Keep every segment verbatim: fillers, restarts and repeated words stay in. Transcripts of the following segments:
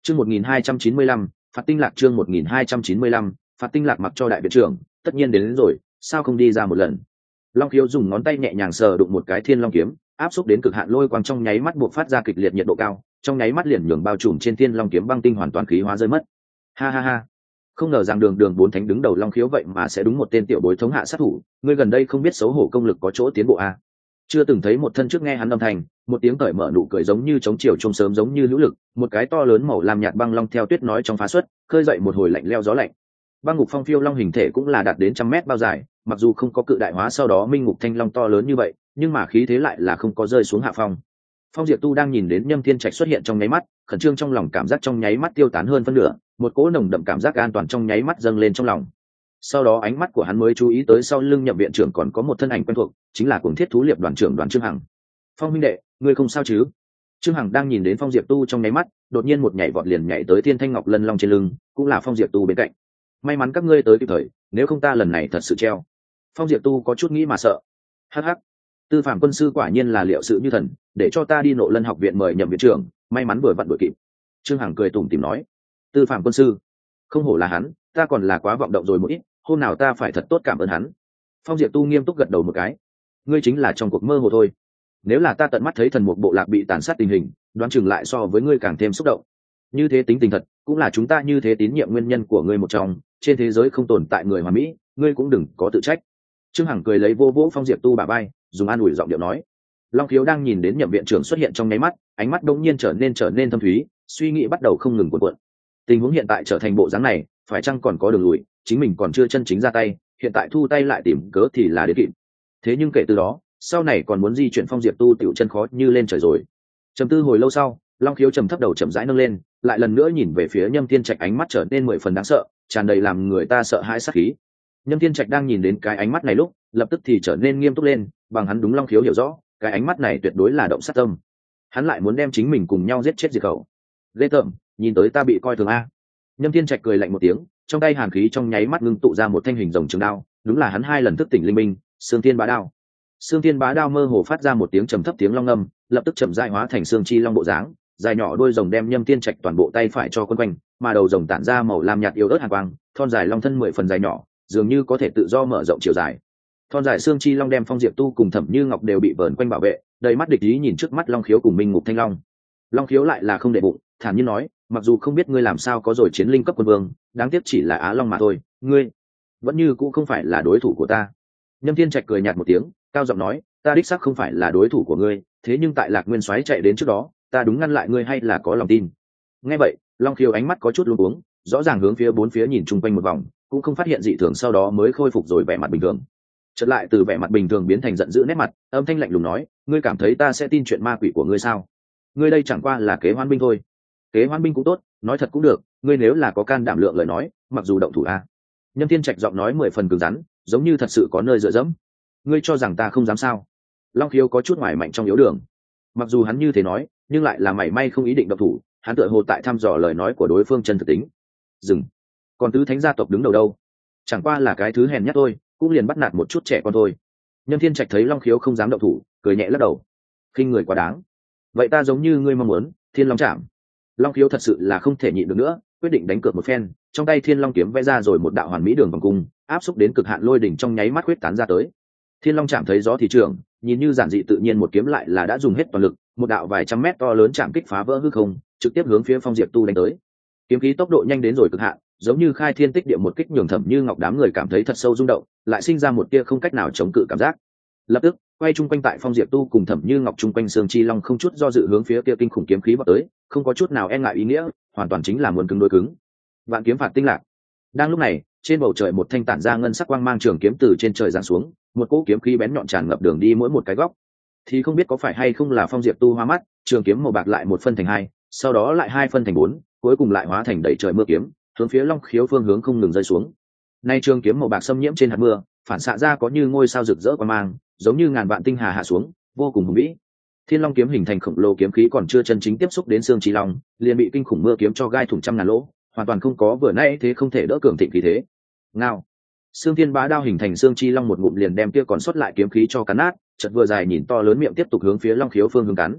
Chương một nghìn hai trăm chín mươi lăm, phạt tinh lạc chương một nghìn hai trăm chín mươi lăm, phạt tinh lạc mặc cho đại viện trưởng, tất nhiên đến, đến rồi, sao không đi ra một lần. Long Khiếu dùng ngón tay nhẹ nhàng sờ đụng một cái Thiên Long kiếm, áp xúc đến cực hạn lôi quang trong nháy mắt buộc phát ra kịch liệt nhiệt độ cao, trong nháy mắt liền nhường bao trùm trên Thiên Long kiếm băng tinh hoàn toàn khí hóa rơi mất. Ha ha ha. Không ngờ rằng đường đường bốn thánh đứng đầu Long Khiếu vậy mà sẽ đúng một tên tiểu bối thống hạ sát thủ, ngươi gần đây không biết xấu hổ công lực có chỗ tiến bộ à? Chưa từng thấy một thân trước nghe hắn âm thanh, một tiếng cởi mở nụ cười giống như chống chiều trông sớm giống như lũ lực, một cái to lớn màu lam nhạt băng long theo tuyết nói trong phá xuất, khơi dậy một hồi lạnh leo gió lạnh. Băng ngục phong phiêu long hình thể cũng là đạt đến trăm mét bao dài, mặc dù không có cự đại hóa sau đó minh ngục thanh long to lớn như vậy, nhưng mà khí thế lại là không có rơi xuống hạ phong. Phong Diệp Tu đang nhìn đến Nhâm Thiên Trạch xuất hiện trong nháy mắt, khẩn trương trong lòng cảm giác trong nháy mắt tiêu tán hơn phân nửa, một cỗ nồng đậm cảm giác an toàn trong nháy mắt dâng lên trong lòng. Sau đó ánh mắt của hắn mới chú ý tới sau lưng Nhậm viện trưởng còn có một thân ảnh quen thuộc, chính là Cuồng Thiết Thú Liệp đoàn trưởng Đoàn Trương Hằng. Phong huynh đệ, ngươi không sao chứ? Trương Hằng đang nhìn đến Phong Diệp Tu trong nháy mắt, đột nhiên một nhảy vọt liền nhảy tới Thiên Thanh Ngọc Lân Long trên lưng, cũng là Phong Diệp Tu bên cạnh. May mắn các ngươi tới kịp thời, nếu không ta lần này thật sự treo. Phong Diệp Tu có chút nghĩ mà sợ. Hắc hắc, Tư Phạm quân sư quả nhiên là liệu sự như thần, để cho ta đi Nộ Lân học viện mời Nhậm viện trưởng, may mắn vừa vặn đuổi kịp. Trương Hằng cười tủm tỉm nói. Tư Phạm quân sư, không hổ là hắn, ta còn là quá vọng động rồi một ít, hôm nào ta phải thật tốt cảm ơn hắn. Phong Diệp Tu nghiêm túc gật đầu một cái. Ngươi chính là trong cuộc mơ hồ thôi, nếu là ta tận mắt thấy thần mục bộ lạc bị tàn sát tình hình, đoán chừng lại so với ngươi càng thêm xúc động. Như thế tính tình thật, cũng là chúng ta như thế tín nhiệm nguyên nhân của ngươi một trong, trên thế giới không tồn tại người hoàn mỹ, ngươi cũng đừng có tự trách. Trương Hằng cười lấy vô vỗ Phong Diệp Tu bả vai, dùng an ủi giọng điệu nói. Long Khiếu đang nhìn đến Nhậm viện trưởng xuất hiện trong nháy mắt, ánh mắt đột nhiên trở nên trở nên thâm thúy, suy nghĩ bắt đầu không ngừng cuộn cuộn. Tình huống hiện tại trở thành bộ dáng này, phải chăng còn có đường lùi, chính mình còn chưa chân chính ra tay, hiện tại thu tay lại tìm cớ thì là đến kịp. Thế nhưng kể từ đó, sau này còn muốn di chuyển Phong Diệp Tu tiểu chân khó như lên trời rồi. Trầm tư hồi lâu sau, Long Khiếu trầm thấp đầu chậm rãi nâng lên, lại lần nữa nhìn về phía Nhâm Thiên Trạch, ánh mắt trở nên mười phần đáng sợ, tràn đầy làm người ta sợ hãi sát khí. Nhâm Thiên Trạch đang nhìn đến cái ánh mắt này lúc, lập tức thì trở nên nghiêm túc lên, bằng hắn đúng Long Khiếu hiểu rõ, cái ánh mắt này tuyệt đối là động sát tâm. Hắn lại muốn đem chính mình cùng nhau giết chết diệt khẩu. Ghê tởm, nhìn tới ta bị coi thường a. Nhâm Thiên Trạch cười lạnh một tiếng, trong tay hàn khí trong nháy mắt ngưng tụ ra một thanh hình rồng trường đao, đúng là hắn hai lần thức tỉnh linh minh, Xương Thiên Bá Đao. Xương Thiên Bá Đao mơ hồ phát ra một tiếng trầm thấp tiếng long ngâm, lập tức chậm rãi hóa thành xương chi long bộ dáng, dài nhỏ đuôi rồng đem Nhâm Thiên Trạch toàn bộ tay phải cho quấn quanh, mà đầu rồng tản ra màu lam nhạt yếu ớt hàn quang, thon dài long thân mười phần dài nhỏ, dường như có thể tự do mở rộng chiều dài. Thon dài xương chi long đem Phong Diệp Tu cùng Thẩm Như Ngọc đều bị vờn quanh bảo vệ, đầy mắt địch ý nhìn trước mắt Long Khiếu cùng Minh Ngục Thanh Long. Long Khiếu lại là không để bụng, thản nhiên nói, mặc dù không biết ngươi làm sao có rồi chiến linh cấp quân vương, đáng tiếc chỉ là Á Long mà thôi, ngươi vẫn như cũng không phải là đối thủ của ta. Nhâm Thiên Trạch cười nhạt một tiếng, cao giọng nói, ta đích xác không phải là đối thủ của ngươi, thế nhưng tại Lạc Nguyên Soái chạy đến trước đó, ta đúng ngăn lại ngươi hay là có lòng tin. Nghe vậy, Long Khiếu ánh mắt có chút luống cuống, rõ ràng hướng phía bốn phía nhìn chung quanh một vòng, cũng không phát hiện dị thường, sau đó mới khôi phục rồi vẻ mặt bình thường. Chợt lại từ vẻ mặt bình thường biến thành giận dữ nét mặt, âm thanh lạnh lùng nói, ngươi cảm thấy ta sẽ tin chuyện ma quỷ của ngươi sao? Ngươi đây chẳng qua là kế hoan binh thôi. Kế hoan binh cũng tốt, nói thật cũng được, ngươi nếu là có can đảm lượng lời nói, mặc dù động thủ a. Nhâm Thiên Trạch giọng nói mười phần cứng rắn, giống như thật sự có nơi dựa dẫm. Ngươi cho rằng ta không dám sao? Long Khiếu có chút ngoài mạnh trong yếu đường. Mặc dù hắn như thế nói, nhưng lại là mảy may không ý định động thủ, hắn tựa hồ tại thăm dò lời nói của đối phương chân thực tính. Dừng. Còn tứ thánh gia tộc đứng đầu đâu? Chẳng qua là cái thứ hèn nhát thôi, cũng liền bắt nạt một chút trẻ con thôi. Nhâm Thiên Trạch thấy Long Khiếu không dám động thủ, cười nhẹ lắc đầu. Khinh người quá đáng. Vậy ta giống như ngươi mong muốn, Thiên Long Trảm. Long Khiếu thật sự là không thể nhịn được nữa, quyết định đánh cược một phen, trong tay Thiên Long kiếm vẽ ra rồi một đạo hoàn mỹ đường vòng cung, áp xúc đến cực hạn lôi đỉnh trong nháy mắt huyết tán ra tới. Thiên Long Trảm thấy gió thì trưởng, nhìn như giản dị tự nhiên một kiếm lại là đã dùng hết toàn lực, một đạo vài trăm mét to lớn chạm kích phá vỡ hư không, trực tiếp hướng phía Phong Diệp Tu đánh tới. Kiếm khí tốc độ nhanh đến rồi cực hạn, giống như khai thiên tích địa một kích, nhường Thẩm Như Ngọc đám người cảm thấy thật sâu rung động, lại sinh ra một tia không cách nào chống cự cảm giác. Lập tức, quay chung quanh tại Phong Diệp Tu cùng Thẩm Như Ngọc chung quanh Sương Chi Long không chút do dự hướng phía kia kinh khủng kiếm khí vọt tới, không có chút nào e ngại ý nghĩa, hoàn toàn chính là muốn cứng đối cứng. Vạn kiếm phạt tinh lạc. Đang lúc này, trên bầu trời một thanh tản ra ngân sắc quang mang trường kiếm từ trên trời giáng xuống, một cỗ kiếm khí bén nhọn tràn ngập đường đi mỗi một cái góc. Thì không biết có phải hay không là Phong Diệp Tu hoa mắt, trường kiếm màu bạc lại một phân thành hai, sau đó lại hai phân thành bốn, cuối cùng lại hóa thành đầy trời mưa kiếm, hướng phía Long Khiếu phương hướng không ngừng rơi xuống. Nay trường kiếm màu bạc xâm nhiễm trên hạt mưa, phản xạ ra có như ngôi sao rực rỡ quang mang, giống như ngàn vạn tinh hà hạ xuống, vô cùng hùng vĩ. Thiên Long kiếm hình thành khổng lồ kiếm khí còn chưa chân chính tiếp xúc đến xương Chi Long, liền bị kinh khủng mưa kiếm cho gai thủng trăm ngàn lỗ, hoàn toàn không có vừa nãy thế không thể đỡ cường thịnh khí thế. Ngao. Xương Thiên Bá Đao hình thành xương Chi Long một ngụm liền đem kia còn sót lại kiếm khí cho cắn nát, chợt vừa dài nhìn to lớn miệng tiếp tục hướng phía Long Khiếu phương hướng cắn.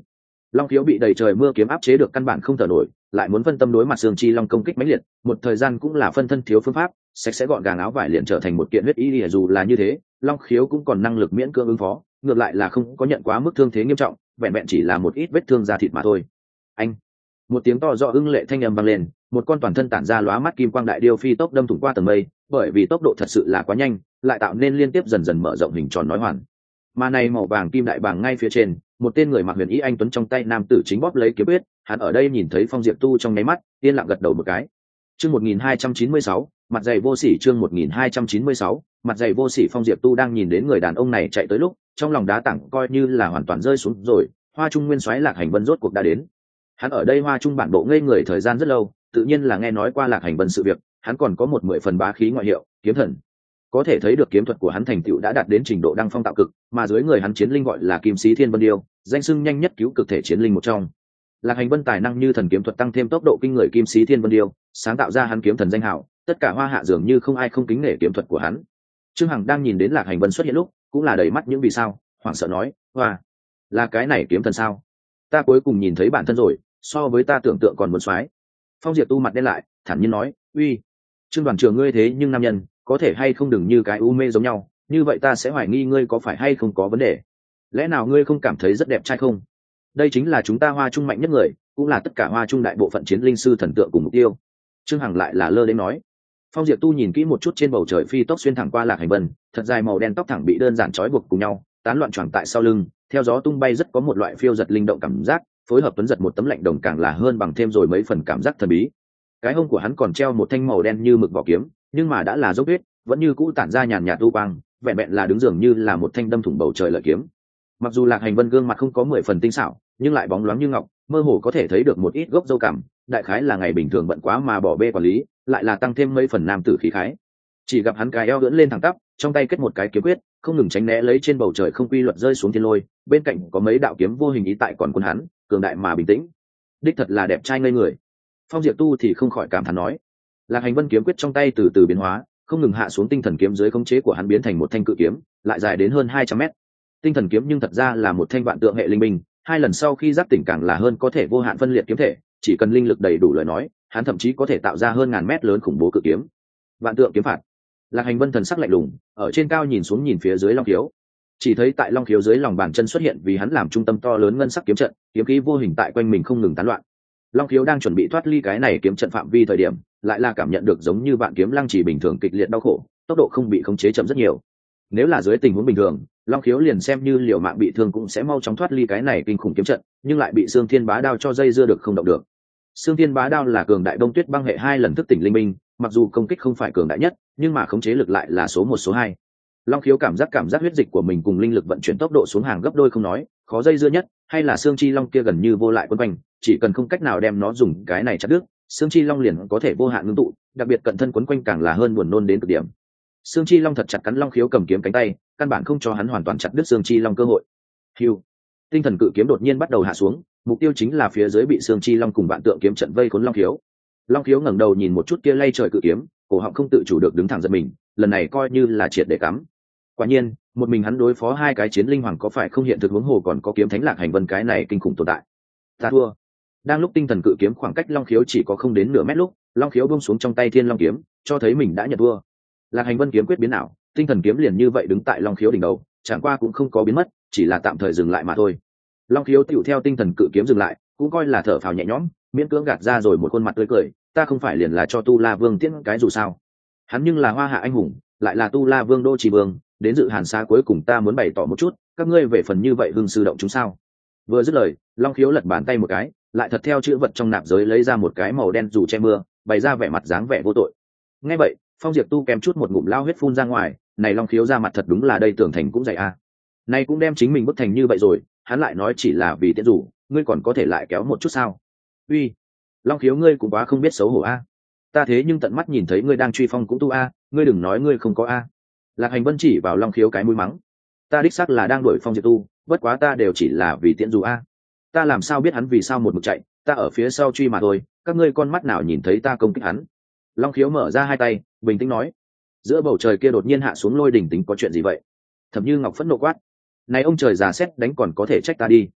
Long khiếu bị đầy trời mưa kiếm áp chế được căn bản không thở nổi, lại muốn phân tâm đối mặt Sương Chi Long công kích mãnh liệt, một thời gian cũng là phân thân thiếu phương pháp, sạch sẽ gọn gàng áo vải liền trở thành một kiện huyết y, dù là như thế Long khiếu cũng còn năng lực miễn cưỡng ứng phó, ngược lại là không có nhận quá mức thương thế nghiêm trọng, vẹn vẹn chỉ là một ít vết thương da thịt mà thôi. Anh, một tiếng to rõ ưng lệ thanh âm vang lên, một con toàn thân tản ra lóa mắt kim quang đại điêu phi tốc đâm thủng qua tầng mây, bởi vì tốc độ thật sự là quá nhanh, lại tạo nên liên tiếp dần dần mở rộng hình tròn nói hoàn. Mà này màu vàng kim đại bàng ngay phía trên, một tên người mặc huyền ý anh tuấn trong tay nam tử chính bóp lấy kiếm quyết, hắn ở đây nhìn thấy Phong Diệp Tu trong nháy mắt, yên lặng gật đầu một cái. Chương một nghìn hai trăm chín mươi sáu, mặt dày vô sỉ. Chương một nghìn hai trăm chín mươi sáu, mặt dày vô sỉ. Phong Diệp Tu đang nhìn đến người đàn ông này chạy tới lúc, trong lòng đá tảng coi như là hoàn toàn rơi xuống rồi, Hoa Trung Nguyên Soái Lạc Hành Vân rốt cuộc đã đến. Hắn ở đây Hoa Trung bản bộ ngây người thời gian rất lâu, tự nhiên là nghe nói qua Lạc Hành Vân sự việc, hắn còn có một mười phần bá khí ngoại hiệu, kiếm thần. Có thể thấy được kiếm thuật của hắn thành tựu đã đạt đến trình độ đăng phong tạo cực, mà dưới người hắn chiến linh gọi là Kim Sĩ Thiên Vân Điêu, danh xưng nhanh nhất cứu cực thể chiến linh một trong. Lạc Hành Vân tài năng như thần kiếm thuật tăng thêm tốc độ kinh người Kim Sĩ Thiên Vân Điêu, sáng tạo ra hắn kiếm thần danh hào, tất cả Hoa Hạ dường như không ai không kính nể kiếm thuật của hắn. Trương Hằng đang nhìn đến Lạc Hành Vân xuất hiện lúc, cũng là đầy mắt những vì sao, hoảng sợ nói, "Hoa, là cái này kiếm thần sao? Ta cuối cùng nhìn thấy bản thân rồi, so với ta tưởng tượng còn muốn soái." Phong Diệp Tu mặt đen lại, thản nhiên nói, "Uy, Trương đoàn trưởng ngươi thế nhưng nam nhân, có thể hay không đừng như cái u mê giống nhau, như vậy ta sẽ hoài nghi ngươi có phải hay không có vấn đề. Lẽ nào ngươi không cảm thấy rất đẹp trai không? Đây chính là chúng ta Hoa Trung mạnh nhất người, cũng là tất cả Hoa Trung đại bộ phận chiến linh sư thần tượng cùng mục tiêu." Trương Hằng lại là lơ đến nói. Phong Diệp Tu nhìn kỹ một chút trên bầu trời phi tốc xuyên thẳng qua Lạc Hành Vân, thật dài màu đen tóc thẳng bị đơn giản trói buộc cùng nhau, tán loạn choàng tại sau lưng, theo gió tung bay rất có một loại phiêu giật linh động cảm giác, phối hợp tuấn giật một tấm lạnh đồng càng là hơn bằng thêm rồi mấy phần cảm giác thần bí. Cái hông của hắn còn treo một thanh màu đen như mực vỏ kiếm, nhưng mà đã là dốc huyết, vẫn như cũ tản ra nhàn nhạt u quang, vẹn vẹn là đứng dường như là một thanh đâm thủng bầu trời lợi kiếm. Mặc dù Lạc Hành Vân gương mặt không có mười phần tinh xảo, nhưng lại bóng loáng như ngọc, mơ hồ có thể thấy được một ít gốc dâu cảm, đại khái là ngày bình thường bận quá mà bỏ bê quản lý, lại là tăng thêm mấy phần nam tử khí khái. Chỉ gặp hắn cái eo ưỡn lên thẳng tắp, trong tay kết một cái kiếm quyết, không ngừng tránh né lấy trên bầu trời không quy luật rơi xuống thiên lôi, bên cạnh có mấy đạo kiếm vô hình ý tại còn quân hắn, cường đại mà bình tĩnh. Đích thật là đẹp trai ngây người. Phong Diệp Tu thì không khỏi cảm thán nói. Lạc Hành Vân kiếm quyết trong tay từ từ biến hóa, không ngừng hạ xuống tinh thần kiếm dưới khống chế của hắn biến thành một thanh cự kiếm, lại dài đến hơn hai trăm mét. Tinh thần kiếm nhưng thật ra là một thanh vạn tượng hệ linh binh, hai lần sau khi giác tỉnh càng là hơn có thể vô hạn phân liệt kiếm thể, chỉ cần linh lực đầy đủ lời nói, hắn thậm chí có thể tạo ra hơn ngàn mét lớn khủng bố cự kiếm. Vạn tượng kiếm phạt. Lạc Hành Vân thần sắc lạnh lùng, ở trên cao nhìn xuống nhìn phía dưới Long Khiếu. Chỉ thấy tại Long Khiếu dưới lòng bàn chân xuất hiện vì hắn làm trung tâm to lớn ngân sắc kiếm trận, kiếm khí vô hình tại quanh mình không ngừng tán loạn. Long Khiếu đang chuẩn bị thoát ly cái này kiếm trận phạm vi thời điểm, lại là cảm nhận được giống như vạn kiếm lăng chỉ bình thường kịch liệt đau khổ, tốc độ không bị khống chế chậm rất nhiều. Nếu là dưới tình huống bình thường, Long Khiếu liền xem như liều mạng bị thương cũng sẽ mau chóng thoát ly cái này kinh khủng kiếm trận, nhưng lại bị Xương Thiên Bá Đao cho dây dưa được không động được. Xương Thiên Bá Đao là cường đại đông tuyết băng hệ hai lần thức tỉnh linh minh, mặc dù công kích không phải cường đại nhất, nhưng mà khống chế lực lại là số một số hai. Long Khiếu cảm giác cảm giác huyết dịch của mình cùng linh lực vận chuyển tốc độ xuống hàng gấp đôi không nói, khó dây dưa nhất hay là Xương Chi Long kia gần như vô lại quân quanh, chỉ cần không cách nào đem nó dùng cái này chặt đứt, Xương Chi Long liền có thể vô hạn ngưng tụ, đặc biệt cận thân quấn quanh càng là hơn buồn nôn đến cực điểm. Xương Chi Long thật chặt cắn Long Khiếu cầm kiếm cánh tay, căn bản không cho hắn hoàn toàn chặt đứt Xương Chi Long cơ hội. Hưu, tinh thần cự kiếm đột nhiên bắt đầu hạ xuống, mục tiêu chính là phía dưới bị Xương Chi Long cùng vạn tượng kiếm trận vây khốn Long Khiếu. Long Khiếu ngẩng đầu nhìn một chút kia lay trời cự kiếm, cổ họng không tự chủ được đứng thẳng giật mình, lần này coi như là triệt để cắm. Quả nhiên, một mình hắn đối phó hai cái chiến linh hoàng có phải không hiện thực huống hồ còn có kiếm thánh Lạc Hành Vân cái này kinh khủng tồn tại. Ta thua. Đang lúc tinh thần cự kiếm khoảng cách Long Khiếu chỉ có không đến nửa mét lúc, Long Khiếu buông xuống trong tay Thiên Long kiếm, cho thấy mình đã nhận thua. Lạc Hành Vân kiếm quyết biến ảo, tinh thần kiếm liền như vậy đứng tại Long Khiếu đỉnh đầu, chẳng qua cũng không có biến mất, chỉ là tạm thời dừng lại mà thôi. Long Khiếu tựu theo tinh thần cự kiếm dừng lại, cũng coi là thở phào nhẹ nhõm, miễn cưỡng gạt ra rồi một khuôn mặt tươi cười, ta không phải liền là cho Tu La Vương tiễn cái dù sao. Hắn nhưng là Hoa Hạ anh hùng, lại là Tu La Vương đô trì vương, đến dự Hàn Xá cuối cùng ta muốn bày tỏ một chút, các ngươi về phần như vậy hưng sư động chúng sao? Vừa dứt lời, Long Khiếu lật bàn tay một cái, lại thật theo chữ vật trong nạp giới lấy ra một cái màu đen dù che mưa, bày ra vẻ mặt dáng vẻ vô tội. Nghe vậy, Phong Diệp Tu kèm chút một ngụm lao huyết phun ra ngoài, này Long Khiếu ra mặt thật đúng là đây tưởng thành cũng dày a. À. Này cũng đem chính mình bức thành như vậy rồi, hắn lại nói chỉ là vì tiễn rủ, ngươi còn có thể lại kéo một chút sao? Uy, Long Khiếu ngươi cũng quá không biết xấu hổ a. À. Ta thế nhưng tận mắt nhìn thấy ngươi đang truy phong cũng tu a, à, ngươi đừng nói ngươi không có a. À. Lạc Hành Vân chỉ vào Long Khiếu cái mũi mắng, ta đích xác là đang đuổi Phong Diệp Tu, bất quá ta đều chỉ là vì tiễn dù a. À. Ta làm sao biết hắn vì sao một mực chạy, ta ở phía sau truy mà thôi, các ngươi con mắt nào nhìn thấy ta công kích hắn? Long Khiếu mở ra hai tay, bình tĩnh nói. Giữa bầu trời kia đột nhiên hạ xuống lôi đỉnh tính có chuyện gì vậy? Thẩm Như Ngọc phẫn nộ quát, này ông trời già xét đánh còn có thể trách ta đi.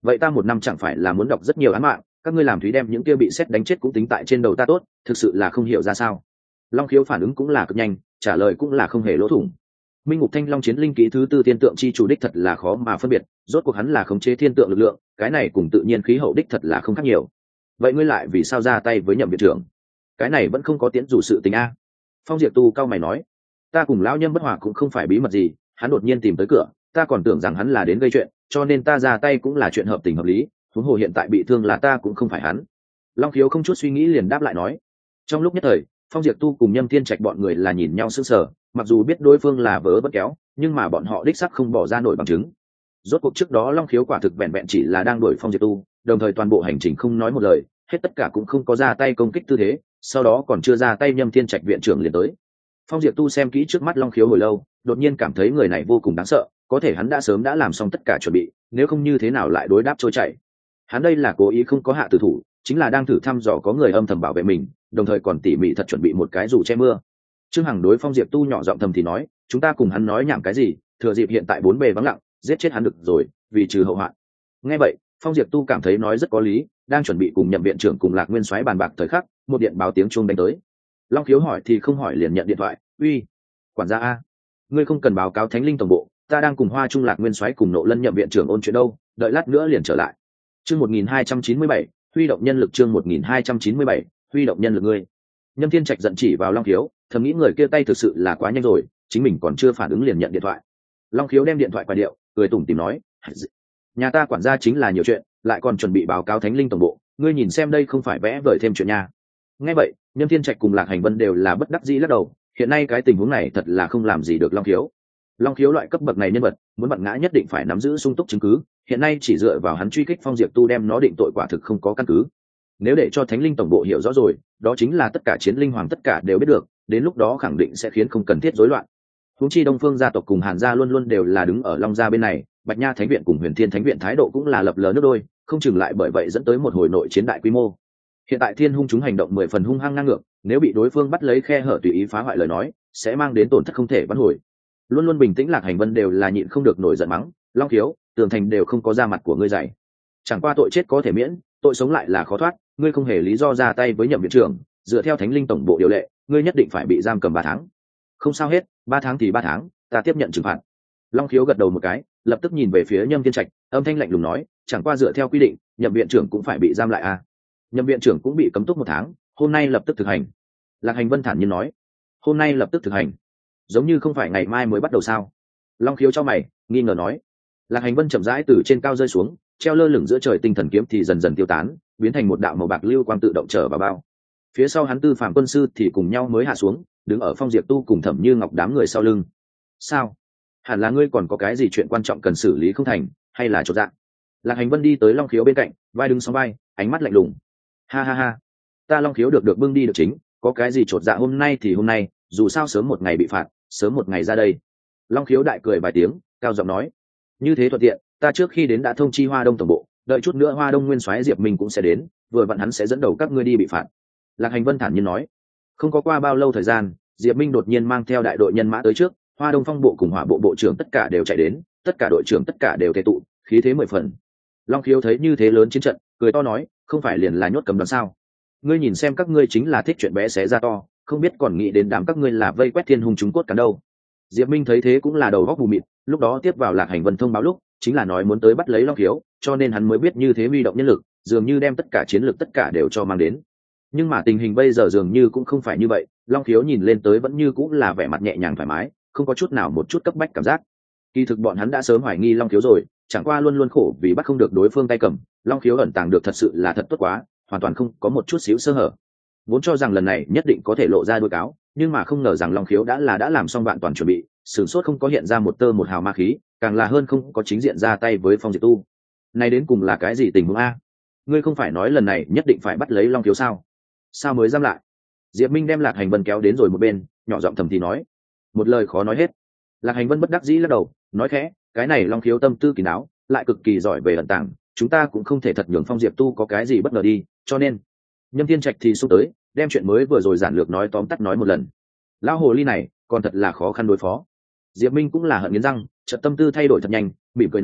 vậy ta một năm chẳng phải là muốn đọc rất nhiều án mạng, các ngươi làm thúy đem những kia bị xét đánh chết cũng tính tại trên đầu ta tốt, thực sự là không hiểu ra sao. Long Khiếu phản ứng cũng là cực nhanh, trả lời cũng là không hề lỗ thủng. Minh Ngục Thanh Long chiến linh kỹ thứ tư thiên tượng chi chủ đích thật là khó mà phân biệt, rốt cuộc hắn là khống chế thiên tượng lực lượng, cái này cùng tự nhiên khí hậu đích thật là không khác nhiều. Vậy ngươi lại vì sao ra tay với Nhậm viện trưởng? Cái này vẫn không có tiến dù sự tình a. Phong Diệp Tu cao mày nói, ta cùng lão Nhâm bất hòa cũng không phải bí mật gì, hắn đột nhiên tìm tới cửa, ta còn tưởng rằng hắn là đến gây chuyện, cho nên ta ra tay cũng là chuyện hợp tình hợp lý, huống hồ hiện tại bị thương là ta cũng không phải hắn. Long Khiếu không chút suy nghĩ liền đáp lại nói. Trong lúc nhất thời, Phong Diệp Tu cùng Nhâm Thiên Trạch bọn người là nhìn nhau sững sờ, mặc dù biết đối phương là vớ vất kéo, nhưng mà bọn họ đích sắc không bỏ ra nổi bằng chứng. Rốt cuộc trước đó Long Khiếu quả thực vẹn vẹn chỉ là đang đuổi Phong Diệp Tu, đồng thời toàn bộ hành trình không nói một lời, hết tất cả cũng không có ra tay công kích tư thế, sau đó còn chưa ra tay Nhâm Thiên Trạch viện trưởng liền tới. Phong Diệp Tu xem kỹ trước mắt Long Khiếu hồi lâu, đột nhiên cảm thấy người này vô cùng đáng sợ, có thể hắn đã sớm đã làm xong tất cả chuẩn bị, nếu không như thế nào lại đối đáp trôi chảy. Hắn đây là cố ý không có hạ tử thủ, chính là đang thử thăm dò có người âm thầm bảo vệ mình, đồng thời còn tỉ mỉ thật chuẩn bị một cái dù che mưa. Trương Hằng đối Phong Diệp Tu nhỏ giọng thầm thì nói, chúng ta cùng hắn nói nhảm cái gì, thừa dịp hiện tại bốn bề vắng lặng, giết chết hắn được rồi, vì trừ hậu hoạn. Nghe vậy, Phong Diệp Tu cảm thấy nói rất có lý, đang chuẩn bị cùng Nhậm viện trưởng cùng Lạc Nguyên Soái bàn bạc thời khắc, một điện báo tiếng chuông đánh tới. Long Khiếu hỏi thì không hỏi liền nhận điện thoại, uy, quản gia a, ngươi không cần báo cáo Thánh Linh tổng bộ, ta đang cùng Hoa Trung Lạc Nguyên Soái cùng Nộ Lân Nhậm viện trưởng ôn chuyện đâu, đợi lát nữa liền trở lại. Chương một nghìn hai trăm chín mươi bảy, huy động nhân lực. Chương một nghìn hai trăm chín mươi bảy, huy động nhân lực. Ngươi. Nhâm Thiên Trạch giận chỉ vào Long Khiếu, thầm nghĩ người kia tay thực sự là quá nhanh rồi, chính mình còn chưa phản ứng liền nhận điện thoại. Long Khiếu đem điện thoại qua điệu, cười tủm tỉm nói, nhà ta quản gia chính là nhiều chuyện, lại còn chuẩn bị báo cáo Thánh Linh tổng bộ, ngươi nhìn xem đây không phải vẽ vời thêm chuyện nha. Nghe vậy, Nhâm Thiên Trạch cùng Lạc Hành Vân đều là bất đắc dĩ lắc đầu, hiện nay cái tình huống này thật là không làm gì được Long Khiếu. Long Khiếu loại cấp bậc này nhân vật, muốn bạn ngã nhất định phải nắm giữ sung túc chứng cứ, hiện nay chỉ dựa vào hắn truy kích Phong Diệp Tu đem nó định tội quả thực không có căn cứ. Nếu để cho Thánh Linh tổng bộ hiểu rõ rồi, đó chính là tất cả chiến linh hoàng tất cả đều biết được, đến lúc đó khẳng định sẽ khiến không cần thiết rối loạn. Huống chi Đông Phương gia tộc cùng Hàn gia luôn luôn đều là đứng ở Long gia bên này, Bạch Nha Thánh viện cùng Huyền Thiên Thánh viện thái độ cũng là lập lờ nước đôi, không chừng lại bởi vậy dẫn tới một hồi nội chiến đại quy mô. Hiện tại Thiên Hung chúng hành động mười phần hung hăng ngang ngược, nếu bị đối phương bắt lấy khe hở tùy ý phá hoại lời nói, sẽ mang đến tổn thất không thể vãn hồi. Luôn luôn bình tĩnh Lạc Hành Vân đều là nhịn không được nổi giận mắng, Long Khiếu, tường thành đều không có ra mặt của ngươi dạy, chẳng qua tội chết có thể miễn, tội sống lại là khó thoát, ngươi không hề lý do ra tay với Nhậm viện trưởng, dựa theo Thánh Linh tổng bộ điều lệ, ngươi nhất định phải bị giam cầm ba tháng. Không sao hết, ba tháng thì ba tháng, ta tiếp nhận trừng phạt. Long Khiếu gật đầu một cái, lập tức nhìn về phía Nhâm Thiên Trạch, âm thanh lạnh lùng nói, chẳng qua dựa theo quy định, Nhậm viện trưởng cũng phải bị giam lại à? Nhậm viện trưởng cũng bị cấm túc một tháng, hôm nay lập tức thực hành. Lạc Hành Vân thản nhiên nói, hôm nay lập tức thực hành, giống như không phải ngày mai mới bắt đầu sao? Long Khiếu cho mày, nghi ngờ nói. Lạc Hành Vân chậm rãi từ trên cao rơi xuống, treo lơ lửng giữa trời tinh thần kiếm thì dần dần tiêu tán, biến thành một đạo màu bạc lưu quang tự động trở vào bao. Phía sau hắn Tư Phạm quân sư thì cùng nhau mới hạ xuống, đứng ở Phong Diệp Tu cùng Thẩm Như Ngọc đám người sau lưng. Sao? Hẳn là ngươi còn có cái gì chuyện quan trọng cần xử lý không thành, hay là chột dạ? Lạc Hành Vân đi tới Long Khiếu bên cạnh, vai đứng song vai, ánh mắt lạnh lùng. Ha ha ha, ta Long Khiếu được được bưng đi được chính, có cái gì chột dạ hôm nay thì hôm nay, dù sao sớm một ngày bị phạt, sớm một ngày ra đây. Long Khiếu đại cười vài tiếng, cao giọng nói, như thế thuận tiện, ta trước khi đến đã thông chi Hoa Đông tổng bộ, đợi chút nữa Hoa Đông nguyên soái Diệp Minh cũng sẽ đến, vừa vặn hắn sẽ dẫn đầu các ngươi đi bị phạt. Lạc Hành Vân thản nhiên nói. Không có qua bao lâu thời gian, Diệp Minh đột nhiên mang theo đại đội nhân mã tới trước, Hoa Đông Phong bộ cùng Hỏa bộ bộ trưởng tất cả đều chạy đến, tất cả đội trưởng tất cả đều tề tụ, khí thế mười phần. Long Khiếu thấy như thế lớn chiến trận, cười to nói, không phải liền là nhốt cầm đoàn sao? Ngươi nhìn xem các ngươi chính là thích chuyện bé xé ra to, không biết còn nghĩ đến đám các ngươi là vây quét Thiên Hung chúng cốt cán đâu. Diệp Minh thấy thế cũng là đầu góc mù mịt, lúc đó tiếp vào Lạc Hành Vân thông báo lúc, chính là nói muốn tới bắt lấy Long Khiếu, cho nên hắn mới biết như thế huy động nhân lực, dường như đem tất cả chiến lược tất cả đều cho mang đến. Nhưng mà tình hình bây giờ dường như cũng không phải như vậy, Long Khiếu nhìn lên tới vẫn như cũng là vẻ mặt nhẹ nhàng thoải mái, không có chút nào một chút cấp bách cảm giác. Kỳ thực bọn hắn đã sớm hoài nghi Long Khiếu rồi, chẳng qua luôn luôn khổ vì bắt không được đối phương tay cầm, Long Khiếu ẩn tàng được thật sự là thật tốt quá, hoàn toàn không có một chút xíu sơ hở. Vốn cho rằng lần này nhất định có thể lộ ra đuôi cáo, nhưng mà không ngờ rằng Long Khiếu đã là đã làm xong vạn toàn chuẩn bị, sửng sốt không có hiện ra một tơ một hào ma khí, càng là hơn không có chính diện ra tay với Phong Diệp Tu. Này đến cùng là cái gì tình huống a? Ngươi không phải nói lần này nhất định phải bắt lấy Long Khiếu sao? Sao mới giam lại? Diệp Minh đem Lạc Hành Vân kéo đến rồi một bên, nhỏ giọng thầm thì nói, một lời khó nói hết. Lạc Hành Vân bất đắc dĩ lắc đầu, nói khẽ, cái này Long Khiếu tâm tư kỳ đáo, lại cực kỳ giỏi về ẩn tàng, chúng ta cũng không thể thật nhường Phong Diệp Tu có cái gì bất ngờ đi, cho nên Nhâm Thiên Trạch thì xúc tới, đem chuyện mới vừa rồi giản lược nói tóm tắt nói một lần. Lão hồ ly này còn thật là khó khăn đối phó. Diệp Minh cũng là hận nghiến răng, chợt tâm tư thay đổi thật nhanh, mỉm cười nói,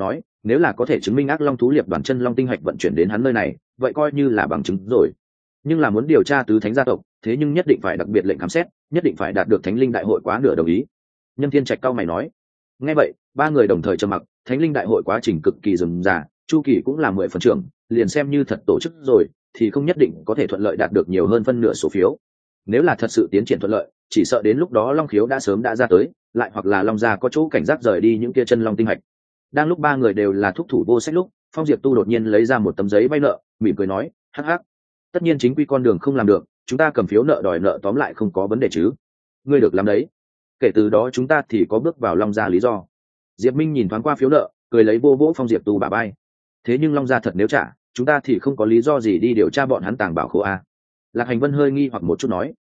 nếu là có thể chứng minh ác long thú liệp đoàn chân long tinh hạch vận chuyển đến hắn nơi này vậy coi như là bằng chứng rồi. Nhưng là muốn điều tra tứ thánh gia tộc, thế nhưng nhất định phải đặc biệt lệnh khám xét, nhất định phải đạt được thánh linh đại hội quá nửa đồng ý. Nhâm Thiên Trạch cao mày nói. Nghe vậy ba người đồng thời trầm mặc. Thánh linh đại hội quá trình cực kỳ rườm rà, chu kỳ cũng là mười phần trưởng, liền xem như thật tổ chức rồi thì không nhất định có thể thuận lợi đạt được nhiều hơn phân nửa số phiếu. Nếu là thật sự tiến triển thuận lợi, chỉ sợ đến lúc đó long khiếu đã sớm đã ra tới, lại hoặc là long gia có chỗ cảnh giác rời đi những kia chân long tinh hạch. Đang lúc ba người đều là thúc thủ vô sách lúc, Phong Diệp Tu đột nhiên lấy ra một tấm giấy vay nợ, mỉm cười nói, hắc hắc, tất nhiên chính quy con đường không làm được, chúng ta cầm phiếu nợ đòi nợ tóm lại không có vấn đề chứ. Ngươi được làm đấy. Kể từ đó chúng ta thì có bước vào long gia lý do. Diệp Minh nhìn thoáng qua phiếu nợ, cười lấy vô vỗ Phong Diệp Tu bả vai. Thế nhưng long gia thật nếu trả, chúng ta thì không có lý do gì đi điều tra bọn hắn tàng bảo khố a. Lạc Hành Vân hơi nghi hoặc một chút nói,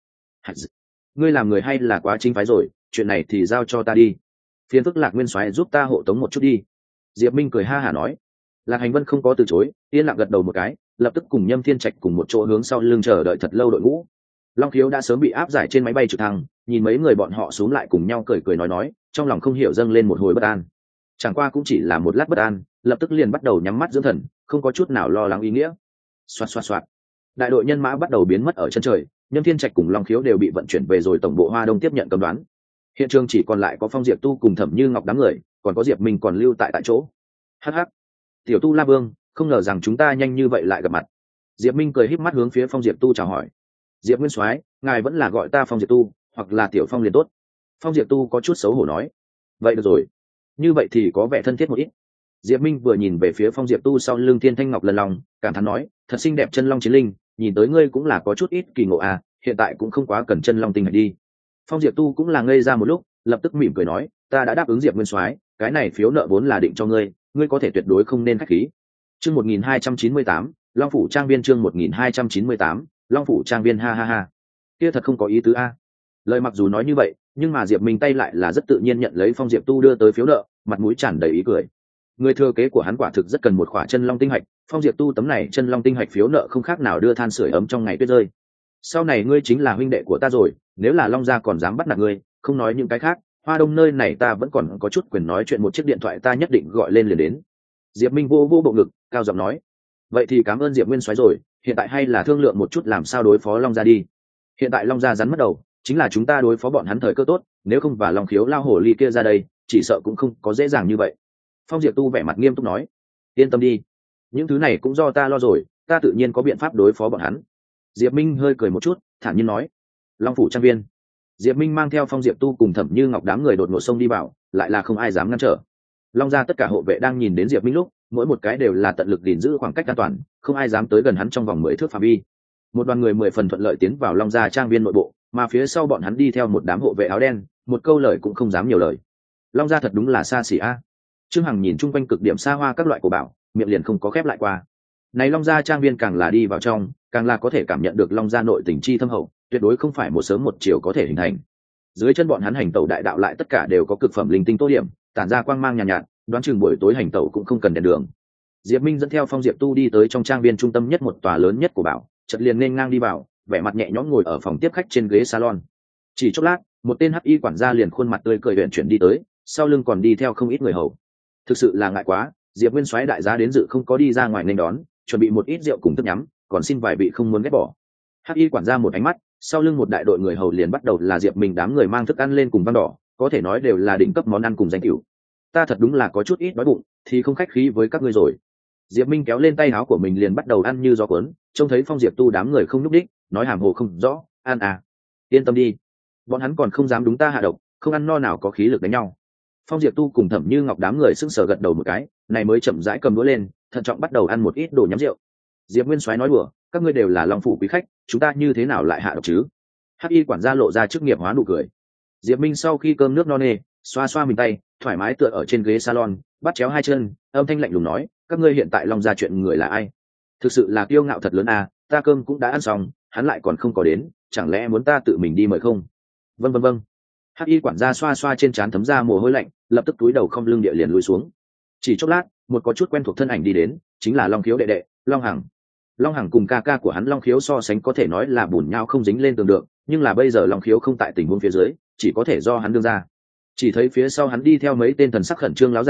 ngươi làm người hay là quá chính phái rồi, chuyện này thì giao cho ta đi. Phiền phức Lạc Nguyên Soái giúp ta hộ tống một chút đi. Diệp Minh cười ha hả nói. Lạc Hành Vân không có từ chối, yên lặng gật đầu một cái, lập tức cùng Nhâm Thiên Trạch cùng một chỗ hướng sau lưng chờ đợi thật lâu đội ngũ. Long Khiếu đã sớm bị áp giải trên máy bay trực thăng, nhìn mấy người bọn họ xuống lại cùng nhau cười cười nói nói, trong lòng không hiểu dâng lên một hồi bất an. Chẳng qua cũng chỉ là một lát bất an, lập tức liền bắt đầu nhắm mắt dưỡng thần, không có chút nào lo lắng ý nghĩa. Xoạt xoạt xoạt. Đại đội nhân mã bắt đầu biến mất ở chân trời, Nhâm Thiên Trạch cùng Long Khiếu đều bị vận chuyển về rồi tổng bộ Hoa Đông tiếp nhận cầm đoán. Hiện trường chỉ còn lại có Phong Diệp Tu cùng Thẩm Như Ngọc đám người, còn có Diệp Minh còn lưu tại tại chỗ. Hắc hắc, tiểu Tu La Vương, không ngờ rằng chúng ta nhanh như vậy lại gặp mặt. Diệp Minh cười híp mắt hướng phía Phong Diệp Tu chào hỏi. Diệp Nguyên Soái, ngài vẫn là gọi ta Phong Diệp Tu, hoặc là Tiểu Phong liền tốt. Phong Diệp Tu có chút xấu hổ nói. Vậy được rồi, như vậy thì có vẻ thân thiết một ít. Diệp Minh vừa nhìn về phía Phong Diệp Tu sau lưng Thiên Thanh Ngọc lần lòng, cảm thán nói, thật xinh đẹp chân long chiến linh, nhìn tới ngươi cũng là có chút ít kỳ ngộ à, hiện tại cũng không quá cần chân long tinh hạch đi. Phong Diệp Tu cũng là ngây ra một lúc, lập tức mỉm cười nói, ta đã đáp ứng Diệp Nguyên Soái, cái này phiếu nợ vốn là định cho ngươi, ngươi có thể tuyệt đối không nên khách khí. Chương một nghìn hai trăm chín mươi tám, Long phủ trang viên chương một nghìn hai trăm chín mươi tám, Long phủ trang viên ha ha ha. Kia thật không có ý tứ a. Lời mặc dù nói như vậy, nhưng mà Diệp Minh tay lại là rất tự nhiên nhận lấy Phong Diệp Tu đưa tới phiếu nợ, mặt mũi tràn đầy ý cười. Người thừa kế của hắn quả thực rất cần một khỏa chân long tinh hạch, Phong Diệp Tu tấm này chân long tinh hạch phiếu nợ không khác nào đưa than sưởi ấm trong ngày tuyết rơi. Sau này ngươi chính là huynh đệ của ta rồi, nếu là Long gia còn dám bắt nạt ngươi, không nói những cái khác, Hoa Đông nơi này ta vẫn còn có chút quyền nói chuyện, một chiếc điện thoại ta nhất định gọi lên liền đến. Diệp Minh vô vô bộ ngực, cao giọng nói, vậy thì cảm ơn Diệp Nguyên Soái rồi, hiện tại hay là thương lượng một chút làm sao đối phó Long gia đi. Hiện tại Long gia rắn mất đầu, chính là chúng ta đối phó bọn hắn thời cơ tốt, nếu không và Long Khiếu lao hổ ly kia ra đây, chỉ sợ cũng không có dễ dàng như vậy. Phong Diệp Tu vẻ mặt nghiêm túc nói, yên tâm đi, những thứ này cũng do ta lo rồi, ta tự nhiên có biện pháp đối phó bọn hắn. Diệp Minh hơi cười một chút, thản nhiên nói, Long phủ trang viên. Diệp Minh mang theo Phong Diệp Tu cùng Thẩm Như Ngọc đám người đột ngột xông đi vào, lại là không ai dám ngăn trở. Long gia tất cả hộ vệ đang nhìn đến Diệp Minh lúc, mỗi một cái đều là tận lực gìn giữ khoảng cách an toàn, không ai dám tới gần hắn trong vòng mười thước phạm vi. Một đoàn người mười phần thuận lợi tiến vào Long gia trang viên nội bộ, mà phía sau bọn hắn đi theo một đám hộ vệ áo đen, một câu lời cũng không dám nhiều lời. Long gia thật đúng là xa xỉ a. Trương Hằng nhìn chung quanh cực điểm xa hoa các loại cổ bảo, miệng liền không có khép lại qua. Này Long gia trang viên càng là đi vào trong, càng là có thể cảm nhận được Long gia nội tình chi thâm hậu, tuyệt đối không phải một sớm một chiều có thể hình thành. Dưới chân bọn hắn hành tẩu đại đạo lại tất cả đều có cực phẩm linh tinh tô điểm, tản ra quang mang nhàn nhạt, nhạt, đoán chừng buổi tối hành tẩu cũng không cần đèn đường. Diệp Minh dẫn theo Phong Diệp Tu đi tới trong trang viên trung tâm nhất một tòa lớn nhất của bảo, chợt liền nên ngang đi vào, vẻ mặt nhẹ nhõm ngồi ở phòng tiếp khách trên ghế salon. Chỉ chốc lát, một tên hắc y quản gia liền khuôn mặt tươi cười huyền chuyển đi tới, sau lưng còn đi theo không ít người hầu. Thực sự là ngại quá, Diệp Nguyên Soái đại giá đến dự không có đi ra ngoài nên đón, chuẩn bị một ít rượu cùng thức nhắm, còn xin vài vị không muốn ghét bỏ. Hắc y quản gia một ánh mắt, sau lưng một đại đội người hầu liền bắt đầu là Diệp Minh đám người mang thức ăn lên cùng vang đỏ, có thể nói đều là đỉnh cấp món ăn cùng danh cửu. Ta thật đúng là có chút ít đói bụng, thì không khách khí với các ngươi rồi. Diệp Minh kéo lên tay áo của mình liền bắt đầu ăn như gió cuốn, trông thấy Phong Diệp Tu đám người không nhúc đích, nói hàm hồ không rõ, ăn à, yên tâm đi, bọn hắn còn không dám đúng ta hạ độc, không ăn no nào có khí lực đánh nhau. Phong Diệp Tu cùng Thẩm Như Ngọc đám người sững sờ gật đầu một cái, này mới chậm rãi cầm đũa lên, thận trọng bắt đầu ăn một ít đồ nhắm rượu. Diệp Nguyên Soái nói đùa, các ngươi đều là Long phủ quý khách, chúng ta như thế nào lại hạ độc chứ? Hắc y quản gia lộ ra chức nghiệp hóa nụ cười. Diệp Minh sau khi cơm nước no nê, xoa xoa mình tay, thoải mái tựa ở trên ghế salon, bắt chéo hai chân, âm thanh lạnh lùng nói, các ngươi hiện tại Long gia chuyện người là ai? Thực sự là kiêu ngạo thật lớn à, ta cơm cũng đã ăn xong, hắn lại còn không có đến, chẳng lẽ muốn ta tự mình đi mời không? Vâng vâng vâng. Hắc y quản gia xoa xoa trên trán thấm ra mồ hôi lạnh, lập tức túi đầu không lưng địa liền lùi xuống. Chỉ chốc lát, một có chút quen thuộc thân ảnh đi đến, chính là Long Khiếu đệ đệ, Long Hằng. Long Hằng cùng ca ca của hắn Long Khiếu so sánh có thể nói là bùn nhau không dính lên tường được, nhưng là bây giờ Long Khiếu không tại tình huống phía dưới, chỉ có thể do hắn đương ra. Chỉ thấy phía sau hắn đi theo mấy tên thần sắc khẩn trương láo giả,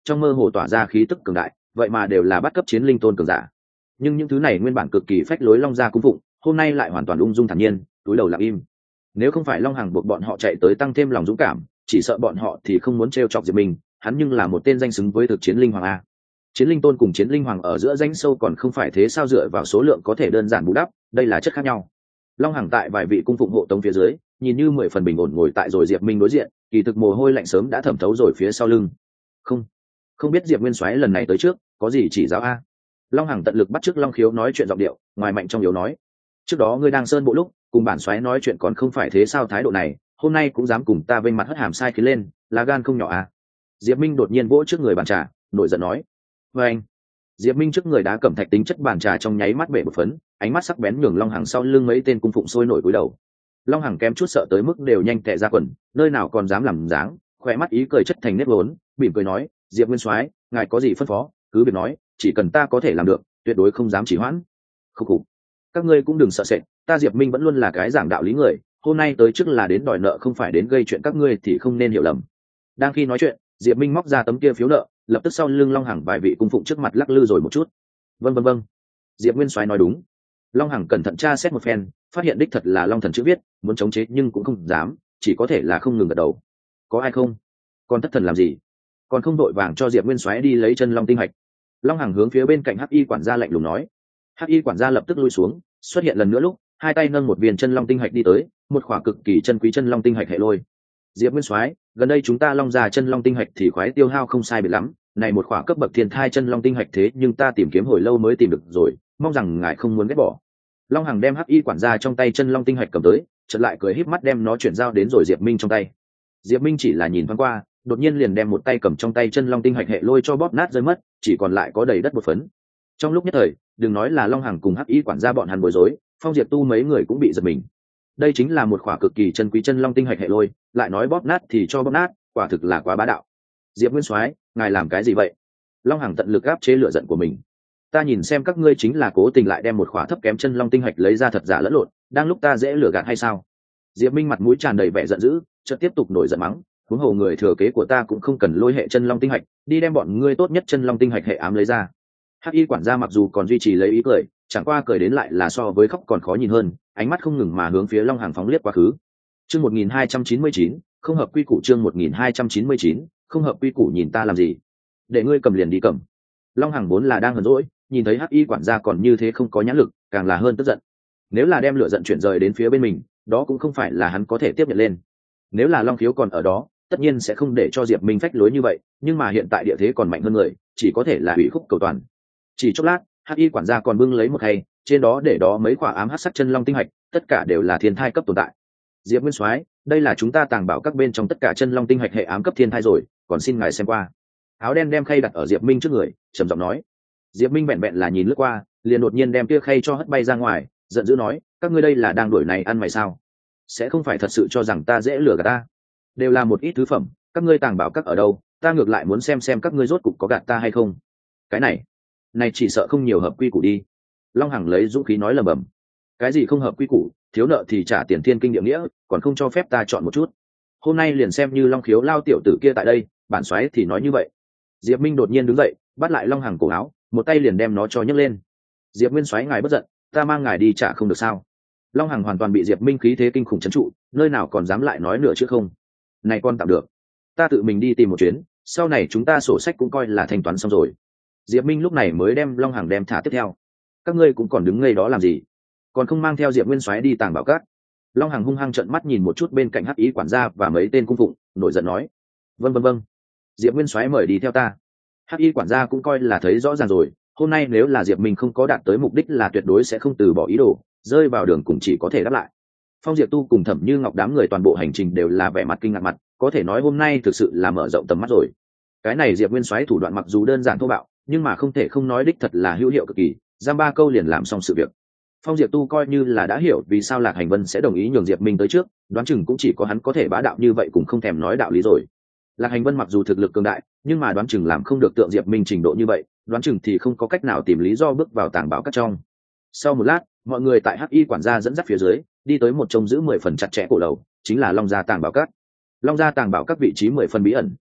trong mơ hồ tỏa ra khí tức cường đại, vậy mà đều là bắt cấp chiến linh tôn cường giả. Nhưng những thứ này nguyên bản cực kỳ phách lối long gia cung phụng, hôm nay lại hoàn toàn ung dung thản nhiên, túi đầu lặng im. Nếu không phải long hằng buộc bọn họ chạy tới tăng thêm lòng dũng cảm, chỉ sợ bọn họ thì không muốn trêu chọc diệp minh. Hắn nhưng là một tên danh xứng với thực chiến linh hoàng a. Chiến linh tôn cùng chiến linh hoàng ở giữa danh sâu còn không phải thế sao, dựa vào số lượng có thể đơn giản bù đắp, đây là chất khác nhau. Long hằng tại vài vị cung phụng hộ tống phía dưới, nhìn như mười phần bình ổn ngồi tại rồi diệp minh đối diện, kỳ thực mồ hôi lạnh sớm đã thẩm thấu rồi phía sau lưng. Không, không biết diệp nguyên soái lần này tới trước có gì chỉ giáo a? Long hằng tận lực bắt chước long khiếu nói chuyện giọng điệu, ngoài mạnh trong yếu nói. Trước đó ngươi đang sơn bộ lúc cùng bản soái nói chuyện còn không phải thế sao, thái độ này hôm nay cũng dám cùng ta vênh mặt hất hàm sai khí lên, lá gan không nhỏ a. Diệp minh đột nhiên vỗ trước người bàn trà, nổi giận nói. Và anh, diệp minh trước người đá cẩm thạch tính chất bàn trà trong nháy mắt bể một phấn, ánh mắt sắc bén nhường long hằng sau lưng mấy tên cung phụng sôi nổi cúi đầu. Long hằng kém chút sợ tới mức đều nhanh tệ ra quần, nơi nào còn dám làm dáng, khỏe mắt ý cười chất thành nếp vốn, mỉm cười nói, diệp nguyên soái, ngài có gì phân phó cứ việc nói, chỉ cần ta có thể làm được, tuyệt đối không dám chỉ hoãn. Khúc khục, các ngươi cũng đừng sợ sệt, ta diệp minh vẫn luôn là cái giảng đạo lý người, hôm nay tới trước là đến đòi nợ không phải đến gây chuyện, các ngươi thì không nên hiểu lầm. Đang khi nói chuyện, diệp minh móc ra tấm kia phiếu nợ, lập tức sau lưng long hằng vài vị cung phụng trước mặt lắc lư rồi một chút. Vâng vâng vâng, diệp nguyên soái nói đúng. Long hằng cẩn thận tra xét một phen, phát hiện đích thật là long thần chữ viết, muốn chống chế nhưng cũng không dám, chỉ có thể là không ngừng gật đầu. Có ai không? Còn thất thần làm gì? Còn không đội vàng cho diệp nguyên soái đi lấy chân long tinh hạch. Long hằng hướng phía bên cạnh hắc y quản gia lạnh lùng nói. Hắc y quản gia lập tức lui xuống, xuất hiện lần nữa lúc hai tay nâng một viên chân long tinh hạch đi tới, một khỏa cực kỳ chân quý chân long tinh hạch hệ lôi. Diệp nguyên soái, gần đây chúng ta long gia chân long tinh hạch thì khoái tiêu hao không sai biệt lắm, này một khỏa cấp bậc thiên thai chân long tinh hạch thế nhưng ta tìm kiếm hồi lâu mới tìm được rồi, mong rằng ngài không muốn ghét bỏ. Long hằng đem hắc y quản gia trong tay chân long tinh hạch cầm tới, chợt lại cười híp mắt đem nó chuyển giao đến rồi diệp minh trong tay. Diệp minh chỉ là nhìn thoáng qua, đột nhiên liền đem một tay cầm trong tay chân long tinh hạch hệ lôi cho bóp nát rơi mất, chỉ còn lại có đầy đất một phấn. Trong lúc nhất thời, đừng nói là long hằng cùng hắc y quản gia bọn hắn bối rối, phong diệp tu mấy người cũng bị giật mình. Đây chính là một khỏa cực kỳ chân quý chân long tinh hạch hệ lôi, lại nói bóp nát thì cho bóp nát, quả thực là quá bá đạo. Diệp nguyên soái, ngài làm cái gì vậy? Long hằng tận lực áp chế lửa giận của mình. Ta nhìn xem các ngươi chính là cố tình lại đem một khỏa thấp kém chân long tinh hạch lấy ra thật giả lẫn lộn, đang lúc ta dễ lừa gạt hay sao? Diệp minh mặt mũi tràn đầy vẻ giận dữ, chợt tiếp tục nổi giận mắng, huống hồ người thừa kế của ta cũng không cần lôi hệ chân long tinh hạch, đi đem bọn ngươi tốt nhất chân long tinh hạch hệ ám lấy ra. Hắc y quản gia mặc dù còn duy trì lấy ý cười, chẳng qua cười đến lại là so với khóc còn khó nhìn hơn, ánh mắt không ngừng mà hướng phía long hằng phóng liếc quá khứ. Chương một nghìn hai trăm chín mươi chín, không hợp quy củ. Chương một nghìn hai trăm chín mươi chín, không hợp quy củ, nhìn ta làm gì? Để ngươi cầm liền đi cầm. Long hằng vốn là đang hờn dỗi, nhìn thấy hắc y quản gia còn như thế không có nhãn lực, càng là hơn tức giận. Nếu là đem lửa giận chuyển rời đến phía bên mình, đó cũng không phải là hắn có thể tiếp nhận lên. Nếu là long khiếu còn ở đó, tất nhiên sẽ không để cho diệp minh phách lối như vậy, nhưng mà hiện tại địa thế còn mạnh hơn người, chỉ có thể là ủy khúc cầu toàn. Chỉ chốc lát, hắc y quản gia còn bưng lấy một khay, trên đó để đó mấy quả ám hắc sắc chân long tinh hạch, tất cả đều là thiên thai cấp tồn tại. Diệp nguyên soái, đây là chúng ta tàng bảo các bên trong tất cả chân long tinh hạch hệ ám cấp thiên thai rồi, còn xin ngài xem qua. Áo đen đem khay đặt ở diệp minh trước người, trầm giọng nói. Diệp minh bẹn bẹn là nhìn lướt qua, liền đột nhiên đem kia khay cho hất bay ra ngoài, giận dữ nói, các ngươi đây là đang đuổi này ăn mày sao? Sẽ không phải thật sự cho rằng ta dễ lừa gạt ta? Đều là một ít thứ phẩm, các ngươi tàng bảo các ở đâu, ta ngược lại muốn xem xem các ngươi rốt cục có gạt ta hay không. Cái này, này chỉ sợ không nhiều hợp quy củ đi. Long hằng lấy dũng khí nói lầm bầm. Cái gì không hợp quy củ, thiếu nợ thì trả tiền thiên kinh địa nghĩa, còn không cho phép ta chọn một chút. Hôm nay liền xem như long khiếu lao tiểu tử kia tại đây, bản soái thì nói như vậy. Diệp minh đột nhiên đứng dậy, bắt lại long hằng cổ áo, một tay liền đem nó cho nhấc lên. Diệp nguyên soái ngài bất giận, ta mang ngài đi trả không được sao? Long hằng hoàn toàn bị diệp minh khí thế kinh khủng trấn trụ, nơi nào còn dám lại nói nữa chứ không. Này con tạm được, ta tự mình đi tìm một chuyến, sau này chúng ta sổ sách cũng coi là thanh toán xong rồi. Diệp minh lúc này mới đem long hằng đem thả tiếp theo. Các ngươi cũng còn đứng ngây đó làm gì, còn không mang theo diệp nguyên soái đi tàng bảo các? Long hằng hung hăng trợn mắt nhìn một chút bên cạnh hắc ý quản gia và mấy tên cung phụng, nổi giận nói. Vâng vâng vâng, diệp nguyên soái mời đi theo ta. Hắc y quản gia cũng coi là thấy rõ ràng rồi, hôm nay nếu là diệp minh không có đạt tới mục đích là tuyệt đối sẽ không từ bỏ ý đồ, rơi vào đường cùng chỉ có thể đáp lại. Phong diệp tu cùng Thẩm Như Ngọc đám người toàn bộ hành trình đều là vẻ mặt kinh ngạc mặt, có thể nói hôm nay thực sự là mở rộng tầm mắt rồi. Cái này diệp nguyên soái thủ đoạn mặc dù đơn giản thô bạo, nhưng mà không thể không nói đích thật là hữu hiệu cực kỳ, giam ba câu liền làm xong sự việc. Phong diệp tu coi như là đã hiểu vì sao Lạc Hành Vân sẽ đồng ý nhường diệp minh tới trước, đoán chừng cũng chỉ có hắn có thể bá đạo như vậy, cũng không thèm nói đạo lý rồi. Lạc Hành Vân mặc dù thực lực cường đại, nhưng mà đoán chừng làm không được tượng diệp minh trình độ như vậy, đoán chừng thì không có cách nào tìm lý do bước vào tàng bảo các trong. Sau một lát, mọi người tại hắc y quản gia dẫn dắt phía dưới đi tới một trông giữ mười phần chặt chẽ cổ lầu, chính là long gia tàng bảo các. Long gia tàng bảo các vị trí mười phần bí ẩn,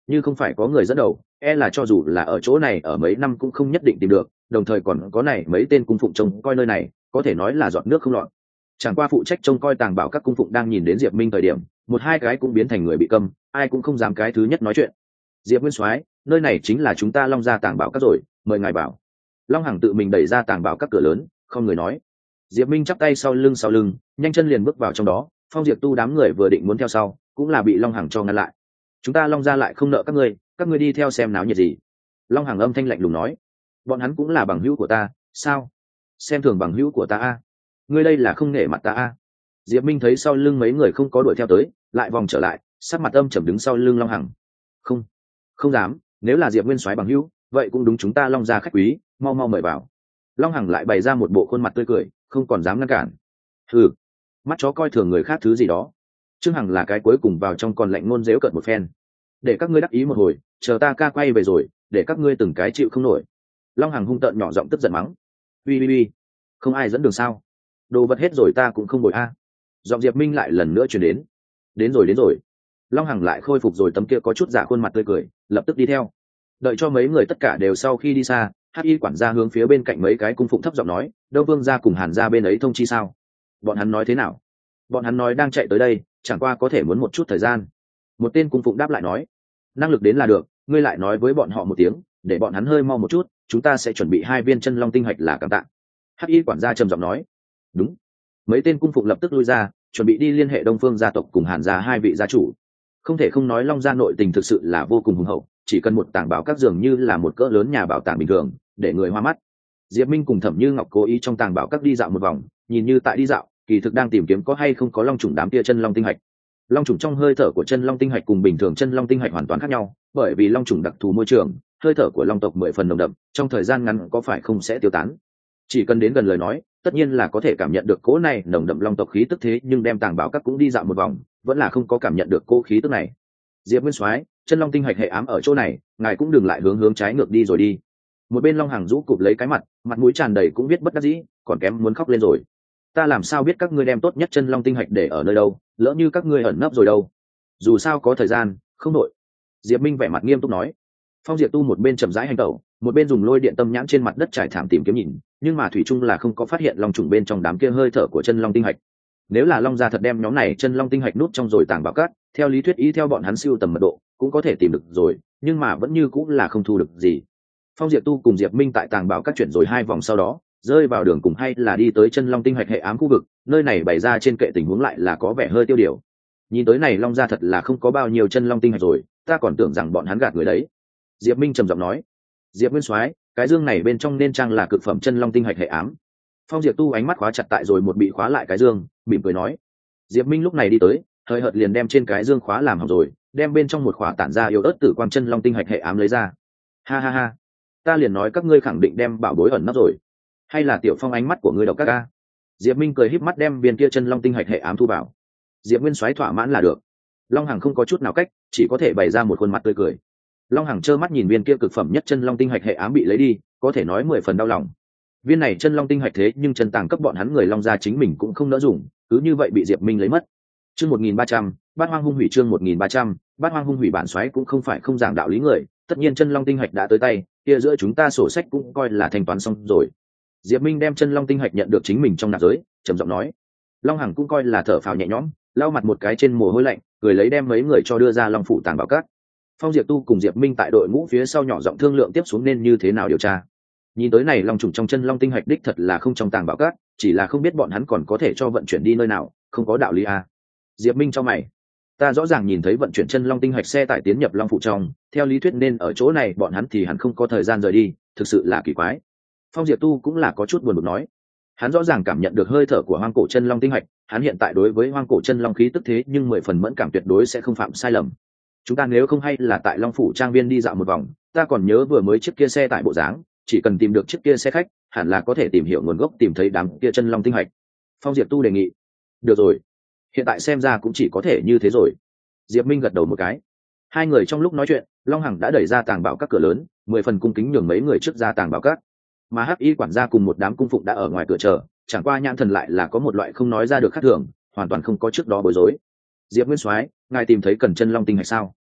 như không phải có người dẫn đầu, e là cho dù là ở chỗ này ở mấy năm cũng không nhất định tìm được, đồng thời còn có này mấy tên cung phụng trông coi nơi này, có thể nói là giọt nước không lọt. Chẳng qua phụ trách trông coi tàng bảo các cung phụng đang nhìn đến Diệp Minh thời điểm, một hai cái cũng biến thành người bị câm, ai cũng không dám cái thứ nhất nói chuyện. Diệp Nguyên Soái, nơi này chính là chúng ta Long gia tàng bảo các rồi, mời ngài vào. Long Hằng tự mình đẩy ra tàng bảo các cửa lớn, không người nói. Diệp Minh chắp tay sau lưng sau lưng, nhanh chân liền bước vào trong đó. Phong Diệp Tu đám người vừa định muốn theo sau, cũng là bị Long Hằng cho ngăn lại. Chúng ta Long gia lại không nợ các ngươi, các ngươi đi theo xem náo nhiệt gì? Long Hằng âm thanh lạnh lùng nói. Bọn hắn cũng là bằng hữu của ta, sao? Xem thường bằng hữu của ta a? Ngươi đây là không nể mặt ta a? Diệp Minh thấy sau lưng mấy người không có đuổi theo tới, lại vòng trở lại, sắc mặt âm trầm đứng sau lưng Long Hằng. Không, không dám, nếu là Diệp Nguyên Soái bằng hữu, vậy cũng đúng chúng ta Long gia khách quý, mau mau mời vào. Long Hằng lại bày ra một bộ khuôn mặt tươi cười, không còn dám ngăn cản. Hừ, mắt chó coi thường người khác thứ gì đó. Trương Hằng là cái cuối cùng vào trong, còn lạnh ngôn dếu cợt một phen. Để các ngươi đắc ý một hồi, chờ ta ca quay về rồi, để các ngươi từng cái chịu không nổi. Long Hằng hung tợn nhỏ giọng tức giận mắng. Ui ui ui, không ai dẫn đường sao? Đồ vật hết rồi ta cũng không bồi a. Giọng Diệp Minh lại lần nữa truyền đến. Đến rồi đến rồi. Long Hằng lại khôi phục rồi tấm kia có chút giả khuôn mặt tươi cười, lập tức đi theo. Đợi cho mấy người tất cả đều sau khi đi xa, Hắc Y quản gia hướng phía bên cạnh mấy cái cung phụng thấp giọng nói, Đâu Vương gia cùng Hàn gia bên ấy thông chi sao? Bọn hắn nói thế nào? Bọn hắn nói đang chạy tới đây, chẳng qua có thể muốn một chút thời gian. Một tên cung phụng đáp lại nói, năng lực đến là được, ngươi lại nói với bọn họ một tiếng, để bọn hắn hơi mau một chút, chúng ta sẽ chuẩn bị hai viên chân long tinh hạch là cảm tạ. Hắc Y quản gia trầm giọng nói. Đúng. Mấy tên cung phụng lập tức lui ra, chuẩn bị đi liên hệ Đông Phương gia tộc cùng Hàn gia hai vị gia chủ. Không thể không nói Long gia nội tình thực sự là vô cùng hùng hậu, chỉ cần một tàng bảo các dường như là một cỡ lớn nhà bảo tàng bình thường, để người hoa mắt. Diệp Minh cùng Thẩm Như Ngọc cố ý trong tàng bảo các đi dạo một vòng, nhìn như tại đi dạo, kỳ thực đang tìm kiếm có hay không có long trùng đám kia chân long tinh hạch. Long trùng trong hơi thở của chân long tinh hạch cùng bình thường chân long tinh hạch hoàn toàn khác nhau, bởi vì long trùng đặc thù môi trường, hơi thở của long tộc mười phần nồng đậm, trong thời gian ngắn có phải không sẽ tiêu tán. Chỉ cần đến gần lời nói, tất nhiên là có thể cảm nhận được cỗ này nồng đậm long tộc khí tức, thế nhưng đem tàng bảo các cũng đi dạo một vòng, vẫn là không có cảm nhận được cỗ khí tức này. Diệp Nguyên Soái, chân long tinh hạch hệ ám ở chỗ này, ngài cũng đừng lại hướng hướng trái ngược đi rồi đi. Một bên Long Hằng rũ cụp lấy cái mặt, mặt mũi tràn đầy cũng biết bất đắc dĩ, còn kém muốn khóc lên rồi. Ta làm sao biết các ngươi đem tốt nhất chân long tinh hạch để ở nơi đâu, lỡ như các ngươi ẩn nấp rồi đâu. Dù sao có thời gian, không nội. Diệp Minh vẻ mặt nghiêm túc nói. Phong Diệp Tu một bên chậm rãi hành tẩu, một bên dùng lôi điện tâm nhãn trên mặt đất trải thảm tìm kiếm nhìn, nhưng mà thủy chung là không có phát hiện long trùng bên trong đám kia hơi thở của chân long tinh hạch. Nếu là Long gia thật đem nhóm này chân long tinh hạch nút trong rồi tàng bảo cát, theo lý thuyết ý theo bọn hắn siêu tầm mật độ, cũng có thể tìm được rồi, nhưng mà vẫn như cũng là không thu được gì. Phong Diệp Tu cùng Diệp Minh tại tàng bảo cát chuyển rồi hai vòng sau đó, rơi vào đường cùng hay là đi tới chân long tinh hạch hệ ám khu vực, nơi này bày ra trên kệ tình huống lại là có vẻ hơi tiêu điều. Nhìn tới này Long gia thật là không có bao nhiêu chân long tinh hạch rồi, ta còn tưởng rằng bọn hắn gạt người đấy. Diệp Minh trầm giọng nói. Diệp Nguyên Soái, cái dương này bên trong nên trang là cực phẩm chân long tinh hạch hệ ám. Phong Diệp Tu ánh mắt khóa chặt tại rồi một bị khóa lại cái dương, mỉm cười nói. Diệp Minh lúc này đi tới, hơi hợt liền đem trên cái dương khóa làm hỏng rồi, đem bên trong một khóa tản ra yếu ớt tử quang chân long tinh hạch hệ ám lấy ra. Ha ha ha, ta liền nói các ngươi khẳng định đem bảo bối ẩn nấp rồi, hay là Tiểu Phong ánh mắt của ngươi độc các ca? Diệp Minh cười híp mắt đem viên kia chân long tinh hạch hệ ám thu vào. Diệp Nguyên Soái thỏa mãn là được. Long Hằng không có chút nào cách, chỉ có thể bày ra một khuôn mặt tươi cười. Long Hằng trơ mắt nhìn viên kia cực phẩm nhất chân long tinh hạch hệ ám bị lấy đi, có thể nói mười phần đau lòng. Viên này chân long tinh hạch thế nhưng chân tàng cấp bọn hắn người Long gia chính mình cũng không nỡ dùng, cứ như vậy bị Diệp Minh lấy mất. Chương một nghìn ba trăm, Bát Hoang hung hủy chương một nghìn ba trăm, Bát Hoang hung hủy bản soái cũng không phải không giảng đạo lý người, tất nhiên chân long tinh hạch đã tới tay, kia giữa chúng ta sổ sách cũng coi là thanh toán xong rồi. Diệp Minh đem chân long tinh hạch nhận được chính mình trong nạp giới, trầm giọng nói. Long Hằng cũng coi là thở phào nhẹ nhõm, lau mặt một cái trên mồ hôi lạnh, cười lấy đem mấy người cho đưa ra Long phủ tàng bảo các. Phong Diệp Tu cùng Diệp Minh tại đội ngũ phía sau nhỏ giọng thương lượng tiếp xuống nên như thế nào điều tra. Nhìn tới này long trùng trong chân long tinh hạch đích thật là không trong tàng bảo các, chỉ là không biết bọn hắn còn có thể cho vận chuyển đi nơi nào, không có đạo lý à. Diệp Minh cho mày, ta rõ ràng nhìn thấy vận chuyển chân long tinh hạch xe tải tiến nhập long phụ trong, theo lý thuyết nên ở chỗ này bọn hắn thì hẳn không có thời gian rời đi, thực sự là kỳ quái. Phong Diệp Tu cũng là có chút buồn bực nói, hắn rõ ràng cảm nhận được hơi thở của hoang cổ chân long tinh hạch, hắn hiện tại đối với hoang cổ chân long khí tức thế nhưng mười phần mẫn cảm, tuyệt đối sẽ không phạm sai lầm. Chúng ta nếu không hay là tại long phủ trang viên đi dạo một vòng, ta còn nhớ vừa mới chiếc kia xe tải bộ dáng, chỉ cần tìm được chiếc kia xe khách, hẳn là có thể tìm hiểu nguồn gốc, tìm thấy đám kia chân long tinh hạch. Phong Diệp Tu đề nghị. Được rồi, hiện tại xem ra cũng chỉ có thể như thế rồi. Diệp Minh gật đầu một cái. Hai người trong lúc nói chuyện, Long Hằng đã đẩy ra tàng bảo các cửa lớn, mười phần cung kính nhường mấy người trước ra tàng bảo các. Mà Hắc Y quản gia cùng một đám cung phụng đã ở ngoài cửa chờ, chẳng qua nhãn thần lại là có một loại không nói ra được khác thường, hoàn toàn không có trước đó bối rối. Diệp Nguyên Soái, ngài tìm thấy cần chân long tinh hạch sao?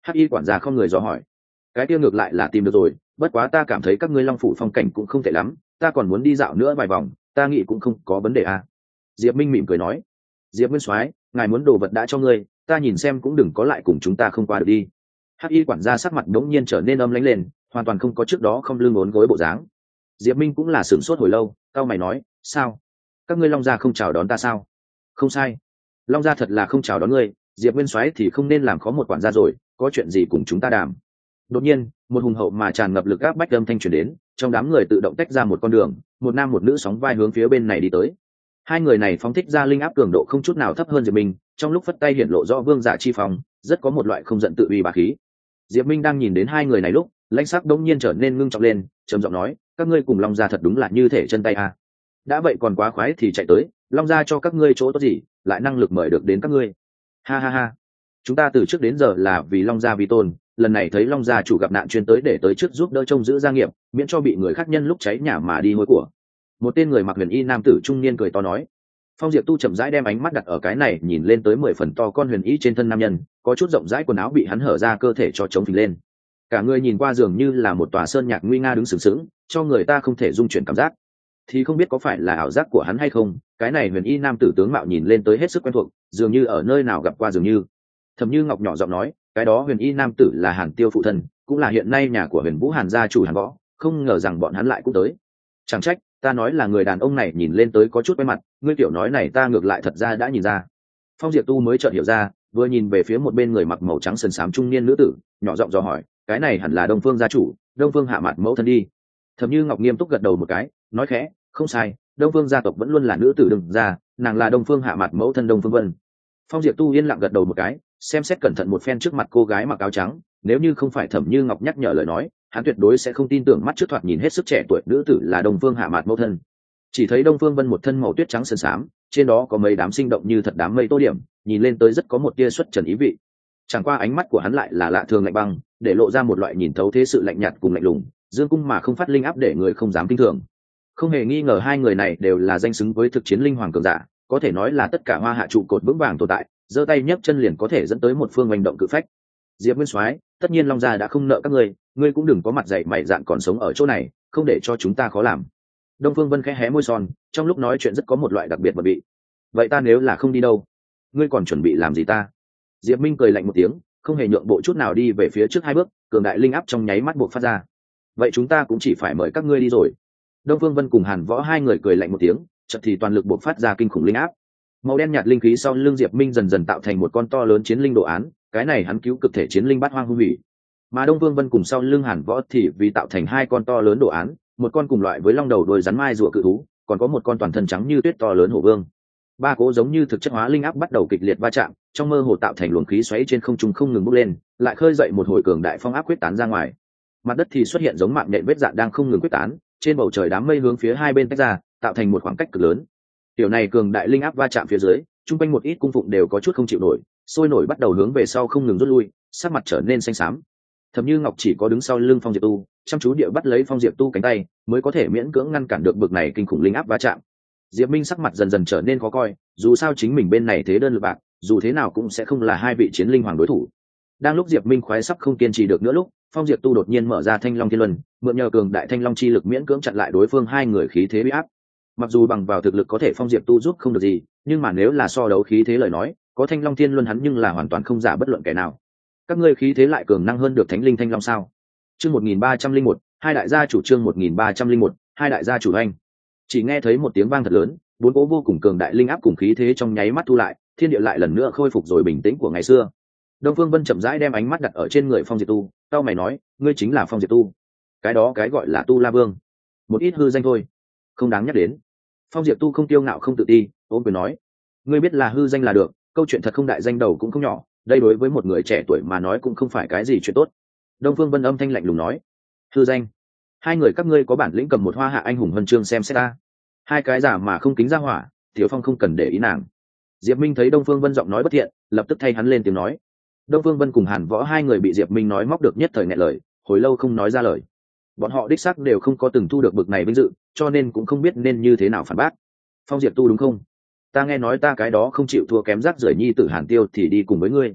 hắc y quản gia không người dò hỏi. Cái kia ngược lại là tìm được rồi, bất quá ta cảm thấy các ngươi long phủ phong cảnh cũng không tệ lắm, ta còn muốn đi dạo nữa vài vòng, ta nghĩ cũng không có vấn đề à. Diệp Minh mỉm cười nói. Diệp Nguyên Soái, ngài muốn đồ vật đã cho ngươi, ta nhìn xem cũng đừng có lại cùng chúng ta không qua được đi. Hắc y quản gia sắc mặt đống nhiên trở nên âm lãnh lên, hoàn toàn không có trước đó không lưng ốn gối bộ dáng. Diệp Minh cũng là sửng sốt hồi lâu, cao mày nói, sao? Các ngươi long gia không chào đón ta sao? Không sai, long gia thật là không chào đón ngươi, Diệp Nguyên Soái thì không nên làm khó một quản gia rồi, có chuyện gì cùng chúng ta đàm. Đột nhiên, một hùng hậu mà tràn ngập lực áp bách âm thanh truyền đến, trong đám người tự động tách ra một con đường, một nam một nữ sóng vai hướng phía bên này đi tới. Hai người này phóng thích ra linh áp cường độ không chút nào thấp hơn Diệp Minh, trong lúc phất tay hiển lộ rõ vương giả chi phong, rất có một loại không giận tự uy bá khí. Diệp Minh đang nhìn đến hai người này lúc, lãnh sắc đống nhiên trở nên ngưng trọng lên, trầm giọng nói, các ngươi cùng long gia thật đúng là như thể chân tay a. Đã vậy còn quá khoái thì chạy tới, long gia cho các ngươi chỗ tốt gì, lại năng lực mời được đến các ngươi. Ha ha ha, chúng ta từ trước đến giờ là vì long gia vi tôn, lần này thấy long gia chủ gặp nạn chuyên tới để tới trước giúp đỡ trông giữ gia nghiệp, miễn cho bị người khác nhân lúc cháy nhà mà đi hối của. Một tên người mặc huyền y nam tử trung niên cười to nói. Phong Diệp Tu chậm rãi đem ánh mắt đặt ở cái này nhìn lên tới mười phần to con huyền y trên thân nam nhân, có chút rộng rãi quần áo bị hắn hở ra cơ thể cho chống phình lên. Cả người nhìn qua dường như là một tòa sơn nhạc nguy nga đứng sừng sững, cho người ta không thể dung chuyển cảm giác. Thì không biết có phải là ảo giác của hắn hay không, cái này huyền y nam tử tướng mạo nhìn lên tới hết sức quen thuộc, dường như ở nơi nào gặp qua dường như. Thẩm Như Ngọc nhỏ giọng nói, cái đó huyền y nam tử là Hàn Tiêu phụ thân, cũng là hiện nay nhà của Huyền Vũ Hàn gia chủ Hàn Võ, không ngờ rằng bọn hắn lại cũng tới. Chẳng trách, ta nói là người đàn ông này nhìn lên tới có chút quen mặt, ngươi tiểu nói này ta ngược lại thật ra đã nhìn ra. Phong Diệp Tu mới chợt hiểu ra, vừa nhìn về phía một bên người mặc màu trắng sần sám trung niên nữ tử, nhỏ giọng dò hỏi, cái này hẳn là Đông Phương gia chủ, Đông Phương Hạ Mạt mẫu thân đi. Thẩm Như Ngọc nghiêm túc gật đầu một cái, nói khẽ, không sai, Đông Phương gia tộc vẫn luôn là nữ tử đừng ra, nàng là Đông Phương Hạ Mạt mẫu thân Đông Phương Vân. Phong Diệp Tu yên lặng gật đầu một cái, xem xét cẩn thận một phen trước mặt cô gái mặc áo trắng, nếu như không phải Thẩm Như Ngọc nhắc nhở lời nói, hắn tuyệt đối sẽ không tin tưởng mắt trước thoạt nhìn hết sức trẻ tuổi nữ tử là Đông Phương Hạ Mạt mẫu thân. Chỉ thấy Đông Phương Vân một thân màu tuyết trắng sơn xám, trên đó có mấy đám sinh động như thật đám mây tô điểm, nhìn lên tới rất có một tia xuất trần ý vị. Chẳng qua ánh mắt của hắn lại là lạ thường lạnh băng, để lộ ra một loại nhìn thấu thế sự lạnh nhạt cùng lạnh lùng, dương cung mà không phát linh áp để người không dám kinh thường. Không hề nghi ngờ hai người này đều là danh xứng với thực chiến linh hoàng cường giả, có thể nói là tất cả hoa hạ trụ cột vững vàng tồn tại, giơ tay nhấc chân liền có thể dẫn tới một phương hành động cự phách. Diệp Nguyên Soái, tất nhiên Long gia đã không nợ các ngươi, ngươi cũng đừng có mặt dày mày dạn còn sống ở chỗ này, không để cho chúng ta khó làm. Đông Phương Vân khẽ hé môi son, trong lúc nói chuyện rất có một loại đặc biệt mật vị. Vậy ta nếu là không đi đâu, ngươi còn chuẩn bị làm gì ta? Diệp Minh cười lạnh một tiếng, không hề nhượng bộ chút nào đi về phía trước hai bước, cường đại linh áp trong nháy mắt buộc phát ra. Vậy chúng ta cũng chỉ phải mời các ngươi đi rồi. Đông Phương Vân cùng Hàn Võ hai người cười lạnh một tiếng, chợt thì toàn lực buộc phát ra kinh khủng linh áp. Màu đen nhạt linh khí sau lưng Diệp Minh dần dần tạo thành một con to lớn chiến linh đồ án, cái này hắn cứu cực thể chiến linh bát hoang hung hủy. Mà Đông Phương Vân cùng sau lưng Hàn Võ thì vì tạo thành hai con to lớn đồ án, một con cùng loại với long đầu đuôi rắn mai rùa cự thú, còn có một con toàn thân trắng như tuyết to lớn hổ vương. Ba cỗ giống như thực chất hóa linh áp bắt đầu kịch liệt va chạm, trong mơ hồ tạo thành luồng khí xoáy trên không trung không ngừng bốc lên, lại khơi dậy một hồi cường đại phong áp quyết tán ra ngoài. Mặt đất thì xuất hiện giống mạng nhện vết dạn đang không ngừng quyết tán, trên bầu trời đám mây hướng phía hai bên tách ra, tạo thành một khoảng cách cực lớn. Tiểu này cường đại linh áp va chạm phía dưới, trung quanh một ít cung phụng đều có chút không chịu nổi, sôi nổi bắt đầu hướng về sau không ngừng rút lui, sắc mặt trở nên xanh xám. Thẩm Như Ngọc chỉ có đứng sau lưng Phong Diệp Tu, chăm chú địa bắt lấy Phong Diệp Tu cánh tay, mới có thể miễn cưỡng ngăn cản được bực này kinh khủng linh áp va chạm. Diệp Minh sắc mặt dần dần trở nên khó coi, dù sao chính mình bên này thế đơn lực bạc, dù thế nào cũng sẽ không là hai vị chiến linh hoàng đối thủ. Đang lúc Diệp Minh khoái sắp không kiên trì được nữa lúc, Phong Diệp Tu đột nhiên mở ra Thanh Long Thiên Luân, mượn nhờ cường đại thanh long chi lực miễn cưỡng chặn lại đối phương hai người khí thế uy áp. Mặc dù bằng vào thực lực có thể Phong Diệp Tu giúp không được gì, nhưng mà nếu là so đấu khí thế lời nói, có Thanh Long Thiên Luân hắn nhưng là hoàn toàn không giả bất luận kẻ nào. Các ngươi khí thế lại cường năng hơn được Thánh Linh Thanh Long sao? Chương một nghìn ba trăm linh một, hai đại gia chủ chương một nghìn ba trăm linh một, hai đại gia chủ anh. Chỉ nghe thấy một tiếng vang thật lớn, bốn cỗ vô cùng cường đại linh áp cùng khí thế trong nháy mắt thu lại, thiên địa lại lần nữa khôi phục rồi bình tĩnh của ngày xưa. Đông Phương Vân chậm rãi đem ánh mắt đặt ở trên người Phong Diệp Tu, tao mày nói, ngươi chính là Phong Diệp Tu? Cái đó cái gọi là Tu La Vương, một ít hư danh thôi, không đáng nhắc đến. Phong Diệp Tu không tiêu ngạo không tự ti, ôm quyền nói, ngươi biết là hư danh là được, câu chuyện thật không đại danh đầu cũng không nhỏ, đây đối với một người trẻ tuổi mà nói cũng không phải cái gì chuyện tốt. Đông Phương Vân âm thanh lạnh lùng nói, hư danh? Hai người các ngươi có bản lĩnh cầm một hoa hạ anh hùng huân chương xem xét ta. Hai cái giả mà không kính ra hỏa, Tiểu Phong không cần để ý nàng. Diệp Minh thấy Đông Phương Vân giọng nói bất thiện, lập tức thay hắn lên tiếng nói. Đông Phương Vân cùng Hàn Võ hai người bị Diệp Minh nói móc được nhất thời nghẹn lời, hồi lâu không nói ra lời. Bọn họ đích xác đều không có từng thu được bực này vinh dự, cho nên cũng không biết nên như thế nào phản bác. Phong Diệp Tu đúng không? Ta nghe nói ta cái đó không chịu thua kém rác rưởi nhi tử Hàn Tiêu thì đi cùng với ngươi.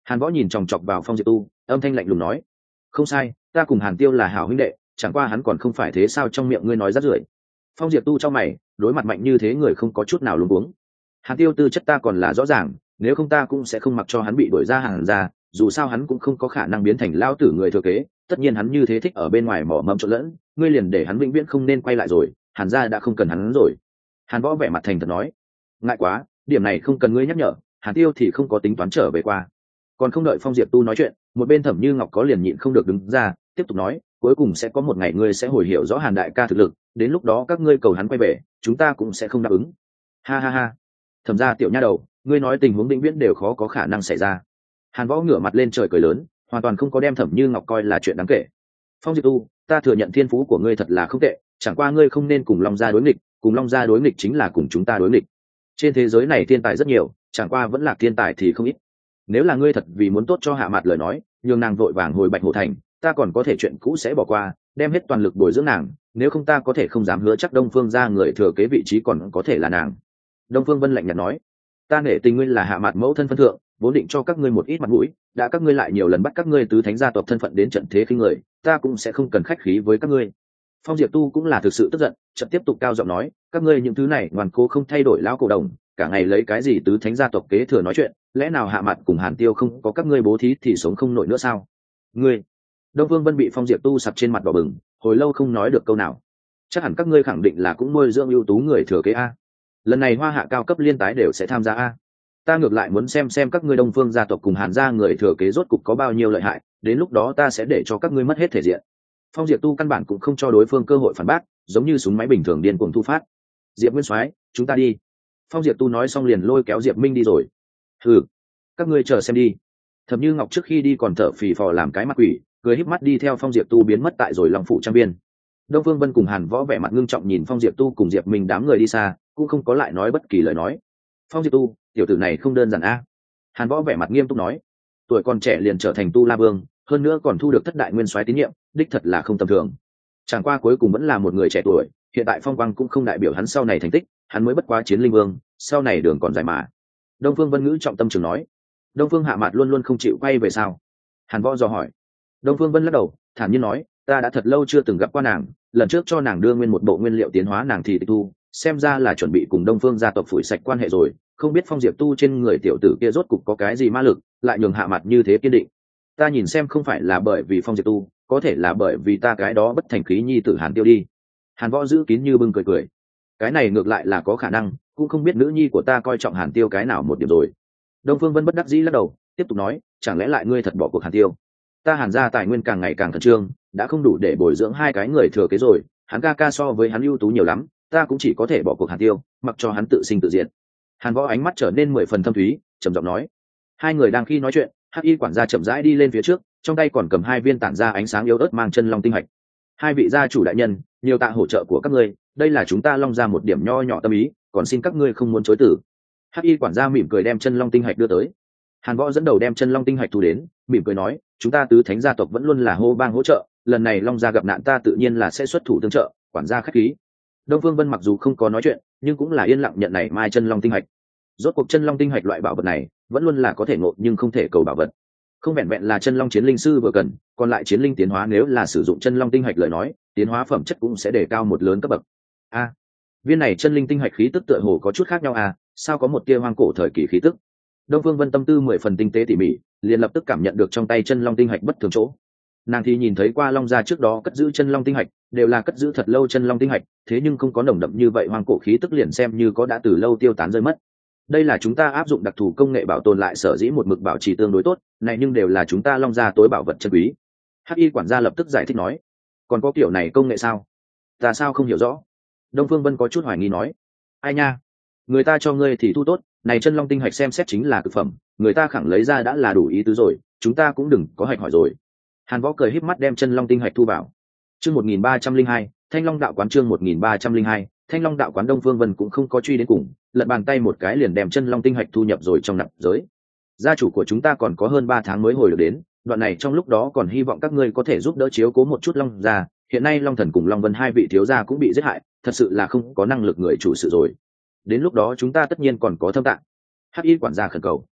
Hàn Võ nhìn chòng chọc vào Phong Diệp Tu, âm thanh lạnh lùng nói: không sai, ta cùng Hàn Tiêu là hảo huynh đệ, chẳng qua hắn còn không phải thế sao trong miệng ngươi nói rát rưởi. Phong Diệp Tu trong mày, đối mặt mạnh như thế người không có chút nào luống cuống. Hàn Tiêu tư chất ta còn là rõ ràng, nếu không ta cũng sẽ không mặc cho hắn bị đuổi ra Hàn gia, dù sao hắn cũng không có khả năng biến thành lao tử người thừa kế, tất nhiên hắn như thế thích ở bên ngoài mỏ mẫm trộn lẫn, ngươi liền để hắn vĩnh viễn không nên quay lại rồi, Hàn gia đã không cần hắn rồi. Hàn Võ vẻ mặt thành thật nói: ngại quá, điểm này không cần ngươi nhắc nhở, Hàn Tiêu thì không có tính toán trở về qua. Còn không đợi Phong Diệp Tu nói chuyện, một bên Thẩm Như Ngọc có liền nhịn không được đứng ra, tiếp tục nói: cuối cùng sẽ có một ngày ngươi sẽ hồi hiểu rõ Hàn đại ca thực lực, đến lúc đó các ngươi cầu hắn quay về, chúng ta cũng sẽ không đáp ứng. Ha ha ha. Thẩm gia tiểu nha đầu, ngươi nói tình huống vĩnh viễn đều khó có khả năng xảy ra. Hàn Võ ngửa mặt lên trời cười lớn, hoàn toàn không có đem Thẩm Như Ngọc coi là chuyện đáng kể. Phong Diệp Tu, ta thừa nhận thiên phú của ngươi thật là không tệ, chẳng qua ngươi không nên cùng Long gia đối nghịch, cùng Long gia đối nghịch chính là cùng chúng ta đối nghịch. Trên thế giới này thiên tài rất nhiều, chẳng qua vẫn là thiên tài thì không ít. Nếu là ngươi thật vì muốn tốt cho Hạ Mạt lời nói, nhường nàng vội vàng hồi Bạch Hổ thành, ta còn có thể chuyện cũ sẽ bỏ qua, đem hết toàn lực bồi dưỡng nàng, nếu không ta có thể không dám hứa chắc Đông Phương gia người thừa kế vị trí còn có thể là nàng. Đông Phương Vân lạnh nhạt nói: ta nể tình ngươi là Hạ Mạt mẫu thân phân thượng, vốn định cho các ngươi một ít mặt mũi, đã các ngươi lại nhiều lần bắt các ngươi tứ thánh gia tộc thân phận đến trận thế khinh người, ta cũng sẽ không cần khách khí với các ngươi. Phong Diệp Tu cũng là thực sự tức giận, chợt tiếp tục cao giọng nói: các ngươi những thứ này ngoan cố không thay đổi lão cổ đồng, cả ngày lấy cái gì tứ thánh gia tộc kế thừa nói chuyện, lẽ nào Hạ Mạt cùng Hàn Tiêu không có các ngươi bố thí thì sống không nổi nữa sao? Ngươi! Đông Phương Vân bị Phong Diệp Tu sặc trên mặt đỏ bừng, hồi lâu không nói được câu nào. Chắc hẳn các ngươi khẳng định là cũng nuôi dưỡng ưu tú người thừa kế a. Lần này Hoa Hạ cao cấp liên tái đều sẽ tham gia a. Ta ngược lại muốn xem xem các ngươi Đông Phương gia tộc cùng Hàn gia người thừa kế rốt cục có bao nhiêu lợi hại, đến lúc đó ta sẽ để cho các ngươi mất hết thể diện. Phong Diệp Tu căn bản cũng không cho đối phương cơ hội phản bác, giống như súng máy bình thường điên cuồng thu phát. Diệp Nguyên Soái, chúng ta đi. Phong Diệp Tu nói xong liền lôi kéo Diệp Minh đi rồi. Ừ, các ngươi chờ xem đi. Thẩm Như Ngọc trước khi đi còn thở phì phò làm cái mặt quỷ, cười híp mắt đi theo Phong Diệp Tu biến mất tại rồi Long phủ trang biên. Đông Phương Vân cùng Hàn Võ vẻ mặt ngưng trọng nhìn Phong Diệp Tu cùng Diệp Minh đám người đi xa, cũng không có lại nói bất kỳ lời nói. Phong Diệp Tu, tiểu tử này không đơn giản a. Hàn Võ vẻ mặt nghiêm túc nói: tuổi còn trẻ liền trở thành Tu La Vương, hơn nữa còn thu được thất đại nguyên soái tín nhiệm, đích thật là không tầm thường. Chẳng qua cuối cùng vẫn là một người trẻ tuổi, hiện tại phong quang cũng không đại biểu hắn sau này thành tích, hắn mới bất quá chiến linh vương, sau này đường còn dài mà. Đông Phương Vân ngữ trọng tâm trường nói: Đông Phương Hạ Mạt luôn luôn không chịu quay về sao? Hàn Võ dò hỏi. Đông Phương Vân lắc đầu, thản nhiên nói: ta đã thật lâu chưa từng gặp qua nàng, lần trước cho nàng đưa nguyên một bộ nguyên liệu tiến hóa nàng thì tịch thu, xem ra là chuẩn bị cùng Đông Phương gia tộc phủi sạch quan hệ rồi, không biết Phong Diệp Tu trên người tiểu tử kia rốt cục có cái gì ma lực, lại nhường Hạ Mạt như thế kiên định. Ta nhìn xem không phải là bởi vì Phong Diệp Tu, có thể là bởi vì ta cái đó bất thành khí nhi tử Hàn Tiêu đi. Hàn Võ giữ kín như bưng cười cười. Cái này ngược lại là có khả năng, cũng không biết nữ nhi của ta coi trọng Hàn Tiêu cái nào một điểm rồi. Đông Phương Vân bất đắc dĩ lắc đầu, tiếp tục nói: chẳng lẽ lại ngươi thật bỏ cuộc Hàn Tiêu? Ta Hàn gia tài nguyên càng ngày càng khẩn trương, đã không đủ để bồi dưỡng hai cái người thừa kế rồi, hắn ca ca so với hắn ưu tú nhiều lắm, ta cũng chỉ có thể bỏ cuộc Hàn Tiêu, mặc cho hắn tự sinh tự diệt. Hàn Võ ánh mắt trở nên mười phần thâm thúy, trầm giọng nói. Hai người đang khi nói chuyện, Hắc Y quản gia chậm rãi đi lên phía trước, trong tay còn cầm hai viên tản ra ánh sáng yếu ớt mang chân long tinh hạch. Hai vị gia chủ đại nhân, nhiều tạ hỗ trợ của các ngươi, đây là chúng ta Long gia một điểm nho nhỏ tâm ý, còn xin các ngươi không muốn chối từ. Hắc Y quản gia mỉm cười đem chân long tinh hạch đưa tới. Hàn Võ dẫn đầu đem chân long tinh hạch thu đến, mỉm cười nói: chúng ta tứ thánh gia tộc vẫn luôn là hô bang hỗ trợ, lần này Long gia gặp nạn ta tự nhiên là sẽ xuất thủ tương trợ, quản gia khách khí. Đông Phương Vân mặc dù không có nói chuyện, nhưng cũng là yên lặng nhận này mai chân long tinh hạch. Rốt cuộc chân long tinh hạch loại bảo vật này vẫn luôn là có thể ngộ nhưng không thể cầu bảo vật, không vẹn vẹn là chân long chiến linh sư vừa cần, còn lại chiến linh tiến hóa nếu là sử dụng chân long tinh hạch lời nói, tiến hóa phẩm chất cũng sẽ đề cao một lớn cấp bậc. A, à, viên này chân linh tinh hạch khí tức tựa hồ có chút khác nhau à, sao có một tia hoang cổ thời kỳ khí tức? Đông Phương Vân tâm tư mười phần tinh tế tỉ mỉ, liền lập tức cảm nhận được trong tay chân long tinh hạch bất thường chỗ. Nàng thì nhìn thấy qua Long gia trước đó cất giữ chân long tinh hạch, đều là cất giữ thật lâu chân long tinh hạch, thế nhưng không có nồng đậm như vậy hoang cổ khí tức liền xem như có đã từ lâu tiêu tán rơi mất. Đây là chúng ta áp dụng đặc thù công nghệ bảo tồn lại sở dĩ một mực bảo trì tương đối tốt, này nhưng đều là chúng ta Long gia tối bảo vật chân quý. Hắc Y quản gia lập tức giải thích nói, còn có kiểu này công nghệ sao? Ta sao không hiểu rõ? Đông Phương Vân có chút hoài nghi nói, ai nha, người ta cho ngươi thì thu tốt, này chân long tinh hạch xem xét chính là cực phẩm, người ta khẳng lấy ra đã là đủ ý tứ rồi, chúng ta cũng đừng có hạch hỏi rồi. Hàn Võ cười híp mắt đem chân long tinh hạch thu vào. Chương một nghìn ba trăm linh hai, Thanh Long đạo quán chương một nghìn ba trăm linh hai, Thanh Long đạo quán. Đông Phương Vân cũng không có truy đến cùng, lật bàn tay một cái liền đem chân long tinh hạch thu nhập rồi trong nạp giới. Gia chủ của chúng ta còn có hơn ba tháng mới hồi được đến, đoạn này trong lúc đó còn hy vọng các ngươi có thể giúp đỡ chiếu cố một chút Long gia, hiện nay Long Thần cùng Long Vân hai vị thiếu gia cũng bị giết hại, thật sự là không có năng lực người chủ sự rồi. Đến lúc đó chúng ta tất nhiên còn có thâm tạng. Hắc Y quản gia khẩn cầu.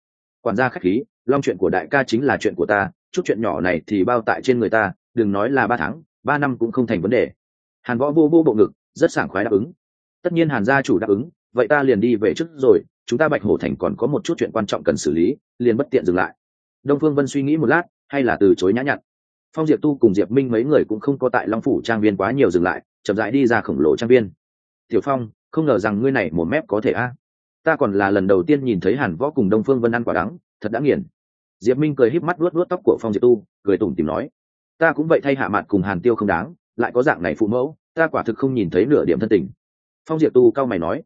quản gia khách khí, long chuyện của đại ca chính là chuyện của ta, chút chuyện nhỏ này thì bao tại trên người ta, đừng nói là ba tháng ba năm cũng không thành vấn đề. Hàn Võ vô vô bộ ngực, rất sảng khoái đáp ứng. Tất nhiên Hàn gia chủ đáp ứng, vậy ta liền đi về trước rồi, chúng ta Bạch Hổ thành còn có một chút chuyện quan trọng cần xử lý, liền bất tiện dừng lại. Đông Phương Vân suy nghĩ một lát, hay là từ chối nhã nhặn. Phong Diệp Tu cùng Diệp Minh mấy người cũng không có tại Long phủ trang viên quá nhiều dừng lại, chậm rãi đi ra khổng lồ trang viên. Tiểu Phong, không ngờ rằng ngươi này một mép có thể a. Ta còn là lần đầu tiên nhìn thấy Hàn Võ cùng Đông Phương Vân ăn quả đắng, thật đã nghiền. Diệp Minh cười híp mắt vuốt vuốt tóc của Phong Diệp Tu, cười tủm tỉm nói: ta cũng vậy, thay Hạ Mạn cùng Hàn Tiêu không đáng, lại có dạng này phụ mẫu, ta quả thực không nhìn thấy nửa điểm thân tình. Phong Diệp Tu cao mày nói: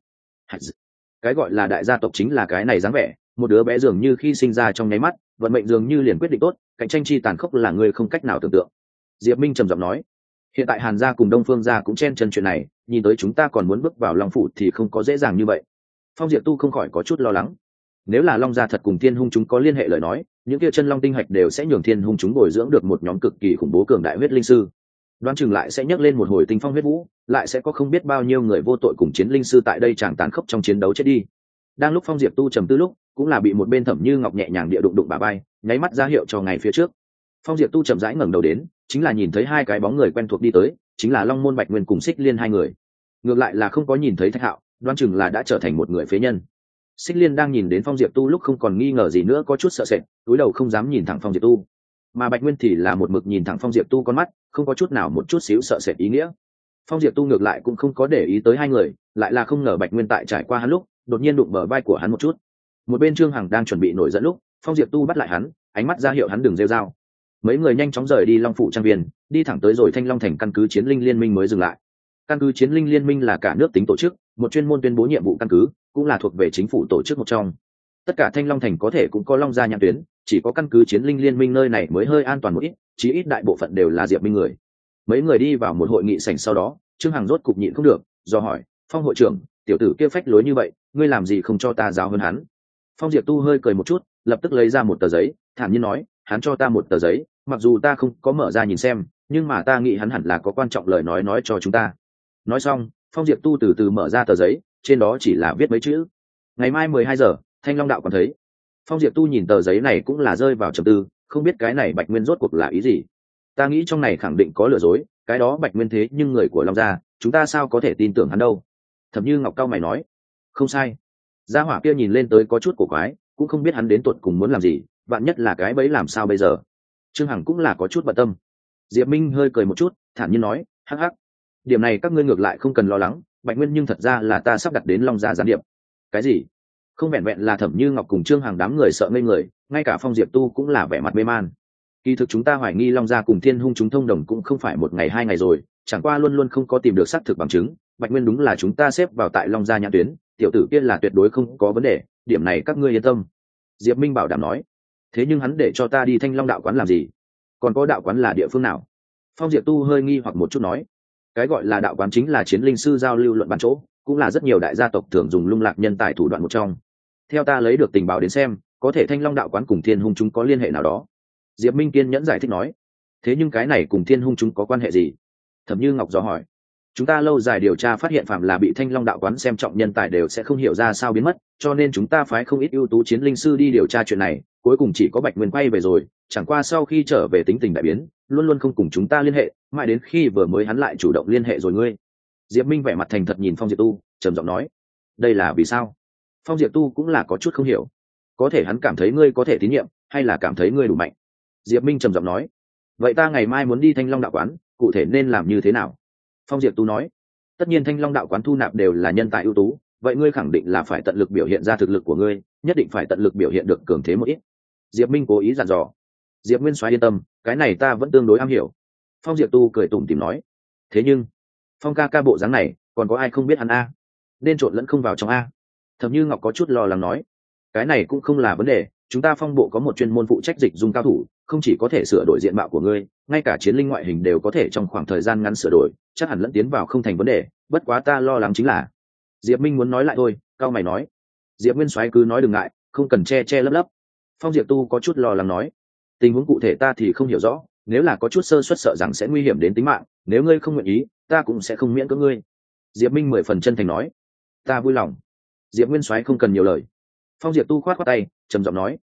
cái gọi là đại gia tộc chính là cái này dáng vẻ, một đứa bé dường như khi sinh ra trong nháy mắt, vận mệnh dường như liền quyết định tốt, cạnh tranh chi tàn khốc là người không cách nào tưởng tượng. Diệp Minh trầm giọng nói: hiện tại Hàn gia cùng Đông Phương gia cũng chen chân chuyện này, nhìn tới chúng ta còn muốn bước vào Long phủ thì không có dễ dàng như vậy. Phong Diệp Tu không khỏi có chút lo lắng. Nếu là Long gia thật cùng Thiên Hung chúng có liên hệ lời nói, những kia chân long tinh hạch đều sẽ nhường Thiên Hung chúng bồi dưỡng được một nhóm cực kỳ khủng bố cường đại huyết linh sư. Đoán chừng lại sẽ nhấc lên một hồi tinh phong huyết vũ, lại sẽ có không biết bao nhiêu người vô tội cùng chiến linh sư tại đây chẳng tàn khốc trong chiến đấu chết đi. Đang lúc Phong Diệp Tu trầm tư lúc, cũng là bị một bên Thẩm Như Ngọc nhẹ nhàng địa đụng đụng bả vai, nháy mắt ra hiệu cho ngày phía trước. Phong Diệp Tu chậm rãi ngẩng đầu đến, chính là nhìn thấy hai cái bóng người quen thuộc đi tới, chính là Long Môn Bạch Nguyên cùng Xích Liên hai người. Ngược lại là không có nhìn thấy Thạch Hạo, đoán chừng là đã trở thành một người phế nhân. Xích Liên đang nhìn đến Phong Diệp Tu lúc không còn nghi ngờ gì nữa, có chút sợ sệt, cúi đầu không dám nhìn thẳng Phong Diệp Tu. Mà Bạch Nguyên thì là một mực nhìn thẳng Phong Diệp Tu con mắt, không có chút nào một chút xíu sợ sệt ý nghĩa. Phong Diệp Tu ngược lại cũng không có để ý tới hai người, lại là không ngờ Bạch Nguyên tại trải qua hắn lúc, đột nhiên đụng bờ vai của hắn một chút. Một bên Trương Hằng đang chuẩn bị nổi giận lúc, Phong Diệp Tu bắt lại hắn, ánh mắt ra hiệu hắn đừng rêu rao. Mấy người nhanh chóng rời đi Long phủ trang viên, đi thẳng tới rồi Thanh Long thành căn cứ Chiến Linh Liên minh mới dừng lại. Căn cứ Chiến Linh Liên minh là cả nước tính tổ chức, một chuyên môn tuyên bố nhiệm vụ căn cứ, cũng là thuộc về chính phủ tổ chức một trong. Tất cả Thanh Long thành có thể cũng có Long gia nhãn tuyến, chỉ có căn cứ Chiến Linh Liên minh nơi này mới hơi an toàn một ít, chí ít đại bộ phận đều là Diệp Minh người. Mấy người đi vào một hội nghị sảnh sau đó, Trương Hằng rốt cục nhịn không được, do hỏi: Phong hội trưởng, tiểu tử kia phách lối như vậy, ngươi làm gì không cho ta giáo hơn hắn? Phong Diệp Tu hơi cười một chút, lập tức lấy ra một tờ giấy, thản nhiên nói: hắn cho ta một tờ giấy, mặc dù ta không có mở ra nhìn xem, nhưng mà ta nghĩ hắn hẳn là có quan trọng lời nói nói cho chúng ta. Nói xong, Phong Diệp Tu từ từ mở ra tờ giấy, trên đó chỉ là viết mấy chữ: ngày mai mười hai giờ, Thanh Long đạo còn thấy. Phong Diệp Tu nhìn tờ giấy này cũng là rơi vào trầm tư, không biết cái này Bạch Nguyên rốt cuộc là ý gì. Ta nghĩ trong này khẳng định có lừa dối, cái đó Bạch Nguyên thế nhưng người của Long gia, chúng ta sao có thể tin tưởng hắn đâu? Thẩm Như Ngọc cao mày nói: không sai. Gia hỏa kia nhìn lên tới có chút cổ quái, cũng không biết hắn đến tuột cùng muốn làm gì, vạn nhất là cái bẫy làm sao bây giờ? Trương Hằng cũng là có chút bận tâm. Diệp Minh hơi cười một chút, thản nhiên nói: hắc hắc, điểm này các ngươi ngược lại không cần lo lắng, Bạch Nguyên nhưng thật ra là ta sắp đặt đến Long gia gián điệp. Cái gì? Không vẹn vẹn là Thẩm Như Ngọc cùng Trương Hằng đám người sợ ngây người, ngay cả Phong Diệp Tu cũng là vẻ mặt mê man. Kỳ thực chúng ta hoài nghi Long gia cùng Thiên Hung chúng thông đồng cũng không phải một ngày hai ngày rồi, chẳng qua luôn luôn không có tìm được xác thực bằng chứng. Bạch Nguyên đúng là chúng ta xếp vào tại Long gia nhãn tuyến, tiểu tử kia là tuyệt đối không có vấn đề, điểm này các ngươi yên tâm. Diệp Minh bảo đảm nói. Thế nhưng hắn để cho ta đi Thanh Long đạo quán làm gì? Còn có đạo quán là địa phương nào? Phong Diệp Tu hơi nghi hoặc một chút nói. Cái gọi là đạo quán chính là chiến linh sư giao lưu luận bàn chỗ, cũng là rất nhiều đại gia tộc thường dùng lung lạc nhân tài thủ đoạn một trong. Theo ta lấy được tình báo đến xem, có thể Thanh Long đạo quán cùng Thiên Hung chúng có liên hệ nào đó. Diệp Minh kiên nhẫn giải thích nói. Thế nhưng cái này cùng Thiên Hung chúng có quan hệ gì? Thẩm Như Ngọc dò hỏi. Chúng ta lâu dài điều tra phát hiện phạm là bị Thanh Long đạo quán xem trọng nhân tài đều sẽ không hiểu ra sao biến mất, cho nên chúng ta phái không ít ưu tú chiến linh sư đi điều tra chuyện này, cuối cùng chỉ có Bạch Nguyên quay về rồi, chẳng qua sau khi trở về tính tình đại biến, luôn luôn không cùng chúng ta liên hệ, mãi đến khi vừa mới hắn lại chủ động liên hệ rồi ngươi. Diệp Minh vẻ mặt thành thật nhìn Phong Diệp Tu, trầm giọng nói: đây là vì sao? Phong Diệp Tu cũng là có chút không hiểu, có thể hắn cảm thấy ngươi có thể tín nhiệm, hay là cảm thấy ngươi đủ mạnh? Diệp Minh trầm giọng nói: vậy ta ngày mai muốn đi Thanh Long đạo quán, cụ thể nên làm như thế nào? Phong Diệp Tu nói: tất nhiên Thanh Long đạo quán thu nạp đều là nhân tài ưu tú, vậy ngươi khẳng định là phải tận lực biểu hiện ra thực lực của ngươi, nhất định phải tận lực biểu hiện được cường thế một ít. Diệp Minh cố ý dặn dò. Diệp Nguyên Soái yên tâm, cái này ta vẫn tương đối am hiểu. Phong Diệp Tu cười tủm tỉm nói. Thế nhưng Phong ca ca bộ dáng này, còn có ai không biết hắn a? Nên trộn lẫn không vào trong a? Thẩm Như Ngọc có chút lo lắng nói. Cái này cũng không là vấn đề, chúng ta Phong bộ có một chuyên môn phụ trách dịch dung cao thủ, không chỉ có thể sửa đổi diện mạo của ngươi, ngay cả chiến linh ngoại hình đều có thể trong khoảng thời gian ngắn sửa đổi, chắc hẳn lẫn tiến vào không thành vấn đề. Bất quá ta lo lắng chính là. Diệp Minh muốn nói lại thôi, cao mày nói. Diệp Nguyên Soái cứ nói đừng ngại, không cần che che lấp lấp. Phong Diệp Tu có chút lo lắng nói. Tình huống cụ thể ta thì không hiểu rõ, nếu là có chút sơ suất sợ rằng sẽ nguy hiểm đến tính mạng, nếu ngươi không nguyện ý, ta cũng sẽ không miễn cưỡng ngươi. Diệp Minh mười phần chân thành nói. Ta vui lòng. Diệp Nguyên Soái không cần nhiều lời. Phong Diệp Tu khoát khoát tay, trầm giọng nói.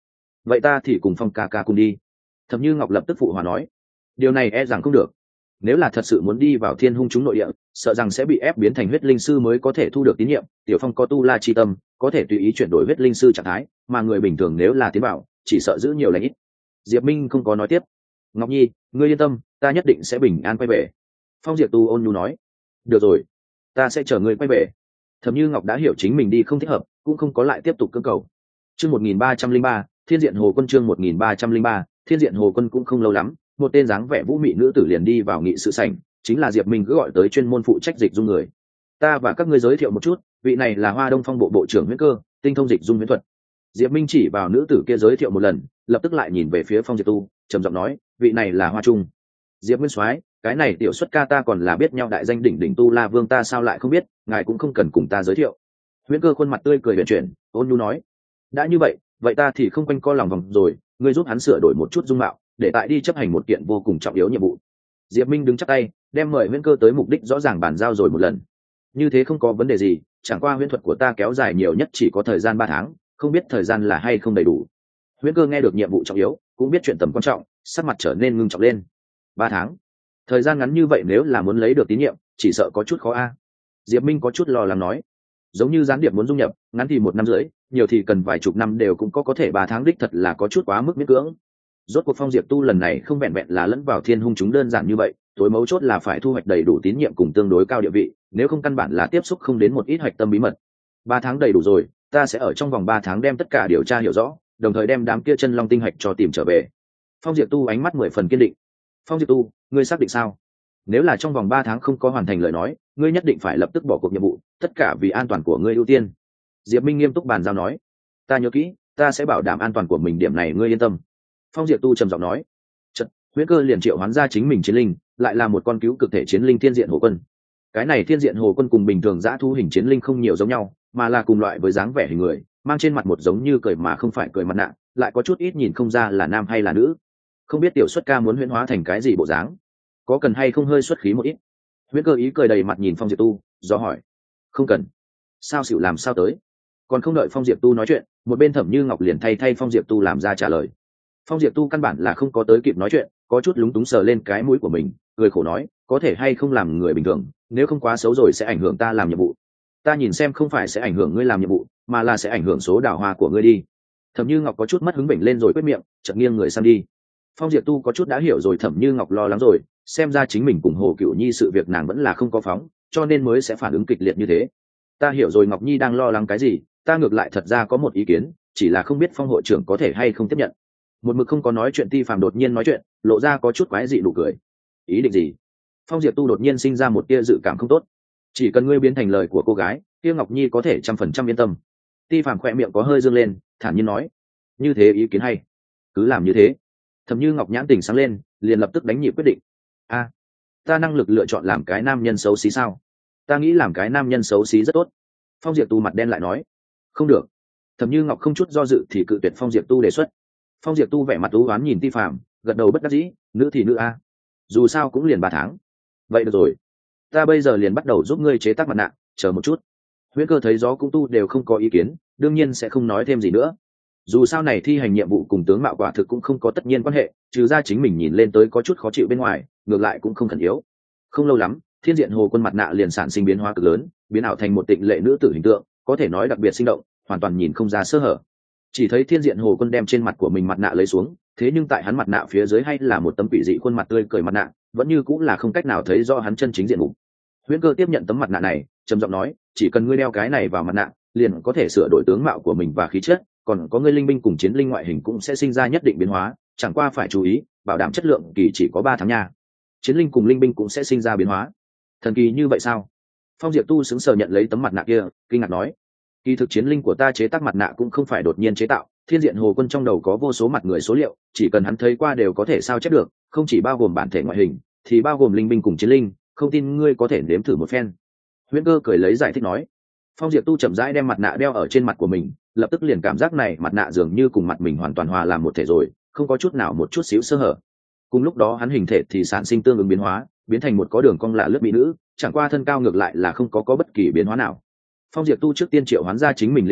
vậy ta thì cùng Phong ca ca cùng đi. Thẩm Như Ngọc lập tức phụ hòa nói, điều này e rằng không được. Nếu là thật sự muốn đi vào Thiên Hung chúng nội địa, sợ rằng sẽ bị ép biến thành huyết linh sư mới có thể thu được tín nhiệm. Tiểu Phong có tu la chi tâm, có thể tùy ý chuyển đổi huyết linh sư trạng thái, mà người bình thường nếu là tiến vào, chỉ sợ giữ nhiều lãnh ít. Diệp Minh không có nói tiếp. Ngọc Nhi, ngươi yên tâm, ta nhất định sẽ bình an quay về. Phong Diệp Tu ôn nhu nói. Được rồi, ta sẽ chờ ngươi quay về. Thẩm Như Ngọc đã hiểu chính mình đi không thích hợp, cũng không có lại tiếp tục cưỡng cầu. Chương một nghìn ba trăm linh ba, Thiên Diện Hồ Quân chương một nghìn ba trăm linh ba, Thiên Diện Hồ Quân cũng không lâu lắm, một tên dáng vẻ vũ mị nữ tử liền đi vào nghị sự sảnh, chính là Diệp Minh cứ gọi tới chuyên môn phụ trách dịch dung người. Ta và các ngươi giới thiệu một chút, vị này là Hoa Đông Phong bộ bộ trưởng Huyễn Cơ, tinh thông dịch dung huyễn thuật. Diệp Minh chỉ vào nữ tử kia giới thiệu một lần, lập tức lại nhìn về phía Phong Diệp Tu, trầm giọng nói, vị này là Hoa Trung. Diệp Nguyên Soái, cái này tiểu xuất ca ta còn là biết nhau đại danh đỉnh đỉnh tu la vương, ta sao lại không biết, ngài cũng không cần cùng ta giới thiệu. Huyễn Cơ khuôn mặt tươi cười huyền chuyển, ôn nhu nói, đã như vậy, vậy ta thì không quanh co lòng vòng rồi, ngươi giúp hắn sửa đổi một chút dung mạo, để tại đi chấp hành một kiện vô cùng trọng yếu nhiệm vụ. Diệp Minh đứng chắp tay, đem mời Huyễn Cơ tới mục đích rõ ràng bàn giao rồi một lần. Như thế không có vấn đề gì, chẳng qua huyễn thuật của ta kéo dài nhiều nhất chỉ có thời gian ba tháng, không biết thời gian là hay không đầy đủ. Huyễn Cơ nghe được nhiệm vụ trọng yếu, cũng biết chuyện tầm quan trọng, sắc mặt trở nên ngưng trọng lên. Ba tháng, thời gian ngắn như vậy nếu là muốn lấy được tín nhiệm, chỉ sợ có chút khó a. Diệp Minh có chút lo lắng nói, giống như gián điệp muốn dung nhập, ngắn thì một năm rưỡi, nhiều thì cần vài chục năm đều cũng có có thể ba tháng đích thật là có chút quá mức miễn cưỡng. Rốt cuộc Phong Diệp Tu lần này không vẹn vẹn là lẫn vào Thiên Hung chúng đơn giản như vậy, tối mấu chốt là phải thu hoạch đầy đủ tín nhiệm cùng tương đối cao địa vị, nếu không căn bản là tiếp xúc không đến một ít hoạch tâm bí mật. Ba tháng đầy đủ rồi, ta sẽ ở trong vòng ba tháng đem tất cả điều tra hiểu rõ, đồng thời đem đám kia chân long tinh hạch cho tìm trở về. Phong Diệp Tu ánh mắt mười phần kiên định. Phong Diệp Tu, ngươi xác định sao? Nếu là trong vòng ba tháng không có hoàn thành lời nói, ngươi nhất định phải lập tức bỏ cuộc nhiệm vụ, tất cả vì an toàn của ngươi ưu tiên. Diệp Minh nghiêm túc bàn giao nói, ta nhớ kỹ, ta sẽ bảo đảm an toàn của mình, điểm này ngươi yên tâm. Phong Diệp Tu trầm giọng nói. Chợt, Huyễn Cơ liền triệu hoán ra chính mình chiến linh, lại là một con cứu cực thể chiến linh Thiên Diện Hồ Quân. Cái này Thiên Diện Hồ Quân cùng bình thường dã thú hình chiến linh không nhiều giống nhau, mà là cùng loại với dáng vẻ hình người, mang trên mặt một giống như cười mà không phải cười mặt nạ, lại có chút ít nhìn không ra là nam hay là nữ. Không biết tiểu xuất ca muốn huyễn hóa thành cái gì bộ dáng, có cần hay không hơi xuất khí một ít? Huyễn Cơ ý cười đầy mặt nhìn Phong Diệp Tu, do hỏi. Không cần. Sao xỉu làm sao tới? Còn không đợi Phong Diệp Tu nói chuyện, một bên Thẩm Như Ngọc liền thay thay Phong Diệp Tu làm ra trả lời. Phong Diệp Tu căn bản là không có tới kịp nói chuyện, có chút lúng túng sờ lên cái mũi của mình, cười khổ nói, có thể hay không làm người bình thường, nếu không quá xấu rồi sẽ ảnh hưởng ta làm nhiệm vụ. Ta nhìn xem không phải sẽ ảnh hưởng ngươi làm nhiệm vụ, mà là sẽ ảnh hưởng số đào hoa của ngươi đi. Thẩm Như Ngọc có chút mất hứng bệnh lên rồi quyết miệng, chợt nghiêng người sang đi. Phong Diệp Tu có chút đã hiểu rồi Thẩm Như Ngọc lo lắng rồi, xem ra chính mình cùng Hồ Cửu Nhi sự việc nàng vẫn là không có phóng, cho nên mới sẽ phản ứng kịch liệt như thế. Ta hiểu rồi Ngọc Nhi đang lo lắng cái gì, ta ngược lại thật ra có một ý kiến, chỉ là không biết Phong hội trưởng có thể hay không tiếp nhận. Một mực không có nói chuyện Ti Phàm đột nhiên nói chuyện, lộ ra có chút quái dị nụ cười. Ý định gì? Phong Diệp Tu đột nhiên sinh ra một tia dự cảm không tốt. Chỉ cần ngươi biến thành lời của cô gái, kia Ngọc Nhi có thể trăm phần trăm yên tâm. Ti Phàm khỏe miệng có hơi dương lên, thản nhiên nói, như thế ý kiến hay, cứ làm như thế. Thẩm Như Ngọc nhãn tình sáng lên, liền lập tức đánh nhịp quyết định. A, ta năng lực lựa chọn làm cái nam nhân xấu xí sao? Ta nghĩ làm cái nam nhân xấu xí rất tốt. Phong Diệp Tu mặt đen lại nói, không được. Thẩm Như Ngọc không chút do dự thì cự tuyệt Phong Diệp Tu đề xuất. Phong Diệp Tu vẻ mặt u oán nhìn Ti Phàm, gật đầu bất đắc dĩ, nữ thì nữ a, dù sao cũng liền ba tháng. Vậy được rồi, ta bây giờ liền bắt đầu giúp ngươi chế tác mặt nạ, chờ một chút. Huyễn Cơ thấy gió cũng tu đều không có ý kiến, đương nhiên sẽ không nói thêm gì nữa. Dù sao này thi hành nhiệm vụ cùng tướng mạo quả thực cũng không có tất nhiên quan hệ, trừ ra chính mình nhìn lên tới có chút khó chịu bên ngoài, ngược lại cũng không khẩn yếu. Không lâu lắm, Thiên Diện Hồ Quân mặt nạ liền sản sinh biến hóa cực lớn, biến ảo thành một tịnh lệ nữ tử hình tượng, có thể nói đặc biệt sinh động, hoàn toàn nhìn không ra sơ hở. Chỉ thấy Thiên Diện Hồ Quân đem trên mặt của mình mặt nạ lấy xuống, thế nhưng tại hắn mặt nạ phía dưới hay là một tấm quỷ dị khuôn mặt tươi cười mặt nạ, vẫn như cũng là không cách nào thấy rõ hắn chân chính diện mục. Huyễn Cơ tiếp nhận tấm mặt nạ này, trầm giọng nói, chỉ cần ngươi đeo cái này vào mặt nạ, liền có thể sửa đổi tướng mạo của mình và khí chất, còn có ngươi linh binh cùng chiến linh ngoại hình cũng sẽ sinh ra nhất định biến hóa, chẳng qua phải chú ý, bảo đảm chất lượng kỳ chỉ có ba tháng nha. Chiến linh cùng linh binh cũng sẽ sinh ra biến hóa. Thần kỳ như vậy sao? Phong Diệp Tu sững sờ nhận lấy tấm mặt nạ kia, kinh ngạc nói, kỳ thực chiến linh của ta chế tác mặt nạ cũng không phải đột nhiên chế tạo, Thiên Diện Hồ Quân trong đầu có vô số mặt người số liệu, chỉ cần hắn thấy qua đều có thể sao chép được, không chỉ bao gồm bản thể ngoại hình, thì bao gồm linh binh cùng chiến linh, không tin ngươi có thể nếm thử một phen. Huyễn Cơ cười lấy giải thích nói. Phong Diệp Tu chậm rãi đem mặt nạ đeo ở trên mặt của mình, lập tức liền cảm giác này mặt nạ dường như cùng mặt mình hoàn toàn hòa làm một thể rồi, không có chút nào một chút xíu sơ hở. Cùng lúc đó hắn hình thể thì sản sinh tương ứng biến hóa, biến thành một có đường cong lạ lướt mỹ nữ, chẳng qua thân cao ngược lại là không có có bất kỳ biến hóa nào. Phong Diệp Tu trước tiên triệu hoán ra chính mình linh binh,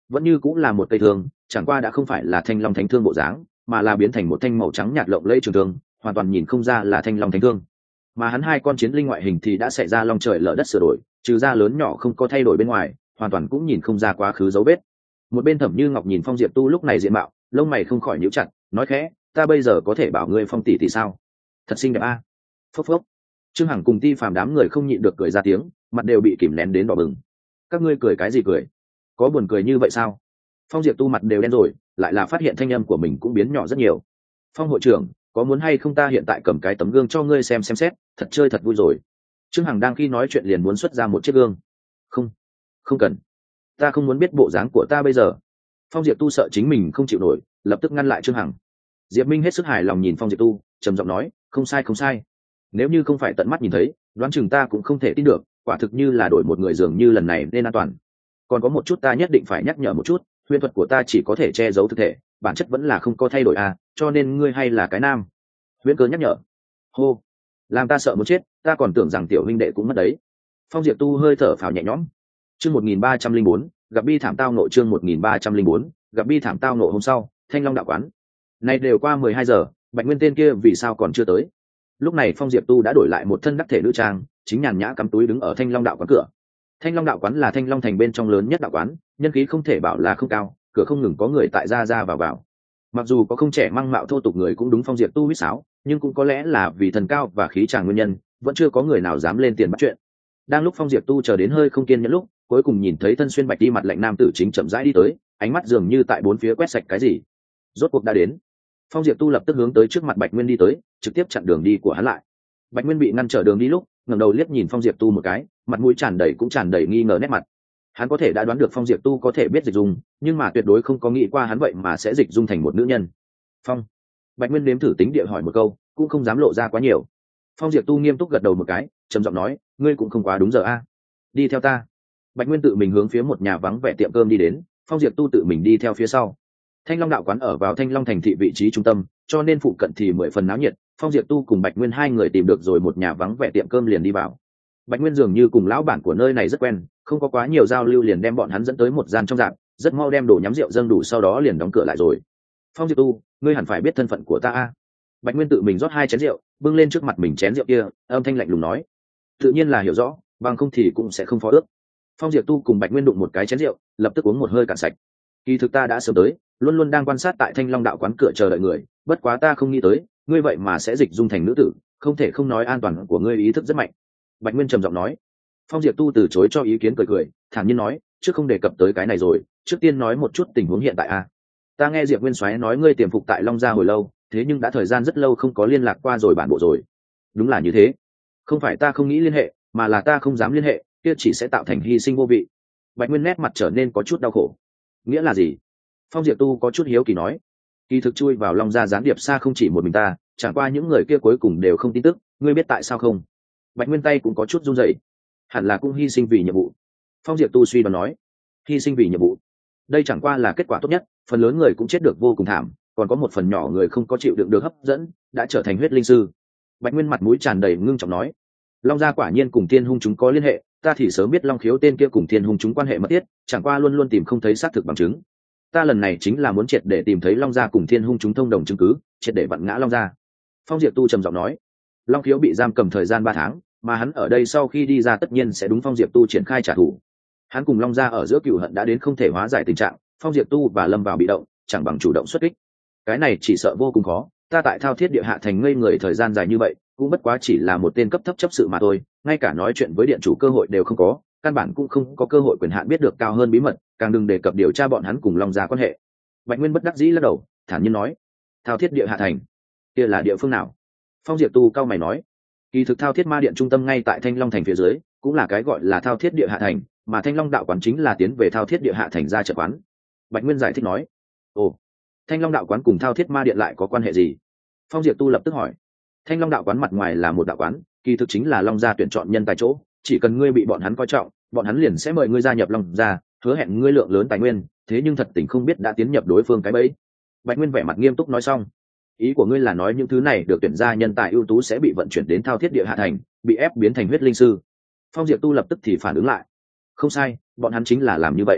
vẫn như cũng là một cây thương, chẳng qua đã không phải là thanh long thánh thương bộ dáng, mà là biến thành một thanh màu trắng nhạt lộng lẫy trường thương, hoàn toàn nhìn không ra là thanh long thánh thương. Mà hắn hai con chiến linh ngoại hình thì đã xảy ra long trời lở đất sửa đổi, trừ ra lớn nhỏ không có thay đổi bên ngoài, hoàn toàn cũng nhìn không ra quá khứ dấu vết. Một bên Thẩm Như Ngọc nhìn Phong Diệp Tu lúc này diện mạo, lông mày không khỏi nhíu chặt, nói khẽ, ta bây giờ có thể bảo ngươi Phong tỷ tỷ sao? Thật xinh đẹp a. À? Phốc phốc. Trương Hằng cùng Ti Phàm đám người không nhịn được cười ra tiếng, mặt đều bị kìm nén đến đỏ bừng. Các ngươi cười cái gì cười? Có buồn cười như vậy sao? Phong Diệp Tu mặt đều đen rồi, lại là phát hiện thanh âm của mình cũng biến nhỏ rất nhiều. Phong hội trưởng, có muốn hay không ta hiện tại cầm cái tấm gương cho ngươi xem xem xét, thật chơi thật vui rồi. Trương Hằng đang khi nói chuyện liền muốn xuất ra một chiếc gương. Không, không cần, ta không muốn biết bộ dáng của ta bây giờ. Phong Diệp Tu sợ chính mình không chịu nổi, lập tức ngăn lại Trương Hằng. Diệp Minh hết sức hài lòng nhìn Phong Diệp Tu, trầm giọng nói, không sai không sai. Nếu như không phải tận mắt nhìn thấy, đoán chừng ta cũng không thể tin được, quả thực như là đổi một người dường như lần này nên an toàn. Còn có một chút ta nhất định phải nhắc nhở một chút, huyền thuật của ta chỉ có thể che giấu thực thể, bản chất vẫn là không có thay đổi à, cho nên ngươi hay là cái nam. Huyễn Cơ nhắc nhở. Hô, làm ta sợ muốn chết, ta còn tưởng rằng tiểu huynh đệ cũng mất đấy. Phong Diệp Tu hơi thở phào nhẹ nhõm. Chương một nghìn ba trăm linh bốn, gặp bi thảm tao nộ. Chương một nghìn ba trăm linh bốn, gặp bi thảm tao nộ. Hôm sau, Thanh Long đạo quán. Nay đều qua mười hai giờ, Bạch Nguyên tên kia vì sao còn chưa tới? Lúc này Phong Diệp Tu đã đổi lại một thân đắc thể nữ trang, chính nhàn nhã cắm túi đứng ở Thanh Long đạo quán cửa. Thanh Long đạo quán là Thanh Long thành bên trong lớn nhất đạo quán, nhân khí không thể bảo là không cao, cửa không ngừng có người tại ra ra vào vào. Mặc dù có không trẻ măng mạo thô tục người cũng đúng Phong Diệp Tu huýt sáo, nhưng cũng có lẽ là vì thần cao và khí tràng nguyên nhân, vẫn chưa có người nào dám lên tiền bắt chuyện. Đang lúc Phong Diệp Tu chờ đến hơi không kiên nhẫn lúc, cuối cùng nhìn thấy thân xuyên bạch đi mặt lạnh nam tử chính chậm rãi đi tới, ánh mắt dường như tại bốn phía quét sạch cái gì. Rốt cuộc đã đến. Phong Diệp Tu lập tức hướng tới trước mặt Bạch Nguyên đi tới, trực tiếp chặn đường đi của hắn lại. Bạch Nguyên bị ngăn trở đường đi lúc, ngẩng đầu liếc nhìn Phong Diệp Tu một cái, mặt mũi tràn đầy cũng tràn đầy nghi ngờ nét mặt. Hắn có thể đã đoán được Phong Diệp Tu có thể biết dịch dung, nhưng mà tuyệt đối không có nghĩ qua hắn vậy mà sẽ dịch dung thành một nữ nhân. Phong. Bạch Nguyên nếm thử tính địa hỏi một câu, cũng không dám lộ ra quá nhiều. Phong Diệp Tu nghiêm túc gật đầu một cái, trầm giọng nói, ngươi cũng không quá đúng giờ a. Đi theo ta. Bạch Nguyên tự mình hướng phía một nhà vắng vẻ tiệm cơm đi đến, Phong Diệp Tu tự mình đi theo phía sau. Thanh Long đạo quán ở vào Thanh Long thành thị vị trí trung tâm, cho nên phụ cận thì mười phần náo nhiệt. Phong Diệp Tu cùng Bạch Nguyên hai người tìm được rồi một nhà vắng vẻ tiệm cơm liền đi vào. Bạch Nguyên dường như cùng lão bản của nơi này rất quen, không có quá nhiều giao lưu liền đem bọn hắn dẫn tới một gian trong dạng, rất mau đem đồ nhắm rượu dâng đủ, sau đó liền đóng cửa lại rồi. Phong Diệp Tu, ngươi hẳn phải biết thân phận của ta a. Bạch Nguyên tự mình rót hai chén rượu, bưng lên trước mặt mình chén rượu kia, âm thanh lạnh lùng nói, tự nhiên là hiểu rõ, bằng không thì cũng sẽ không phó ước. Phong Diệp Tu cùng Bạch Nguyên đụng một cái chén rượu, lập tức uống một hơi cạn sạch. Kỳ thực ta đã sớm tới, luôn luôn đang quan sát tại Thanh Long đạo quán cửa chờ đợi người, bất quá ta không nghĩ tới, ngươi vậy mà sẽ dịch dung thành nữ tử, không thể không nói an toàn của ngươi ý thức rất mạnh. Bạch Nguyên trầm giọng nói. Phong Diệp Tu từ chối cho ý kiến, cười cười, thản nhiên nói, trước không đề cập tới cái này rồi, trước tiên nói một chút tình huống hiện tại a. Ta nghe Diệp Nguyên soái nói ngươi tiềm phục tại Long gia hồi lâu, thế nhưng đã thời gian rất lâu không có liên lạc qua rồi bản bộ rồi. Đúng là như thế, không phải ta không nghĩ liên hệ, mà là ta không dám liên hệ, kia chỉ sẽ tạo thành hy sinh vô vị. Bạch Nguyên nét mặt trở nên có chút đau khổ. Nghĩa là gì? Phong Diệp Tu có chút hiếu kỳ nói. Kỳ thực chui vào Long gia gián điệp xa không chỉ một mình ta, chẳng qua những người kia cuối cùng đều không tin tức, ngươi biết tại sao không? Bạch Nguyên tay cũng có chút run rẩy. Hẳn là cũng hy sinh vì nhiệm vụ. Phong Diệp Tu suy đoán nói. Hy sinh vì nhiệm vụ, đây chẳng qua là kết quả tốt nhất, phần lớn người cũng chết được vô cùng thảm, còn có một phần nhỏ người không có chịu đựng được hấp dẫn, đã trở thành huyết linh sư. Bạch Nguyên mặt mũi tràn đầy ngưng trọng nói. Long gia quả nhiên cùng Thiên Hung chúng có liên hệ, ta thì sớm biết Long Khiếu tên kia cùng Thiên Hung chúng quan hệ mật thiết, chẳng qua luôn luôn tìm không thấy xác thực bằng chứng. Ta lần này chính là muốn triệt để tìm thấy Long gia cùng Thiên Hung chúng thông đồng chứng cứ, triệt để vặn ngã Long gia. Phong Diệp Tu trầm giọng nói. Long Khiếu bị giam cầm thời gian ba tháng, mà hắn ở đây sau khi đi ra tất nhiên sẽ đúng Phong Diệp Tu triển khai trả thù. Hắn cùng Long gia ở giữa cựu hận đã đến không thể hóa giải tình trạng, Phong Diệp Tu và lâm vào bị động, chẳng bằng chủ động xuất kích. Cái này chỉ sợ vô cùng khó, ta tại Thao Thiết Địa Hạ thành ngây người thời gian dài như vậy, cũng bất quá chỉ là một tên cấp thấp chấp sự mà thôi, ngay cả nói chuyện với điện chủ cơ hội đều không có, căn bản cũng không có cơ hội quyền hạn biết được cao hơn bí mật, càng đừng đề cập điều tra bọn hắn cùng Long gia quan hệ. Bạch Nguyên bất đắc dĩ lắc đầu, thản nhiên nói, Thao Thiết Địa Hạ thành, kia là địa phương nào? Phong Diệp Tu cao mày nói, kỳ thực Thao Thiết Ma Điện trung tâm ngay tại Thanh Long thành phía dưới, cũng là cái gọi là Thao Thiết Địa Hạ thành, mà Thanh Long đạo quán chính là tiến về Thao Thiết Địa Hạ thành ra chợ quán. Bạch Nguyên giải thích nói. Ồ, Thanh Long đạo quán cùng Thao Thiết Ma Điện lại có quan hệ gì? Phong Diệp Tu lập tức hỏi. Thanh Long đạo quán mặt ngoài là một đạo quán, kỳ thực chính là Long gia tuyển chọn nhân tài chỗ, chỉ cần ngươi bị bọn hắn coi trọng, bọn hắn liền sẽ mời ngươi gia nhập Long gia, hứa hẹn ngươi lượng lớn tài nguyên, thế nhưng thật tình không biết đã tiến nhập đối phương cái bẫy. Bạch Nguyên vẻ mặt nghiêm túc nói xong. Ý của ngươi là nói những thứ này được tuyển ra nhân tài ưu tú sẽ bị vận chuyển đến Thao Thiết Địa Hạ thành, bị ép biến thành huyết linh sư. Phong Diệp Tu lập tức thì phản ứng lại. Không sai, bọn hắn chính là làm như vậy.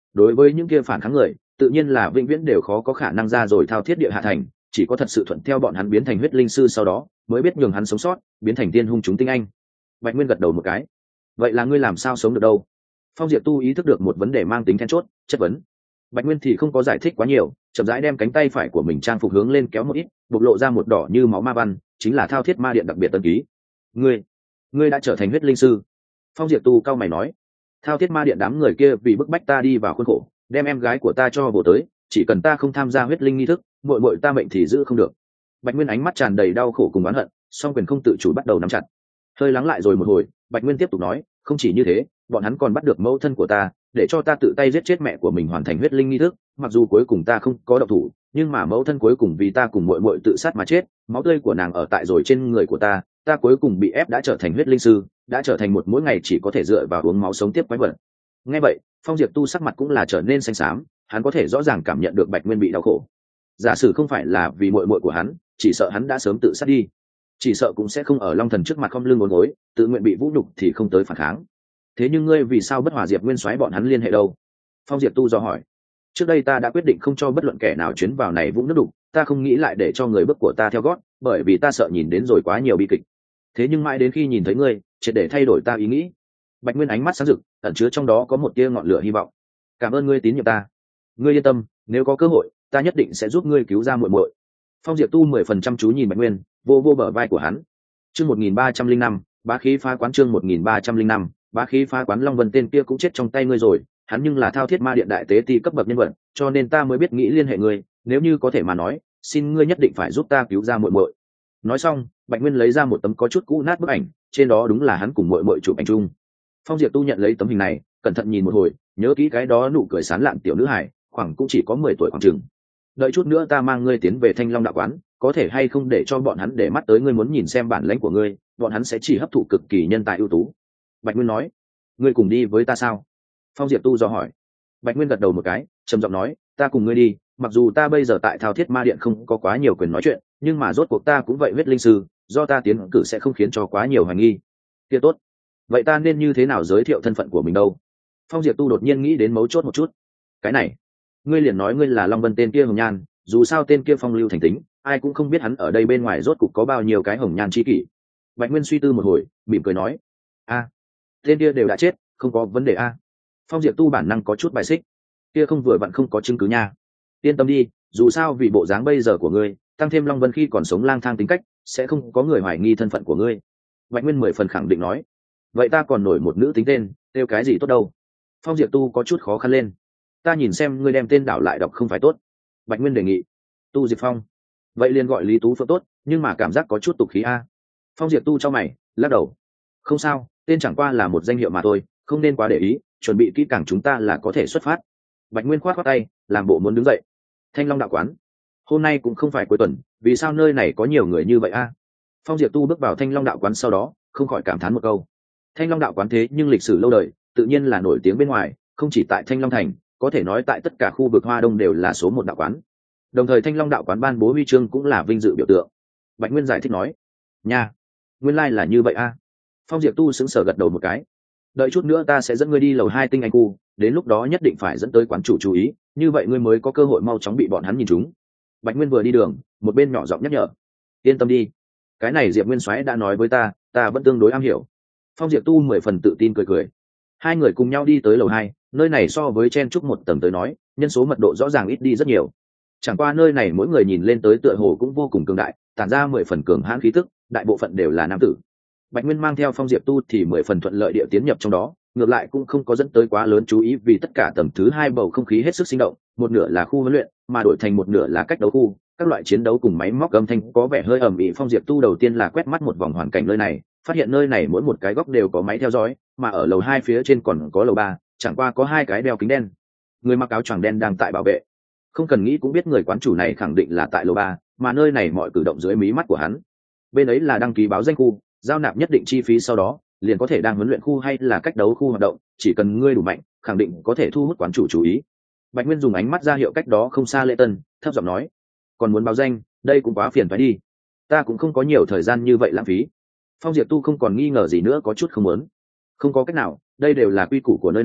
đối với những kia phản kháng người tự nhiên là vĩnh viễn đều khó có khả năng ra rồi thao thiết địa hạ thành, chỉ có thật sự thuận theo bọn hắn biến thành huyết linh sư sau đó mới biết nhường hắn sống sót biến thành tiên hung chúng tinh anh. Bạch Nguyên gật đầu một cái. Vậy là ngươi làm sao sống được đâu? Phong Diệp Tu ý thức được một vấn đề mang tính then chốt, chất vấn. Bạch Nguyên thì không có giải thích quá nhiều, chậm rãi đem cánh tay phải của mình trang phục hướng lên kéo một ít, bộc lộ ra một đỏ như máu ma văn, chính là thao thiết ma điện đặc biệt tân ký. Ngươi, ngươi đã trở thành huyết linh sư. Phong Diệp Tu cao mày nói. Thao thiết ma điện đám người kia vì bức bách ta đi vào khuôn khổ, đem em gái của ta cho vô tới, chỉ cần ta không tham gia huyết linh nghi thức, muội muội ta mệnh thì giữ không được. Bạch Nguyên ánh mắt tràn đầy đau khổ cùng oán hận, song quyền không tự chủ bắt đầu nắm chặt. Hơi lắng lại rồi một hồi, Bạch Nguyên tiếp tục nói, không chỉ như thế, bọn hắn còn bắt được mẫu thân của ta, để cho ta tự tay giết chết mẹ của mình hoàn thành huyết linh nghi thức, mặc dù cuối cùng ta không có động thủ, nhưng mà mẫu thân cuối cùng vì ta cùng muội muội tự sát mà chết, máu tươi của nàng ở tại rồi trên người của ta, ta cuối cùng bị ép đã trở thành huyết linh sư, đã trở thành một mỗi ngày chỉ có thể dựa vào uống máu sống tiếp quái vật. Nghe vậy, Phong Diệp Tu sắc mặt cũng là trở nên xanh xám, hắn có thể rõ ràng cảm nhận được Bạch Nguyên bị đau khổ. Giả sử không phải là vì muội muội của hắn, chỉ sợ hắn đã sớm tự sát đi, chỉ sợ cũng sẽ không ở Long Thần trước mặt khom lưng uốn gối, tự nguyện bị vũ nhục thì không tới phản kháng. Thế nhưng ngươi vì sao bất hòa Diệp Nguyên Soái bọn hắn liên hệ đâu? Phong Diệp Tu do hỏi. Trước đây ta đã quyết định không cho bất luận kẻ nào chuyến vào này vũng nước đục, ta không nghĩ lại để cho người bước của ta theo gót, bởi vì ta sợ nhìn đến rồi quá nhiều bi kịch. Thế nhưng mãi đến khi nhìn thấy ngươi, triệt để thay đổi ta ý nghĩ. Bạch Nguyên ánh mắt sáng rực, ẩn chứa trong đó có một tia ngọn lửa hy vọng. Cảm ơn ngươi tín nhiệm ta. Ngươi yên tâm, nếu có cơ hội, ta nhất định sẽ giúp ngươi cứu ra muội muội. Phong Diệp Tu mười phần trăm chú nhìn Bạch Nguyên, vô vô bờ vai của hắn. Chương một nghìn ba trăm linh năm, bá khí phá quán chương một nghìn ba trăm linh năm, bá khí phá quán. Long Vân tên kia cũng chết trong tay ngươi rồi, hắn nhưng là thao thiết ma điện đại tế ti cấp bậc nhân vật, cho nên ta mới biết nghĩ liên hệ ngươi, nếu như có thể mà nói, xin ngươi nhất định phải giúp ta cứu ra muội muội. Nói xong, Bạch Nguyên lấy ra một tấm có chút cũ nát bức ảnh, trên đó đúng là hắn cùng muội muội chụp ảnh chung. Phong Diệp Tu nhận lấy tấm hình này, cẩn thận nhìn một hồi, nhớ kỹ cái đó nụ cười sán lạn tiểu nữ hài, khoảng cũng chỉ có mười tuổi khoảng chừng. Đợi chút nữa ta mang ngươi tiến về Thanh Long đạo quán, có thể hay không để cho bọn hắn để mắt tới ngươi, muốn nhìn xem bản lĩnh của ngươi, bọn hắn sẽ chỉ hấp thụ cực kỳ nhân tài ưu tú. Bạch Nguyên nói. Ngươi cùng đi với ta sao? Phong Diệp Tu dò hỏi. Bạch Nguyên gật đầu một cái, trầm giọng nói, ta cùng ngươi đi, mặc dù ta bây giờ tại Thao Thiết Ma Điện không có quá nhiều quyền nói chuyện, nhưng mà rốt cuộc ta cũng vậy huyết linh sư, do ta tiến cử sẽ không khiến cho quá nhiều hoài nghi. Kia tốt. Vậy ta nên như thế nào giới thiệu thân phận của mình đâu? Phong Diệp Tu đột nhiên nghĩ đến mấu chốt một chút. Cái này, ngươi liền nói ngươi là Long Vân tên kia hồng nhan, dù sao tên kia phong lưu thành tính, ai cũng không biết hắn ở đây bên ngoài rốt cuộc có bao nhiêu cái hồng nhan chi kỷ. Bạch Nguyên suy tư một hồi, mỉm cười nói, a, tên kia đều đã chết, không có vấn đề a. Phong Diệp Tu bản năng có chút bài xích, kia không vừa vặn không có chứng cứ nha. Yên tâm đi, dù sao vì bộ dáng bây giờ của ngươi, tăng thêm Long Vân khi còn sống lang thang tính cách, sẽ không có người hoài nghi thân phận của ngươi. Bạch Nguyên mười phần khẳng định nói. Vậy ta còn nổi một nữ tính tên, kêu cái gì tốt đâu? Phong Diệp Tu có chút khó khăn lên. Ta nhìn xem ngươi đem tên đảo lại đọc không phải tốt. Bạch Nguyên đề nghị. Tu Diệp Phong. Vậy liền gọi Lý Tú Phượng tốt, nhưng mà cảm giác có chút tục khí a. Phong Diệp Tu cho mày, lắc đầu. Không sao, tên chẳng qua là một danh hiệu mà thôi, không nên quá để ý, chuẩn bị kỹ càng chúng ta là có thể xuất phát. Bạch Nguyên khoát khoát tay, làm bộ muốn đứng dậy. Thanh Long đạo quán. Hôm nay cũng không phải cuối tuần, vì sao nơi này có nhiều người như vậy a? Phong Diệp Tu bước vào Thanh Long đạo quán sau đó, không khỏi cảm thán một câu. Thanh Long đạo quán thế nhưng lịch sử lâu đời, tự nhiên là nổi tiếng bên ngoài, không chỉ tại Thanh Long thành, có thể nói tại tất cả khu vực Hoa Đông đều là số một đạo quán. Đồng thời Thanh Long đạo quán ban bố huy chương cũng là vinh dự biểu tượng. Bạch Nguyên giải thích nói, nha, nguyên lai like là như vậy a. Phong Diệp Tu sững sờ gật đầu một cái. Đợi chút nữa ta sẽ dẫn ngươi đi lầu hai tinh anh khu, đến lúc đó nhất định phải dẫn tới quán chủ chú ý, như vậy ngươi mới có cơ hội mau chóng bị bọn hắn nhìn trúng. Bạch Nguyên vừa đi đường, một bên nhỏ giọng nhắc nhở, yên tâm đi, cái này Diệp Nguyên Soái đã nói với ta, ta vẫn tương đối am hiểu. Phong Diệp Tu mười phần tự tin cười cười. Hai người cùng nhau đi tới lầu hai, nơi này so với chen trúc một tầng tới nói, nhân số mật độ rõ ràng ít đi rất nhiều. Chẳng qua nơi này mỗi người nhìn lên tới tựa hồ cũng vô cùng cường đại, tản ra mười phần cường hãn khí tức, đại bộ phận đều là nam tử. Bạch Nguyên mang theo Phong Diệp Tu thì mười phần thuận lợi địa tiến nhập trong đó, ngược lại cũng không có dẫn tới quá lớn chú ý, vì tất cả tầng thứ hai bầu không khí hết sức sinh động, một nửa là khu huấn luyện, mà đổi thành một nửa là cách đấu khu, các loại chiến đấu cùng máy móc âm thanh có vẻ hơi ầm ĩ. Phong Diệp Tu đầu tiên là quét mắt một vòng hoàn cảnh nơi này, phát hiện nơi này mỗi một cái góc đều có máy theo dõi, mà ở lầu hai phía trên còn có lầu ba, chẳng qua có hai cái đeo kính đen, người mặc áo choàng đen đang tại bảo vệ. Không cần nghĩ cũng biết người quán chủ này khẳng định là tại lầu ba, mà nơi này mọi cử động dưới mí mắt của hắn. Bên ấy là đăng ký báo danh khu, giao nạp nhất định chi phí sau đó liền có thể đang huấn luyện khu hay là cách đấu khu hoạt động, chỉ cần ngươi đủ mạnh, khẳng định có thể thu hút quán chủ chú ý. Bạch Nguyên dùng ánh mắt ra hiệu cách đó không xa Lễ Tân, thấp giọng nói, còn muốn báo danh, đây cũng quá phiền phải đi, ta cũng không có nhiều thời gian như vậy lãng phí. Phong Diệp Tu không còn nghi ngờ gì nữa, có chút không muốn. Không có cách nào, đây đều là quy củ của nơi này,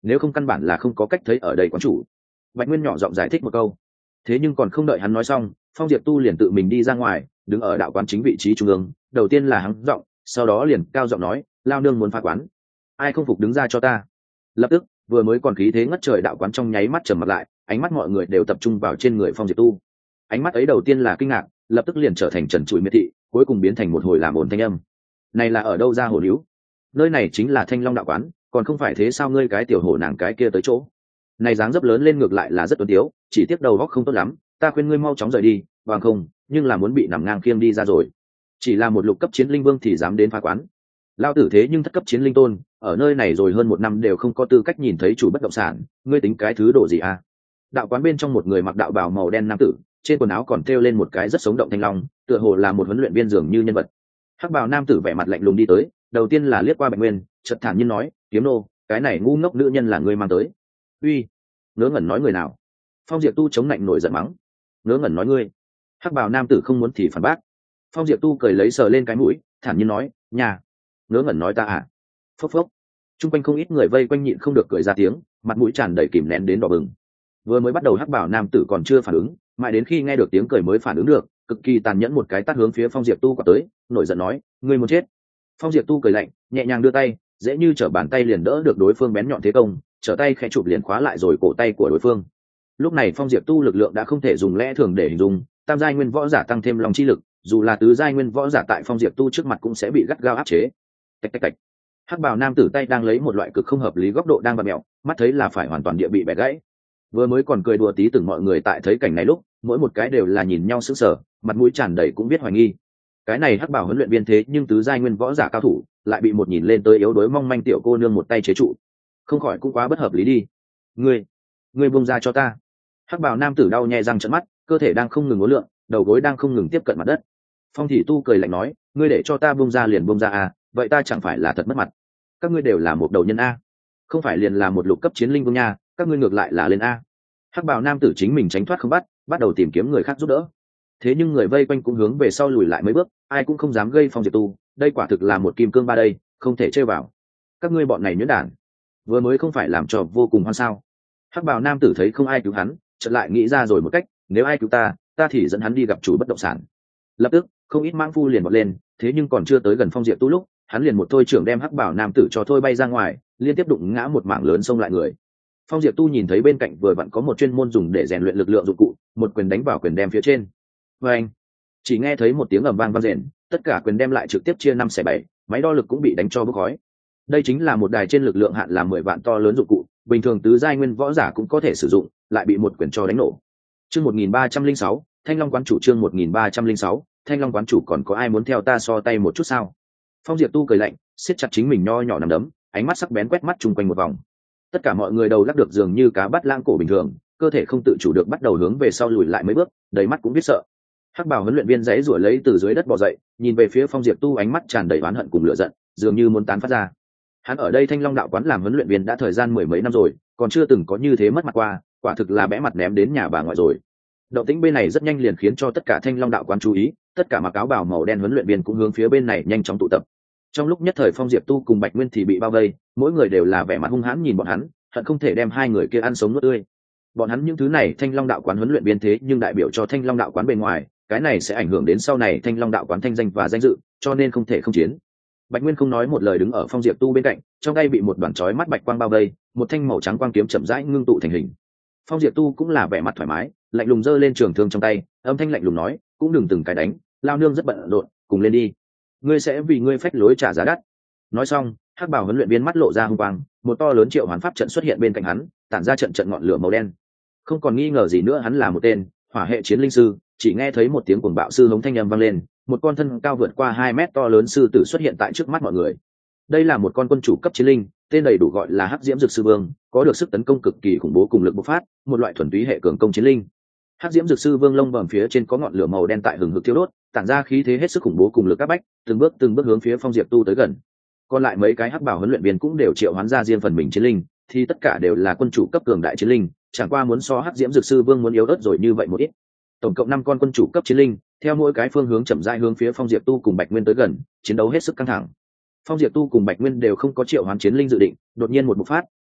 nếu không căn bản là không có cách thấy ở đây quán chủ. Bạch Nguyên nhỏ giọng giải thích một câu, thế nhưng còn không đợi hắn nói xong, Phong Diệp Tu liền tự mình đi ra ngoài, đứng ở đạo quán chính vị trí trung ương, đầu tiên là hắn giọng, sau đó liền cao giọng nói, lao nương muốn phá quán, ai không phục đứng ra cho ta. Lập tức, vừa mới còn khí thế ngất trời đạo quán trong nháy mắt trầm mặt lại, ánh mắt mọi người đều tập trung vào trên người Phong Diệp Tu. Ánh mắt ấy đầu tiên là kinh ngạc, lập tức liền trở thành trần trụi miệt thị, cuối cùng biến thành một hồi làm ồn thanh âm. Này là ở đâu ra hổ níu? Nơi này chính là Thanh Long đạo quán, còn không phải thế sao ngươi cái tiểu hổ nàng cái kia tới chỗ? Này dáng dấp lớn lên ngược lại là rất tuấn tiếu, chỉ tiếc đầu óc không tốt lắm, ta khuyên ngươi mau chóng rời đi, bằng không, nhưng là muốn bị nằm ngang khiêng đi ra rồi. Chỉ là một lục cấp chiến linh vương thì dám đến phá quán. Lao tử thế nhưng thất cấp chiến linh tôn, ở nơi này rồi hơn một năm đều không có tư cách nhìn thấy chủ bất động sản, ngươi tính cái thứ độ gì à? Đạo quán bên trong một người mặc đạo bào màu đen nam tử, trên quần áo còn treo lên một cái rất sống động thanh long, tựa hồ là một huấn luyện viên dường như nhân vật. Hắc bào nam tử vẻ mặt lạnh lùng đi tới, đầu tiên là liếc qua Bạch Nguyên, chợt thản nhiên nói, kiếm nô, cái này ngu ngốc nữ nhân là ngươi mang tới. Uy, ngớ ngẩn nói người nào? Phong Diệp Tu chống lạnh nổi giận mắng, ngớ ngẩn nói ngươi. Hắc bào nam tử không muốn thì phản bác. Phong Diệp Tu cười lấy sờ lên cái mũi, thản nhiên nói, nhà, ngớ ngẩn nói ta à? Phốc phốc. Trung quanh không ít người vây quanh nhịn không được cười ra tiếng, mặt mũi tràn đầy kìm nén đến đỏ bừng. Vừa mới bắt đầu Hắc bào nam tử còn chưa phản ứng, mãi đến khi nghe được tiếng cười mới phản ứng được, cực kỳ tàn nhẫn một cái tát hướng phía Phong Diệp Tu quạt tới, nổi giận nói, ngươi muốn chết. Phong Diệp Tu cười lạnh, nhẹ nhàng đưa tay, dễ như trở bàn tay liền đỡ được đối phương bén nhọn thế công, trở tay khẽ chụp liền khóa lại rồi cổ tay của đối phương. Lúc này Phong Diệp Tu lực lượng đã không thể dùng lẽ thường để hình dung, tam giai nguyên võ giả tăng thêm lòng chi lực, dù là tứ giai nguyên võ giả tại Phong Diệp Tu trước mặt cũng sẽ bị gắt gao áp chế. Tạch tạch tạch. Hắc bào nam tử tay đang lấy một loại cực không hợp lý góc độ đang vặn mèo, mắt thấy là phải hoàn toàn địa bị bẻ gãy. Vừa mới còn cười đùa tí từng mọi người tại thấy cảnh này lúc, mỗi một cái đều là nhìn nhau sững sờ, mặt mũi tràn đầy cũng biết hoài nghi. Cái này Hắc bào huấn luyện viên thế nhưng tứ giai nguyên võ giả cao thủ, lại bị một nhìn lên tới yếu đuối mong manh tiểu cô nương một tay chế trụ, không khỏi cũng quá bất hợp lý đi. Ngươi, ngươi buông ra cho ta. Hắc bào nam tử đau nhè răng trợn mắt, cơ thể đang không ngừng uốn lượn, đầu gối đang không ngừng tiếp cận mặt đất. Phong Thị Tu cười lạnh nói, ngươi để cho ta buông ra liền buông ra à, vậy ta chẳng phải là thật mất mặt. Các ngươi đều là một đầu nhân a, không phải liền là một lục cấp chiến linh vương nha, các ngươi ngược lại là lên a. Hắc bào nam tử chính mình tránh thoát không bắt, bắt đầu tìm kiếm người khác giúp đỡ. Thế nhưng người vây quanh cũng hướng về sau lùi lại mấy bước, ai cũng không dám gây Phong Diệp Tu, đây quả thực là một kim cương ba đây, không thể chơi vào. Các ngươi bọn này nhuyễn đản, vừa mới không phải làm trò vô cùng hoan sao? Hắc bào nam tử thấy không ai cứu hắn, chợt lại nghĩ ra rồi một cách, nếu ai cứu ta, ta thì dẫn hắn đi gặp chủ bất động sản. Lập tức, không ít mãng phu liền vọt lên, thế nhưng còn chưa tới gần Phong Diệp Tu lúc, hắn liền một thôi trưởng đem Hắc bào nam tử cho thôi bay ra ngoài, liên tiếp đụng ngã một mảng lớn xông lại người. Phong Diệp Tu nhìn thấy bên cạnh vừa vặn có một chuyên môn dùng để rèn luyện lực lượng dụng cụ, một quyền đánh vào quyền đem phía trên. Và anh, chỉ nghe thấy một tiếng ầm vang vang rền, tất cả quyền đem lại trực tiếp chia năm xẻ bảy, máy đo lực cũng bị đánh cho bốc khói. Đây chính là một đài trên lực lượng hạn là mười vạn to lớn dụng cụ, bình thường tứ giai nguyên võ giả cũng có thể sử dụng, lại bị một quyền cho đánh nổ. Chương một nghìn ba trăm lẻ sáu, Thanh Long quán chủ chương một nghìn ba trăm lẻ sáu, Thanh Long quán chủ còn có ai muốn theo ta so tay một chút sao? Phong Diệp Tu cười lạnh, siết chặt chính mình nho nhỏ nắm đấm, ánh mắt sắc bén quét mắt chung quanh một vòng. Tất cả mọi người đầu lắc được dường như cá bắt lang cổ bình thường, cơ thể không tự chủ được bắt đầu hướng về sau lùi lại mấy bước, đầy mắt cũng biết sợ. Hắc bào huấn luyện viên giãy giụa lấy từ dưới đất bò dậy, nhìn về phía Phong Diệp Tu ánh mắt tràn đầy oán hận cùng lửa giận, dường như muốn tán phát ra. Hắn ở đây Thanh Long đạo quán làm huấn luyện viên đã thời gian mười mấy năm rồi, còn chưa từng có như thế mất mặt qua, quả thực là bẽ mặt ném đến nhà bà ngoại rồi. Động tĩnh bên này rất nhanh liền khiến cho tất cả Thanh Long đạo quán chú ý, tất cả mặc áo bào màu đen huấn luyện viên cũng hướng phía bên này nhanh chóng tụ tập. Trong lúc nhất thời Phong Diệp Tu cùng Bạch Nguyên thì bị bao vây, mỗi người đều là vẻ mặt hung hãn nhìn bọn hắn, hận không thể đem hai người kia ăn sống nuốt tươi. Bọn hắn những thứ này Thanh Long đạo quán huấn luyện viên thế nhưng đại biểu cho Thanh Long đạo quán bên ngoài, cái này sẽ ảnh hưởng đến sau này Thanh Long đạo quán thanh danh và danh dự, cho nên không thể không chiến. Bạch Nguyên không nói một lời đứng ở Phong Diệp Tu bên cạnh, trong tay bị một đoàn chói mắt bạch quang bao vây, một thanh màu trắng quang kiếm chậm rãi ngưng tụ thành hình. Phong Diệp Tu cũng là vẻ mặt thoải mái, lạnh lùng giơ lên trường thương trong tay, âm thanh lạnh lùng nói, cũng đừng từng cái đánh, lao nương rất bận rộn, cùng lên đi. Ngươi sẽ vì ngươi phách lối trả giá đắt. Nói xong, Hắc bào huấn luyện viên mắt lộ ra hung quang, một to lớn triệu hoán pháp trận xuất hiện bên cạnh hắn, tản ra trận trận ngọn lửa màu đen. Không còn nghi ngờ gì nữa hắn là một tên hỏa hệ chiến linh sư, chỉ nghe thấy một tiếng cuồng bạo sư hống thanh âm vang lên, một con thân cao vượt qua hai mét to lớn sư tử xuất hiện tại trước mắt mọi người. Đây là một con quân chủ cấp chiến linh, tên đầy đủ gọi là Hắc Diễm Dực Sư Vương, có được sức tấn công cực kỳ khủng bố cùng lực bộc phát, một loại thuần túy hệ cường công chiến linh. Hắc Diễm Dực Sư Vương lông bẩm phía trên có ngọn lửa màu đen tại hừng hực thiêu đốt, tản ra khí thế hết sức khủng bố cùng lực áp bách, từng bước từng bước hướng phía Phong Diệp Tu tới gần. Còn lại mấy cái hắc bảo huấn luyện viên cũng đều triệu hoán ra riêng phần mình chiến linh, thì tất cả đều là quân chủ cấp cường đại chiến linh, chẳng qua muốn so Hắc Diễm Dực Sư Vương muốn yếu ớt rồi như vậy một ít. Tổng cộng năm con quân chủ cấp chiến linh, theo mỗi cái phương hướng chậm rãi hướng phía Phong Diệp Tu cùng Bạch Nguyên tới gần, chiến đấu hết sức căng thẳng. Phong Diệp Tu cùng Bạch Nguyên đều không có triệu hoán chiến linh dự định, đột nhiên một bộc phát,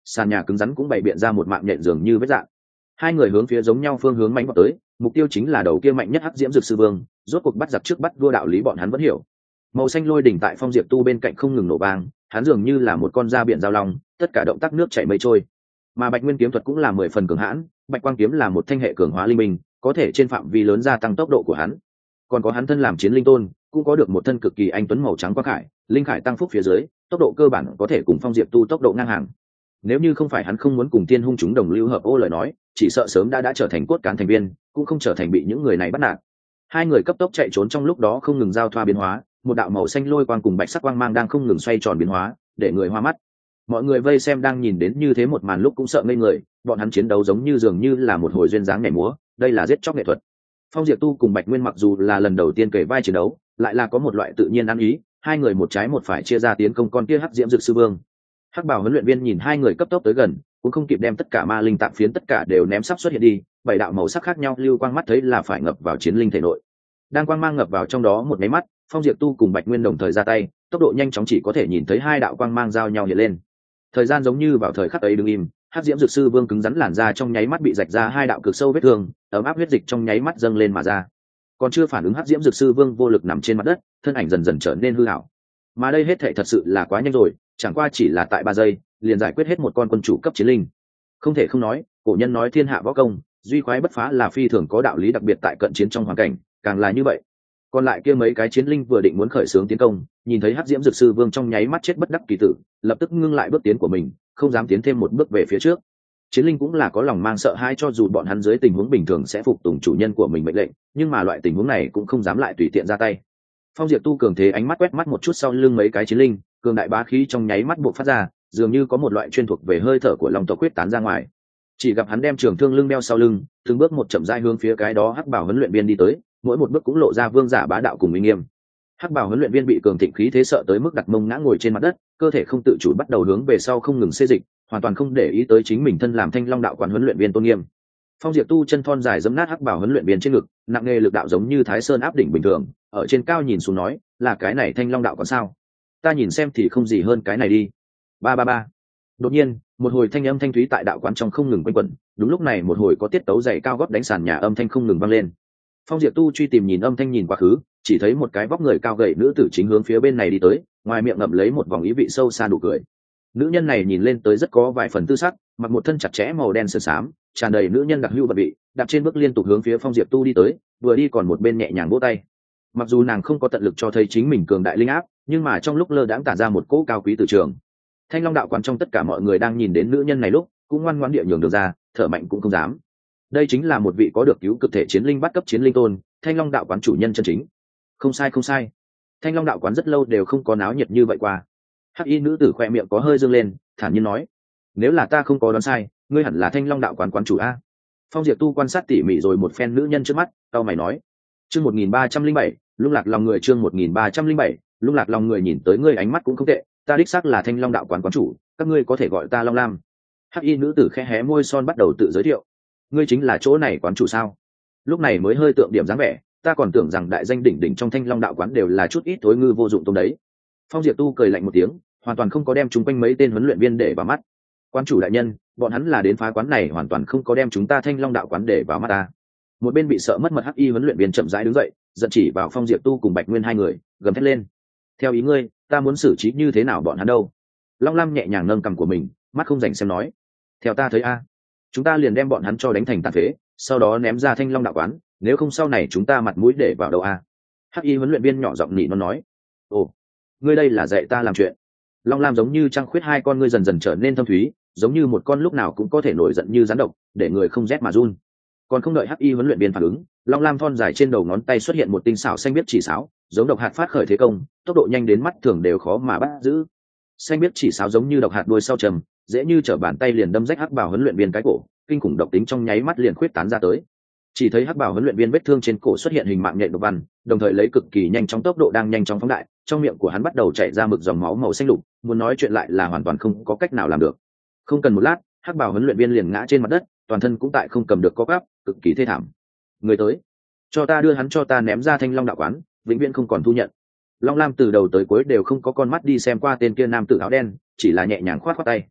sàn nhà cứng rắn cũng bày biện ra một mạng nhện dường như vết dạng. Hai người hướng phía giống nhau phương hướng mãnh vào tới, mục tiêu chính là đầu kia mạnh nhất hắc diễm dược sư vương. Rốt cuộc bắt giặc trước bắt vua đạo lý bọn hắn vẫn hiểu. Màu xanh lôi đỉnh tại Phong Diệp Tu bên cạnh không ngừng nổ vang, hắn dường như là một con da biển giao long, tất cả động tác nước chảy mây trôi. Mà Bạch Nguyên kiếm thuật cũng là mười phần cường hãn, Bạch Quang kiếm là một thanh hệ cường hóa linh minh, có thể trên phạm vi lớn gia tăng tốc độ của hắn. Còn có hắn thân làm chiến linh tôn, cũng có được một thân cực kỳ anh tuấn màu trắng quang khải, linh khải tăng phúc phía dưới, tốc độ cơ bản có thể cùng Phong Diệp Tu tốc độ ngang hàng. Nếu như không phải hắn không muốn cùng Tiên Hung chúng đồng lưu hợp ô lời nói, chỉ sợ sớm đã đã trở thành cốt cán thành viên, cũng không trở thành bị những người này bắt nạt. Hai người cấp tốc chạy trốn trong lúc đó không ngừng giao thoa biến hóa, một đạo màu xanh lôi quang cùng bạch sắc quang mang đang không ngừng xoay tròn biến hóa, để người hoa mắt. Mọi người vây xem đang nhìn đến như thế một màn lúc cũng sợ ngây người, bọn hắn chiến đấu giống như dường như là một hồi duyên dáng nhảy múa, đây là giết chóc nghệ thuật. Phong Diệp Tu cùng Bạch Nguyên mặc dù là lần đầu tiên kể vai chiến đấu, lại là có một loại tự nhiên ăn ý, hai người một trái một phải chia ra tiến công con kia hắc diễm dược sư vương. Hắc Bảo huấn luyện viên nhìn hai người cấp tốc tới gần, cũng không kịp đem tất cả ma linh tạm phiến tất cả đều ném sắp xuất hiện đi, bảy đạo màu sắc khác nhau lưu quang mắt thấy là phải ngập vào chiến linh thể nội. Đang quang mang ngập vào trong đó một máy mắt, Phong Diệp Tu cùng Bạch Nguyên đồng thời ra tay, tốc độ nhanh chóng chỉ có thể nhìn thấy hai đạo quang mang giao nhau hiện lên. Thời gian giống như vào thời khắc ấy đứng im, hắc diễm dược sư vương cứng rắn làn ra trong nháy mắt bị rạch ra hai đạo cực sâu vết thương, ấm áp huyết dịch trong nháy mắt dâng lên mà ra. Còn chưa phản ứng, hắc diễm dược sư vương vô lực nằm trên mặt đất, thân ảnh dần dần trở nên hư ảo. Mà đây hết thảy thật sự là quá nhanh rồi, chẳng qua chỉ là tại ba giây, liền giải quyết hết một con quân chủ cấp chiến linh. Không thể không nói, cổ nhân nói thiên hạ võ công, duy khoái bất phá là phi thường có đạo lý, đặc biệt tại cận chiến trong hoàn cảnh, càng là như vậy. Còn lại kia mấy cái chiến linh vừa định muốn khởi xướng tiến công, nhìn thấy hắc diễm dược sư vương trong nháy mắt chết bất đắc kỳ tử, lập tức ngưng lại bước tiến của mình, không dám tiến thêm một bước về phía trước. Chiến linh cũng là có lòng mang sợ hãi, cho dù bọn hắn dưới tình huống bình thường sẽ phục tùng chủ nhân của mình mệnh lệnh, nhưng mà loại tình huống này cũng không dám lại tùy tiện ra tay. Phong Diệp Tu cường thế ánh mắt quét mắt một chút sau lưng mấy cái chiến linh, cường đại bá khí trong nháy mắt buộc phát ra, dường như có một loại chuyên thuộc về hơi thở của long tộc quyết tán ra ngoài. Chỉ gặp hắn đem trường thương lưng đeo sau lưng, từng bước một chậm rãi hướng phía cái đó hắc bảo huấn luyện viên đi tới, mỗi một bước cũng lộ ra vương giả bá đạo cùng uy nghiêm. Hắc bảo huấn luyện viên bị cường thịnh khí thế sợ tới mức đặt mông ngã ngồi trên mặt đất, cơ thể không tự chủ bắt đầu hướng về sau không ngừng xê dịch, hoàn toàn không để ý tới chính mình thân làm Thanh Long đạo quán huấn luyện viên tôn nghiêm. Phong Diệp Tu chân thon dài giẫm nát hắc bảo huấn luyện viên trên ngực, nặng nghề lực đạo giống như Thái Sơn áp đỉnh bình thường, ở trên cao nhìn xuống nói, là cái này Thanh Long đạo quán sao? Ta nhìn xem thì không gì hơn cái này đi. Ba ba ba. Đột nhiên, một hồi thanh âm thanh thúy tại đạo quán trong không ngừng quanh quẩn, đúng lúc này một hồi có tiết tấu dày cao gót đánh sàn nhà âm thanh không ngừng vang lên. Phong Diệp Tu truy tìm nhìn âm thanh nhìn quá khứ, chỉ thấy một cái vóc người cao gầy nữ tử chính hướng phía bên này đi tới, ngoài miệng ngậm lấy một vòng ý vị sâu xa nụ cười. Nữ nhân này nhìn lên tới rất có vài phần tư sắc, mặc một thân chặt chẽ màu đen sơn xám, tràn đầy nữ nhân đặc hữu vật vị, đạp trên bước liên tục hướng phía Phong Diệp Tu đi tới, vừa đi còn một bên nhẹ nhàng vỗ tay. Mặc dù nàng không có tận lực cho thấy chính mình cường đại linh áp, nhưng mà trong lúc lơ đãng tản ra một cỗ cao quý từ trường. Thanh Long đạo quán trong tất cả mọi người đang nhìn đến nữ nhân này lúc, cũng ngoan ngoãn địa nhường được ra, thở mạnh cũng không dám. Đây chính là một vị có được cứu cực thể chiến linh bắt cấp chiến linh tôn, Thanh Long đạo quán chủ nhân chân chính. Không sai không sai. Thanh Long đạo quán rất lâu đều không có náo nhiệt như vậy qua. Hắc y nữ tử khoe miệng có hơi dương lên, thản nhiên nói: "Nếu là ta không có đoán sai, ngươi hẳn là Thanh Long đạo quán quán chủ a." Phong Diệp Tu quan sát tỉ mỉ rồi một phen nữ nhân trước mắt, cau mày nói: "Chương một nghìn ba trăm linh bảy, lung lạc lòng người." Chương một nghìn ba trăm linh bảy, lung lạc lòng người. Nhìn tới ngươi ánh mắt cũng không tệ, ta đích xác là Thanh Long đạo quán quán chủ, các ngươi có thể gọi ta Long Lam. Hắc y nữ tử khẽ hé môi son bắt đầu tự giới thiệu: "Ngươi chính là chỗ này quán chủ sao?" Lúc này mới hơi tượng điểm dáng vẻ, ta còn tưởng rằng đại danh đỉnh đỉnh trong Thanh Long đạo quán đều là chút ít thối ngư vô dụng tông đấy. Phong Diệp Tu cười lạnh một tiếng, hoàn toàn không có đem chúng quanh mấy tên huấn luyện viên để vào mắt. Quán chủ đại nhân, bọn hắn là đến phá quán này, hoàn toàn không có đem chúng ta Thanh Long đạo quán để vào mắt ta. Một bên bị sợ mất mật hắc y huấn luyện viên chậm rãi đứng dậy, giận chỉ vào Phong Diệp Tu cùng Bạch Nguyên hai người, gầm thét lên: "Theo ý ngươi, ta muốn xử trí như thế nào bọn hắn đâu?" Long Lam nhẹ nhàng nâng cằm của mình, mắt không rảnh xem nói: "Theo ta thấy a, chúng ta liền đem bọn hắn cho đánh thành tàn phế, sau đó ném ra Thanh Long đạo quán, nếu không sau này chúng ta mặt mũi để vào đâu a?" Hắc y huấn luyện viên nhỏ giọng nỉ nó nói: "Ồ, ngươi đây là dạy ta làm chuyện." Long Lam giống như trăng khuyết hai con ngươi dần dần trở nên thâm thúy, giống như một con lúc nào cũng có thể nổi giận như rắn độc, để người không rét mà run. Còn không đợi Hắc y huấn luyện viên phản ứng, Long Lam thon dài trên đầu ngón tay xuất hiện một tinh xảo xanh biếc chỉ sáo, giống độc hạt phát khởi thế công, tốc độ nhanh đến mắt thường đều khó mà bắt giữ. Xanh biếc chỉ sáo giống như độc hạt đuôi sau trầm, dễ như trở bàn tay liền đâm rách Hắc Bảo huấn luyện viên cái cổ, kinh khủng độc tính trong nháy mắt liền khuyết tán ra tới. Chỉ thấy Hắc Bảo huấn luyện viên vết thương trên cổ xuất hiện hình mạng nhện độc văn, đồng thời lấy cực kỳ nhanh chóng tốc độ đang nhanh chóng phóng đại, trong miệng của hắn bắt đầu chảy ra mực dòng máu màu xanh lục, muốn nói chuyện lại là hoàn toàn không có cách nào làm được. Không cần một lát, Hắc Bảo huấn luyện viên liền ngã trên mặt đất, toàn thân cũng tại không cầm được co quắp, cực kỳ thê thảm. "Người tới, cho ta đưa hắn cho ta ném ra Thanh Long đạo quán, vĩnh viễn không còn thu nhận." Long Lam từ đầu tới cuối đều không có con mắt đi xem qua tên kia nam tử áo đen, chỉ là nhẹ nhàng khoát khoát tay.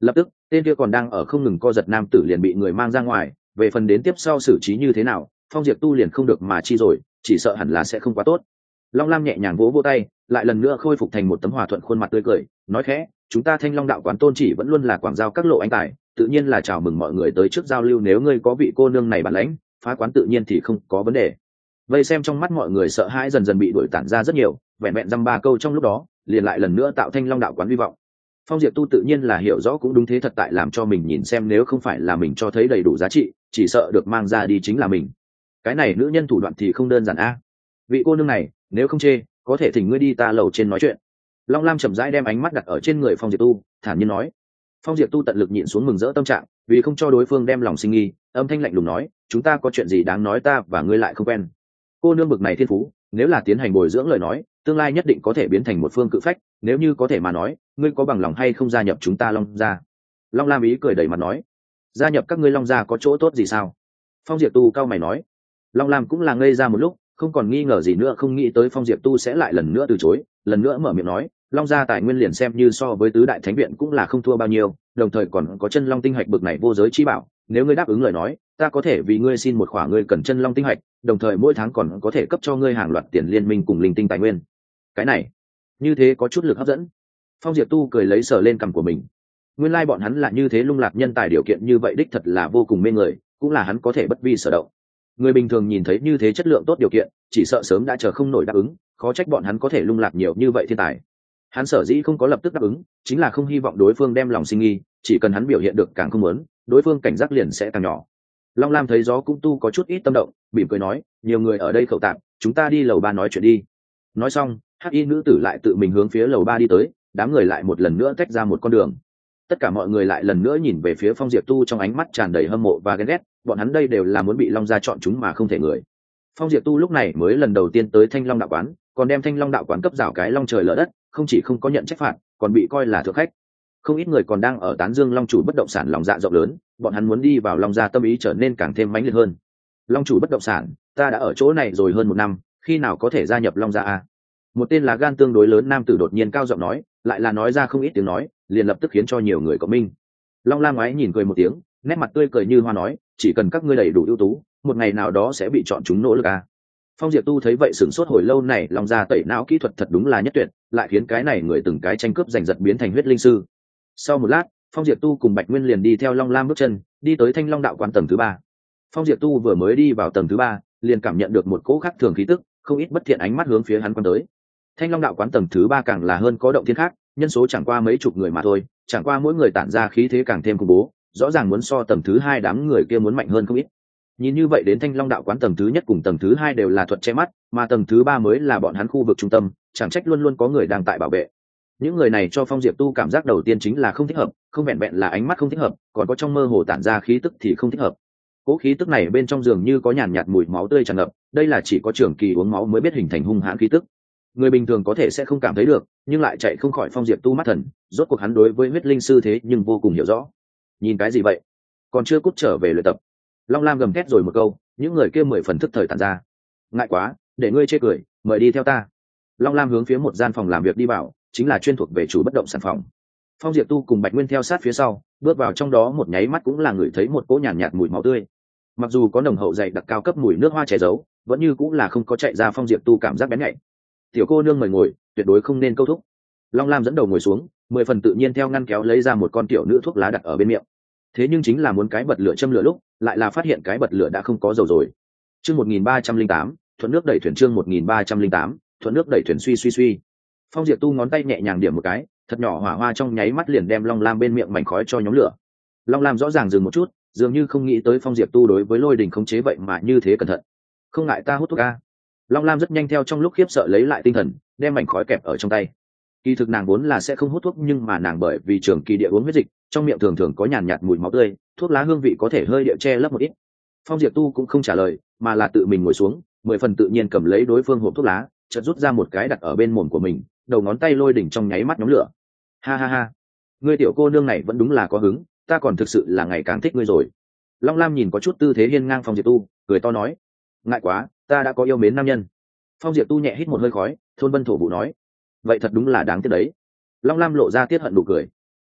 Lập tức tên kia còn đang ở không ngừng co giật nam tử liền bị người mang ra ngoài. Về phần đến tiếp sau xử trí như thế nào, Phong Diệp Tu liền không được mà chi rồi, chỉ sợ hẳn là sẽ không quá tốt. Long Lam nhẹ nhàng vỗ vỗ tay, lại lần nữa khôi phục thành một tấm hòa thuận khuôn mặt tươi cười, nói khẽ, chúng ta Thanh Long đạo quán tôn chỉ vẫn luôn là quảng giao các lộ anh tài, tự nhiên là chào mừng mọi người tới trước giao lưu, nếu ngươi có vị cô nương này bản lãnh, phá quán tự nhiên thì không có vấn đề. Vây xem trong mắt mọi người sợ hãi dần dần bị đuổi tản ra rất nhiều, vẹn vẹn dăm ba câu trong lúc đó, liền lại lần nữa tạo Thanh Long đạo quán hy vọng. Phong Diệp Tu tự nhiên là hiểu rõ cũng đúng thế thật tại làm cho mình nhìn xem, nếu không phải là mình cho thấy đầy đủ giá trị, chỉ sợ được mang ra đi chính là mình. Cái này nữ nhân thủ đoạn thì không đơn giản a. Vị cô nương này, nếu không chê, có thể thỉnh ngươi đi ta lầu trên nói chuyện. Long Lam chậm rãi đem ánh mắt đặt ở trên người Phong Diệp Tu, thản nhiên nói. Phong Diệp Tu tận lực nhịn xuống mừng rỡ tâm trạng, vì không cho đối phương đem lòng sinh nghi, âm thanh lạnh lùng nói, chúng ta có chuyện gì đáng nói, ta và ngươi lại không quen. Cô nương bực này thiên phú, nếu là tiến hành bồi dưỡng lời nói, tương lai nhất định có thể biến thành một phương cự phách, nếu như có thể mà nói, ngươi có bằng lòng hay không gia nhập chúng ta Long gia? Long Lam ý cười đầy mặt nói, gia nhập các ngươi Long gia có chỗ tốt gì sao? Phong Diệp Tu cao mày nói. Long Lam cũng là ngây ra một lúc, không còn nghi ngờ gì nữa, không nghĩ tới Phong Diệp Tu sẽ lại lần nữa từ chối, lần nữa mở miệng nói, Long gia tài nguyên liền xem như so với tứ đại thánh viện cũng là không thua bao nhiêu, đồng thời còn có chân long tinh hạch bực này vô giới chi bảo, nếu ngươi đáp ứng lời nói, ta có thể vì ngươi xin một khoản ngươi cần chân long tinh hạch, đồng thời mỗi tháng còn có thể cấp cho ngươi hàng loạt tiền liên minh cùng linh tinh tài nguyên. Cái này, như thế có chút lực hấp dẫn. Phong Diệp Tu cười lấy sờ lên cằm của mình. Nguyên lai like bọn hắn là như thế lung lạc nhân tài, điều kiện như vậy đích thật là vô cùng mê người, cũng là hắn có thể bất vi sở động. Người bình thường nhìn thấy như thế chất lượng tốt điều kiện, chỉ sợ sớm đã chờ không nổi đáp ứng, khó trách bọn hắn có thể lung lạc nhiều như vậy thiên tài. Hắn sở dĩ không có lập tức đáp ứng, chính là không hy vọng đối phương đem lòng sinh nghi, chỉ cần hắn biểu hiện được càng không muốn, đối phương cảnh giác liền sẽ càng nhỏ. Long Lam thấy gió cũng tu có chút ít tâm động, mỉm cười nói, nhiều người ở đây khẩu tạm, chúng ta đi lầu ba nói chuyện đi. Nói xong, hắc y nữ tử lại tự mình hướng phía lầu ba đi tới, đám người lại một lần nữa tách ra một con đường. Tất cả mọi người lại lần nữa nhìn về phía Phong Diệp Tu, trong ánh mắt tràn đầy hâm mộ và ghen ghét, bọn hắn đây đều là muốn bị Long gia chọn chúng mà không thể người. Phong Diệp Tu lúc này mới lần đầu tiên tới Thanh Long đạo quán, còn đem Thanh Long đạo quán cấp rào cái long trời lở đất, không chỉ không có nhận trách phạt, còn bị coi là thượng khách. Không ít người còn đang ở tán dương Long chủ bất động sản lòng dạ rộng lớn, bọn hắn muốn đi vào Long gia, tâm ý trở nên càng thêm mãnh liệt hơn. Long chủ bất động sản, ta đã ở chỗ này rồi hơn một năm, khi nào có thể gia nhập Long gia a? Một tên là gan tương đối lớn nam tử đột nhiên cao giọng nói, lại là nói ra không ít tiếng nói, liền lập tức khiến cho nhiều người cộng minh. Long Lam ngoái nhìn cười một tiếng, nét mặt tươi cười như hoa nói, chỉ cần các ngươi đầy đủ ưu tú, một ngày nào đó sẽ bị chọn chúng, nỗ lực a. Phong Diệp Tu thấy vậy sửng sốt hồi lâu, này Long gia tẩy não kỹ thuật thật đúng là nhất tuyệt, lại khiến cái này người từng cái tranh cướp giành giật biến thành huyết linh sư. Sau một lát, Phong Diệp Tu cùng Bạch Nguyên liền đi theo Long Lam bước chân, đi tới Thanh Long đạo quán tầng thứ ba. Phong Diệp Tu vừa mới đi vào tầng thứ ba, liền cảm nhận được một cỗ khác thường khí tức, không ít bất thiện ánh mắt hướng phía hắn quan tới. Thanh Long đạo quán tầng thứ ba càng là hơn có động thiên khác, nhân số chẳng qua mấy chục người mà thôi, chẳng qua mỗi người tản ra khí thế càng thêm khủng bố, rõ ràng muốn so tầng thứ hai đám người kia muốn mạnh hơn không ít. Nhìn như vậy đến Thanh Long đạo quán tầng thứ nhất cùng tầng thứ hai đều là thuật che mắt, mà tầng thứ ba mới là bọn hắn khu vực trung tâm, chẳng trách luôn luôn có người đang tại bảo vệ. Những người này cho Phong Diệp Tu cảm giác đầu tiên chính là không thích hợp, không vẹn vẹn là ánh mắt không thích hợp, còn có trong mơ hồ tản ra khí tức thì không thích hợp. Cố khí tức này bên trong dường như có nhàn nhạt mùi máu tươi tràn ngập, đây là chỉ có trưởng kỳ uống máu mới biết hình thành hung hãn khí tức. Người bình thường có thể sẽ không cảm thấy được, nhưng lại chạy không khỏi Phong Diệp Tu mắt thần, rốt cuộc hắn đối với huyết linh sư thế nhưng vô cùng hiểu rõ. Nhìn cái gì vậy? Còn chưa cút trở về luyện tập. Long Lam gầm thét rồi một câu, những người kia mười phần thức thời tản ra. Ngại quá, để ngươi chê cười, mời đi theo ta. Long Lam hướng phía một gian phòng làm việc đi vào, chính là chuyên thuộc về chủ bất động sản phòng. Phong Diệp Tu cùng Bạch Nguyên theo sát phía sau, bước vào trong đó một nháy mắt cũng là ngửi thấy một cỗ nhàn nhạt, nhạt mùi máu tươi. Mặc dù có nồng hậu dày đặc cao cấp mùi nước hoa che giấu, vẫn như cũng là không có chạy ra Phong Diệp Tu cảm giác bén nhạy. Tiểu cô nương mời ngồi, tuyệt đối không nên câu thúc. Long Lam dẫn đầu ngồi xuống, mười phần tự nhiên theo ngăn kéo lấy ra một con tiểu nữ thuốc lá đặt ở bên miệng. Thế nhưng chính là muốn cái bật lửa châm lửa lúc, lại là phát hiện cái bật lửa đã không có dầu rồi. Chương một nghìn ba trăm linh tám, thuận nước đẩy thuyền, chương một nghìn ba trăm linh tám, thuận nước đẩy thuyền, suy suy suy. Phong Diệp Tu ngón tay nhẹ nhàng điểm một cái, thật nhỏ hỏa hoa trong nháy mắt liền đem Long Lam bên miệng mảnh khói cho nhóm lửa. Long Lam rõ ràng dừng một chút, dường như không nghĩ tới Phong Diệp Tu đối với lôi đình khống chế vậy mà như thế cẩn thận. Không ngại ta hút thuốc a. Long Lam rất nhanh theo trong lúc khiếp sợ lấy lại tinh thần, đem mảnh khói kẹp ở trong tay. Kỳ thực nàng vốn là sẽ không hút thuốc, nhưng mà nàng bởi vì trường kỳ địa uống huyết dịch, trong miệng thường thường có nhàn nhạt mùi máu tươi, thuốc lá hương vị có thể hơi địa che lấp một ít. Phong Diệp Tu cũng không trả lời, mà là tự mình ngồi xuống, mười phần tự nhiên cầm lấy đối phương hộp thuốc lá, chợt rút ra một cái đặt ở bên mồm của mình, đầu ngón tay lôi đỉnh trong nháy mắt nhóm lửa. Ha ha ha, ngươi tiểu cô nương này vẫn đúng là có hứng, ta còn thực sự là ngày càng thích ngươi rồi. Long Lam nhìn có chút tư thế hiên ngang Phong Diệp Tu, cười to nói, ngại quá, ta đã có yêu mến nam nhân. Phong Diệp Tu nhẹ hít một hơi khói, thôn vân thổ vụ nói, vậy thật đúng là đáng tiếc đấy. Long Lam lộ ra tiết hận nụ cười.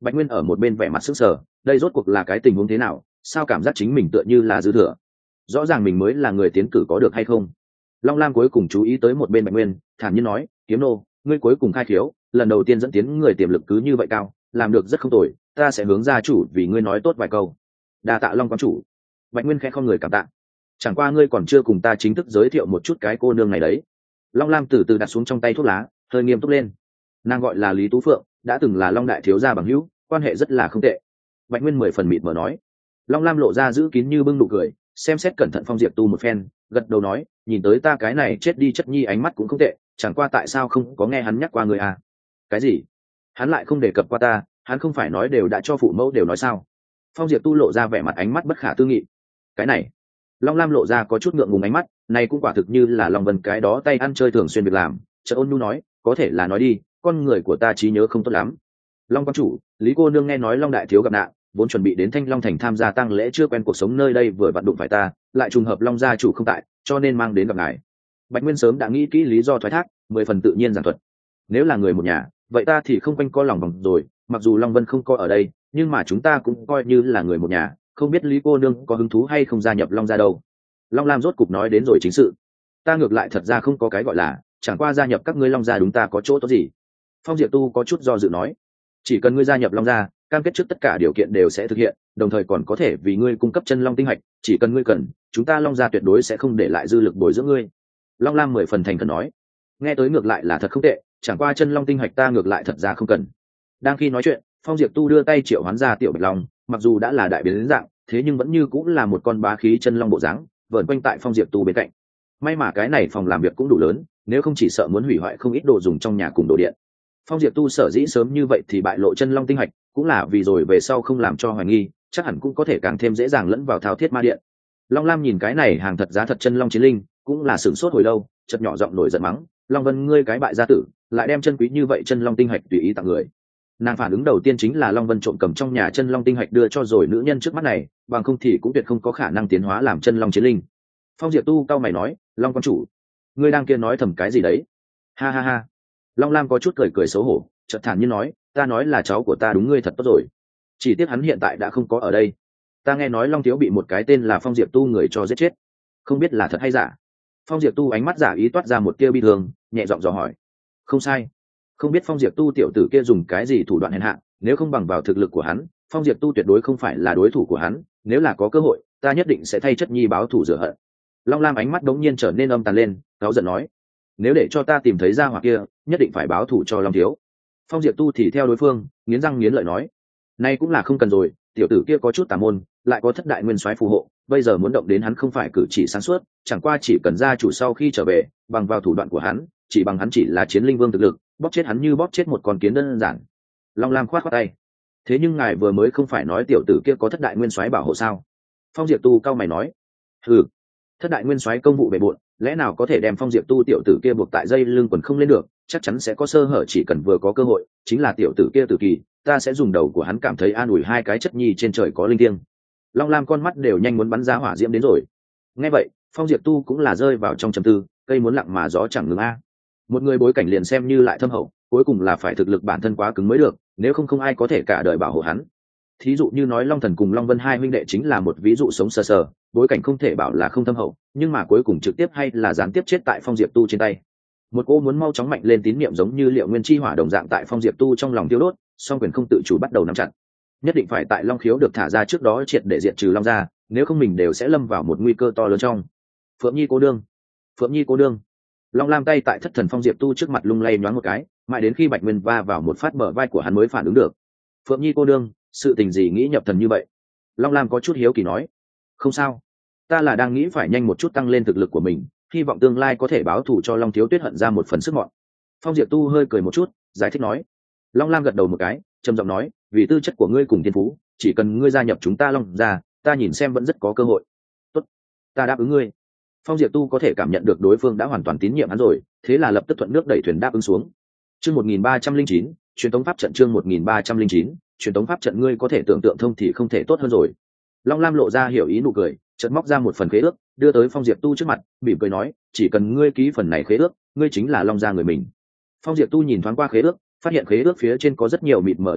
Bạch Nguyên ở một bên vẻ mặt sững sờ, đây rốt cuộc là cái tình huống thế nào, sao cảm giác chính mình tựa như là dư thừa. Rõ ràng mình mới là người tiến cử có được hay không. Long Lam cuối cùng chú ý tới một bên Bạch Nguyên, thản nhiên nói, kiếm nô, ngươi cuối cùng khai khiếu, lần đầu tiên dẫn tiến người tiềm lực cứ như vậy cao, làm được rất không tồi, ta sẽ hướng gia chủ vì ngươi nói tốt vài câu. Đa tạ Long quán chủ. Bạch Nguyên khẽ không người cảm tạ. Chẳng qua ngươi còn chưa cùng ta chính thức giới thiệu một chút cái cô nương này đấy. Long Lam từ từ đặt xuống trong tay thuốc lá, hơi nghiêm túc lên. Nàng gọi là Lý Tú Phượng, đã từng là Long đại thiếu gia bằng hữu, quan hệ rất là không tệ. Bạch Nguyên mười phần mịt mờ nói. Long Lam lộ ra giữ kín như bưng nụ cười, xem xét cẩn thận Phong Diệp Tu một phen, gật đầu nói, nhìn tới ta cái này chết đi chất nhi ánh mắt cũng không tệ, chẳng qua tại sao không có nghe hắn nhắc qua người à? Cái gì? Hắn lại không đề cập qua ta, hắn không phải nói đều đã cho phụ mẫu đều nói sao? Phong Diệp Tu lộ ra vẻ mặt ánh mắt bất khả tư nghị. Cái này, Long Lam lộ ra có chút ngượng ngùng ánh mắt, này cũng quả thực như là Long Vân cái đó tay ăn chơi thường xuyên việc làm. Chợt ôn nhu nói, có thể là nói đi, con người của ta trí nhớ không tốt lắm. Long quan chủ, Lý cô nương nghe nói Long đại thiếu gặp nạn, vốn chuẩn bị đến Thanh Long thành tham gia tang lễ, chưa quen cuộc sống nơi đây vừa vặn đụng phải ta, lại trùng hợp Long gia chủ không tại, cho nên mang đến gặp ngài. Bạch Nguyên sớm đã nghĩ kỹ lý do thoái thác, mười phần tự nhiên giảng thuật. Nếu là người một nhà, vậy ta thì không quanh co lòng vòng rồi, mặc dù Long Vân không coi ở đây, nhưng mà chúng ta cũng coi như là người một nhà, không biết Lý cô nương có hứng thú hay không gia nhập Long gia đâu. Long Lam rốt cục nói đến rồi chính sự. Ta ngược lại thật ra không có cái gọi là, chẳng qua gia nhập các ngươi Long gia đúng ta có chỗ tốt gì. Phong Diệp Tu có chút do dự nói, chỉ cần ngươi gia nhập Long gia, cam kết trước tất cả điều kiện đều sẽ thực hiện, đồng thời còn có thể vì ngươi cung cấp chân long tinh hạch, chỉ cần ngươi cần, chúng ta Long gia tuyệt đối sẽ không để lại dư lực bồi dưỡng ngươi. Long Lam mười phần thành khẩn nói. Nghe tới ngược lại là thật không tệ, chẳng qua chân long tinh hạch ta ngược lại thật ra không cần. Đang khi nói chuyện, Phong Diệp Tu đưa tay triệu hoán ra tiểu Bạch Long, mặc dù đã là đại biến dạng, thế nhưng vẫn như cũng là một con bá khí chân long bộ dáng, vờn quanh tại Phong Diệp Tu bên cạnh. May mà cái này phòng làm việc cũng đủ lớn, nếu không chỉ sợ muốn hủy hoại không ít đồ dùng trong nhà cùng đồ điện. Phong Diệp Tu sở dĩ sớm như vậy thì bại lộ chân long tinh hạch, cũng là vì rồi về sau không làm cho hoài nghi, chắc hẳn cũng có thể càng thêm dễ dàng lẫn vào thao thiết ma điện. Long Lam nhìn cái này hàng thật giá thật chân long chiến linh, cũng là sửng sốt hồi lâu, chợt nhỏ giọng nổi giận mắng, Long Vân ngươi cái bại gia tử, lại đem chân quý như vậy chân long tinh hạch tùy ý tặng người. Nàng phản ứng đầu tiên chính là Long Vân trộm cầm trong nhà chân long tinh hạch đưa cho rồi nữ nhân trước mắt này, bằng không thì cũng tuyệt không có khả năng tiến hóa làm chân long chiến linh. Phong Diệp Tu cao mày nói, Long quan chủ, ngươi đang kia nói thầm cái gì đấy? Ha ha ha. Long Lam có chút cười cười xấu hổ, chợt thản nhiên nói, ta nói là cháu của ta đúng ngươi thật tốt rồi. Chỉ tiếc hắn hiện tại đã không có ở đây. Ta nghe nói Long thiếu bị một cái tên là Phong Diệp Tu người cho giết chết, không biết là thật hay giả. Phong Diệp Tu ánh mắt giả ý toát ra một tia bi thương, nhẹ giọng dò hỏi. Không sai, không biết Phong Diệp Tu tiểu tử kia dùng cái gì thủ đoạn hèn hạ, nếu không bằng vào thực lực của hắn, Phong Diệp Tu tuyệt đối không phải là đối thủ của hắn, nếu là có cơ hội, ta nhất định sẽ thay chất nhi báo thù rửa hận. Long Lam ánh mắt đống nhiên trở nên âm tàn lên, cáu giận nói, nếu để cho ta tìm thấy ra hỏa kia, nhất định phải báo thù cho Long thiếu. Phong Diệp Tu thì theo đối phương, nghiến răng nghiến lợi nói, nay cũng là không cần rồi, tiểu tử kia có chút tà môn, lại có thất đại nguyên soái phù hộ, bây giờ muốn động đến hắn không phải cử chỉ sáng suốt, chẳng qua chỉ cần gia chủ sau khi trở về, bằng vào thủ đoạn của hắn, chỉ bằng hắn chỉ là chiến linh vương thực lực, bóp chết hắn như bóp chết một con kiến đơn giản. Long Lam khoát khoát tay, thế nhưng ngài vừa mới không phải nói tiểu tử kia có thất đại nguyên soái bảo hộ sao? Phong Diệp Tu cao mày nói, hừ, thất đại nguyên soái công vụ bề bộn, lẽ nào có thể đem Phong Diệp Tu tiểu tử kia buộc tại dây lưng quần không lên được, chắc chắn sẽ có sơ hở, chỉ cần vừa có cơ hội, chính là tiểu tử kia tử kỳ, ta sẽ dùng đầu của hắn cảm thấy an ủi hai cái chất nhi trên trời có linh thiêng. Long Lam con mắt đều nhanh muốn bắn ra hỏa diễm đến rồi. Nghe vậy, Phong Diệp Tu cũng là rơi vào trong trầm tư, cây muốn lặng mà gió chẳng ngừng a. Một người bối cảnh liền xem như lại thâm hậu, cuối cùng là phải thực lực bản thân quá cứng mới được, nếu không không ai có thể cả đời bảo hộ hắn. Thí dụ như nói Long Thần cùng Long Vân hai huynh đệ chính là một ví dụ sống sờ sờ, bối cảnh không thể bảo là không thâm hậu, nhưng mà cuối cùng trực tiếp hay là gián tiếp chết tại Phong Diệp Tu trên tay. Một cô muốn mau chóng mạnh lên tín niệm giống như liệu nguyên chi hỏa đồng dạng tại Phong Diệp Tu trong lòng tiêu đốt, song quyền không tự chủ bắt đầu nắm chặt. Nhất định phải tại Long Khiếu được thả ra trước đó triệt để diệt trừ Long gia, nếu không mình đều sẽ lâm vào một nguy cơ to lớn trong. Phượng Nhi cô đương, Phượng Nhi cô đương. Long Lam tay tại thất thần Phong Diệp Tu trước mặt lung lay nhoáng một cái, mãi đến khi Bạch Nguyên va vào một phát bờ vai của hắn mới phản ứng được. Phượng Nhi cô đương, sự tình gì nghĩ nhập thần như vậy? Long Lam có chút hiếu kỳ nói. Không sao, ta là đang nghĩ phải nhanh một chút tăng lên thực lực của mình, hy vọng tương lai có thể báo thù cho Long thiếu Tuyết hận ra một phần sức mọn. Phong Diệp Tu hơi cười một chút, giải thích nói. Long Lam gật đầu một cái, trầm giọng nói, vì tư chất của ngươi cùng thiên phú, chỉ cần ngươi gia nhập chúng ta Long gia, ta nhìn xem vẫn rất có cơ hội. Tốt, ta đáp ứng ngươi. Phong Diệp Tu có thể cảm nhận được đối phương đã hoàn toàn tín nhiệm hắn rồi, thế là lập tức thuận nước đẩy thuyền đáp ứng xuống. Chương một nghìn ba trăm linh chín, truyền tống pháp trận. Chương một nghìn ba trăm linh chín, truyền tống pháp trận. Ngươi có thể tưởng tượng thông thì không thể tốt hơn rồi. Long Lam lộ ra hiểu ý nụ cười, chợt móc ra một phần khế ước, đưa tới Phong Diệp Tu trước mặt, mỉm cười nói, chỉ cần ngươi ký phần này khế ước, ngươi chính là Long gia người mình. Phong Diệp Tu nhìn thoáng qua khế ước, phát hiện khế ước phía trên có rất nhiều mịt mờ điều kiện,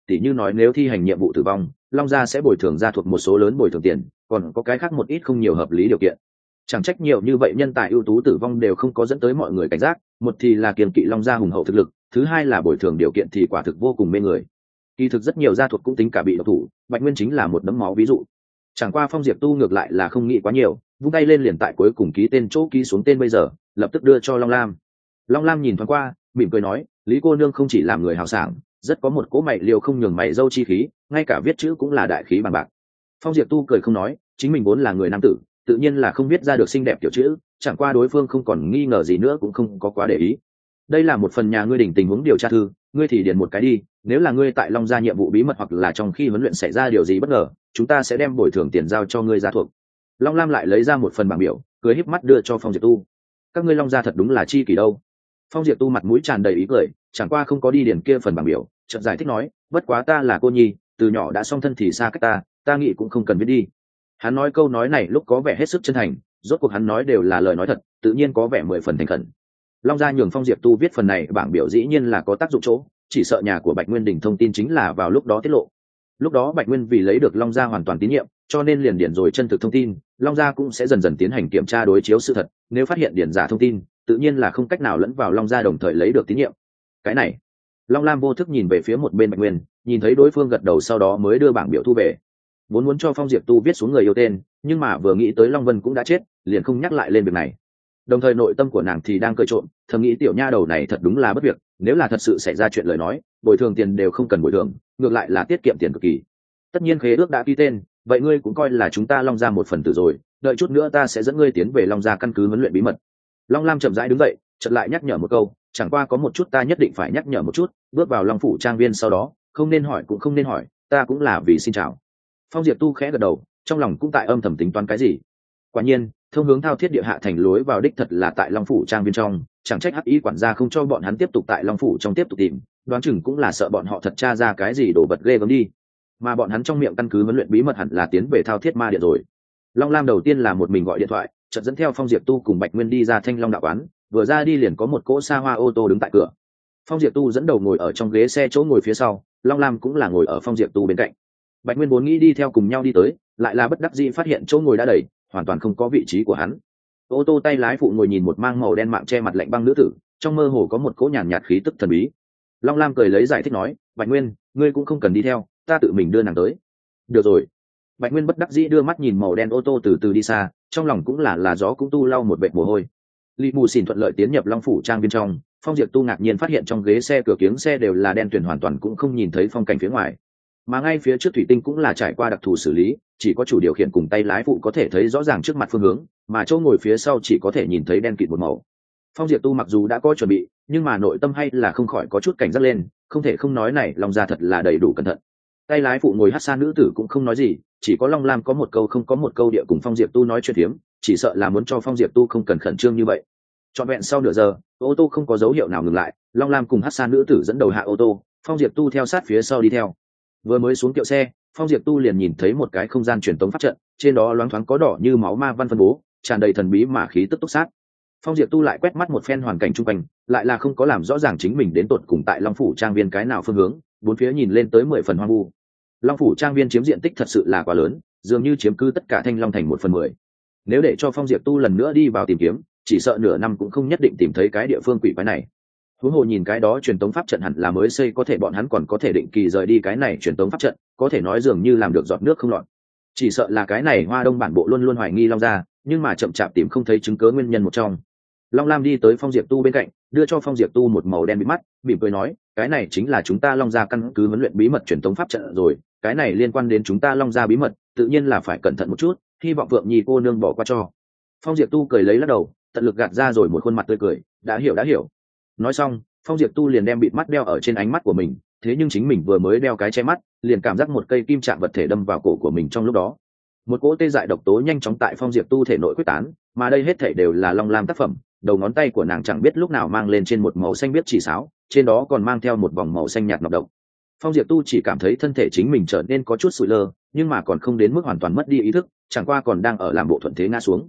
tỉ như nói nếu thi hành nhiệm vụ tử vong, long gia sẽ bồi thường gia thuộc một số lớn bồi thường tiền, còn có cái khác một ít không nhiều hợp lý điều kiện. Chẳng trách nhiều như vậy nhân tài ưu tú tử vong đều không có dẫn tới mọi người cảnh giác, một thì là kiềm kỵ long gia hùng hậu thực lực, thứ hai là bồi thường điều kiện thì quả thực vô cùng mê người. Kỳ thực rất nhiều gia thuộc cũng tính cả bị độc thủ, Bạch Nguyên chính là một đấm máu ví dụ. Chẳng qua Phong Diệp Tu ngược lại là không nghĩ quá nhiều, vung tay lên liền tại cuối cùng ký tên chỗ ký xuống tên bây giờ, lập tức đưa cho Long Lam. Long Lam nhìn thoáng qua, mỉm cười nói, Lý cô nương không chỉ làm người hào sảng, rất có một cỗ mày liều không nhường mày dâu chi khí, ngay cả viết chữ cũng là đại khí bằng bạc. Phong Diệp Tu cười không nói, chính mình vốn là người nam tử, tự nhiên là không viết ra được xinh đẹp tiểu chữ, chẳng qua đối phương không còn nghi ngờ gì nữa cũng không có quá để ý. Đây là một phần nhà ngươi đỉnh tình huống điều tra thư, ngươi thì điền một cái đi, nếu là ngươi tại Long gia nhiệm vụ bí mật hoặc là trong khi huấn luyện xảy ra điều gì bất ngờ, chúng ta sẽ đem bồi thường tiền giao cho ngươi gia thuộc. Long Lam lại lấy ra một phần bảng biểu, cười híp mắt đưa cho Phong Diệp Tu. Các ngươi Long gia thật đúng là chi kỷ đâu. Phong Diệp Tu mặt mũi tràn đầy ý cười, chẳng qua không có đi điền kia phần bảng biểu, chợt giải thích nói, bất quá ta là cô nhi, từ nhỏ đã song thân thì xa cách ta, ta nghĩ cũng không cần viết đi. Hắn nói câu nói này lúc có vẻ hết sức chân thành, rốt cuộc hắn nói đều là lời nói thật, tự nhiên có vẻ mười phần thành khẩn. Long gia nhường Phong Diệp Tu viết phần này bảng biểu dĩ nhiên là có tác dụng chỗ, chỉ sợ nhà của Bạch Nguyên Đình thông tin chính là vào lúc đó tiết lộ. Lúc đó Bạch Nguyên vì lấy được Long gia hoàn toàn tín nhiệm, cho nên liền điền rồi chân thực thông tin, Long gia cũng sẽ dần dần tiến hành kiểm tra đối chiếu sự thật, nếu phát hiện điền giả thông tin, tự nhiên là không cách nào lẫn vào Long gia đồng thời lấy được tín nhiệm. Cái này, Long Lam vô thức nhìn về phía một bên Bạch Nguyên, nhìn thấy đối phương gật đầu sau đó mới đưa bảng biểu thu về. Vốn muốn cho Phong Diệp Tu viết xuống người yêu tên, nhưng mà vừa nghĩ tới Long Vân cũng đã chết, liền không nhắc lại lên việc này. Đồng thời nội tâm của nàng thì đang cười trộm, thầm nghĩ tiểu nha đầu này thật đúng là bất việc, nếu là thật sự xảy ra chuyện lời nói, bồi thường tiền đều không cần bồi thường, ngược lại là tiết kiệm tiền cực kỳ. Tất nhiên khế ước đã ký tên, vậy ngươi cũng coi là chúng ta Long gia một phần tử rồi, đợi chút nữa ta sẽ dẫn ngươi tiến về Long gia căn cứ huấn luyện bí mật. Long Lam chậm rãi đứng dậy, chợt lại nhắc nhở một câu, chẳng qua có một chút ta nhất định phải nhắc nhở một chút, bước vào Long phủ trang viên sau đó, không nên hỏi cũng không nên hỏi, ta cũng là vì xin chào. Phong Diệp Tu khẽ gật đầu, trong lòng cũng tại âm thầm tính toán cái gì. Quả nhiên, thông hướng thao thiết địa hạ thành lối vào đích thật là tại Long phủ trang viên trong, chẳng trách hắc y quản gia không cho bọn hắn tiếp tục tại Long phủ trong tiếp tục tìm, đoán chừng cũng là sợ bọn họ thật tra ra cái gì đổ vật ghê gớm đi. Mà bọn hắn trong miệng căn cứ huấn luyện bí mật hẳn là tiến về thao thiết ma điện rồi. Long Lam đầu tiên là một mình gọi điện thoại, chợt dẫn theo Phong Diệp Tu cùng Bạch Nguyên đi ra Thanh Long đạo quán, vừa ra đi liền có một cỗ xa hoa ô tô đứng tại cửa. Phong Diệp Tu dẫn đầu ngồi ở trong ghế xe chỗ ngồi phía sau, Long Lam cũng là ngồi ở Phong Diệp Tu bên cạnh. Bạch Nguyên vốn nghĩ đi theo cùng nhau đi tới, lại là bất đắc dĩ phát hiện chỗ ngồi đã đầy, hoàn toàn không có vị trí của hắn. Ô tô tay lái phụ ngồi nhìn một mang màu đen mạng che mặt lạnh băng nữ tử, trong mơ hồ có một cỗ nhàn nhạt khí tức thần bí. Long Lam cười lấy giải thích nói, Bạch Nguyên, ngươi cũng không cần đi theo, ta tự mình đưa nàng tới. Được rồi. Bạch Nguyên bất đắc dĩ đưa mắt nhìn màu đen ô tô từ từ đi xa, trong lòng cũng là là gió cũng tu lau một vệt mồ hôi. Lý Mù Xỉn thuận lợi tiến nhập Long phủ trang viên trong, Phong Diệp Tu ngạc nhiên phát hiện trong ghế xe cửa kiếng xe đều là đen tuyền, hoàn toàn cũng không nhìn thấy phong cảnh phía ngoài. Mà ngay phía trước thủy tinh cũng là trải qua đặc thù xử lý, chỉ có chủ điều khiển cùng tay lái phụ có thể thấy rõ ràng trước mặt phương hướng, mà chỗ ngồi phía sau chỉ có thể nhìn thấy đen kịt một màu. Phong Diệp Tu mặc dù đã có chuẩn bị, nhưng mà nội tâm hay là không khỏi có chút cảnh giác lên, không thể không nói này Long gia thật là đầy đủ cẩn thận. Tay lái phụ ngồi hát xa nữ tử cũng không nói gì, chỉ có Long Lam có một câu không có một câu địa cùng Phong Diệp Tu nói chuyện phiếm, chỉ sợ là muốn cho Phong Diệp Tu không cần khẩn trương như vậy. Trọn vẹn sau nửa giờ, ô tô không có dấu hiệu nào ngừng lại, Long Lam cùng hát xa nữ tử dẫn đầu hạ ô tô, Phong Diệp Tu theo sát phía sau đi theo. Vừa mới xuống kiệu xe, Phong Diệp Tu liền nhìn thấy một cái không gian truyền tống pháp trận, trên đó loáng thoáng có đỏ như máu ma văn phân bố, tràn đầy thần bí mà khí tức túc sát. Phong Diệp Tu lại quét mắt một phen hoàn cảnh chung quanh, lại là không có làm rõ ràng chính mình đến tột cùng tại Long phủ trang viên cái nào phương hướng, bốn phía nhìn lên tới mười phần hoang vu. Long phủ trang viên chiếm diện tích thật sự là quá lớn, dường như chiếm cứ tất cả Thanh Long thành một phần mười. Nếu để cho Phong Diệp Tu lần nữa đi vào tìm kiếm, chỉ sợ nửa năm cũng không nhất định tìm thấy cái địa phương quỷ quái này. Huống hồ nhìn cái đó truyền tống pháp trận hẳn là mới xây, có thể bọn hắn còn có thể định kỳ rời đi cái này truyền tống pháp trận, có thể nói dường như làm được giọt nước không lọt. Chỉ sợ là cái này Hoa Đông bản bộ luôn luôn hoài nghi Long gia, nhưng mà chậm chạp tìm không thấy chứng cứ nguyên nhân một trong. Long Lam đi tới Phong Diệp Tu bên cạnh, đưa cho Phong Diệp Tu một màu đen bịt mắt, mỉm cười nói, cái này chính là chúng ta Long gia căn cứ huấn luyện bí mật truyền tống pháp trận rồi, cái này liên quan đến chúng ta Long gia bí mật, tự nhiên là phải cẩn thận một chút, hy vọng Phượng Nhi cô nương bỏ qua cho. Phong Diệp Tu cười lấy lắc đầu, tận lực gạt ra rồi một khuôn mặt tươi cười, đã hiểu đã hiểu. Nói xong, Phong Diệp Tu liền đem bịt mắt đeo ở trên ánh mắt của mình, thế nhưng chính mình vừa mới đeo cái che mắt, liền cảm giác một cây kim chạm vật thể đâm vào cổ của mình trong lúc đó. Một cỗ tê dại độc tố nhanh chóng tại Phong Diệp Tu thể nội quyết tán, mà đây hết thảy đều là Long Lam tác phẩm, đầu ngón tay của nàng chẳng biết lúc nào mang lên trên một màu xanh biếc chỉ sáo, trên đó còn mang theo một vòng màu xanh nhạt nọc độc. Phong Diệp Tu chỉ cảm thấy thân thể chính mình trở nên có chút sụi lơ, nhưng mà còn không đến mức hoàn toàn mất đi ý thức, chẳng qua còn đang ở làm bộ thuận thế ngã xuống.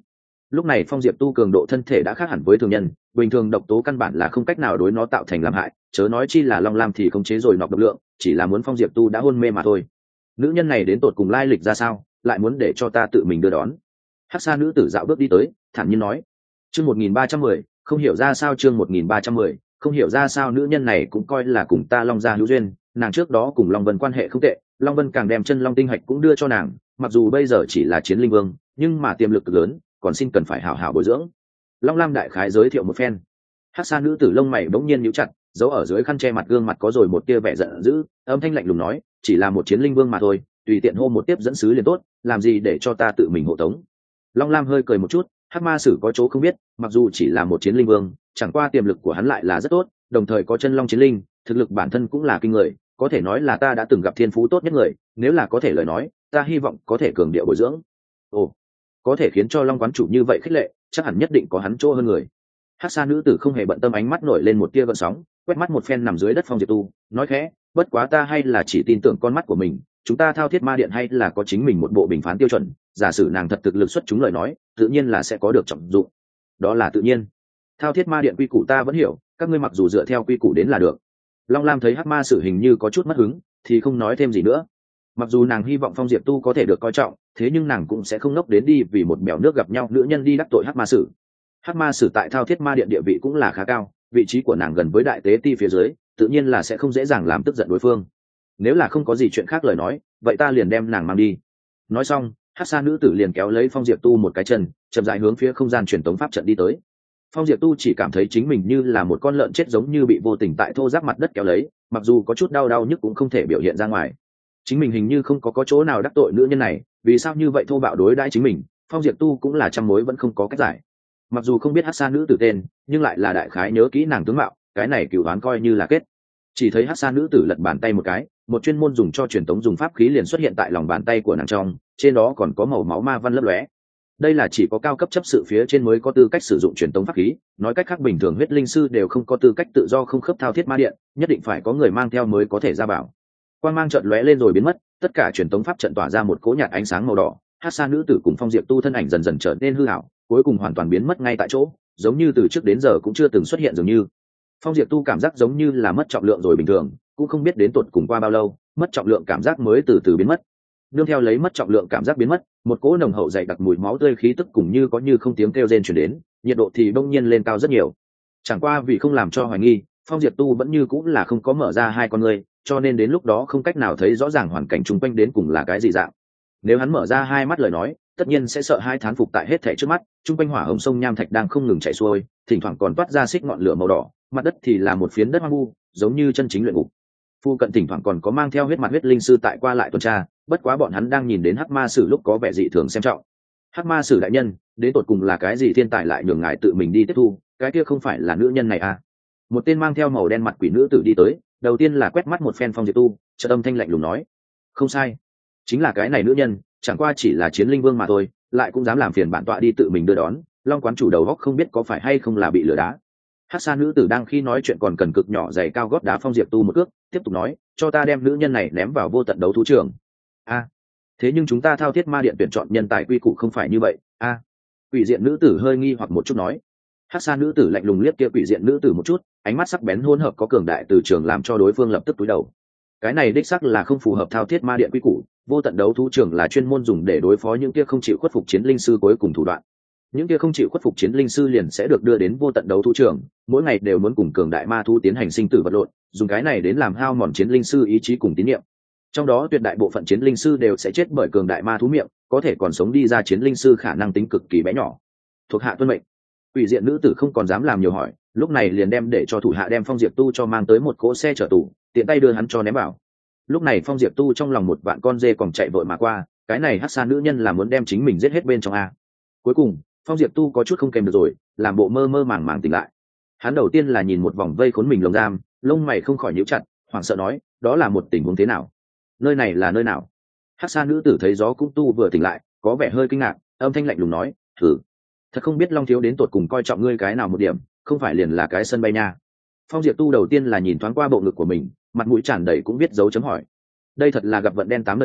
lúc này Phong Diệp Tu cường độ thân thể đã khác hẳn với thường nhân, bình thường độc tố căn bản là không cách nào đối nó tạo thành làm hại, chớ nói chi là Long Lam thì khống chế rồi nọc độc lượng, chỉ là muốn Phong Diệp Tu đã hôn mê mà thôi. Nữ nhân này đến tột cùng lai lịch ra sao, lại muốn để cho ta tự mình đưa đón? Hắc Sa nữ tử dạo bước đi tới, thản nhiên nói. Chương một nghìn ba trăm mười, không hiểu ra sao chương một nghìn ba trăm mười, không hiểu ra sao nữ nhân này cũng coi là cùng ta Long gia hữu duyên, nàng trước đó cùng Long Vân quan hệ không tệ, Long Vân càng đem chân Long tinh hạch cũng đưa cho nàng, mặc dù bây giờ chỉ là chiến linh vương, nhưng mà tiềm lực cực lớn, còn xin cần phải hảo hảo bồi dưỡng. Long Lam đại khái giới thiệu một phen. Hắc Sa nữ tử lông mày bỗng nhiên nhíu chặt, giấu ở dưới khăn che mặt gương mặt có rồi một tia vẻ giận dữ, âm thanh lạnh lùng nói, chỉ là một chiến linh vương mà thôi, tùy tiện hô một tiếp dẫn sứ liền tốt, làm gì để cho ta tự mình hộ tống. Long Lam hơi cười một chút, Hắc Ma Sử có chỗ không biết, mặc dù chỉ là một chiến linh vương, chẳng qua tiềm lực của hắn lại là rất tốt, đồng thời có chân long chiến linh, thực lực bản thân cũng là kinh người, có thể nói là ta đã từng gặp thiên phú tốt nhất người, nếu là có thể lời nói, ta hy vọng có thể cường điệu bồi dưỡng. Ồ, có thể khiến cho Long quán chủ như vậy khích lệ, chắc hẳn nhất định có hắn chỗ hơn người. Hắc Sa nữ tử không hề bận tâm, ánh mắt nổi lên một tia gợn sóng, quét mắt một phen nằm dưới đất Phong Diệp Tu, nói khẽ, bất quá ta hay là chỉ tin tưởng con mắt của mình, chúng ta Thao Thiết Ma Điện hay là có chính mình một bộ bình phán tiêu chuẩn, giả sử nàng thật thực lực xuất chúng lời nói, tự nhiên là sẽ có được trọng dụng. Đó là tự nhiên. Thao Thiết Ma Điện quy củ ta vẫn hiểu, các ngươi mặc dù dựa theo quy củ đến là được. Long Lam thấy Hắc Ma Sử hình như có chút mất hứng, thì không nói thêm gì nữa. Mặc dù nàng hy vọng Phong Diệp Tu có thể được coi trọng, thế nhưng nàng cũng sẽ không ngốc đến đi vì một bèo nước gặp nhau nữ nhân đi đắc tội Hắc Ma Sử. Hắc Ma Sử tại Thao Thiết Ma Điện địa vị cũng là khá cao, vị trí của nàng gần với đại tế ti phía dưới, tự nhiên là sẽ không dễ dàng làm tức giận đối phương. Nếu là không có gì chuyện khác lời nói, vậy ta liền đem nàng mang đi. Nói xong, Hắc Sa nữ tử liền kéo lấy Phong Diệp Tu một cái chân, chậm rãi hướng phía không gian truyền tống pháp trận đi tới. Phong Diệp Tu chỉ cảm thấy chính mình như là một con lợn chết, giống như bị vô tình tại thô ráp mặt đất kéo lấy, mặc dù có chút đau đau nhức cũng không thể biểu hiện ra ngoài. Chính mình hình như không có có chỗ nào đắc tội nữ nhân này, vì sao như vậy thô bạo đối đãi chính mình? Phong Diệp Tu cũng là trăm mối vẫn không có cách giải. Mặc dù không biết Hắc Sa nữ tử tên, nhưng lại là đại khái nhớ kỹ nàng tướng mạo, cái này cửu đoán coi như là kết. Chỉ thấy Hắc Sa nữ tử lật bàn tay một cái, một chuyên môn dùng cho truyền tống dùng pháp khí liền xuất hiện tại lòng bàn tay của nàng trong, trên đó còn có màu máu ma văn lấp lóe. Đây là chỉ có cao cấp chấp sự phía trên mới có tư cách sử dụng truyền tống pháp khí, nói cách khác bình thường huyết linh sư đều không có tư cách tự do không khớp Thao Thiết Ma Điện, nhất định phải có người mang theo mới có thể ra bảo. Quang mang chợt lóe lên rồi biến mất, tất cả truyền tống pháp trận tỏa ra một cỗ nhạt ánh sáng màu đỏ, Hắc Sa nữ tử cùng Phong Diệp Tu thân ảnh dần dần trở nên hư ảo, cuối cùng hoàn toàn biến mất ngay tại chỗ, giống như từ trước đến giờ cũng chưa từng xuất hiện dường như. Phong Diệp Tu cảm giác giống như là mất trọng lượng rồi bình thường, cũng không biết đến tột cùng qua bao lâu, mất trọng lượng cảm giác mới từ từ biến mất. Nương theo lấy mất trọng lượng cảm giác biến mất, một cỗ nồng hậu dày đặc mùi máu tươi khí tức cùng như có như không tiếng kêu rên truyền đến, nhiệt độ thì bỗng nhiên lên cao rất nhiều. Chẳng qua vì không làm cho hoài nghi, Phong Diệp Tu vẫn như cũng là không có mở ra hai con ngươi, cho nên đến lúc đó không cách nào thấy rõ ràng hoàn cảnh chung quanh đến cùng là cái gì dạng. Nếu hắn mở ra hai mắt lời nói, tất nhiên sẽ sợ hai thán phục tại hết thảy trước mắt, chung quanh hỏa hồng sông nham thạch đang không ngừng chảy xuôi, thỉnh thoảng còn toát ra xích ngọn lửa màu đỏ, mặt đất thì là một phiến đất hoang vu, giống như chân chính luyện ngục. Phu cận thỉnh thoảng còn có mang theo huyết mặt huyết linh sư tại qua lại tuần tra, bất quá bọn hắn đang nhìn đến Hắc Ma Sử lúc có vẻ dị thường xem trọng. Hắc Ma Sử đại nhân, đến tột cùng là cái gì thiên tài lại nhường ngài tự mình đi tiếp thu, cái kia không phải là nữ nhân này à? Một tên mang theo màu đen mặt quỷ nữ tử đi tới, đầu tiên là quét mắt một phen Phong Diệp Tu, chợt âm thanh lạnh lùng nói: "Không sai, chính là cái này nữ nhân, chẳng qua chỉ là chiến linh vương mà thôi, lại cũng dám làm phiền bản tọa đi tự mình đưa đón, Long quán chủ đầu góc không biết có phải hay không là bị lừa đá." Hắc Sa nữ tử đang khi nói chuyện còn cần cực nhỏ giày cao gót đá Phong Diệp Tu một cước, tiếp tục nói: "Cho ta đem nữ nhân này ném vào vô tận đấu thú trường." A, thế nhưng chúng ta Thao Thiết Ma Điện tuyển chọn nhân tài quy củ không phải như vậy. A, à. Quỷ diện nữ tử hơi nghi hoặc một chút nói. Hắc Sa nữ tử lạnh lùng liếc kia quỷ diện nữ tử một chút, ánh mắt sắc bén hỗn hợp có cường đại từ trường làm cho đối phương lập tức cúi đầu. Cái này đích xác là không phù hợp Thao Thiết Ma Điện quy củ, vô tận đấu thú trường là chuyên môn dùng để đối phó những kia không chịu khuất phục chiến linh sư cuối cùng thủ đoạn. Những kia không chịu khuất phục chiến linh sư liền sẽ được đưa đến vô tận đấu thú trường, mỗi ngày đều muốn cùng cường đại ma thú tiến hành sinh tử vật lộn, dùng cái này đến làm hao mòn chiến linh sư ý chí cùng tín niệm. Trong đó tuyệt đại bộ phận chiến linh sư đều sẽ chết bởi cường đại ma thú miệng, có thể còn sống đi ra chiến linh sư khả năng tính cực kỳ bé nhỏ. Thuộc hạ tuân mệnh. Quỷ diện nữ tử không còn dám làm nhiều hỏi, lúc này liền đem để cho thủ hạ đem Phong Diệp Tu cho mang tới một cỗ xe chở tù, tiện tay đưa hắn cho ném vào. Lúc này Phong Diệp Tu trong lòng một vạn con dê còn chạy vội mà qua, cái này Hắc Sa nữ nhân là muốn đem chính mình giết hết bên trong a. Cuối cùng, Phong Diệp Tu có chút không kèm được rồi, làm bộ mơ mơ màng màng tỉnh lại. Hắn đầu tiên là nhìn một vòng vây khốn mình lồng giam, lông mày không khỏi nhíu chặt, hoảng sợ nói: "Đó là một tình huống thế nào? Nơi này là nơi nào?" Hắc Sa nữ tử thấy gió cũng tu vừa tỉnh lại, có vẻ hơi kinh ngạc, âm thanh lạnh lùng nói: "Thử, thật không biết Long thiếu đến tột cùng coi trọng ngươi cái nào một điểm, không phải liền là cái sân bay nha." Phong Diệp Tu đầu tiên là nhìn thoáng qua bộ ngực của mình, mặt mũi tràn đầy cũng biết dấu chấm hỏi. Đây thật là gặp vận đen tám đời rồi,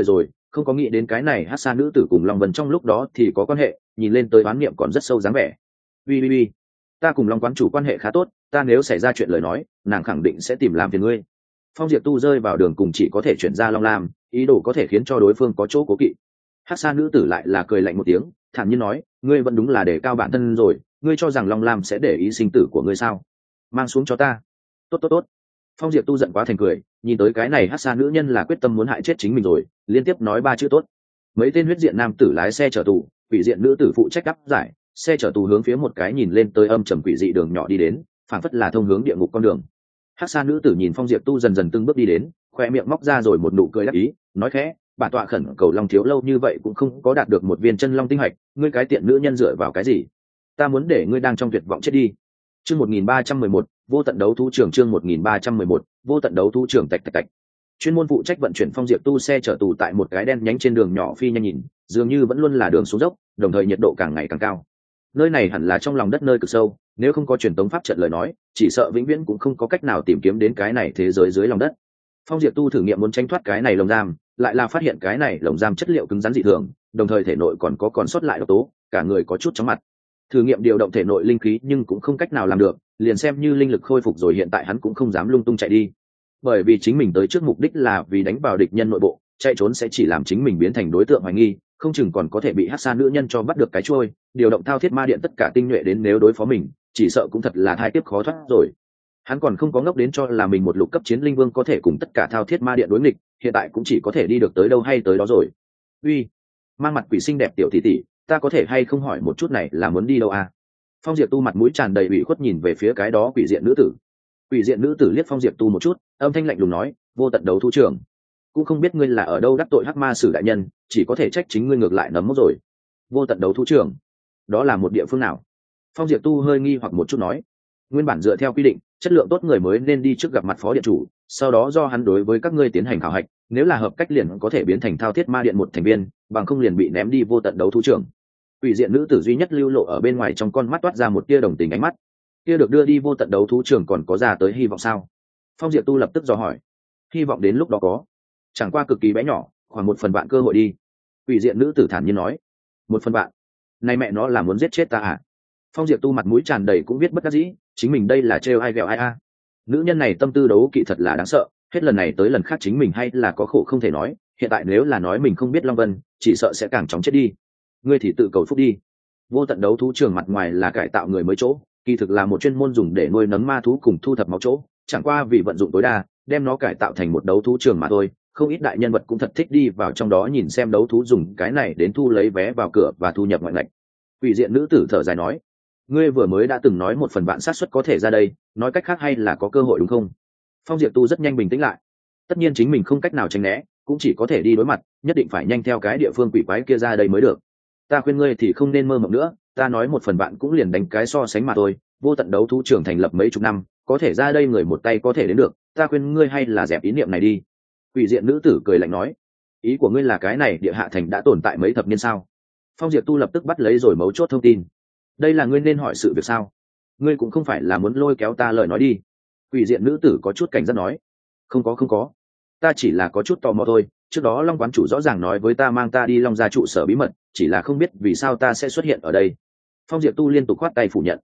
không có nghĩ đến cái này hát xa nữ tử cùng long vân trong lúc đó thì có quan hệ, nhìn lên tới oán niệm còn rất sâu dáng vẻ. Ui ui ui, ta cùng long quán chủ quan hệ khá tốt, ta nếu xảy ra chuyện lời nói nàng khẳng định sẽ tìm làm phiền ngươi. Phong Diệp Tu rơi vào đường cùng chỉ có thể chuyển ra Long Lam, ý đồ có thể khiến cho đối phương có chỗ cố kỵ. Hắc Sa nữ tử lại là cười lạnh một tiếng, thản nhiên nói, ngươi vẫn đúng là để cao bản thân rồi, ngươi cho rằng Long Lam sẽ để ý sinh tử của ngươi sao? Mang xuống cho ta. Tốt tốt tốt. Phong Diệp Tu giận quá thành cười, nhìn tới cái này Hắc Sa nữ nhân là quyết tâm muốn hại chết chính mình rồi, liên tiếp nói ba chữ tốt. Mấy tên huyết diện nam tử lái xe chở tù, quỷ diện nữ tử phụ trách đắp giải, xe chở tù hướng phía một cái nhìn lên tới âm trầm quỷ dị đường nhỏ đi đến, phảng phất là thông hướng địa ngục con đường. Hắc Sa nữ tử nhìn Phong Diệp Tu dần dần từng bước đi đến, khoe miệng móc ra rồi một nụ cười đắc ý, nói khẽ, bản tọa khẩn cầu Long thiếu lâu như vậy cũng không có đạt được một viên chân long tinh hạch, ngươi cái tiện nữ nhân dựa vào cái gì? Ta muốn để ngươi đang trong tuyệt vọng chết đi. Chương một nghìn ba trăm mười một, vô tận đấu thú trưởng chương một nghìn ba trăm mười một, vô tận đấu thú trưởng tạch tạch tạch. Chuyên môn phụ trách vận chuyển Phong Diệp Tu xe chở tù tại một cái đen nhánh trên đường nhỏ phi nhanh nhìn, dường như vẫn luôn là đường xuống dốc, đồng thời nhiệt độ càng ngày càng cao. Nơi này hẳn là trong lòng đất nơi cực sâu, nếu không có truyền tống pháp trận lời nói, chỉ sợ vĩnh viễn cũng không có cách nào tìm kiếm đến cái này thế giới dưới lòng đất. Phong Diệp Tu thử nghiệm muốn tránh thoát cái này lồng giam, lại là phát hiện cái này lồng giam chất liệu cứng rắn dị thường, đồng thời thể nội còn có còn sót lại độc tố, cả người có chút chóng mặt. Thử nghiệm điều động thể nội linh khí nhưng cũng không cách nào làm được, liền xem như linh lực khôi phục rồi hiện tại hắn cũng không dám lung tung chạy đi. Bởi vì chính mình tới trước mục đích là vì đánh vào địch nhân nội bộ, chạy trốn sẽ chỉ làm chính mình biến thành đối tượng hoài nghi, không chừng còn có thể bị Hắc Sa nữ nhân cho bắt được cái trôi, điều động thao thiết ma điện tất cả tinh nhuệ đến nếu đối phó mình, chỉ sợ cũng thật là thai tiếp khó thoát rồi. Hắn còn không có ngốc đến cho là mình một lục cấp chiến linh vương có thể cùng tất cả thao thiết ma điện đối nghịch, hiện tại cũng chỉ có thể đi được tới đâu hay tới đó rồi. Uy, mang mặt quỷ xinh đẹp tiểu tỷ tỷ, ta có thể hay không hỏi một chút này là muốn đi đâu à? Phong Diệp Tu mặt mũi tràn đầy ủy khuất nhìn về phía cái đó quỷ diện nữ tử. Quỷ diện nữ tử liếc Phong Diệp Tu một chút, âm thanh lạnh lùng nói, vô tận đấu thú trưởng, cũng không biết ngươi là ở đâu đắc tội hắc ma sử đại nhân, chỉ có thể trách chính ngươi ngược lại nấm mốc rồi. Vô tận đấu thú trưởng, đó là một địa phương nào? Phong Diệp Tu hơi nghi hoặc một chút nói, nguyên bản dựa theo quy định, chất lượng tốt người mới nên đi trước gặp mặt phó điện chủ, sau đó do hắn đối với các ngươi tiến hành khảo hạch, nếu là hợp cách liền có thể biến thành thao thiết ma điện một thành viên, bằng không liền bị ném đi vô tận đấu thú trưởng. Quỷ diện nữ tử duy nhất lưu lộ ở bên ngoài trong con mắt toát ra một tia đồng tình ánh mắt. Kia được đưa đi vô tận đấu thú trưởng còn có ra tới hy vọng sao? Phong Diệp Tu lập tức dò hỏi. Hy vọng đến lúc đó có, chẳng qua cực kỳ bé nhỏ, khoảng một phần vạn cơ hội đi. Quỷ diện nữ tử thản nhiên nói. Một phần vạn? Này mẹ nó là muốn giết chết ta à? Phong Diệp Tu mặt mũi tràn đầy cũng biết bất đắc dĩ, chính mình đây là trêu ai ghẹo ai a. Nữ nhân này tâm tư đấu kỵ thật là đáng sợ, hết lần này tới lần khác chính mình hay là có khổ không thể nói, hiện tại nếu là nói mình không biết Long Vân, chỉ sợ sẽ càng chóng chết đi. Ngươi thì tự cầu phúc đi. Vô tận đấu thú trường mặt ngoài là cải tạo người mới chỗ, kỳ thực là một chuyên môn dùng để nuôi nấng ma thú cùng thu thập máu chỗ, chẳng qua vì vận dụng tối đa, đem nó cải tạo thành một đấu thú trường mà thôi. Không ít đại nhân vật cũng thật thích đi vào trong đó nhìn xem đấu thú dùng cái này đến thu lấy vé vào cửa và thu nhập ngoại ngạch. Quỷ diện nữ tử thở dài nói, ngươi vừa mới đã từng nói một phần vạn xác suất có thể ra đây, nói cách khác hay là có cơ hội đúng không? Phong Diệp Tu rất nhanh bình tĩnh lại, tất nhiên chính mình không cách nào tránh né, cũng chỉ có thể đi đối mặt, nhất định phải nhanh theo cái địa phương quỷ quái kia ra đây mới được. Ta khuyên ngươi thì không nên mơ mộng nữa, ta nói một phần vạn cũng liền đánh cái so sánh mà thôi, vô tận đấu thú trường thành lập mấy chục năm, có thể ra đây người một tay có thể đến được, ta khuyên ngươi hay là dẹp ý niệm này đi. Quỷ diện nữ tử cười lạnh nói, ý của ngươi là cái này địa hạ thành đã tồn tại mấy thập niên sao? Phong Diệp Tu lập tức bắt lấy rồi mấu chốt thông tin. Đây là ngươi nên hỏi sự việc sao? Ngươi cũng không phải là muốn lôi kéo ta lời nói đi. Quỷ diện nữ tử có chút cảnh giác nói, không có không có, ta chỉ là có chút tò mò thôi. Trước đó Long quán chủ rõ ràng nói với ta mang ta đi Long gia trụ sở bí mật, chỉ là không biết vì sao ta sẽ xuất hiện ở đây. Phong Diệp Tu liên tục khoát tay phủ nhận.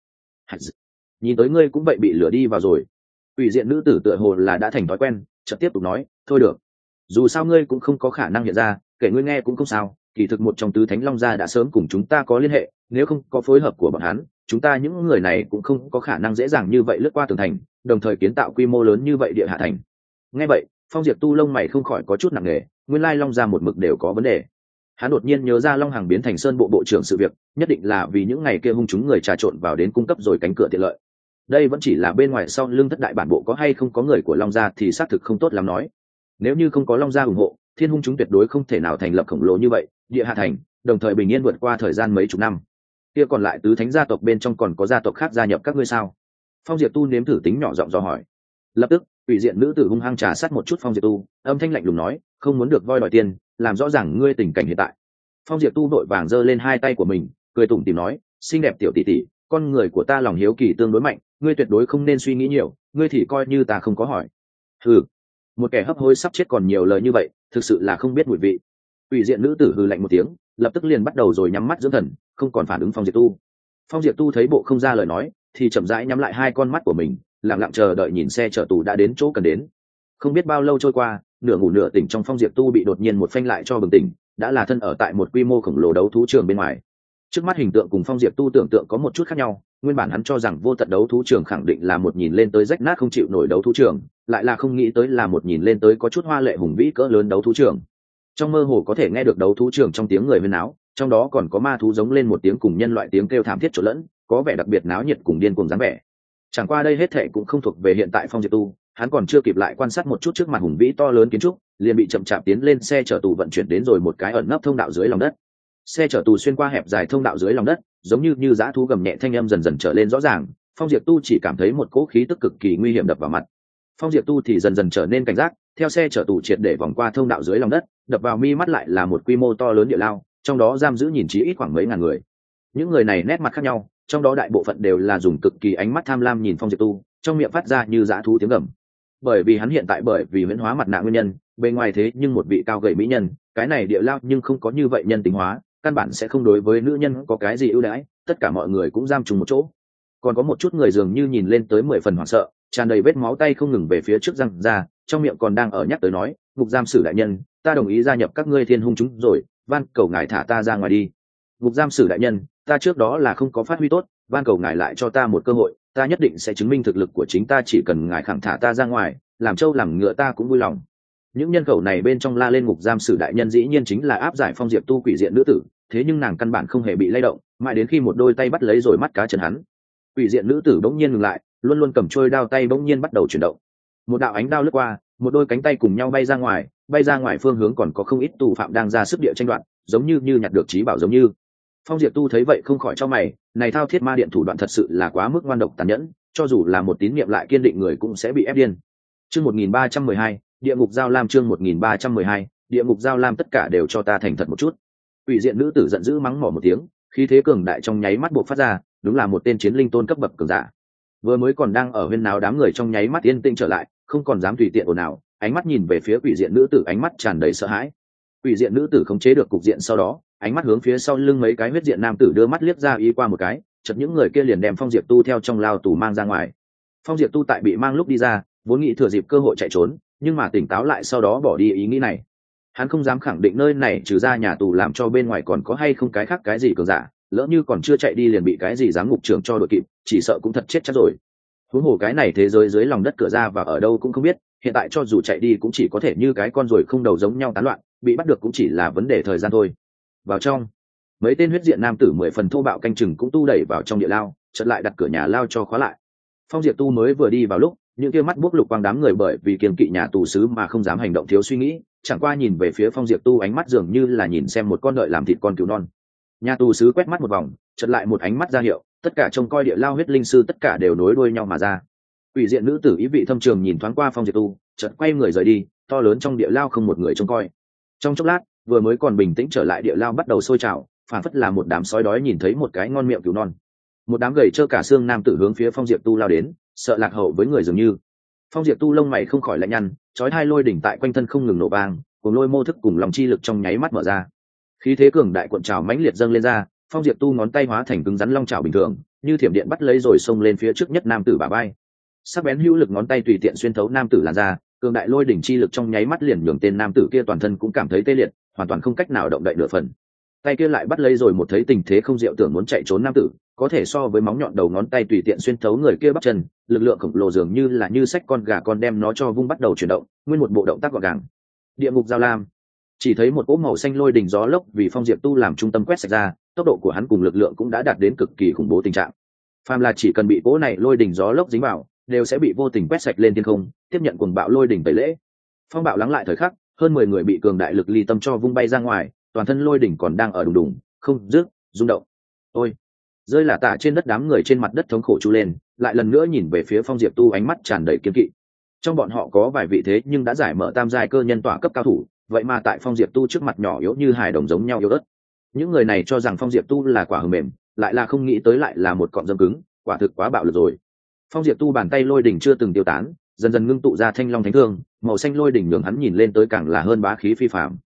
Nhìn tới ngươi cũng vậy bị lừa đi vào rồi. Quỷ diện nữ tử tựa hồ là đã thành thói quen, chợt tiếp tục nói, thôi được, dù sao ngươi cũng không có khả năng hiện ra, kể ngươi nghe cũng không sao. Kỳ thực một trong tứ thánh Long gia đã sớm cùng chúng ta có liên hệ, nếu không có phối hợp của bọn hắn, chúng ta những người này cũng không có khả năng dễ dàng như vậy lướt qua tường thành, đồng thời kiến tạo quy mô lớn như vậy địa hạ thành. Nghe vậy, Phong Diệp Tu lông mày không khỏi có chút nặng nề, nguyên lai Long gia một mực đều có vấn đề. Hắn đột nhiên nhớ ra Long Hằng biến thành Sơn bộ bộ trưởng sự việc, nhất định là vì những ngày kia hung chúng người trà trộn vào đến cung cấp rồi cánh cửa tiện lợi. Đây vẫn chỉ là bên ngoài, sau lưng thất đại bản bộ có hay không có người của Long gia thì xác thực không tốt lắm nói. Nếu như không có Long gia ủng hộ, Thiên hung chúng tuyệt đối không thể nào thành lập khổng lồ như vậy địa hạ thành, đồng thời bình yên vượt qua thời gian mấy chục năm. Kia còn lại tứ thánh gia tộc bên trong còn có gia tộc khác gia nhập các ngươi sao? Phong Diệp Tu nếm thử tính nhỏ giọng do hỏi. Lập tức ủy diện nữ tử hung hăng trà sát một chút Phong Diệp Tu, âm thanh lạnh lùng nói, không muốn được voi đòi tiền, làm rõ ràng ngươi tình cảnh hiện tại. Phong Diệp Tu vội vàng giơ lên hai tay của mình, cười tủm tỉm nói, xinh đẹp tiểu tỷ tỷ, con người của ta lòng hiếu kỳ tương đối mạnh, ngươi tuyệt đối không nên suy nghĩ nhiều, ngươi thì coi như ta không có hỏi. Ừ, một kẻ hấp hối sắp chết còn nhiều lời như vậy, thực sự là không biết mùi vị. Quỷ diện nữ tử hừ lạnh một tiếng, lập tức liền bắt đầu rồi nhắm mắt dưỡng thần, không còn phản ứng Phong Diệp Tu. Phong Diệp Tu thấy bộ không ra lời nói, thì chậm rãi nhắm lại hai con mắt của mình, lặng lặng chờ đợi nhìn xe chở tù đã đến chỗ cần đến. Không biết bao lâu trôi qua, nửa ngủ nửa tỉnh trong Phong Diệp Tu bị đột nhiên một phanh lại cho bừng tỉnh, đã là thân ở tại một quy mô khổng lồ đấu thú trường bên ngoài. Trước mắt hình tượng cùng Phong Diệp Tu tưởng tượng có một chút khác nhau, nguyên bản hắn cho rằng vô tận đấu thú trường khẳng định là một nhìn lên tới rách nát không chịu nổi đấu thú trường, lại là không nghĩ tới là một nhìn lên tới có chút hoa lệ hùng vĩ cỡ lớn đấu thú trường. Trong mơ hồ có thể nghe được đấu thú trường trong tiếng người huyên náo, trong đó còn có ma thú giống lên một tiếng cùng nhân loại tiếng kêu thảm thiết trộn lẫn, có vẻ đặc biệt náo nhiệt cùng điên cuồng dáng vẻ. Chẳng qua đây hết thệ cũng không thuộc về hiện tại Phong Diệp Tu, hắn còn chưa kịp lại quan sát một chút trước mặt hùng vĩ to lớn kiến trúc, liền bị chậm chạp tiến lên xe chở tù vận chuyển đến rồi một cái ẩn nấp thông đạo dưới lòng đất. Xe chở tù xuyên qua hẹp dài thông đạo dưới lòng đất, giống như như dã thú gầm nhẹ thanh âm dần dần trở lên rõ ràng. Phong Diệp Tu chỉ cảm thấy một cỗ khí tức cực kỳ nguy hiểm đập vào mặt. Phong Diệp Tu thì dần dần trở nên cảnh giác, theo xe chở tù triệt để vòng qua thông đạo dưới lòng đất, đập vào mi mắt lại là một quy mô to lớn địa lao, trong đó giam giữ nhìn chí ít khoảng mấy ngàn người. Những người này nét mặt khác nhau, trong đó đại bộ phận đều là dùng cực kỳ ánh mắt tham lam nhìn Phong Diệp Tu, trong miệng phát ra như dã thú tiếng gầm. Bởi vì hắn hiện tại bởi vì huyễn hóa mặt nạ nguyên nhân, bên ngoài thế nhưng một vị cao gầy mỹ nhân, cái này địa lao nhưng không có như vậy nhân tính hóa, căn bản sẽ không đối với nữ nhân có cái gì ưu đãi, tất cả mọi người cũng giam chung một chỗ. Còn có một chút người dường như nhìn lên tới mười phần hoảng sợ, tràn đầy vết máu tay không ngừng về phía trước răng ra, trong miệng còn đang ở nhắc tới nói, ngục giam sử đại nhân, ta đồng ý gia nhập các ngươi thiên hung chúng rồi, van cầu ngài thả ta ra ngoài đi. Ngục giam sử đại nhân, ta trước đó là không có phát huy tốt, van cầu ngài lại cho ta một cơ hội, ta nhất định sẽ chứng minh thực lực của chính ta, chỉ cần ngài khẳng thả ta ra ngoài, làm trâu làm ngựa ta cũng vui lòng. Những nhân khẩu này bên trong la lên ngục giam sử đại nhân dĩ nhiên chính là áp giải Phong Diệp Tu quỷ diện nữ tử, thế nhưng nàng căn bản không hề bị lay động, mãi đến khi một đôi tay bắt lấy rồi mắt cá chân hắn. Quỷ diện nữ tử bỗng nhiên ngừng lại, luôn luôn cầm trôi đao tay bỗng nhiên bắt đầu chuyển động. Một đạo ánh đao lướt qua, một đôi cánh tay cùng nhau bay ra ngoài, bay ra ngoài phương hướng còn có không ít tù phạm đang ra sức địa tranh đoạt, giống như như nhặt được trí bảo giống như. Phong Diệp Tu thấy vậy không khỏi chau mày, này thao thiết ma điện thủ đoạn thật sự là quá mức ngoan độc tàn nhẫn, cho dù là một tín niệm lại kiên định người cũng sẽ bị ép điên. Chương một nghìn ba trăm mười hai, địa ngục giao lam. Chương một nghìn ba trăm mười hai, địa ngục giao lam. Tất cả đều cho ta thành thật một chút. Quỷ diện nữ tử giận dữ mắng mỏ một tiếng, khí thế cường đại trong nháy mắt bộc phát ra, đúng là một tên chiến linh tôn cấp bậc cường giả. Vừa mới còn đang ở huyên náo đám người trong nháy mắt yên tĩnh trở lại, không còn dám tùy tiện ồn ào, ánh mắt nhìn về phía quỷ diện nữ tử, ánh mắt tràn đầy sợ hãi. Quỷ diện nữ tử khống chế được cục diện sau đó, ánh mắt hướng phía sau lưng mấy cái huyết diện nam tử đưa mắt liếc ra ý qua một cái, chợt những người kia liền đem Phong Diệp Tu theo trong lao tù mang ra ngoài. Phong Diệp Tu tại bị mang lúc đi ra, vốn nghĩ thừa dịp cơ hội chạy trốn, nhưng mà tỉnh táo lại sau đó bỏ đi ý nghĩ này. Hắn không dám khẳng định nơi này trừ ra nhà tù làm cho bên ngoài còn có hay không cái khác cái gì cường giả, lỡ như còn chưa chạy đi liền bị cái gì giám ngục trưởng cho đội kịp, chỉ sợ cũng thật chết chắc rồi. Huống hồ cái này thế giới dưới lòng đất cửa ra và ở đâu cũng không biết, hiện tại cho dù chạy đi cũng chỉ có thể như cái con ruồi không đầu giống nhau tán loạn, bị bắt được cũng chỉ là vấn đề thời gian thôi. Vào trong, mấy tên huyết diện nam tử mười phần thô bạo canh chừng cũng tu đẩy vào trong địa lao, chợt lại đặt cửa nhà lao cho khóa lại. Phong Diệp Tu mới vừa đi vào lúc, những kia mắt buốc lục quang đám người bởi vì kiêng kỵ nhà tù sứ mà không dám hành động thiếu suy nghĩ, chẳng qua nhìn về phía Phong Diệp Tu ánh mắt dường như là nhìn xem một con đợi làm thịt con cừu non. Nhà tù sứ quét mắt một vòng, chợt lại một ánh mắt ra hiệu, tất cả trông coi địa lao huyết linh sư tất cả đều nối đuôi nhau mà ra. Quỷ diện nữ tử ý vị thâm trường nhìn thoáng qua Phong Diệp Tu, chợt quay người rời đi, to lớn trong địa lao không một người trông coi. Trong chốc lát, vừa mới còn bình tĩnh trở lại địa lao bắt đầu sôi trào, phản phất là một đám sói đói nhìn thấy một cái ngon miệng cừu non. Một đám gầy trơ cả xương nam tử hướng phía Phong Diệp Tu lao đến, sợ lạc hậu với người dường như. Phong Diệp Tu lông mày không khỏi lạnh nhăn, chói hai lôi đỉnh tại quanh thân không ngừng nổ vang, cùng lôi mô thức cùng lòng chi lực trong nháy mắt mở ra. Khí thế cường đại cuộn trào mãnh liệt dâng lên ra, Phong Diệp Tu ngón tay hóa thành cứng rắn long trào bình thường, như thiểm điện bắt lấy rồi xông lên phía trước nhất nam tử bả vai. Sắc bén hữu lực ngón tay tùy tiện xuyên thấu nam tử làn ra, cường đại lôi đỉnh chi lực trong nháy mắt liền nhường tên nam tử kia toàn thân cũng cảm thấy tê liệt, hoàn toàn không cách nào động đậy nửa phần. Tay kia lại bắt lấy rồi một thấy tình thế không diệu tưởng muốn chạy trốn nam tử, có thể so với móng nhọn đầu ngón tay tùy tiện xuyên thấu người kia bắp chân, lực lượng khổng lồ dường như là như xách con gà con đem nó cho vung bắt đầu chuyển động, nguyên một bộ động tác gọn gàng. Địa ngục giao lam. Chỉ thấy một cỗ màu xanh lôi đỉnh gió lốc vì Phong Diệp Tu làm trung tâm quét sạch ra, tốc độ của hắn cùng lực lượng cũng đã đạt đến cực kỳ khủng bố tình trạng. Phàm là chỉ cần bị cỗ này lôi đỉnh gió lốc dính vào, đều sẽ bị vô tình quét sạch lên thiên không, tiếp nhận cuồng bạo lôi đỉnh tẩy lễ. Phong bạo lắng lại thời khắc, hơn mười người bị cường đại lực ly tâm cho vung bay ra ngoài, toàn thân lôi đỉnh còn đang ở đùng đùng, không dứt, rung động. Ôi! Rơi là tả trên đất, đám người trên mặt đất thống khổ chu lên, lại lần nữa nhìn về phía Phong Diệp Tu ánh mắt tràn đầy kiên kỵ. Trong bọn họ có vài vị thế nhưng đã giải mở tam giai cơ nhân tỏa cấp cao thủ, vậy mà tại Phong Diệp Tu trước mặt nhỏ yếu như hài đồng giống nhau yếu ớt. Những người này cho rằng Phong Diệp Tu là quả hờ mềm, lại là không nghĩ tới lại là một cọng dâm cứng, quả thực quá bạo lực rồi. Phong Diệp Tu bàn tay lôi đỉnh chưa từng tiêu tán, dần dần ngưng tụ ra thanh long thánh thương, màu xanh lôi đỉnh nhường hắn nhìn lên tới càng là hơn bá khí phi phàm.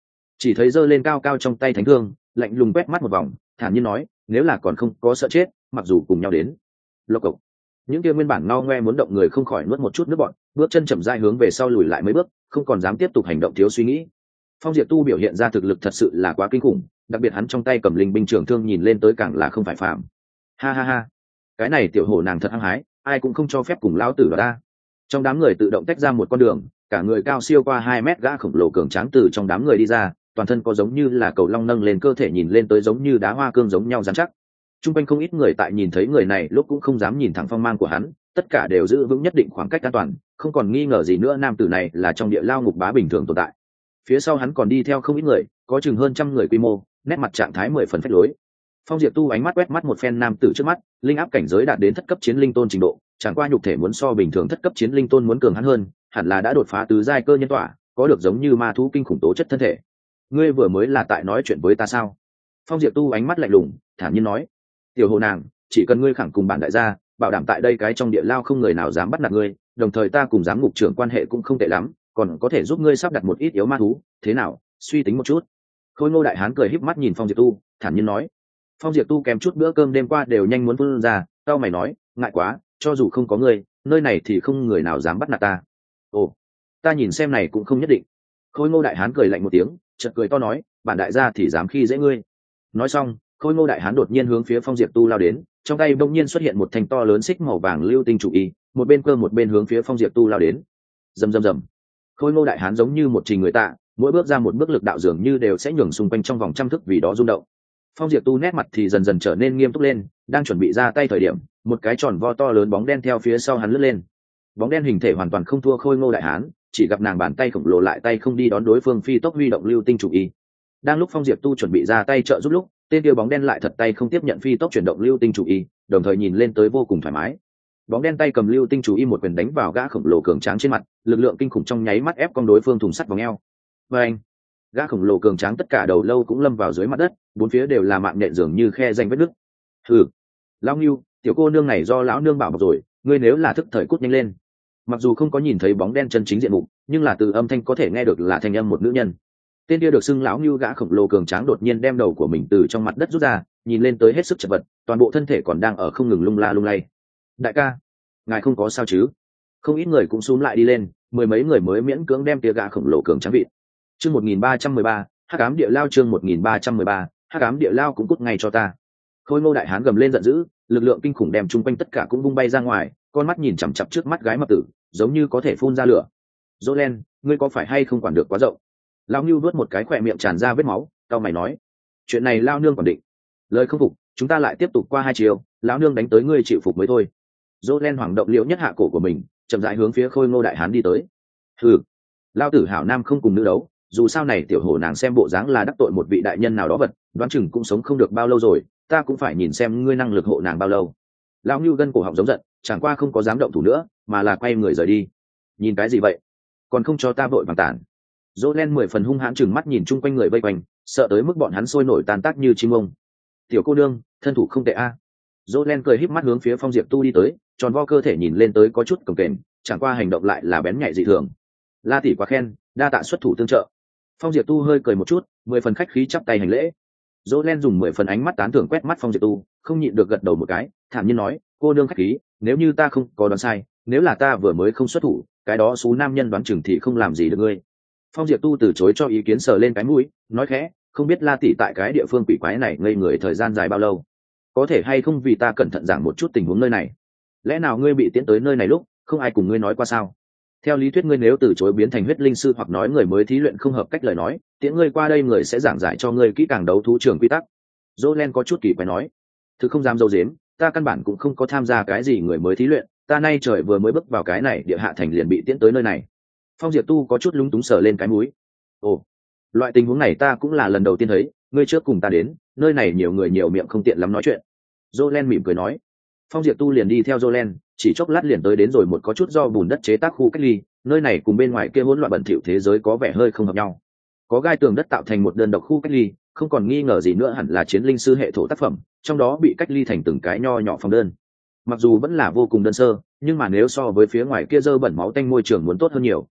chỉ thấy giơ lên cao cao trong tay thánh thương, lạnh lùng quét mắt một vòng, thản nhiên nói, nếu là còn không có sợ chết, mặc dù cùng nhau đến. Lộc cộc. Những kia nguyên bản ngao ngoe muốn động người không khỏi nuốt một chút nước bọt, bước chân chậm rãi hướng về sau lùi lại mấy bước, không còn dám tiếp tục hành động thiếu suy nghĩ. Phong Diệp Tu biểu hiện ra thực lực thật sự là quá kinh khủng, đặc biệt hắn trong tay cầm linh binh trường thương nhìn lên tới càng là không phải phàm. Ha ha ha, cái này tiểu hổ nàng thật hăng hái, ai cũng không cho phép cùng lão tử đó ta. Trong đám người tự động tách ra một con đường, cả người cao siêu qua hai mét gã khổng lồ cường tráng từ trong đám người đi ra, toàn thân có giống như là cầu long nâng lên cơ thể nhìn lên tới giống như đá hoa cương giống nhau rắn chắc. Trung quanh không ít người tại nhìn thấy người này lúc cũng không dám nhìn thẳng phong mang của hắn, tất cả đều giữ vững nhất định khoảng cách an toàn, không còn nghi ngờ gì nữa nam tử này là trong địa lao ngục bá bình thường tồn tại. Phía sau hắn còn đi theo không ít người, có chừng hơn trăm người quy mô, nét mặt trạng thái mười phần phách lối. Phong Diệp Tu ánh mắt quét mắt một phen nam tử trước mắt, linh áp cảnh giới đạt đến thất cấp chiến linh tôn trình độ, chẳng qua nhục thể muốn so bình thường thất cấp chiến linh tôn muốn cường hắn hơn, hẳn là đã đột phá tứ giai cơ nhân tỏa, có được giống như ma thú kinh khủng tố chất thân thể. Ngươi vừa mới là tại nói chuyện với ta sao? Phong Diệp Tu ánh mắt lạnh lùng, thản nhiên nói, tiểu hồ nàng, chỉ cần ngươi khẳng cùng bản đại gia, bảo đảm tại đây cái trong địa lao không người nào dám bắt nạt ngươi, đồng thời ta cùng giám ngục trưởng quan hệ cũng không tệ lắm, còn có thể giúp ngươi sắp đặt một ít yếu ma thú, thế nào, suy tính một chút. Khôi Ngô đại hán cười híp mắt nhìn Phong Diệp Tu, thản nhiên nói. Phong Diệp Tu kèm chút bữa cơm đêm qua đều nhanh muốn phun ra, tao mày nói, ngại quá, cho dù không có ngươi, nơi này thì không người nào dám bắt nạt ta. Ồ, ta nhìn xem này cũng không nhất định. Khôi Ngô đại hán cười lạnh một tiếng, chợt cười to nói, bản đại gia thì dám khi dễ ngươi. Nói xong, Khôi Ngô đại hán đột nhiên hướng phía Phong Diệp Tu lao đến, trong tay bỗng nhiên xuất hiện một thanh to lớn xích màu vàng lưu tinh chủ y, một bên cơ một bên hướng phía Phong Diệp Tu lao đến. Rầm rầm rầm. Khôi Ngô đại hán giống như một trình người tạ, mỗi bước ra một bước lực đạo dường như đều sẽ nhường xung quanh trong vòng trăm thước vì đó rung động. Phong Diệp Tu nét mặt thì dần dần trở nên nghiêm túc lên, đang chuẩn bị ra tay thời điểm, một cái tròn vo to lớn bóng đen theo phía sau hắn lướt lên. Bóng đen hình thể hoàn toàn không thua Khôi Ngô đại hán, chỉ gặp nàng bàn tay khổng lồ lại tay không đi đón đối phương phi tốc huy động lưu tinh chủ y. Đang lúc Phong Diệp Tu chuẩn bị ra tay trợ giúp lúc, tên kia bóng đen lại thật tay không tiếp nhận phi tốc chuyển động lưu tinh chủ y, đồng thời nhìn lên tới vô cùng thoải mái. Bóng đen tay cầm lưu tinh chủ y một quyền đánh vào gã khổng lồ cường tráng trên mặt, lực lượng kinh khủng trong nháy mắt ép con đối phương thùng sắt vòng eo. Và anh, gã khổng lồ cường tráng tất cả đầu lâu cũng lâm vào dưới mặt đất, bốn phía đều là mạng nhện dường như khe danh vết nứt. Hừ, lão Ngưu, tiểu cô nương này do lão nương bảo bọc rồi, ngươi nếu là thức thời cút nhanh lên. Mặc dù không có nhìn thấy bóng đen chân chính diện mục, nhưng là từ âm thanh có thể nghe được là thanh âm một nữ nhân. Tên kia được xưng lão Ngưu gã khổng lồ cường tráng đột nhiên đem đầu của mình từ trong mặt đất rút ra, nhìn lên tới hết sức chật vật, toàn bộ thân thể còn đang ở không ngừng lung la lung lay. Đại ca, ngài không có sao chứ? Không ít người cũng xúm lại đi lên, mười mấy người mới miễn cưỡng đem tia gã khổng lồ cường tráng vịt. Chương một nghìn ba trăm mười ba, Hắc ám địa lao chương một nghìn ba trăm mười ba, Hắc ám địa lao cũng cút ngay cho ta. Khôi Ngô đại hán gầm lên giận dữ, lực lượng kinh khủng đem chung quanh tất cả cũng bung bay ra ngoài, con mắt nhìn chằm chằm trước mắt gái mập tử, giống như có thể phun ra lửa. Jolen, ngươi có phải hay không quản được quá rộng? Lão Nưu nuốt một cái khỏe miệng tràn ra vết máu, cau mày nói, chuyện này lao nương quản định. Lời không phục, chúng ta lại tiếp tục qua hai chiều, lão nương đánh tới ngươi chịu phục mới thôi. Jolen hoảng động liễu nhất hạ cổ của mình, chậm rãi hướng phía Khôi Ngô đại hán đi tới. Hừ, lao tử hảo nam không cùng nữ đấu, dù sao này tiểu hổ nàng xem bộ dáng là đắc tội một vị đại nhân nào đó vật, đoán chừng cũng sống không được bao lâu rồi, ta cũng phải nhìn xem ngươi năng lực hộ nàng bao lâu. Lão Nưu gân cổ họng giống giận, chẳng qua không có dám động thủ nữa, mà là quay người rời đi. Nhìn cái gì vậy? Còn không cho ta vội vàng tản. Jolen mười phần hung hãn chừng mắt nhìn chung quanh người vây quanh, sợ tới mức bọn hắn sôi nổi tan tác như chim ông. Tiểu cô nương, thân thủ không tệ a. À. Jolen cười híp mắt hướng phía Phong Diệp Tu đi tới, tròn vo cơ thể nhìn lên tới có chút cồng kềnh, chẳng qua hành động lại là bén nhạy dị thường. La tỷ quá khen, đa tạ xuất thủ tương trợ. Phong Diệp Tu hơi cười một chút, mười phần khách khí chắp tay hành lễ. Jolen dùng mười phần ánh mắt tán thưởng quét mắt Phong Diệp Tu, không nhịn được gật đầu một cái, thản nhiên nói, cô nương khách khí, nếu như ta không có đoán sai, nếu là ta vừa mới không xuất thủ, cái đó số nam nhân đoán chừng thì không làm gì được ngươi. Phong Diệp Tu từ chối cho ý kiến, sờ lên cái mũi, nói khẽ, không biết La tỷ tại cái địa phương quỷ quái này ngây người thời gian dài bao lâu, có thể hay không vì ta cẩn thận giảng một chút tình huống nơi này. Lẽ nào ngươi bị tiễn tới nơi này lúc không ai cùng ngươi nói qua sao? Theo lý thuyết ngươi nếu từ chối biến thành huyết linh sư hoặc nói người mới thí luyện không hợp cách lời nói, tiễn ngươi qua đây người sẽ giảng giải cho ngươi kỹ càng đấu thú trường quy tắc. Jolen có chút kỳ quái nói, thực không dám dâu dếm, ta căn bản cũng không có tham gia cái gì người mới thí luyện, ta nay trời vừa mới bước vào cái này địa hạ thành liền bị tiễn tới nơi này. Phong Diệp Tu có chút lúng túng sờ lên cái mũi. Ồ, loại tình huống này ta cũng là lần đầu tiên thấy, ngươi trước cùng ta đến, nơi này nhiều người nhiều miệng không tiện lắm nói chuyện. Jolen mỉm cười nói. Phong Diệp Tu liền đi theo Jolen, chỉ chốc lát liền tới đến rồi một có chút do bùn đất chế tác khu cách ly, nơi này cùng bên ngoài kia hỗn loạn bẩn thỉu thế giới có vẻ hơi không hợp nhau. Có gai tường đất tạo thành một đơn độc khu cách ly, không còn nghi ngờ gì nữa hẳn là chiến linh sư hệ thổ tác phẩm, trong đó bị cách ly thành từng cái nho nhỏ phòng đơn. Mặc dù vẫn là vô cùng đơn sơ, nhưng mà nếu so với phía ngoài kia dơ bẩn máu tanh môi trường muốn tốt hơn nhiều.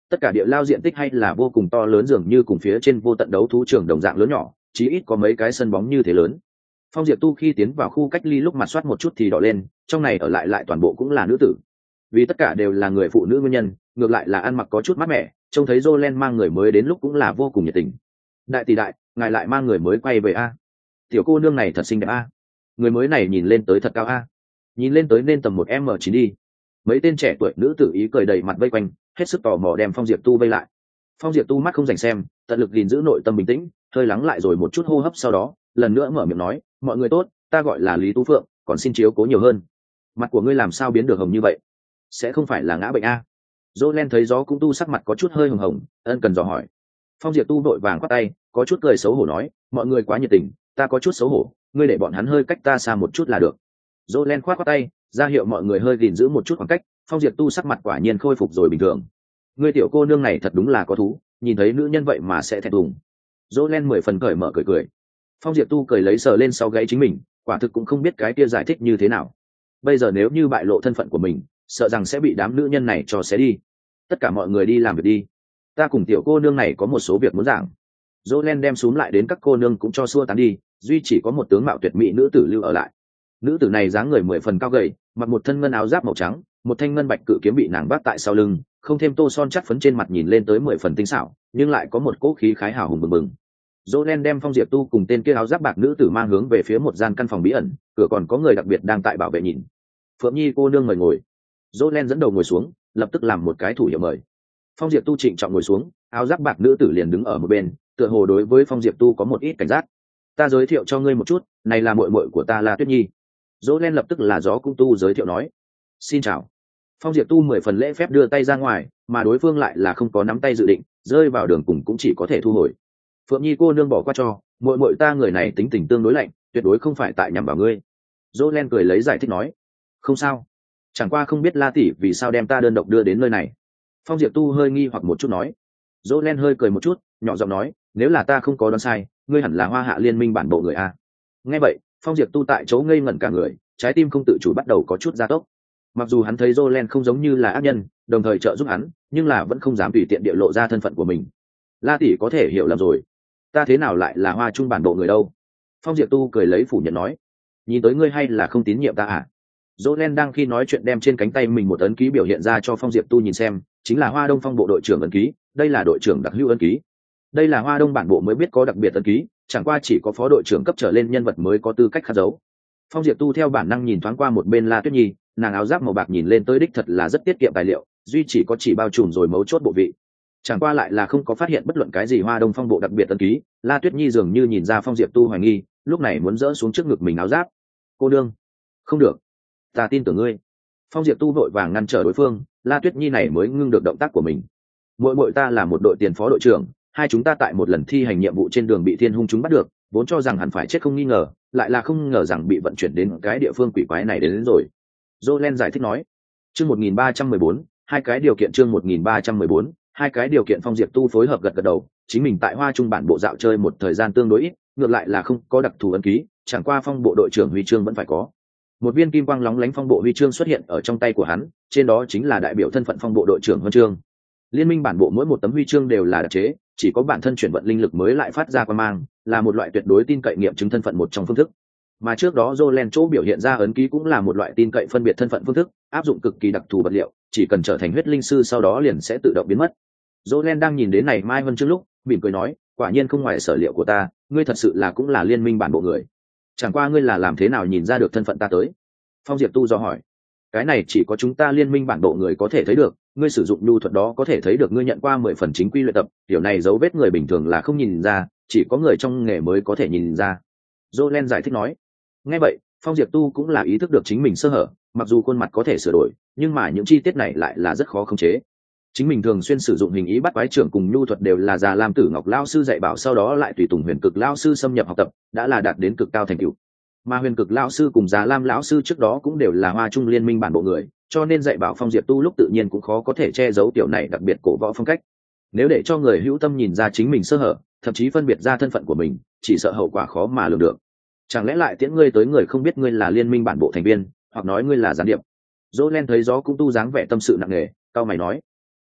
tất cả địa lao diện tích hay là vô cùng to lớn, dường như cùng phía trên vô tận đấu thú trường đồng dạng lớn nhỏ, chí ít có mấy cái sân bóng như thế lớn. Phong Diệp Tu khi tiến vào khu cách ly lúc mặt soát một chút thì đỏ lên, trong này ở lại lại toàn bộ cũng là nữ tử, vì tất cả đều là người phụ nữ nguyên nhân, ngược lại là ăn mặc có chút mát mẻ, trông thấy Jolene mang người mới đến lúc cũng là vô cùng nhiệt tình. Đại tỷ đại, ngài lại mang người mới quay về a? Tiểu cô nương này thật xinh đẹp a. Người mới này nhìn lên tới thật cao a. Nhìn lên tới nên tầm một m chín đi. Mấy tên trẻ tuổi nữ tử ý cười đầy mặt vây quanh, hết sức tò mò đem Phong Diệp Tu vây lại. Phong Diệp Tu mắt không dành xem, tận lực gìn giữ nội tâm bình tĩnh, hơi lắng lại rồi một chút hô hấp, sau đó lần nữa mở miệng nói, mọi người tốt, ta gọi là Lý Tú Phượng, còn xin chiếu cố nhiều hơn. Mặt của ngươi làm sao biến được hồng như vậy? Sẽ không phải là ngã bệnh a? Jolene thấy gió cũng tu sắc mặt có chút hơi hồng hồng, ân cần dò hỏi. Phong Diệp Tu đội vàng quát tay, có chút cười xấu hổ nói, mọi người quá nhiệt tình, ta có chút xấu hổ, ngươi để bọn hắn hơi cách ta xa một chút là được. Jolene khoát khoát tay, ra hiệu mọi người hơi gìn giữ một chút khoảng cách. Phong Diệp Tu sắc mặt quả nhiên khôi phục rồi bình thường. Ngươi tiểu cô nương này thật đúng là có thú, nhìn thấy nữ nhân vậy mà sẽ thẹn thùng. Jolene mười phần cởi mở cười cười. Phong Diệp Tu cười lấy sờ lên sau gáy chính mình, quả thực cũng không biết cái kia giải thích như thế nào. Bây giờ nếu như bại lộ thân phận của mình, sợ rằng sẽ bị đám nữ nhân này cho xé đi. Tất cả mọi người đi làm việc đi, ta cùng tiểu cô nương này có một số việc muốn giảng. Jolene đem xuống lại đến các cô nương cũng cho xua tán đi, duy chỉ có một tướng mạo tuyệt mỹ nữ tử lưu ở lại. Nữ tử này dáng người mười phần cao gầy, mặc một thân ngân áo giáp màu trắng, một thanh ngân bạch cự kiếm bị nàng vác tại sau lưng, không thêm tô son chắc phấn trên mặt, nhìn lên tới mười phần tinh xảo, nhưng lại có một cỗ khí khái hào hùng bừng bừng. Jolene đem Phong Diệp Tu cùng tên kia áo giáp bạc nữ tử mang hướng về phía một gian căn phòng bí ẩn, cửa còn có người đặc biệt đang tại bảo vệ nhìn. Phượng Nhi cô nương mời ngồi. Jolene dẫn đầu ngồi xuống, lập tức làm một cái thủ hiệu mời. Phong Diệp Tu trịnh trọng ngồi xuống, áo giáp bạc nữ tử liền đứng ở một bên, tựa hồ đối với Phong Diệp Tu có một ít cảnh giác. Ta giới thiệu cho ngươi một chút, này là muội muội của ta là Tuyết Nhi. Jolene lập tức là gió cung tu giới thiệu nói. Xin chào. Phong Diệp Tu mười phần lễ phép đưa tay ra ngoài, mà đối phương lại là không có nắm tay dự định, rơi vào đường cùng cũng chỉ có thể thu hồi. Phượng Nhi cô nương bỏ qua cho, muội muội ta người này tính tình tương đối lạnh, tuyệt đối không phải tại nhằm vào ngươi. Jolene cười lấy giải thích nói. Không sao, chẳng qua không biết La tỷ vì sao đem ta đơn độc đưa đến nơi này. Phong Diệp Tu hơi nghi hoặc một chút nói. Jolene hơi cười một chút, nhỏ giọng nói, nếu là ta không có đoán sai, ngươi hẳn là Hoa Hạ Liên minh bản bộ người a. Nghe vậy, Phong Diệp Tu tại chỗ ngây ngẩn cả người, trái tim không tự chủ bắt đầu có chút gia tốc. Mặc dù hắn thấy Jolene không giống như là ác nhân, đồng thời trợ giúp hắn, nhưng là vẫn không dám tùy tiện địa lộ ra thân phận của mình. La tỷ có thể hiểu lầm rồi, ta thế nào lại là Hoa Trung bản bộ người đâu? Phong Diệp Tu cười lấy phủ nhận nói, nhìn tới ngươi hay là không tín nhiệm ta à? Jolene đang khi nói chuyện đem trên cánh tay mình một ấn ký biểu hiện ra cho Phong Diệp Tu nhìn xem, chính là Hoa Đông Phong bộ đội trưởng ấn ký, đây là đội trưởng đặc hữu ấn ký. Đây là Hoa Đông bản bộ mới biết có đặc biệt ấn ký, chẳng qua chỉ có phó đội trưởng cấp trở lên nhân vật mới có tư cách khắc dấu. Phong Diệp Tu theo bản năng nhìn thoáng qua một bên La Tuyết Nhi, nàng áo giáp màu bạc nhìn lên tới đích thật là rất tiết kiệm tài liệu, duy chỉ có chỉ bao trùm rồi mấu chốt bộ vị. Chẳng qua lại là không có phát hiện bất luận cái gì Hoa Đông Phong bộ đặc biệt ấn ký. La Tuyết Nhi dường như nhìn ra Phong Diệp Tu hoài nghi, lúc này muốn dỡ xuống trước ngực mình áo giáp. Cô đương, không được, ta tin tưởng ngươi. Phong Diệp Tu vội vàng ngăn trở đối phương, La Tuyết Nhi này mới ngưng được động tác của mình. Muội muội ta là một đội tiền phó đội trưởng, hai chúng ta tại một lần thi hành nhiệm vụ trên đường bị thiên hung chúng bắt được, vốn cho rằng hẳn phải chết không nghi ngờ, lại là không ngờ rằng bị vận chuyển đến cái địa phương quỷ quái này đến, đến rồi. Jolene giải thích nói. Chương một nghìn ba trăm mười bốn, hai cái điều kiện. Chương một nghìn ba trăm mười bốn, hai cái điều kiện. Phong Diệp Tu phối hợp gật gật đầu, chính mình tại Hoa Trung bản bộ dạo chơi một thời gian tương đối ít, ngược lại là không có đặc thù ấn ký, chẳng qua phong bộ đội trưởng huy chương vẫn phải có. Một viên kim quang lóng lánh phong bộ huy chương xuất hiện ở trong tay của hắn, trên đó chính là đại biểu thân phận phong bộ đội trưởng huân chương. Liên minh bản bộ mỗi một tấm huy chương đều là đặc chế, chỉ có bản thân chuyển vận linh lực mới lại phát ra quang mang, là một loại tuyệt đối tin cậy nghiệm chứng thân phận một trong phương thức. Mà trước đó Jolene chỗ biểu hiện ra ấn ký cũng là một loại tin cậy phân biệt thân phận phương thức, áp dụng cực kỳ đặc thù vật liệu, chỉ cần trở thành huyết linh sư sau đó liền sẽ tự động biến mất. Jolene đang nhìn đến này mai huân chương lúc, mỉm cười nói, quả nhiên không ngoài sở liệu của ta, ngươi thật sự là cũng là liên minh bản bộ người. Chẳng qua ngươi là làm thế nào nhìn ra được thân phận ta tới? Phong Diệp Tu do hỏi. Cái này chỉ có chúng ta liên minh bản bộ người có thể thấy được, ngươi sử dụng nhu thuật đó có thể thấy được ngươi nhận qua mười phần chính quy luyện tập, điều này dấu vết người bình thường là không nhìn ra, chỉ có người trong nghề mới có thể nhìn ra. Jolene giải thích nói. Nghe vậy, Phong Diệp Tu cũng là ý thức được chính mình sơ hở, mặc dù khuôn mặt có thể sửa đổi, nhưng mà những chi tiết này lại là rất khó khống chế. Chính mình thường xuyên sử dụng hình ý bắt quái trưởng cùng nhu thuật đều là già Lam Tử Ngọc lão sư dạy bảo, sau đó lại tùy tùng Huyền Cực lão sư xâm nhập học tập, đã là đạt đến cực cao thành tựu. Mà Huyền Cực lão sư cùng già Lam lão sư trước đó cũng đều là Hoa Trung liên minh bản bộ người, cho nên dạy bảo Phong Diệp Tu lúc tự nhiên cũng khó có thể che giấu tiểu này đặc biệt cổ võ phong cách. Nếu để cho người hữu tâm nhìn ra chính mình sơ hở, thậm chí phân biệt ra thân phận của mình, chỉ sợ hậu quả khó mà lường được. Chẳng lẽ lại tiễn ngươi tới người không biết ngươi là liên minh bản bộ thành viên, hoặc nói ngươi là gián điệp? Jolene thấy gió cũng tu dáng vẻ tâm sự nặng nề, cau mày nói.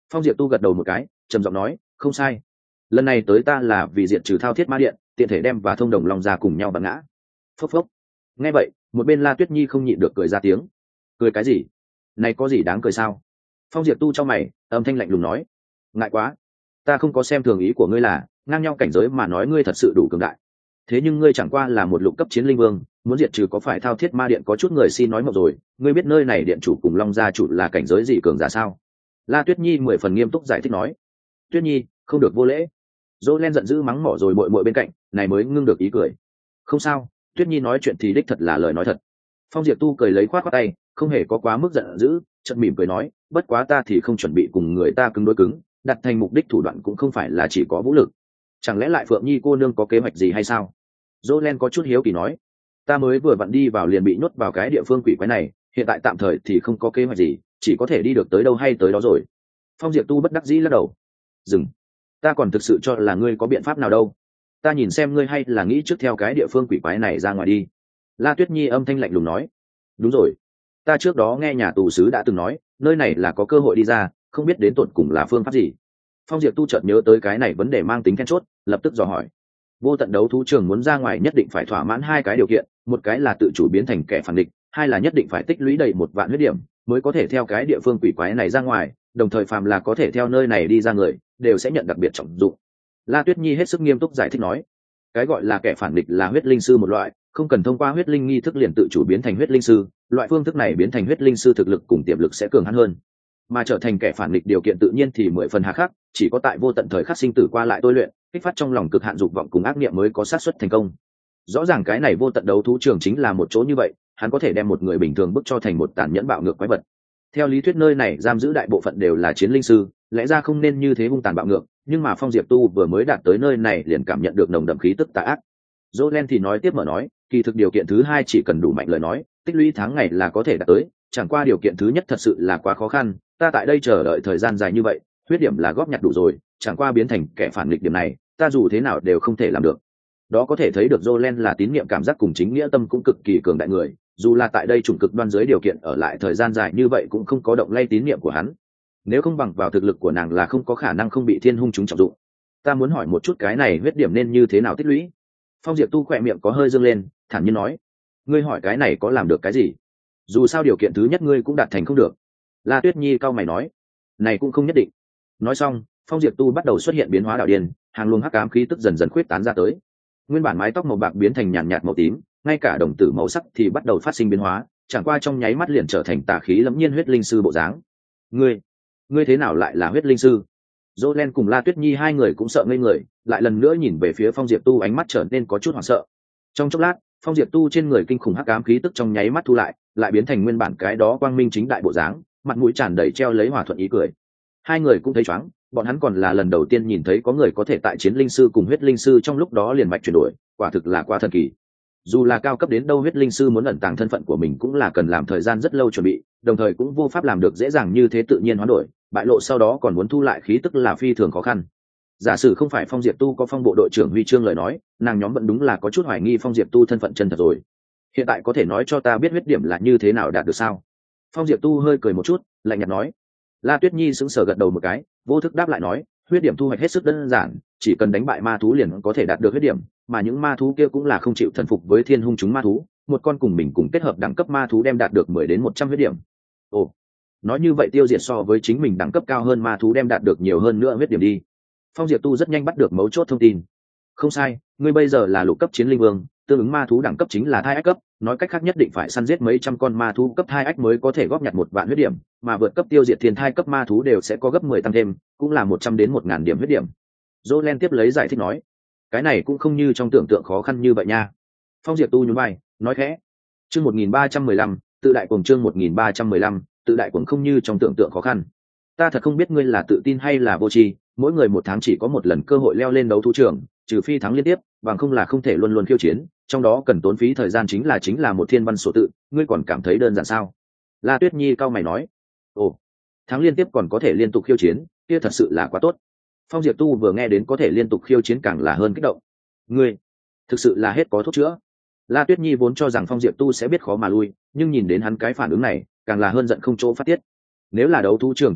Phong Diệp Tu gật đầu một cái, trầm giọng nói, không sai, lần này tới ta là vì diệt trừ thao thiết ma điện, tiện thể đem và thông đồng long ra cùng nhau bắn ngã. Phốc phốc. Nghe vậy, một bên La Tuyết Nhi không nhịn được cười ra tiếng. Cười cái gì? Này có gì đáng cười sao? Phong Diệp Tu trong mày, âm thanh lạnh lùng nói, ngại quá, ta không có xem thường ý của ngươi là ngang nhau cảnh giới mà nói ngươi thật sự đủ cường đại. Thế nhưng ngươi chẳng qua là một lục cấp chiến linh vương, muốn diệt trừ có phải thao thiết ma điện có chút người xin nói mộng rồi, ngươi biết nơi này điện chủ cùng long gia chủ là cảnh giới gì cường giả sao? La Tuyết Nhi mười phần nghiêm túc giải thích nói. Tuyết Nhi, không được vô lễ. Dỗ Len giận dữ mắng mỏ rồi muội muội bên cạnh, này mới ngưng được ý cười. Không sao, Tuyết Nhi nói chuyện thì đích thật là lời nói thật. Phong Diệp Tu cười lấy khoát khoát tay, không hề có quá mức giận dữ, chợt mỉm cười nói, bất quá ta thì không chuẩn bị cùng người ta cứng đối cứng, đặt thành mục đích thủ đoạn cũng không phải là chỉ có vũ lực. Chẳng lẽ lại Phượng Nhi cô nương có kế hoạch gì hay sao? Dỗ Len có chút hiếu kỳ nói, ta mới vừa vặn đi vào liền bị nhốt vào cái địa phương quỷ quái này, hiện tại tạm thời thì không có kế hoạch gì, chỉ có thể đi được tới đâu hay tới đó rồi. Phong Diệp Tu bất đắc dĩ lắc đầu. Dừng, ta còn thực sự cho là ngươi có biện pháp nào đâu, ta nhìn xem ngươi hay là nghĩ trước theo cái địa phương quỷ quái này ra ngoài đi. La Tuyết Nhi âm thanh lạnh lùng nói. Đúng rồi, ta trước đó nghe nhà tù sứ đã từng nói nơi này là có cơ hội đi ra, không biết đến tột cùng là phương pháp gì. Phong Diệp Tu chợt nhớ tới cái này vấn đề mang tính then chốt, lập tức dò hỏi. Vô tận đấu thú trường muốn ra ngoài nhất định phải thỏa mãn hai cái điều kiện, một cái là tự chủ biến thành kẻ phản địch, hai là nhất định phải tích lũy đầy một vạn huyết điểm mới có thể theo cái địa phương quỷ quái này ra ngoài, đồng thời phàm là có thể theo nơi này đi ra người đều sẽ nhận đặc biệt trọng dụng. La Tuyết Nhi hết sức nghiêm túc giải thích nói, cái gọi là kẻ phản địch là huyết linh sư một loại, không cần thông qua huyết linh nghi thức liền tự chủ biến thành huyết linh sư, loại phương thức này biến thành huyết linh sư thực lực cùng tiềm lực sẽ cường hãn hơn, mà trở thành kẻ phản địch điều kiện tự nhiên thì mười phần hà khắc, chỉ có tại vô tận thời khắc sinh tử qua lại tôi luyện, kích phát trong lòng cực hạn dục vọng cùng ác niệm mới có xác suất thành công. Rõ ràng cái này vô tận đấu thú trường chính là một chỗ như vậy, hắn có thể đem một người bình thường bức cho thành một tàn nhẫn bạo ngược quái vật. Theo lý thuyết nơi này giam giữ đại bộ phận đều là chiến linh sư, lẽ ra không nên như thế hung tàn bạo ngược, nhưng mà Phong Diệp Tu vừa mới đạt tới nơi này liền cảm nhận được nồng đậm khí tức tà ác. Jolen thì nói tiếp mở nói, kỳ thực điều kiện thứ hai chỉ cần đủ mạnh lời nói, tích lũy tháng ngày là có thể đạt tới, chẳng qua điều kiện thứ nhất thật sự là quá khó khăn, ta tại đây chờ đợi thời gian dài như vậy, huyết điểm là góp nhặt đủ rồi, chẳng qua biến thành kẻ phản nghịch điểm này, ta dù thế nào đều không thể làm được. Đó có thể thấy được Jolen là tín niệm cảm giác cùng chính nghĩa tâm cũng cực kỳ cường đại người, dù là tại đây chủng cực đoan dưới điều kiện ở lại thời gian dài như vậy cũng không có động lay tín niệm của hắn. Nếu không bằng vào thực lực của nàng là không có khả năng không bị thiên hung chúng trọng dụng. Ta muốn hỏi một chút cái này huyết điểm nên như thế nào tích lũy? Phong Diệp Tu khỏe miệng có hơi dương lên, thản nhiên nói, ngươi hỏi cái này có làm được cái gì? Dù sao điều kiện thứ nhất ngươi cũng đạt thành không được. La Tuyết Nhi cau mày nói, này cũng không nhất định. Nói xong, Phong Diệp Tu bắt đầu xuất hiện biến hóa đạo điên, hàng luồng hắc ám khí tức dần dần khuyết tán ra tới. Nguyên bản mái tóc màu bạc biến thành nhàn nhạt màu tím, ngay cả đồng tử màu sắc thì bắt đầu phát sinh biến hóa, chẳng qua trong nháy mắt liền trở thành tà khí lẫm nhiên huyết linh sư bộ dáng. Ngươi, ngươi thế nào lại là huyết linh sư? Jolen cùng La Tuyết Nhi hai người cũng sợ ngây người, lại lần nữa nhìn về phía Phong Diệp Tu, ánh mắt trở nên có chút hoảng sợ. Trong chốc lát, Phong Diệp Tu trên người kinh khủng hắc ám khí tức trong nháy mắt thu lại, lại biến thành nguyên bản cái đó quang minh chính đại bộ dáng, mặt mũi tràn đầy treo lấy hòa thuận ý cười. Hai người cũng thấy choáng, bọn hắn còn là lần đầu tiên nhìn thấy có người có thể tại chiến linh sư cùng huyết linh sư trong lúc đó liền mạch chuyển đổi, quả thực là quá thần kỳ. Dù là cao cấp đến đâu, huyết linh sư muốn ẩn tàng thân phận của mình cũng là cần làm thời gian rất lâu chuẩn bị, đồng thời cũng vô pháp làm được dễ dàng như thế tự nhiên hoán đổi, bại lộ sau đó còn muốn thu lại khí tức là phi thường khó khăn. Giả sử không phải Phong Diệp Tu có phong bộ đội trưởng huy chương lời nói, nàng nhóm vẫn đúng là có chút hoài nghi Phong Diệp Tu thân phận chân thật rồi. Hiện tại có thể nói cho ta biết huyết điểm là như thế nào đạt được sao? Phong Diệp Tu hơi cười một chút, lạnh nhạt nói. La Tuyết Nhi sững sờ gật đầu một cái, vô thức đáp lại nói, huyết điểm thu hoạch hết sức đơn giản, chỉ cần đánh bại ma thú liền có thể đạt được huyết điểm, mà những ma thú kia cũng là không chịu thần phục với thiên hung chúng ma thú, một con cùng mình cùng kết hợp đẳng cấp ma thú đem đạt được mười đến một trăm huyết điểm. Ồ, nói như vậy tiêu diệt so với chính mình đẳng cấp cao hơn ma thú đem đạt được nhiều hơn nữa huyết điểm đi. Phong Diệp Tu rất nhanh bắt được mấu chốt thông tin. Không sai, ngươi bây giờ là lục cấp chiến linh vương, tương ứng ma thú đẳng cấp chính là thai ách cấp, nói cách khác nhất định phải săn giết mấy trăm con ma thú cấp thai ách mới có thể góp nhặt một vạn huyết điểm, mà vượt cấp tiêu diệt thiên thai cấp ma thú đều sẽ có gấp mười tăng thêm, cũng là một trăm đến một ngàn điểm huyết điểm. Jolen tiếp lấy giải thích nói, cái này cũng không như trong tưởng tượng khó khăn như vậy nha. Phong Diệp Tu nhún vai, nói khẽ, chương một nghìn ba trăm mười lăm, tự đại cuồng chương một nghìn ba trăm mười lăm, tự đại cuồng không như trong tưởng tượng khó khăn. Ta thật không biết ngươi là tự tin hay là vô tri, mỗi người một tháng chỉ có một lần cơ hội leo lên đấu thú trường, trừ phi thắng liên tiếp, bằng không là không thể luôn luôn khiêu chiến, trong đó cần tốn phí thời gian chính là chính là một thiên văn số tự, ngươi còn cảm thấy đơn giản sao? La Tuyết Nhi cau mày nói, ồ, thắng liên tiếp còn có thể liên tục khiêu chiến, kia thật sự là quá tốt. Phong Diệp Tu vừa nghe đến có thể liên tục khiêu chiến càng là hơn kích động. Ngươi, thực sự là hết có thuốc chữa. La Tuyết Nhi vốn cho rằng Phong Diệp Tu sẽ biết khó mà lui, nhưng nhìn đến hắn cái phản ứng này, càng là hơn giận không chỗ phát tiết. Nếu là đấu thú trường trên thua,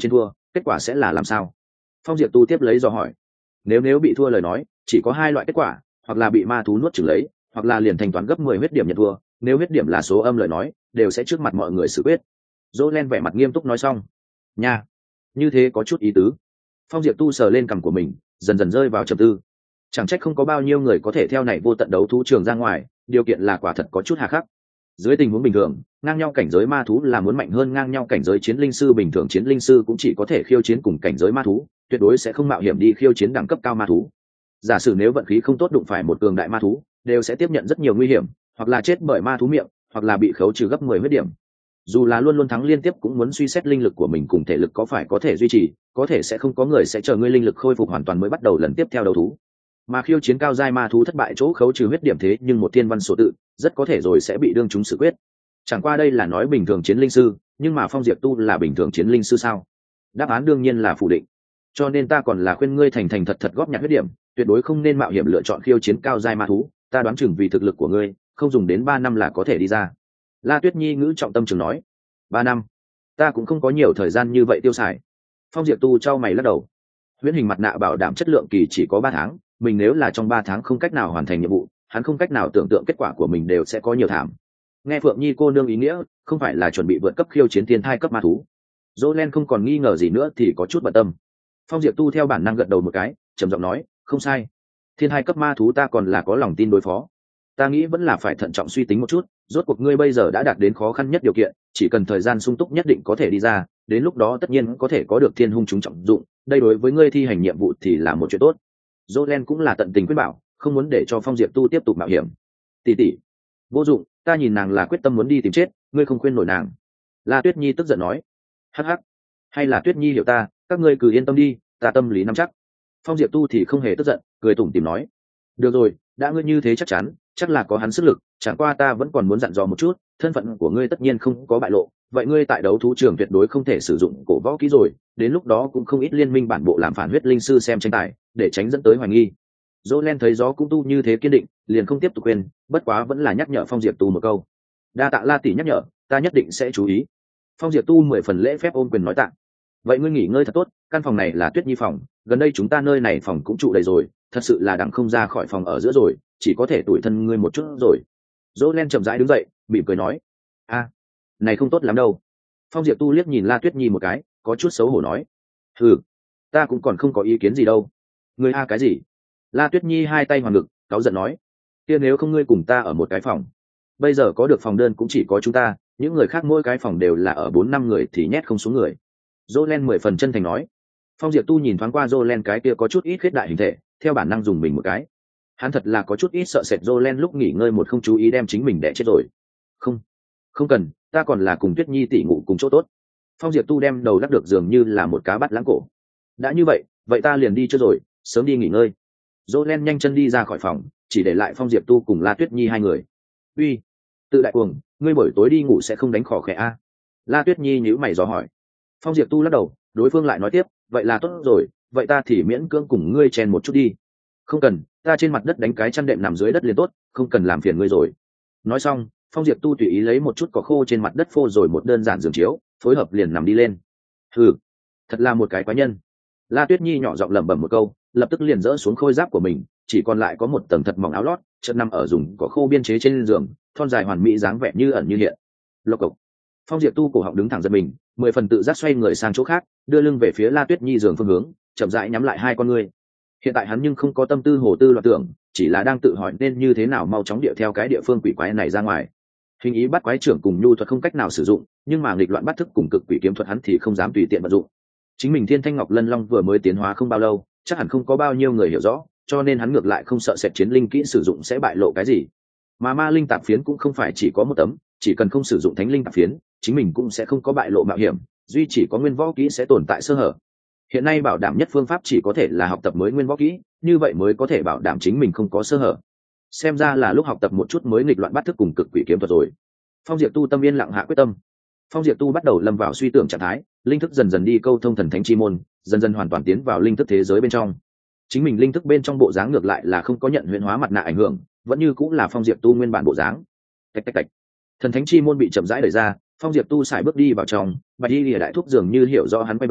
kết quả sẽ là làm sao? Phong diệp tu tiếp lấy dò hỏi. Nếu nếu bị thua lời nói, chỉ có hai loại kết quả, hoặc là bị ma thú nuốt chửng lấy, hoặc là liền thanh toán gấp mười huyết điểm nhận thua. Nếu huyết điểm là số âm lời nói, đều sẽ trước mặt mọi người xử quyết. Jolen vẻ mặt nghiêm túc nói xong. Nha, như thế có chút ý tứ. Phong diệp tu sờ lên cằm của mình, dần dần rơi vào trầm tư. Chẳng trách không có bao nhiêu người có thể theo này vô tận đấu thú trường ra ngoài, điều kiện là quả thật có chút hà khắc. Dưới tình huống bình thường, ngang nhau cảnh giới ma thú là muốn mạnh hơn ngang nhau cảnh giới chiến linh sư bình thường, chiến linh sư cũng chỉ có thể khiêu chiến cùng cảnh giới ma thú, tuyệt đối sẽ không mạo hiểm đi khiêu chiến đẳng cấp cao ma thú. Giả sử nếu vận khí không tốt đụng phải một cường đại ma thú, đều sẽ tiếp nhận rất nhiều nguy hiểm, hoặc là chết bởi ma thú miệng, hoặc là bị khấu trừ gấp mười huyết điểm. Dù là luôn luôn thắng liên tiếp cũng muốn suy xét linh lực của mình cùng thể lực có phải có thể duy trì, có thể sẽ không có người sẽ chờ ngươi linh lực khôi phục hoàn toàn mới bắt đầu lần tiếp theo đấu thú. Mà khiêu chiến cao giai ma thú thất bại chỗ khấu trừ huyết điểm thế nhưng một thiên văn số tự, rất có thể rồi sẽ bị đương chúng xử quyết. Chẳng qua đây là nói bình thường chiến linh sư, nhưng mà Phong diệp tu là bình thường chiến linh sư sao? Đáp án đương nhiên là phủ định. Cho nên ta còn là khuyên ngươi thành thành thật thật góp nhặt huyết điểm, tuyệt đối không nên mạo hiểm lựa chọn khiêu chiến cao giai ma thú, ta đoán chừng vì thực lực của ngươi, không dùng đến ba năm là có thể đi ra. La Tuyết Nhi ngữ trọng tâm trường nói. Ba năm? Ta cũng không có nhiều thời gian như vậy tiêu xài. Phong diệp tu trao mày lắc đầu. Huyễn hình mặt nạ bảo đảm chất lượng kỳ chỉ có ba tháng, mình nếu là trong ba tháng không cách nào hoàn thành nhiệm vụ, hắn không cách nào tưởng tượng kết quả của mình đều sẽ có nhiều thảm. Nghe Phượng Nhi cô nương ý nghĩa, không phải là chuẩn bị vượt cấp khiêu chiến thiên thai cấp ma thú. Jolen không còn nghi ngờ gì nữa thì có chút bận tâm. Phong diệp tu theo bản năng gật đầu một cái, trầm giọng nói, không sai, thiên hai cấp ma thú ta còn là có lòng tin đối phó. Ta nghĩ vẫn là phải thận trọng suy tính một chút, rốt cuộc ngươi bây giờ đã đạt đến khó khăn nhất điều kiện, chỉ cần thời gian sung túc nhất định có thể đi ra, đến lúc đó tất nhiên có thể có được thiên hung chúng trọng dụng, đây đối với ngươi thi hành nhiệm vụ thì là một chuyện tốt. Jolen cũng là tận tình khuyên bảo, không muốn để cho Phong diệp tu tiếp tục mạo hiểm. Tỷ tỷ, vô dụng, ta nhìn nàng là quyết tâm muốn đi tìm chết, ngươi không khuyên nổi nàng. La Tuyết Nhi tức giận nói. Hắc hắc, hay là Tuyết Nhi hiểu ta, các ngươi cứ yên tâm đi, ta tâm lý nắm chắc. Phong diệp tu thì không hề tức giận, cười tủm tỉm nói. Được rồi, đã ngươi như thế chắc chắn, chắc là có hắn sức lực, chẳng qua ta vẫn còn muốn dặn dò một chút, thân phận của ngươi tất nhiên không có bại lộ, vậy ngươi tại đấu thú trường tuyệt đối không thể sử dụng cổ võ kỹ rồi, đến lúc đó cũng không ít liên minh bản bộ làm phản huyết linh sư xem tranh tài, để tránh dẫn tới hoài nghi. Jolen thấy gió cũng tu như thế kiên định, liền không tiếp tục quên, bất quá vẫn là nhắc nhở Phong diệp tu một câu. Đa tạ La tỷ nhắc nhở, ta nhất định sẽ chú ý. Phong diệp tu mười phần lễ phép ôn quyền nói tạ. Vậy ngươi nghỉ ngơi thật tốt, căn phòng này là Tuyết Nhi phòng, gần đây chúng ta nơi này phòng cũng trụ đầy rồi, thật sự là đặng không ra khỏi phòng ở giữa rồi, chỉ có thể tủi thân ngươi một chút rồi. Jolen chậm rãi đứng dậy, mỉm cười nói. A, này không tốt lắm đâu. Phong diệp tu liếc nhìn La Tuyết Nhi một cái, có chút xấu hổ nói. Ừ, ta cũng còn không có ý kiến gì đâu. Ngươi a cái gì? La Tuyết Nhi hai tay hoàn ngực, cáu giận nói. Kia nếu không ngươi cùng ta ở một cái phòng. Bây giờ có được phòng đơn cũng chỉ có chúng ta, những người khác mỗi cái phòng đều là ở bốn năm người thì nhét không xuống người. Jolen mười phần chân thành nói. Phong diệp tu nhìn thoáng qua Jolen cái kia có chút ít khết đại hình thể, theo bản năng dùng mình một cái. Hắn thật là có chút ít sợ sệt Jolen lúc nghỉ ngơi một không chú ý đem chính mình đẻ chết rồi. Không, không cần, ta còn là cùng Tuyết Nhi tỷ ngủ cùng chỗ tốt. Phong diệp tu đem đầu lắc được dường như là một cá bắt lãng cổ. Đã như vậy, vậy ta liền đi chưa rồi, sớm đi nghỉ ngơi. Jolen nhanh chân đi ra khỏi phòng, chỉ để lại Phong diệp tu cùng La Tuyết Nhi hai người. Uy, tự đại cuồng, ngươi buổi tối đi ngủ sẽ không đánh khỏ khẽ a? La Tuyết Nhi nhíu mày dò hỏi. Phong diệp tu lắc đầu, đối phương lại nói tiếp, vậy là tốt rồi, vậy ta thì miễn cưỡng cùng ngươi chen một chút đi. Không cần, ta trên mặt đất đánh cái chăn đệm nằm dưới đất liền tốt, không cần làm phiền ngươi rồi. Nói xong, Phong diệp tu tùy ý lấy một chút cỏ khô trên mặt đất phô rồi một đơn giản giường chiếu, phối hợp liền nằm đi lên. Hừ, thật là một cái quái nhân. La Tuyết Nhi nhỏ giọng lẩm bẩm một câu, lập tức liền dỡ xuống khôi giáp của mình, chỉ còn lại có một tầng thật mỏng áo lót, chợt nằm ở dùng cỏ khô biên chế trên giường, thon dài hoàn mỹ dáng vẻ như ẩn như hiện. Lộc cộc. Phong diệp tu cổ họng đứng thẳng giật mình, mười phần tự giác xoay người sang chỗ khác, đưa lưng về phía La Tuyết Nhi giường phương hướng, chậm rãi nhắm lại hai con ngươi. Hiện tại hắn nhưng không có tâm tư hồ tư loạn tưởng, chỉ là đang tự hỏi nên như thế nào mau chóng điệu theo cái địa phương quỷ quái này ra ngoài. Hình ý bắt quái trưởng cùng nhu thuật không cách nào sử dụng, nhưng mà nghịch loạn bắt thức cùng cực quỷ kiếm thuật hắn thì không dám tùy tiện vận dụng. Chính mình Thiên Thanh Ngọc Lân Long vừa mới tiến hóa không bao lâu, chắc hẳn không có bao nhiêu người hiểu rõ, cho nên hắn ngược lại không sợ sệt chiến linh kỹ sử dụng sẽ bại lộ cái gì. Mà ma linh tạp phiến cũng không phải chỉ có một tấm, chỉ cần không sử dụng thánh linh tạp phiến, chính mình cũng sẽ không có bại lộ mạo hiểm, duy chỉ có nguyên võ kỹ sẽ tồn tại sơ hở. Hiện nay bảo đảm nhất phương pháp chỉ có thể là học tập mới nguyên võ kỹ, như vậy mới có thể bảo đảm chính mình không có sơ hở. Xem ra là lúc học tập một chút mới nghịch loạn bắt thức cùng cực quỷ kiếm thuật rồi. Phong diệp tu tâm yên lặng hạ quyết tâm. Phong diệp tu bắt đầu lâm vào suy tưởng trạng thái, linh thức dần dần đi câu thông thần thánh chi môn, dần dần hoàn toàn tiến vào linh thức thế giới bên trong. Chính mình linh thức bên trong bộ dáng ngược lại là không có nhận huyễn hóa mặt nạ ảnh hưởng, vẫn như cũng là phong diệp tu nguyên bản bộ dáng. Tạch tạch tạch. Thần thánh chi môn bị chậm rãi đẩy ra, phong diệp tu xài bước đi vào trong, bạch y lìa đại thúc dường như hiểu rõ hắn quay về,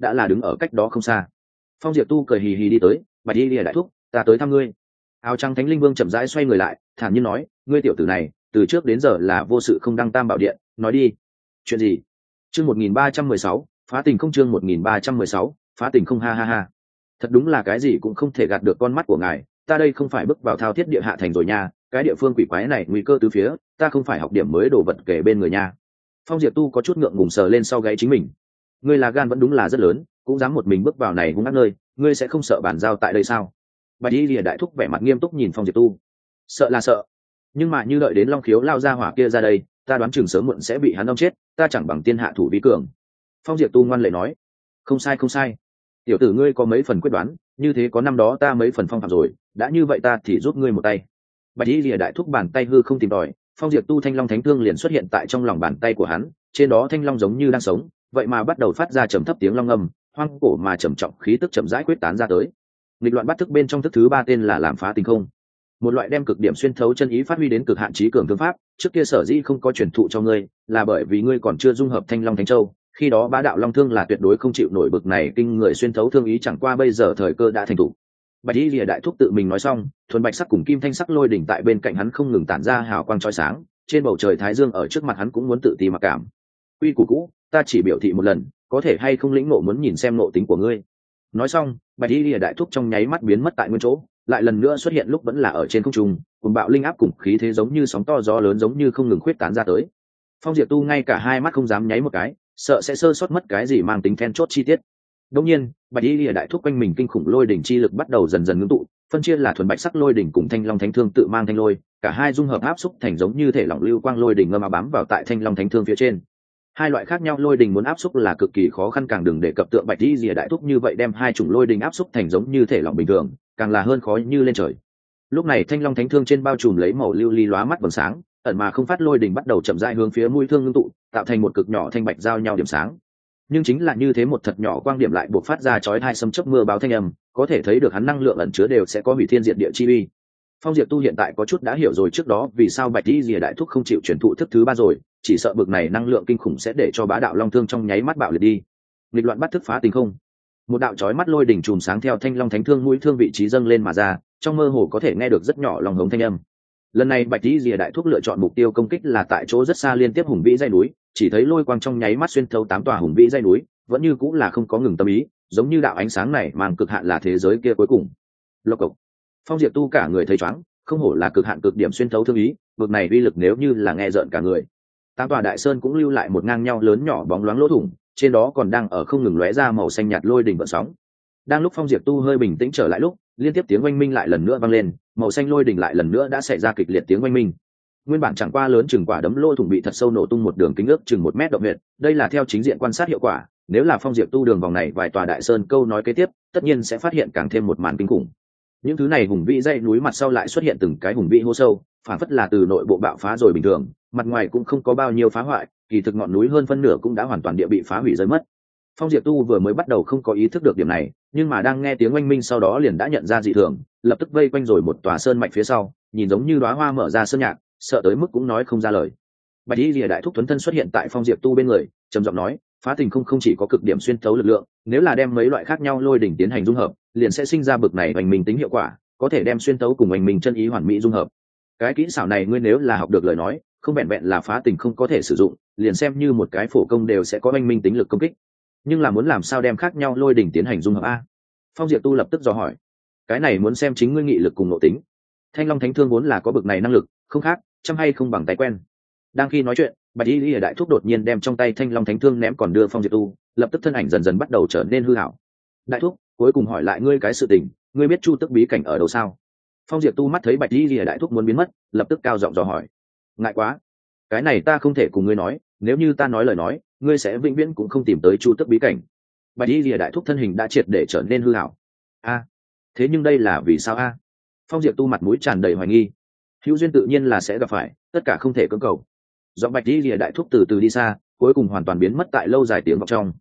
đã là đứng ở cách đó không xa. Phong Diệp Tu cười hì hì đi tới, bạch y lìa đại thúc, ta tới thăm ngươi. Áo trắng thánh linh vương chậm rãi xoay người lại, thản nhiên nói, ngươi tiểu tử này từ trước đến giờ là vô sự không đăng tam bảo điện, nói đi. Chuyện gì? Chương một nghìn ba trăm mười sáu, phá tình không. Chương một nghìn ba trăm mười sáu, phá tình không. Ha ha ha, thật đúng là cái gì cũng không thể gạt được con mắt của ngài, ta đây không phải bước vào thao thiết địa hạ thành rồi nha, cái địa phương quỷ quái này nguy cơ từ phía, ta không phải học điểm mới đồ vật kể bên người nha. Phong Diệp Tu có chút ngượng ngùng sờ lên sau gáy chính mình. Ngươi là gan vẫn đúng là rất lớn, cũng dám một mình bước vào này hung ác nơi, ngươi sẽ không sợ bản giao tại đây sao? Bạch y lìa đại thúc vẻ mặt nghiêm túc nhìn Phong Diệp Tu. Sợ là sợ, nhưng mà như đợi đến Long Khiếu lao ra hỏa kia ra đây, ta đoán chừng sớm muộn sẽ bị hắn đâm chết, ta chẳng bằng tiên hạ thủ vi cường. Phong Diệp Tu ngoan lệ nói. Không sai không sai, tiểu tử ngươi có mấy phần quyết đoán, như thế có năm đó ta mấy phần phong phạm rồi, đã như vậy ta thì giúp ngươi một tay. Bạch y lìa đại thúc bàn tay hư không tìm tòi, Phong Diệp Tu thanh long thánh thương liền xuất hiện tại trong lòng bàn tay của hắn, trên đó thanh long giống như đang sống, vậy mà bắt đầu phát ra trầm thấp tiếng long âm, hoang cổ mà trầm trọng khí tức chậm rãi quyết tán ra tới. Nghịch loạn bắt thức bên trong thức thứ ba tên là làm phá tình không, một loại đem cực điểm xuyên thấu chân ý phát huy đến cực hạn trí cường thương pháp. Trước kia sở dĩ không có truyền thụ cho ngươi, là bởi vì ngươi còn chưa dung hợp thanh long thánh châu, khi đó bá đạo long thương là tuyệt đối không chịu nổi bực này kinh người xuyên thấu thương ý, chẳng qua bây giờ thời cơ đã thành thủ. Bạch y lìa đại thúc tự mình nói xong, thuần bạch sắc cùng kim thanh sắc lôi đỉnh tại bên cạnh hắn không ngừng tản ra hào quang chói sáng, trên bầu trời thái dương ở trước mặt hắn cũng muốn tự ti mặc cảm. Quy củ cũ, ta chỉ biểu thị một lần, có thể hay không lĩnh ngộ muốn nhìn xem nộ tính của ngươi. Nói xong, bạch y lìa đại thúc trong nháy mắt biến mất tại nguyên chỗ, lại lần nữa xuất hiện lúc vẫn là ở trên không trung, cùng bạo linh áp cùng khí thế giống như sóng to gió lớn giống như không ngừng khuyết tán ra tới. Phong Diệp Tu ngay cả hai mắt không dám nháy một cái, sợ sẽ sơ sót mất cái gì mang tính then chốt chi tiết. Đương nhiên, bạch y lìa đại thúc quanh mình kinh khủng lôi đỉnh chi lực bắt đầu dần dần ngưng tụ, phân chia là thuần bạch sắc lôi đỉnh cùng thanh long thánh thương tự mang thanh lôi, cả hai dung hợp áp xúc thành giống như thể lỏng lưu quang lôi đỉnh ngâm bám vào tại thanh long thánh thương phía trên. Hai loại khác nhau lôi đỉnh muốn áp xúc là cực kỳ khó khăn, càng đừng để cập tượng bạch y lìa đại thúc như vậy đem hai chủng lôi đỉnh áp xúc thành giống như thể lỏng bình thường, càng là hơn khó như lên trời. Lúc này thanh long thánh thương trên bao trùm lấy màu lưu ly lóa mắt vầng sáng, ẩn mà không phát lôi đỉnh bắt đầu chậm rãi hướng phía mũi thương ngưng tụ, tạo thành một cực nhỏ thanh bạch giao nhau điểm sáng. Nhưng chính là như thế một thật nhỏ quang điểm lại buộc phát ra chói hai sấm chớp mưa báo thanh âm, có thể thấy được hắn năng lượng ẩn chứa đều sẽ có hủy thiên diệt địa chi uy. Phong Diệp Tu hiện tại có chút đã hiểu rồi trước đó vì sao bạch y lìa đại thúc không chịu truyền thụ thức thứ ba rồi, chỉ sợ bực này năng lượng kinh khủng sẽ để cho bá đạo long thương trong nháy mắt bạo liệt đi. Nghịch loạn bắt thức phá tình không, một đạo chói mắt lôi đỉnh chùm sáng theo thanh long thánh thương mũi thương vị trí dâng lên mà ra, trong mơ hồ có thể nghe được rất nhỏ lòng hống thanh âm. Lần này bạch y lìa đại thúc lựa chọn mục tiêu công kích là tại chỗ rất xa liên tiếp hùng vĩ dãy núi, chỉ thấy lôi quang trong nháy mắt xuyên thấu tám tòa hùng vĩ dãy núi, vẫn như cũng là không có ngừng tâm ý, giống như đạo ánh sáng này mang cực hạn là thế giới kia cuối cùng. Lộc cộc. Phong Diệp Tu cả người thấy chóng, không hổ là cực hạn cực điểm xuyên thấu thương ý, bực này uy lực nếu như là nghe rợn cả người. Tám tòa đại sơn cũng lưu lại một ngang nhau lớn nhỏ bóng loáng lỗ thủng, trên đó còn đang ở không ngừng lóe ra màu xanh nhạt lôi đỉnh gợn sóng. Đang lúc Phong Diệp Tu hơi bình tĩnh trở lại lúc, liên tiếp tiếng oanh minh lại lần nữa vang lên, màu xanh lôi đỉnh lại lần nữa đã xảy ra kịch liệt tiếng oanh minh. Nguyên bản chẳng qua lớn chừng quả đấm lỗ thủng bị thật sâu nổ tung một đường kính ước chừng một mét động huyệt, đây là theo chính diện quan sát hiệu quả, nếu là Phong Diệp Tu đường vòng này vài tòa đại sơn câu nói kế tiếp, tất nhiên sẽ phát hiện càng thêm một màn kinh khủng. Những thứ này hùng vĩ dãy núi mặt sau lại xuất hiện từng cái hùng vĩ hố sâu, phản phất là từ nội bộ bạo phá rồi bình thường, mặt ngoài cũng không có bao nhiêu phá hoại, kỳ thực ngọn núi hơn phân nửa cũng đã hoàn toàn địa bị phá hủy rơi mất. Phong Diệp Tu vừa mới bắt đầu không có ý thức được điểm này, nhưng mà đang nghe tiếng oanh minh sau đó liền đã nhận ra dị thường, lập tức vây quanh rồi một tòa sơn mạch phía sau, nhìn giống như đóa hoa mở ra sơn nhạc, sợ tới mức cũng nói không ra lời. Bạch y lìa đại thúc tuấn thân xuất hiện tại Phong Diệp Tu bên người, trầm giọng nói, phá tình không không chỉ có cực điểm xuyên thấu lực lượng, nếu là đem mấy loại khác nhau lôi đỉnh tiến hành dung hợp, liền sẽ sinh ra bực này oanh minh tính hiệu quả, có thể đem xuyên thấu cùng oanh minh chân ý hoàn mỹ dung hợp. Cái kỹ xảo này ngươi nếu là học được lời nói, không vẹn vẹn là phá tình không có thể sử dụng, liền xem như một cái phổ công đều sẽ có oanh minh tính lực công kích. Nhưng là muốn làm sao đem khác nhau lôi đỉnh tiến hành dung hợp a? Phong Diệp Tu lập tức dò hỏi. Cái này muốn xem chính ngươi nghị lực cùng nội tính. Thanh Long Thánh Thương vốn là có bực này năng lực, không khác, chăm hay không bằng tay quen. Đang khi nói chuyện, Bạch Y Lìa đại thúc đột nhiên đem trong tay Thanh Long Thánh Thương ném còn đưa Phong Diệp Tu, lập tức thân ảnh dần dần bắt đầu trở nên hư ảo. Đại thúc, cuối cùng hỏi lại ngươi cái sự tình, ngươi biết Chu Tức bí cảnh ở đâu sao? Phong Diệp Tu mắt thấy Bạch Y Lìa đại thúc muốn biến mất, lập tức cao giọng dò hỏi. Ngại quá, cái này ta không thể cùng ngươi nói, nếu như ta nói lời nói, ngươi sẽ vĩnh viễn cũng không tìm tới Chu Tức bí cảnh. Bạch Y Lìa đại thúc thân hình đã triệt để trở nên hư ảo. A, thế nhưng đây là vì sao a? Phong Diệp Tu mặt mũi tràn đầy hoài nghi. Hữu duyên tự nhiên là sẽ gặp phải, tất cả không thể cưỡng cầu. Giọng Bạch Y Lìa đại thúc từ từ đi xa, cuối cùng hoàn toàn biến mất tại lâu dài tiếng vọng trong.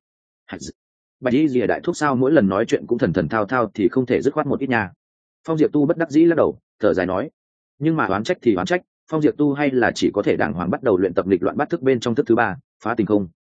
Bạch Y Lìa đại thúc sao mỗi lần nói chuyện cũng thần thần thao thao thì không thể dứt khoát một ít nha. Phong Diệp Tu bất đắc dĩ lắc đầu, thở dài nói, nhưng mà oán trách thì oán trách, Phong Diệp Tu hay là chỉ có thể đàng hoàng bắt đầu luyện tập nghịch loạn bắt thức bên trong thức thứ ba, phá tình không.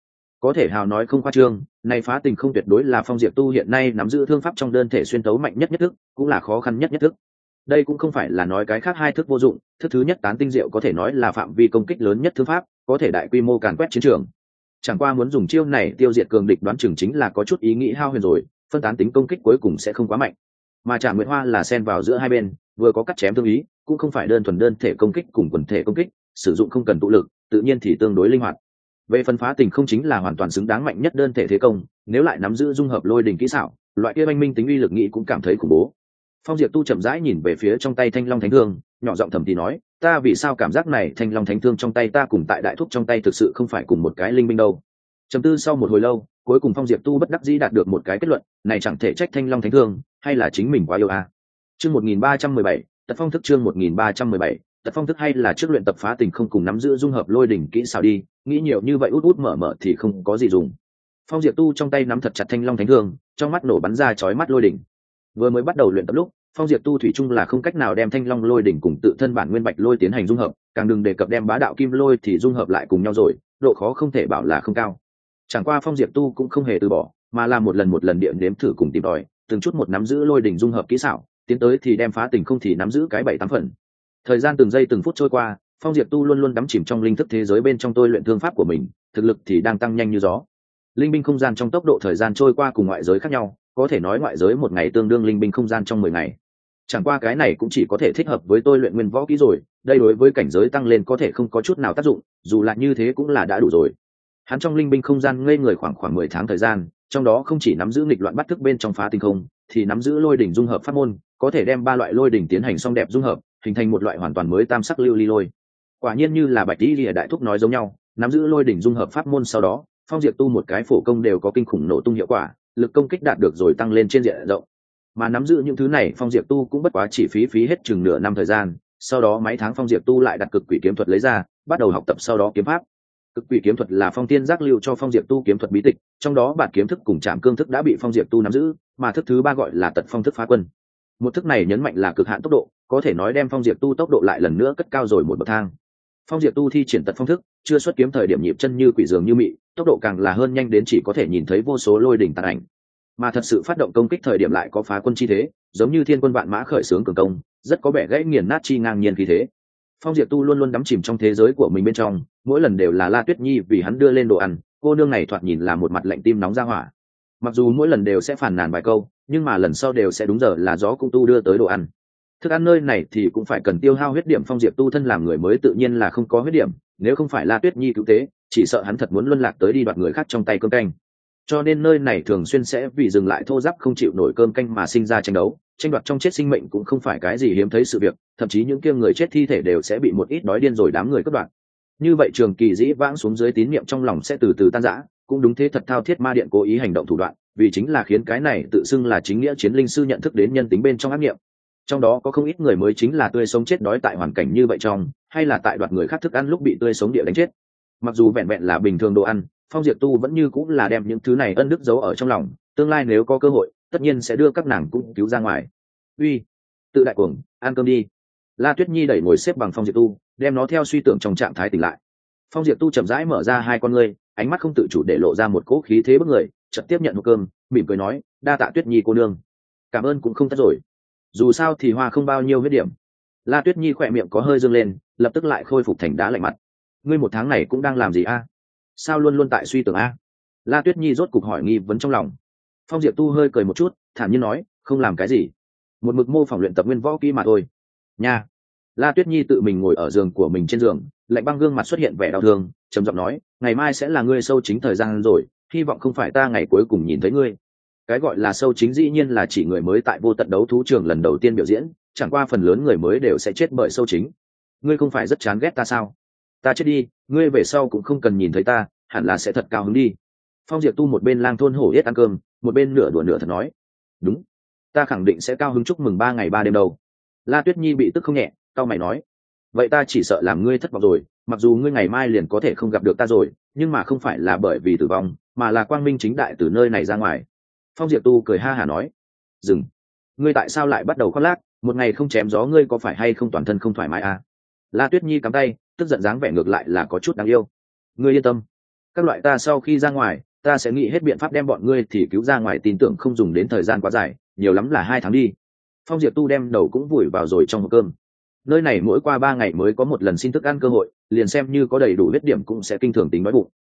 Có thể hào nói không khoa trương, này phá tình không tuyệt đối là Phong Diệp Tu hiện nay nắm giữ thương pháp trong đơn thể xuyên tấu mạnh nhất nhất thức, cũng là khó khăn nhất nhất thức. Đây cũng không phải là nói cái khác hai thức vô dụng, thức thứ nhất tán tinh diệu có thể nói là phạm vi công kích lớn nhất thương pháp, có thể đại quy mô càn quét chiến trường. Chẳng qua muốn dùng chiêu này tiêu diệt cường địch đoán chừng chính là có chút ý nghĩ hao huyền rồi, phân tán tính công kích cuối cùng sẽ không quá mạnh. Mà Trảm Nguyệt Hoa là xen vào giữa hai bên, vừa có cắt chém tương ý, cũng không phải đơn thuần đơn thể công kích cùng quần thể công kích, sử dụng không cần tụ lực, tự nhiên thì tương đối linh hoạt. Về phân phá tình không chính là hoàn toàn xứng đáng mạnh nhất đơn thể thế công, nếu lại nắm giữ dung hợp lôi đình kỹ xảo, loại kia anh minh tính uy lực nghị cũng cảm thấy khủng bố. Phong Diệp Tu chậm rãi nhìn về phía trong tay Thanh Long Thánh Thương, nhỏ giọng thầm thì nói, ta vì sao cảm giác này Thanh Long Thánh Thương trong tay ta cùng tại đại thúc trong tay thực sự không phải cùng một cái linh binh đâu. Trầm tư sau một hồi lâu, cuối cùng Phong Diệp Tu bất đắc dĩ đạt được một cái kết luận, này chẳng thể trách Thanh Long Thánh Thương, hay là chính mình quá yêu à. Chương một nghìn ba trăm mười bảy, Tật Phong thức chương một nghìn ba trăm mười bảy, Tật Phong thức hay là trước luyện tập phá tình không cùng nắm giữ dung hợp lôi đỉnh kỹ xảo đi, nghĩ nhiều như vậy út út mở mở thì không có gì dùng. Phong Diệp Tu trong tay nắm thật chặt Thanh Long Thánh Thương, trong mắt nổ bắn ra chói mắt lôi đỉnh. Vừa mới bắt đầu luyện tập lúc, Phong Diệp Tu thủy chung là không cách nào đem Thanh Long lôi đỉnh cùng tự thân bản nguyên bạch lôi tiến hành dung hợp, càng đừng đề cập đem bá đạo kim lôi thì dung hợp lại cùng nhau rồi, độ khó không thể bảo là không cao. Chẳng qua Phong Diệp Tu cũng không hề từ bỏ, mà là một lần một lần địa nếm thử cùng tìm tòi, từng chút một nắm giữ lôi đỉnh dung hợp kỹ xảo, tiến tới thì đem phá tình không thì nắm giữ cái bảy tám phần. Thời gian từng giây từng phút trôi qua, Phong Diệp Tu luôn luôn đắm chìm trong linh thức thế giới bên trong tôi luyện thương pháp của mình, thực lực thì đang tăng nhanh như gió. Linh binh không gian trong tốc độ thời gian trôi qua cùng ngoại giới khác nhau, có thể nói ngoại giới một ngày tương đương linh binh không gian trong mười ngày. Chẳng qua cái này cũng chỉ có thể thích hợp với tôi luyện nguyên võ kỹ rồi, đây đối với cảnh giới tăng lên có thể không có chút nào tác dụng, dù là như thế cũng là đã đủ rồi. Hắn trong linh binh không gian ngây người khoảng khoảng mười tháng thời gian, trong đó không chỉ nắm giữ nghịch loạn bắt thức bên trong phá tinh không, thì nắm giữ lôi đỉnh dung hợp pháp môn, có thể đem ba loại lôi đỉnh tiến hành song đẹp dung hợp, hình thành một loại hoàn toàn mới tam sắc lưu ly lôi. Quả nhiên như là Bạch Tỷ Lìa đại thúc nói giống nhau, nắm giữ lôi đỉnh dung hợp pháp môn sau đó, Phong Diệp Tu một cái phổ công đều có kinh khủng nổ tung hiệu quả, lực công kích đạt được rồi tăng lên trên diện rộng. Mà nắm giữ những thứ này Phong Diệp Tu cũng bất quá chỉ phí phí hết chừng nửa năm thời gian, sau đó mấy tháng Phong Diệp Tu lại đặt cực quỷ kiếm thuật lấy ra, bắt đầu học tập sau đó kiếm pháp. Cực quỷ kiếm thuật là Phong Tiên giác lưu cho Phong Diệp Tu kiếm thuật bí tịch, trong đó bản kiếm thức cùng trảm cương thức đã bị Phong Diệp Tu nắm giữ, mà thức thứ ba gọi là Tật Phong thức phá quân. Một thức này nhấn mạnh là cực hạn tốc độ, có thể nói đem Phong Diệp Tu tốc độ lại lần nữa cất cao rồi một bậc thang. Phong Diệp Tu thi triển Tật Phong thức, chưa xuất kiếm thời điểm nhịp chân như quỷ dường như mị, tốc độ càng là hơn nhanh đến chỉ có thể nhìn thấy vô số lôi đỉnh tàn ảnh. Mà thật sự phát động công kích thời điểm lại có phá quân chi thế, giống như thiên quân vạn mã khởi xướng cường công, rất có vẻ gãy nghiền nát chi ngang nhiên khí thế. Phong Diệp Tu luôn luôn đắm chìm trong thế giới của mình bên trong, mỗi lần đều là La Tuyết Nhi vì hắn đưa lên đồ ăn, cô nương này thoạt nhìn là một mặt lạnh tim nóng ra hỏa. Mặc dù mỗi lần đều sẽ phàn nàn vài câu, nhưng mà lần sau đều sẽ đúng giờ là gió cũng tu đưa tới đồ ăn. Thức ăn nơi này thì cũng phải cần tiêu hao huyết điểm, Phong Diệp Tu thân làm người mới tự nhiên là không có huyết điểm, nếu không phải La Tuyết Nhi cứu tế, chỉ sợ hắn thật muốn luân lạc tới đi đoạt người khác trong tay cơm canh. Cho nên nơi này thường xuyên sẽ vì dừng lại thô giáp không chịu nổi cơm canh mà sinh ra tranh đấu, tranh đoạt trong chết sinh mệnh cũng không phải cái gì hiếm thấy sự việc, thậm chí những kia người chết thi thể đều sẽ bị một ít đói điên rồi đám người cướp đoạt. Như vậy trường kỳ dĩ vãng xuống dưới tín niệm trong lòng sẽ từ từ tan rã, cũng đúng thế thật thao thiết ma điện cố ý hành động thủ đoạn, vì chính là khiến cái này tự xưng là chính nghĩa chiến linh sư nhận thức đến nhân tính bên trong ác niệm. Trong đó có không ít người mới chính là tươi sống chết đói tại hoàn cảnh như vậy trong, hay là tại đoạt người khác thức ăn lúc bị tươi sống địa đánh chết. Mặc dù vẹn vẹn là bình thường đồ ăn, Phong Diệp Tu vẫn như cũng là đem những thứ này ân đức giấu ở trong lòng, tương lai nếu có cơ hội, tất nhiên sẽ đưa các nàng cũng cứu ra ngoài. Uy, tự đại cuồng, ăn cơm đi. La Tuyết Nhi đẩy ngồi xếp bằng Phong Diệp Tu, đem nó theo suy tưởng trong trạng thái tỉnh lại. Phong Diệp Tu chậm rãi mở ra hai con ngươi, ánh mắt không tự chủ để lộ ra một cỗ khí thế bức người, chợt tiếp nhận hộp cơm, mỉm cười nói, đa tạ Tuyết Nhi cô nương. Cảm ơn cũng không tất rồi. Dù sao thì hoa không bao nhiêu huyết điểm. La Tuyết Nhi khỏe miệng có hơi dương lên, lập tức lại khôi phục thành đá lạnh mặt. Ngươi một tháng này cũng đang làm gì a? Sao luôn luôn tại suy tưởng a? La Tuyết Nhi rốt cục hỏi nghi vấn trong lòng. Phong Diệp Tu hơi cười một chút, thản nhiên nói, không làm cái gì, một mực mô phỏng luyện tập nguyên võ kỹ mà thôi. Nha. La Tuyết Nhi tự mình ngồi ở giường của mình trên giường, lạnh băng gương mặt xuất hiện vẻ đau thương, trầm giọng nói, ngày mai sẽ là ngươi sâu chính thời gian rồi, hy vọng không phải ta ngày cuối cùng nhìn thấy ngươi. Cái gọi là sâu chính dĩ nhiên là chỉ người mới tại vô tận đấu thú trường lần đầu tiên biểu diễn, chẳng qua phần lớn người mới đều sẽ chết bởi sâu chính. Ngươi không phải rất chán ghét ta sao? Ta chết đi, ngươi về sau cũng không cần nhìn thấy ta, hẳn là sẽ thật cao hứng đi. Phong Diệp Tu một bên lang thôn hổ yết ăn cơm, một bên nửa đùa nửa thật nói, đúng, ta khẳng định sẽ cao hứng chúc mừng ba ngày ba đêm đâu. La Tuyết Nhi bị tức không nhẹ, cau mày nói, vậy ta chỉ sợ làm ngươi thất vọng rồi, mặc dù ngươi ngày mai liền có thể không gặp được ta rồi, nhưng mà không phải là bởi vì tử vong, mà là quang minh chính đại từ nơi này ra ngoài. Phong Diệp Tu cười ha hả nói, dừng, ngươi tại sao lại bắt đầu khoác lác, một ngày không chém gió ngươi có phải hay không toàn thân không thoải mái à? La Tuyết Nhi cắm tay, tức giận dáng vẻ ngược lại là có chút đáng yêu. Ngươi yên tâm, các loại ta sau khi ra ngoài ta sẽ nghĩ hết biện pháp đem bọn ngươi thì cứu ra ngoài, tin tưởng không dùng đến thời gian quá dài, nhiều lắm là hai tháng đi. Phong Diệp Tu đem đầu cũng vùi vào rồi trong hộp cơm. Nơi này mỗi qua ba ngày mới có một lần xin thức ăn cơ hội, liền xem như có đầy đủ huyết điểm cũng sẽ kinh thường tính đói bụng.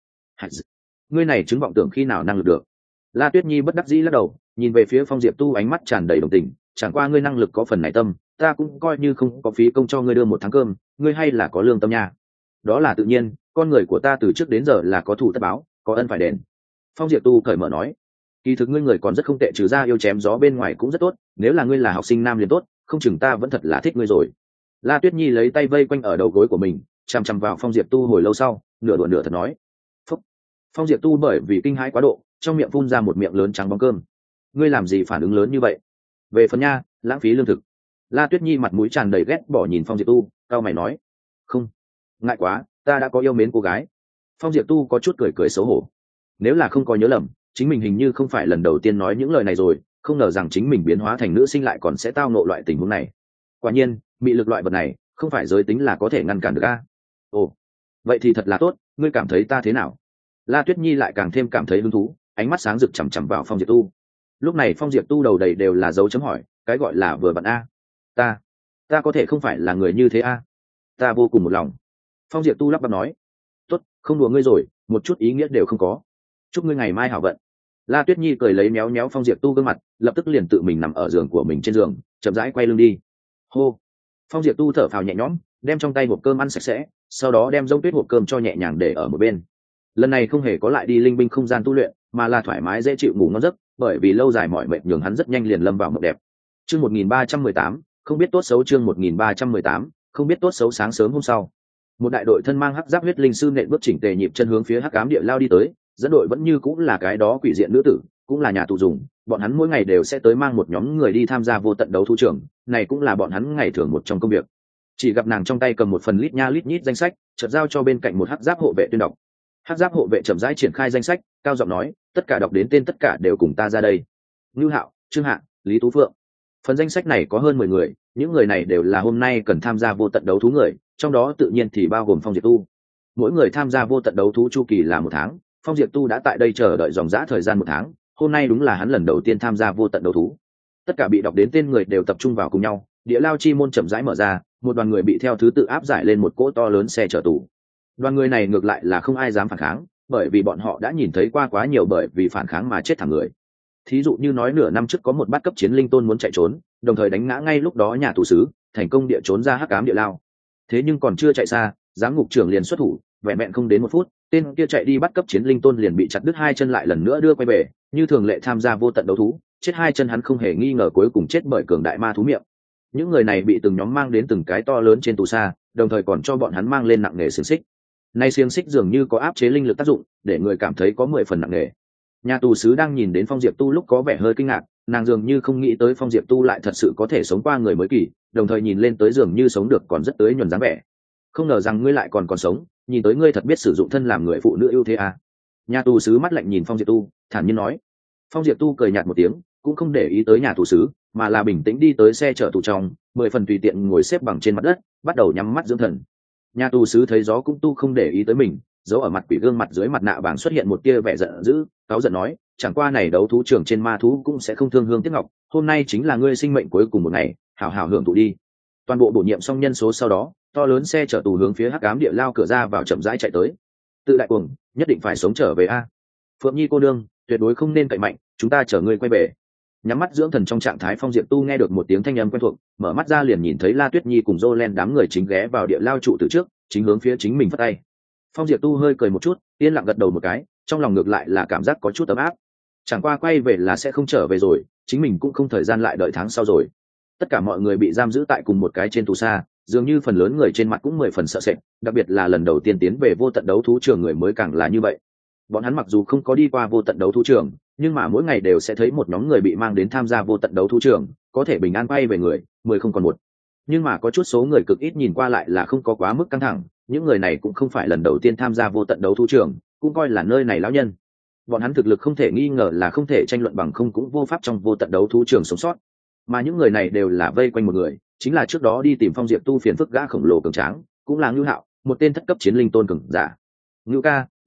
Ngươi này chứng vọng tưởng khi nào năng lực được. La Tuyết Nhi bất đắc dĩ lắc đầu, nhìn về phía Phong Diệp Tu ánh mắt tràn đầy đồng tình, chẳng qua ngươi năng lực có phần này tâm, ta cũng coi như không có phí công cho ngươi đưa một tháng cơm, ngươi hay là có lương tâm nha. Đó là tự nhiên, con người của ta từ trước đến giờ là có thù tất báo, có ân phải đền. Phong Diệp Tu cởi mở nói, kỳ thực ngươi người còn rất không tệ, trừ ra yêu chém gió bên ngoài cũng rất tốt, nếu là ngươi là học sinh nam liền tốt, không chừng ta vẫn thật là thích ngươi rồi. La Tuyết Nhi lấy tay vây quanh ở đầu gối của mình, chằm chằm vào Phong Diệp Tu hồi lâu sau, nửa đùa nửa thật nói. Phúc. Phong Diệp Tu bởi vì kinh hãi quá độ, trong miệng phun ra một miệng lớn trắng bóng cơm. Ngươi làm gì phản ứng lớn như vậy? Về phần nha, lãng phí lương thực. La Tuyết Nhi mặt mũi tràn đầy ghét bỏ nhìn Phong Diệp Tu, cao mày nói. Không, ngại quá, ta đã có yêu mến cô gái. Phong Diệp Tu có chút cười cười xấu hổ. Nếu là không có nhớ lầm, chính mình hình như không phải lần đầu tiên nói những lời này rồi, không ngờ rằng chính mình biến hóa thành nữ sinh lại còn sẽ tao nộ loại tình huống này. Quả nhiên, mị lực loại vật này, không phải giới tính là có thể ngăn cản được a. Ồ, vậy thì thật là tốt, ngươi cảm thấy ta thế nào? La Tuyết Nhi lại càng thêm cảm thấy hứng thú, ánh mắt sáng rực chằm chằm vào Phong Diệp Tu. Lúc này Phong Diệp Tu đầu đầy đều là dấu chấm hỏi, cái gọi là vừa vặn a. Ta, ta có thể không phải là người như thế a? Ta vô cùng một lòng. Phong Diệp Tu lắp bắp nói, tốt, không đùa ngươi rồi, một chút ý nghĩa đều không có. Chúc ngươi ngày mai hảo vận. La Tuyết Nhi cười lấy méo méo Phong Diệp Tu gương mặt, lập tức liền tự mình nằm ở giường của mình trên giường, chậm rãi quay lưng đi. Hô. Phong Diệp Tu thở phào nhẹ nhõm, đem trong tay hộp cơm ăn sạch sẽ, sau đó đem rông tuyết hộp cơm cho nhẹ nhàng để ở một bên. Lần này không hề có lại đi linh binh không gian tu luyện, mà là thoải mái dễ chịu ngủ ngon giấc, bởi vì lâu dài mỏi mệt nhường hắn rất nhanh liền lâm vào mộng đẹp. Chương một nghìn ba trăm mười tám, không biết tốt xấu. Chương một nghìn ba trăm mười tám, không biết tốt xấu. Sáng sớm hôm sau, một đại đội thân mang hắc giáp huyết linh sư nện bước chỉnh tề nhịp chân hướng phía hắc ám địa lao đi tới, dẫn đội vẫn như cũng là cái đó quỷ diện nữ tử, cũng là nhà tù dùng, bọn hắn mỗi ngày đều sẽ tới mang một nhóm người đi tham gia vô tận đấu thú trường, này cũng là bọn hắn ngày thường một trong công việc. Chỉ gặp nàng trong tay cầm một phần lít nha lít nhít danh sách, chợt giao cho bên cạnh một hắc giáp hộ vệ tuyên đọc. Hắc giáp hộ vệ chậm rãi triển khai danh sách, cao giọng nói, tất cả đọc đến tên tất cả đều cùng ta ra đây. Ngưu Hạo, Trương Hạ, Lý Tú Phượng. Phần danh sách này có hơn mười người, những người này đều là hôm nay cần tham gia vô tận đấu thú người, trong đó tự nhiên thì bao gồm Phong Diệp Tu. Mỗi người tham gia vô tận đấu thú chu kỳ là một tháng, Phong Diệp Tu đã tại đây chờ đợi dòng dã thời gian một tháng, hôm nay đúng là hắn lần đầu tiên tham gia vô tận đấu thú. Tất cả bị đọc đến tên người đều tập trung vào cùng nhau, địa lao chi môn chậm rãi mở ra, một đoàn người bị theo thứ tự áp giải lên một cỗ to lớn xe chở tù. Đoàn người này ngược lại là không ai dám phản kháng, bởi vì bọn họ đã nhìn thấy qua quá nhiều bởi vì phản kháng mà chết thảm người. Thí dụ như nói nửa năm trước có một bát cấp chiến linh tôn muốn chạy trốn, đồng thời đánh ngã ngay lúc đó nhà tù sứ, thành công địa trốn ra hắc ám địa lao. Thế nhưng còn chưa chạy xa, giám ngục trưởng liền xuất thủ, vẹn vẹn không đến một phút, tên kia chạy đi bắt cấp chiến linh tôn liền bị chặt đứt hai chân, lại lần nữa đưa quay về, như thường lệ tham gia vô tận đấu thú, chết hai chân hắn không hề nghi ngờ cuối cùng chết bởi cường đại ma thú miệng. Những người này bị từng nhóm mang đến từng cái to lớn trên tù xa, đồng thời còn cho bọn hắn mang lên nặng nghề xiềng xích. Nay xiềng xích dường như có áp chế linh lực tác dụng, để người cảm thấy có mười phần nặng nghề. Nhà tù sứ đang nhìn đến Phong Diệp Tu lúc có vẻ hơi kinh ngạc, nàng dường như không nghĩ tới Phong Diệp Tu lại thật sự có thể sống qua người mới kỳ, đồng thời nhìn lên tới dường như sống được còn rất tới nhuần dáng vẻ. Không ngờ rằng ngươi lại còn còn sống, nhìn tới ngươi thật biết sử dụng thân làm người phụ nữ ưu thế à. Nhà tù sứ mắt lạnh nhìn Phong Diệp Tu, thản nhiên nói. Phong Diệp Tu cười nhạt một tiếng, cũng không để ý tới nhà tù sứ, mà là bình tĩnh đi tới xe chở tù trong, mười phần tùy tiện ngồi xếp bằng trên mặt đất, bắt đầu nhắm mắt dưỡng thần. Nhà tù sứ thấy gió cũng tu không để ý tới mình, giấu ở mặt quỷ gương mặt dưới mặt nạ vàng xuất hiện một tia vẻ giận dữ, cáu giận nói, chẳng qua này đấu thú trường trên ma thú cũng sẽ không thương hương tiếc ngọc, hôm nay chính là ngươi sinh mệnh cuối cùng một ngày, hảo hảo hưởng thụ đi. Toàn bộ bổ nhiệm xong nhân số sau đó, to lớn xe chở tù hướng phía hắc ám địa lao cửa ra vào chậm rãi chạy tới. Tự đại cuồng, nhất định phải sống trở về a. Phượng Nhi cô nương, tuyệt đối không nên cậy mạnh, chúng ta chở ngươi quay về. Nhắm mắt dưỡng thần trong trạng thái Phong Diệp Tu nghe được một tiếng thanh âm quen thuộc, mở mắt ra liền nhìn thấy La Tuyết Nhi cùng Jolen đám người chính ghé vào địa lao trụ từ trước, chính hướng phía chính mình phất tay. Phong Diệp Tu hơi cười một chút, yên lặng gật đầu một cái, trong lòng ngược lại là cảm giác có chút ấm áp. Chẳng qua quay về là sẽ không trở về rồi, chính mình cũng không thời gian lại đợi tháng sau rồi. Tất cả mọi người bị giam giữ tại cùng một cái trên tù xa, dường như phần lớn người trên mặt cũng mười phần sợ sệt, đặc biệt là lần đầu tiên tiến về vô tận đấu thú trường người mới càng là như vậy. Bọn hắn mặc dù không có đi qua vô tận đấu thú trường, nhưng mà mỗi ngày đều sẽ thấy một nhóm người bị mang đến tham gia vô tận đấu thú trường, có thể bình an quay về người, mười không còn một. Nhưng mà có chút số người cực ít nhìn qua lại là không có quá mức căng thẳng, những người này cũng không phải lần đầu tiên tham gia vô tận đấu thú trường, cũng coi là nơi này lão nhân. Bọn hắn thực lực không thể nghi ngờ là không thể tranh luận bằng không cũng vô pháp trong vô tận đấu thú trường sống sót. Mà những người này đều là vây quanh một người, chính là trước đó đi tìm Phong Diệp Tu phiền phức gã khổng lồ cường tráng, cũng là Ngưu Hạo, một tên thất cấp chiến linh tôn cường giả. Ngưu ca,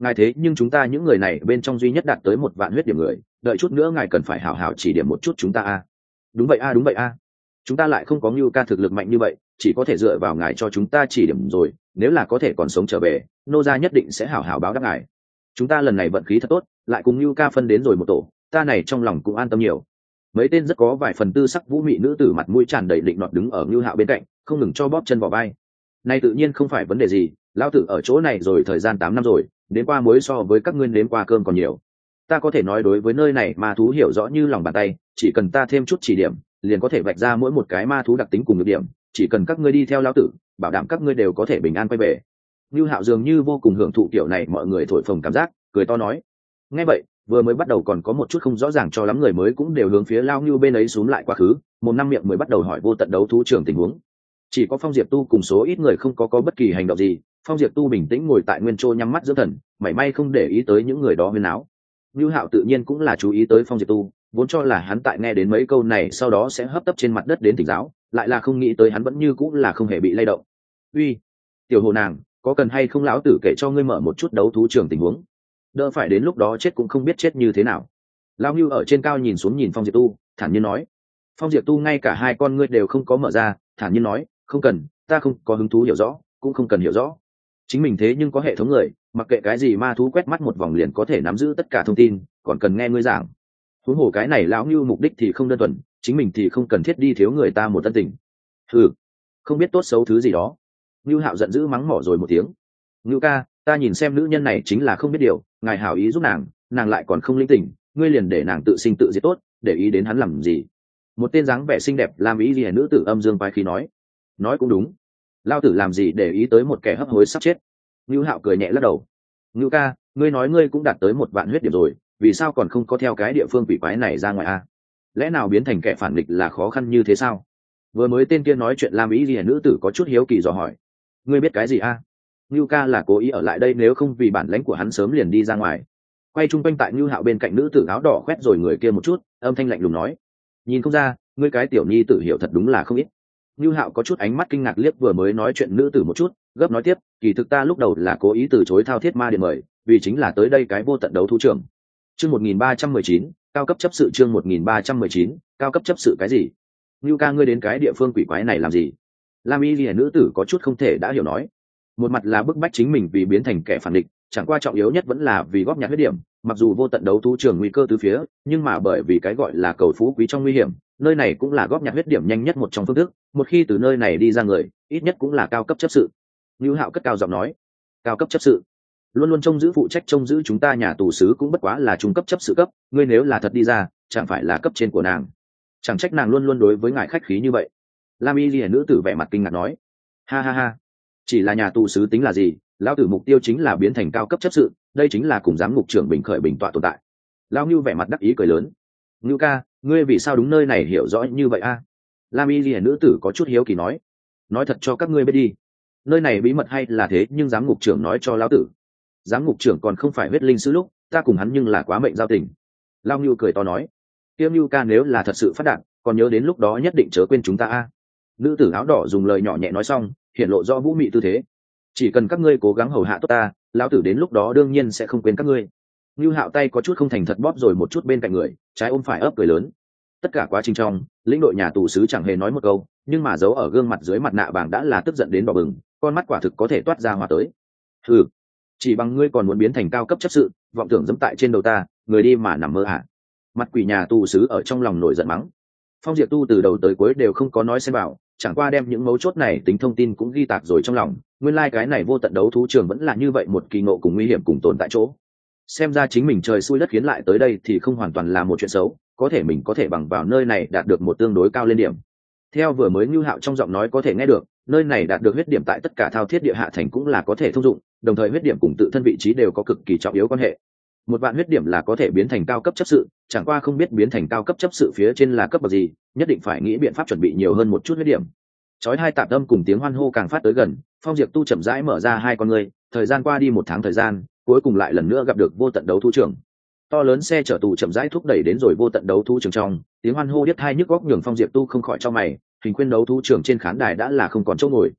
ngài thế nhưng chúng ta những người này bên trong duy nhất đạt tới một vạn huyết điểm người, đợi chút nữa ngài cần phải hảo hảo chỉ điểm một chút chúng ta a. Đúng vậy a, đúng vậy a. Chúng ta lại không có Ngưu ca thực lực mạnh như vậy, chỉ có thể dựa vào ngài cho chúng ta chỉ điểm rồi, nếu là có thể còn sống trở về, nô gia nhất định sẽ hảo hảo báo đáp ngài. Chúng ta lần này vận khí thật tốt, lại cùng Ngưu ca phân đến rồi một tổ, ta này trong lòng cũng an tâm nhiều. Mấy tên rất có vài phần tư sắc vũ mị nữ tử mặt mũi tràn đầy định nọt đứng ở Ngưu Hạo bên cạnh, không ngừng cho bóp chân vào vai. Này tự nhiên không phải vấn đề gì, lão tử ở chỗ này rồi thời gian tám năm rồi, đến qua muối so với các ngươi đến qua cơm còn nhiều. Ta có thể nói đối với nơi này ma thú hiểu rõ như lòng bàn tay, chỉ cần ta thêm chút chỉ điểm, liền có thể vạch ra mỗi một cái ma thú đặc tính cùng nhược điểm, chỉ cần các ngươi đi theo lão tử, bảo đảm các ngươi đều có thể bình an quay về. Ngưu Hạo dường như vô cùng hưởng thụ kiểu này mọi người thổi phồng cảm giác, cười to nói. Nghe vậy, vừa mới bắt đầu còn có một chút không rõ ràng cho lắm người mới cũng đều hướng phía Lao Ngưu bên ấy xuống lại quá khứ, một năm miệng mới bắt đầu hỏi vô tận đấu thú trưởng tình huống. Chỉ có Phong Diệp Tu cùng số ít người không có có bất kỳ hành động gì, Phong Diệp Tu bình tĩnh ngồi tại nguyên chỗ nhắm mắt dưỡng thần, mảy may không để ý tới những người đó huyên náo. Ngưu Hạo tự nhiên cũng là chú ý tới Phong Diệp Tu, vốn cho là hắn tại nghe đến mấy câu này sau đó sẽ hấp tấp trên mặt đất đến tỉnh giáo, lại là không nghĩ tới hắn vẫn như cũng là không hề bị lay động. Uy, tiểu hồ nàng, có cần hay không lão tử kể cho ngươi mở một chút đấu thú trường tình huống, đỡ phải đến lúc đó chết cũng không biết chết như thế nào. Lão Ngưu ở trên cao nhìn xuống nhìn Phong Diệp Tu, thản nhiên nói. Phong Diệp Tu ngay cả hai con ngươi đều không có mở ra, thản nhiên nói, không cần, ta không có hứng thú hiểu rõ, cũng không cần hiểu rõ. Chính mình thế nhưng có hệ thống người, mặc kệ cái gì ma thú quét mắt một vòng liền có thể nắm giữ tất cả thông tin, còn cần nghe ngươi giảng. Huống hồ cái này lão Ngưu mục đích thì không đơn thuần, chính mình thì không cần thiết đi thiếu người ta một tân tình. Ừ, không biết tốt xấu thứ gì đó. Ngưu Hạo giận dữ mắng mỏ rồi một tiếng. Ngưu ca, ta nhìn xem nữ nhân này chính là không biết điều, ngài hảo ý giúp nàng, nàng lại còn không linh tỉnh, ngươi liền để nàng tự sinh tự diệt tốt, để ý đến hắn làm gì? Một tên dáng vẻ xinh đẹp làm ý gì nữ tử âm dương quái khí nói. Nói cũng đúng, lao tử làm gì để ý tới một kẻ hấp hối sắp chết. Ngưu Hạo cười nhẹ lắc đầu. Ngưu ca, ngươi nói ngươi cũng đạt tới một vạn huyết điểm rồi, vì sao còn không có theo cái địa phương quỷ quái này ra ngoài a? Lẽ nào biến thành kẻ phản địch là khó khăn như thế sao? Vừa mới tên kia nói chuyện làm ý gì nữ tử có chút hiếu kỳ dò hỏi. Ngươi biết cái gì a? Ngưu ca là cố ý ở lại đây, nếu không vì bản lãnh của hắn sớm liền đi ra ngoài. Quay chung quanh tại Ngưu Hạo bên cạnh nữ tử áo đỏ khoét rồi người kia một chút, âm thanh lạnh lùng nói. Nhìn không ra, ngươi cái tiểu nhi tử hiểu thật đúng là không ít. Ngưu Hạo có chút ánh mắt kinh ngạc liếc vừa mới nói chuyện nữ tử một chút, gấp nói tiếp, kỳ thực ta lúc đầu là cố ý từ chối thao thiết ma điện mời, vì chính là tới đây cái vô tận đấu thú trường. Chương một nghìn ba trăm mười chín, cao cấp chấp sự. Chương một nghìn ba trăm mười chín, cao cấp chấp sự cái gì? Ngưu ca, ngươi đến cái địa phương quỷ quái này làm gì? Lam Y Liễu nữ tử có chút không thể đã hiểu nói. Một mặt là bức bách chính mình vì biến thành kẻ phản địch, chẳng qua trọng yếu nhất vẫn là vì góp nhặt huyết điểm, mặc dù vô tận đấu thú trường nguy cơ tứ phía, nhưng mà bởi vì cái gọi là cầu phú quý trong nguy hiểm, nơi này cũng là góp nhặt huyết điểm nhanh nhất một trong phương thức, một khi từ nơi này đi ra người, ít nhất cũng là cao cấp chấp sự. Ngưu Hạo cất cao giọng nói. Cao cấp chấp sự? Luôn luôn trông giữ phụ trách trông giữ chúng ta nhà tù sứ cũng bất quá là trung cấp chấp sự cấp, ngươi nếu là thật đi ra, chẳng phải là cấp trên của nàng? Chẳng trách nàng luôn luôn đối với ngài khách khí như vậy. Lam Y Liễu nữ tử vẻ mặt kinh ngạc nói. Ha ha ha, chỉ là nhà tù sứ tính là gì, lão tử mục tiêu chính là biến thành cao cấp chấp sự, đây chính là cùng giám ngục trưởng bình khởi bình tọa tồn tại. Lão Ngưu vẻ mặt đắc ý cười lớn. Ngưu ca, ngươi vì sao đúng nơi này hiểu rõ như vậy a? Lam Y Liễu nữ tử có chút hiếu kỳ nói. Nói thật cho các ngươi biết đi, nơi này bí mật hay là thế nhưng giám ngục trưởng nói cho lão tử. Giám ngục trưởng còn không phải huyết linh sứ lúc, ta cùng hắn nhưng là quá mệnh giao tình. Lão Ngưu cười to nói. Tiêm Ngưu ca nếu là thật sự phát đạt, còn nhớ đến lúc đó nhất định chớ quên chúng ta a. Nữ tử áo đỏ dùng lời nhỏ nhẹ nói xong, hiển lộ do vũ mị tư thế. Chỉ cần các ngươi cố gắng hầu hạ tốt ta, lão tử đến lúc đó đương nhiên sẽ không quên các ngươi. Ngưu Hạo tay có chút không thành thật bóp rồi một chút bên cạnh người, trái ôm phải ấp cười lớn. Tất cả quá trình trong, lĩnh đội nhà tù sứ chẳng hề nói một câu, nhưng mà giấu ở gương mặt dưới mặt nạ bảng đã là tức giận đến đỏ bừng, con mắt quả thực có thể toát ra hỏa tới. Hừ, chỉ bằng ngươi còn muốn biến thành cao cấp chấp sự, vọng tưởng dẫm tại trên đầu ta, người đi mà nằm mơ hả? Mặt quỷ nhà tù sứ ở trong lòng nổi giận mắng. Phong Diệp Tu từ đầu tới cuối đều không có nói xen vào, chẳng qua đem những mấu chốt này tính thông tin cũng ghi tạc rồi trong lòng. Nguyên lai like cái này vô tận đấu thú trường vẫn là như vậy một kỳ ngộ cùng nguy hiểm cùng tồn tại chỗ. Xem ra chính mình trời xui đất khiến lại tới đây thì không hoàn toàn là một chuyện xấu, có thể mình có thể bằng vào nơi này đạt được một tương đối cao lên điểm. Theo vừa mới Ngưu Hạo trong giọng nói có thể nghe được, nơi này đạt được huyết điểm tại tất cả thao thiết địa hạ thành cũng là có thể thông dụng, đồng thời huyết điểm cùng tự thân vị trí đều có cực kỳ trọng yếu quan hệ. Một vạn huyết điểm là có thể biến thành cao cấp chấp sự, chẳng qua không biết biến thành cao cấp chấp sự phía trên là cấp bậc gì, nhất định phải nghĩ biện pháp chuẩn bị nhiều hơn một chút huyết điểm. Chói hai tạp âm cùng tiếng hoan hô càng phát tới gần, Phong Diệp Tu chậm rãi mở ra hai con ngươi, thời gian qua đi một tháng thời gian, cuối cùng lại lần nữa gặp được vô tận đấu thú trường. To lớn xe chở tù chậm rãi thúc đẩy đến rồi vô tận đấu thú trường trong, tiếng hoan hô điếc tai nhức óc nhường Phong Diệp Tu không khỏi chau mày, hình khuyên đấu thú trường trên khán đài đã là không còn chỗ ngồi.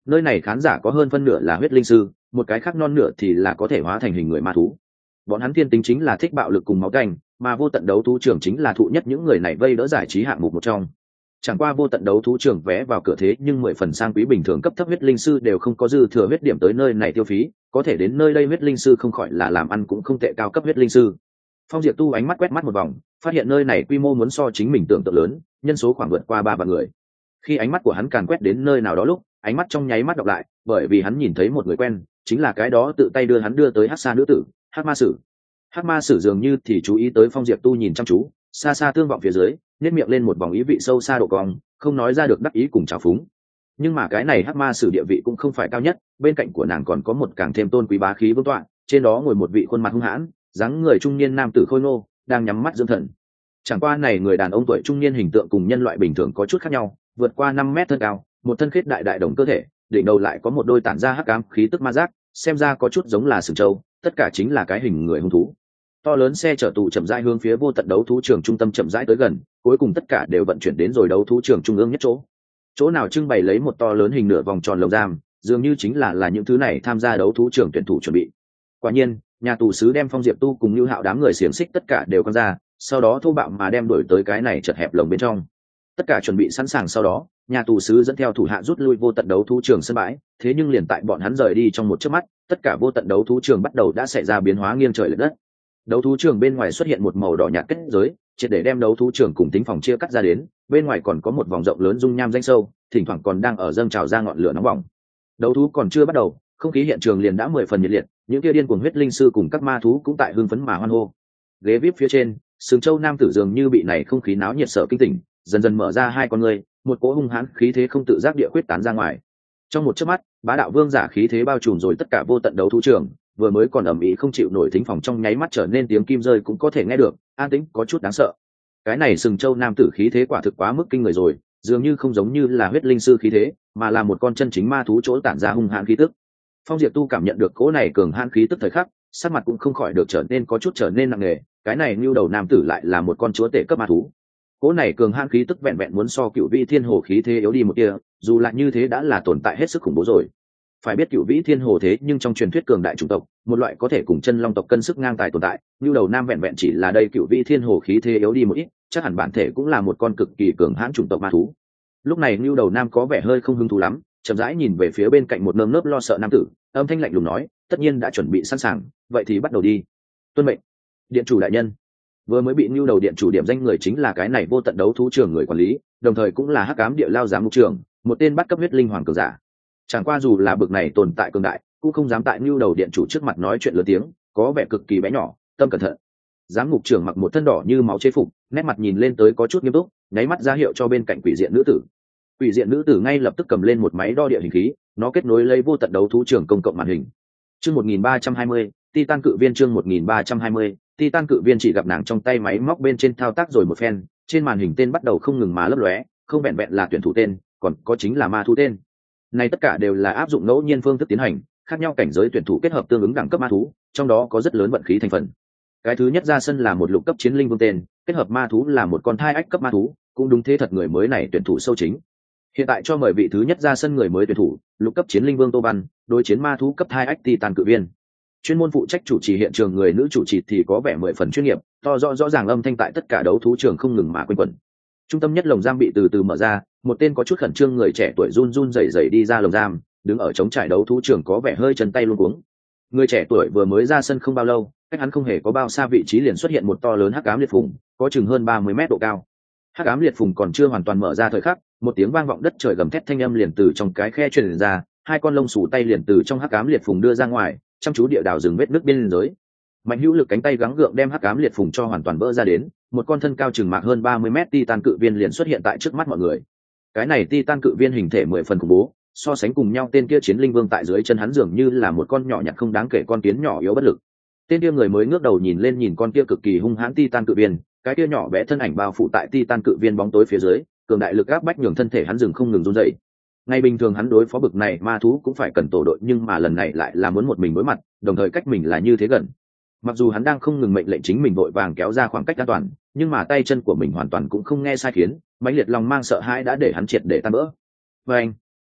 nơi này khán giả có hơn phân nửa là huyết linh sư, một cái khác non nửa thì là có thể hóa thành hình người ma thú. Bọn hắn thiên tính chính là thích bạo lực cùng máu canh, mà vô tận đấu thú trường chính là thụ nhất những người này vây đỡ giải trí hạng mục một trong. Chẳng qua vô tận đấu thú trường vé vào cửa thế nhưng mười phần sang quý, bình thường cấp thấp huyết linh sư đều không có dư thừa huyết điểm tới nơi này tiêu phí, có thể đến nơi đây huyết linh sư không khỏi là làm ăn cũng không tệ cao cấp huyết linh sư. Phong Diệp Tu ánh mắt quét mắt một vòng, phát hiện nơi này quy mô muốn so chính mình tưởng tượng lớn, nhân số khoảng vượt qua ba vạn người. Khi ánh mắt của hắn càn quét đến nơi nào đó lúc, ánh mắt trong nháy mắt đọc lại, bởi vì hắn nhìn thấy một người quen, chính là cái đó tự tay đưa hắn đưa tới Hắc Sa nữ tử, Hắc Ma Sử. Hắc Ma Sử dường như thì chú ý tới Phong Diệp Tu nhìn chăm chú, xa xa tương vọng phía dưới, nhếch miệng lên một vòng ý vị sâu xa độ cong, không nói ra được đắc ý cùng trào phúng. Nhưng mà cái này Hắc Ma Sử địa vị cũng không phải cao nhất, bên cạnh của nàng còn có một càng thêm tôn quý bá khí vương tọa, trên đó ngồi một vị khuôn mặt hung hãn, dáng người trung niên nam tử khôi ngô, đang nhắm mắt dưỡng thần. Chẳng qua này người đàn ông tuổi trung niên hình tượng cùng nhân loại bình thường có chút khác nhau, vượt qua năm mét thân cao, một thân khiết đại đại đồng cơ thể, đỉnh đầu lại có một đôi tản ra hắc ám khí tức ma giác, xem ra có chút giống là sừng trâu, tất cả chính là cái hình người hung thú. To lớn xe chở tù chậm rãi hướng phía vô tận đấu thú trường trung tâm chậm rãi tới gần, cuối cùng tất cả đều vận chuyển đến rồi đấu thú trường trung ương nhất chỗ. Chỗ nào trưng bày lấy một to lớn hình nửa vòng tròn lồng giam, dường như chính là là những thứ này tham gia đấu thú trường tuyển thủ chuẩn bị. Quả nhiên, nhà tù sứ đem Phong Diệp Tu cùng Nưu Hạo đám người xiềng xích tất cả đều quăng ra, sau đó thô bạo mà đem đuổi tới cái này chật hẹp lồng bên trong. Tất cả chuẩn bị sẵn sàng sau đó, nhà tù sứ dẫn theo thủ hạ rút lui vô tận đấu thú trường sân bãi, thế nhưng liền tại bọn hắn rời đi trong một chớp mắt, tất cả vô tận đấu thú trường bắt đầu đã xảy ra biến hóa nghiêng trời lệch đất. Đấu thú trường bên ngoài xuất hiện một màu đỏ nhạt kết giới, triệt để đem đấu thú trường cùng tính phòng chia cắt ra đến, bên ngoài còn có một vòng rộng lớn dung nham danh sâu, thỉnh thoảng còn đang ở dâng trào ra ngọn lửa nóng bỏng. Đấu thú còn chưa bắt đầu, không khí hiện trường liền đã mười phần nhiệt liệt, những kia điên cuồng huyết linh sư cùng các ma thú cũng tại hưng phấn mà hoan hô. Ghế vê i pê phía trên, Sừng Châu nam tử dường như bị này không khí náo nhiệt sợ kinh tỉnh, dần dần mở ra hai con ngươi, một cỗ hung hãn khí thế không tự giác địa quyết tán ra ngoài. Trong một chớp mắt, bá đạo vương giả khí thế bao trùm rồi tất cả vô tận đấu thú trường, vừa mới còn ầm ĩ không chịu nổi thính phòng trong nháy mắt trở nên tiếng kim rơi cũng có thể nghe được, an tĩnh có chút đáng sợ. Cái này Sừng Châu nam tử khí thế quả thực quá mức kinh người rồi, dường như không giống như là huyết linh sư khí thế, mà là một con chân chính ma thú chỗ tản ra hung hãn khí tức. Phong Diệp Tu cảm nhận được cỗ này cường hãn khí tức thời khắc, sắc mặt cũng không khỏi được trở nên có chút trở nên nặng nề, cái này Nưu Đầu nam tử lại là một con chúa tể cấp ma thú. Cỗ này cường hãn khí tức vẹn vẹn muốn so Cựu Vĩ Thiên Hồ khí thế yếu đi một tia, dù là như thế đã là tồn tại hết sức khủng bố rồi. Phải biết Cựu Vĩ Thiên Hồ thế nhưng trong truyền thuyết cường đại chủng tộc, một loại có thể cùng chân long tộc cân sức ngang tài tồn tại, Nưu Đầu nam vẹn vẹn chỉ là đây Cựu Vĩ Thiên Hồ khí thế yếu đi một ít, chắc hẳn bản thể cũng là một con cực kỳ cường hãn chủng tộc ma thú. Lúc này Nưu Đầu nam có vẻ hơi không hứng thú lắm, chậm rãi nhìn về phía bên cạnh một nơm nớp lo sợ nam tử, âm thanh lạnh lùng nói, tất nhiên đã chuẩn bị sẵn sàng, vậy thì bắt đầu đi. Tuân mệnh. Điện chủ đại nhân. Vừa mới bị Nưu Đầu điện chủ điểm danh người chính là cái này vô tận đấu thú trường người quản lý, đồng thời cũng là hắc ám địa lao giám mục trưởng, một tên bắt cấp huyết linh hoàng cường giả. Chẳng qua dù là bực này tồn tại cường đại, cũng không dám tại Nưu Đầu điện chủ trước mặt nói chuyện lớn tiếng, có vẻ cực kỳ bé nhỏ, tâm cẩn thận. Giám mục trưởng mặc một thân đỏ như máu chế phục, nét mặt nhìn lên tới có chút nghiêm túc, nháy mắt ra hiệu cho bên cạnh quỷ diện nữ tử. Quỷ diện nữ tử ngay lập tức cầm lên một máy đo địa hình khí, nó kết nối lấy vô tận đấu thú trường công cộng màn hình. Chương một nghìn ba trăm hai mươi, Titan cự viên chương một nghìn ba trăm hai mươi, Titan cự viên chỉ gặp nàng trong tay máy móc bên trên thao tác rồi một phen, trên màn hình tên bắt đầu không ngừng mà lấp lóe, không vẹn vẹn là tuyển thủ tên, còn có chính là ma thú tên. Này tất cả đều là áp dụng ngẫu nhiên phương thức tiến hành, khác nhau cảnh giới tuyển thủ kết hợp tương ứng đẳng cấp ma thú, trong đó có rất lớn vận khí thành phần. Cái thứ nhất ra sân là một lục cấp chiến linh vương tên, kết hợp ma thú là một con thai ách cấp ma thú, cũng đúng thế thật người mới này tuyển thủ sâu chính. Hiện tại cho mời vị thứ nhất ra sân người mới tuyển thủ, lục cấp chiến linh vương Tô Văn, đối chiến ma thú cấp hai ách Titan cự viên. Chuyên môn phụ trách chủ trì hiện trường người nữ chủ trì thì có vẻ mười phần chuyên nghiệp, to rõ rõ ràng âm thanh tại tất cả đấu thú trường không ngừng mà quanh quẩn. Trung tâm nhất lồng giam bị từ từ mở ra, một tên có chút khẩn trương người trẻ tuổi run run rẩy rẩy đi ra lồng giam, đứng ở chống trải đấu thú trường có vẻ hơi chân tay luống cuống. Người trẻ tuổi vừa mới ra sân không bao lâu, cách hắn không hề có bao xa vị trí liền xuất hiện một to lớn hắc ám liệt phùng, có chừng hơn ba mươi mét độ cao. Hắc ám liệt phùng còn chưa hoàn toàn mở ra thời khắc, một tiếng vang vọng đất trời gầm thét thanh âm liền từ trong cái khe truyền ra, hai con lông xù tay liền từ trong hắc ám liệt phùng đưa ra ngoài, chăm chú địa đào rừng vết nước biên giới. Mạnh hữu lực cánh tay gắng gượng đem hắc ám liệt phùng cho hoàn toàn vỡ ra đến, một con thân cao chừng mạc hơn ba mươi mét Titan cự viên liền xuất hiện tại trước mắt mọi người. Cái này Titan cự viên hình thể mười phần khủng bố, so sánh cùng nhau tên kia chiến linh vương tại dưới chân hắn dường như là một con nhỏ nhặt không đáng kể con kiến nhỏ yếu bất lực. Tên kia người mới ngước đầu nhìn lên nhìn con kia cực kỳ hung hãn Titan cự viên, cái kia nhỏ bé thân ảnh bao phủ tại Titan cự viên bóng tối phía dưới, cường đại lực áp bách nhường thân thể hắn dừng không ngừng run rẩy. Ngày bình thường hắn đối phó bực này ma thú cũng phải cần tổ đội, nhưng mà lần này lại là muốn một mình đối mặt, đồng thời cách mình là như thế gần. Mặc dù hắn đang không ngừng mệnh lệnh chính mình vội vàng kéo ra khoảng cách an toàn, nhưng mà tay chân của mình hoàn toàn cũng không nghe sai khiến, mãnh liệt lòng mang sợ hãi đã để hắn triệt để tan vỡ. Và anh,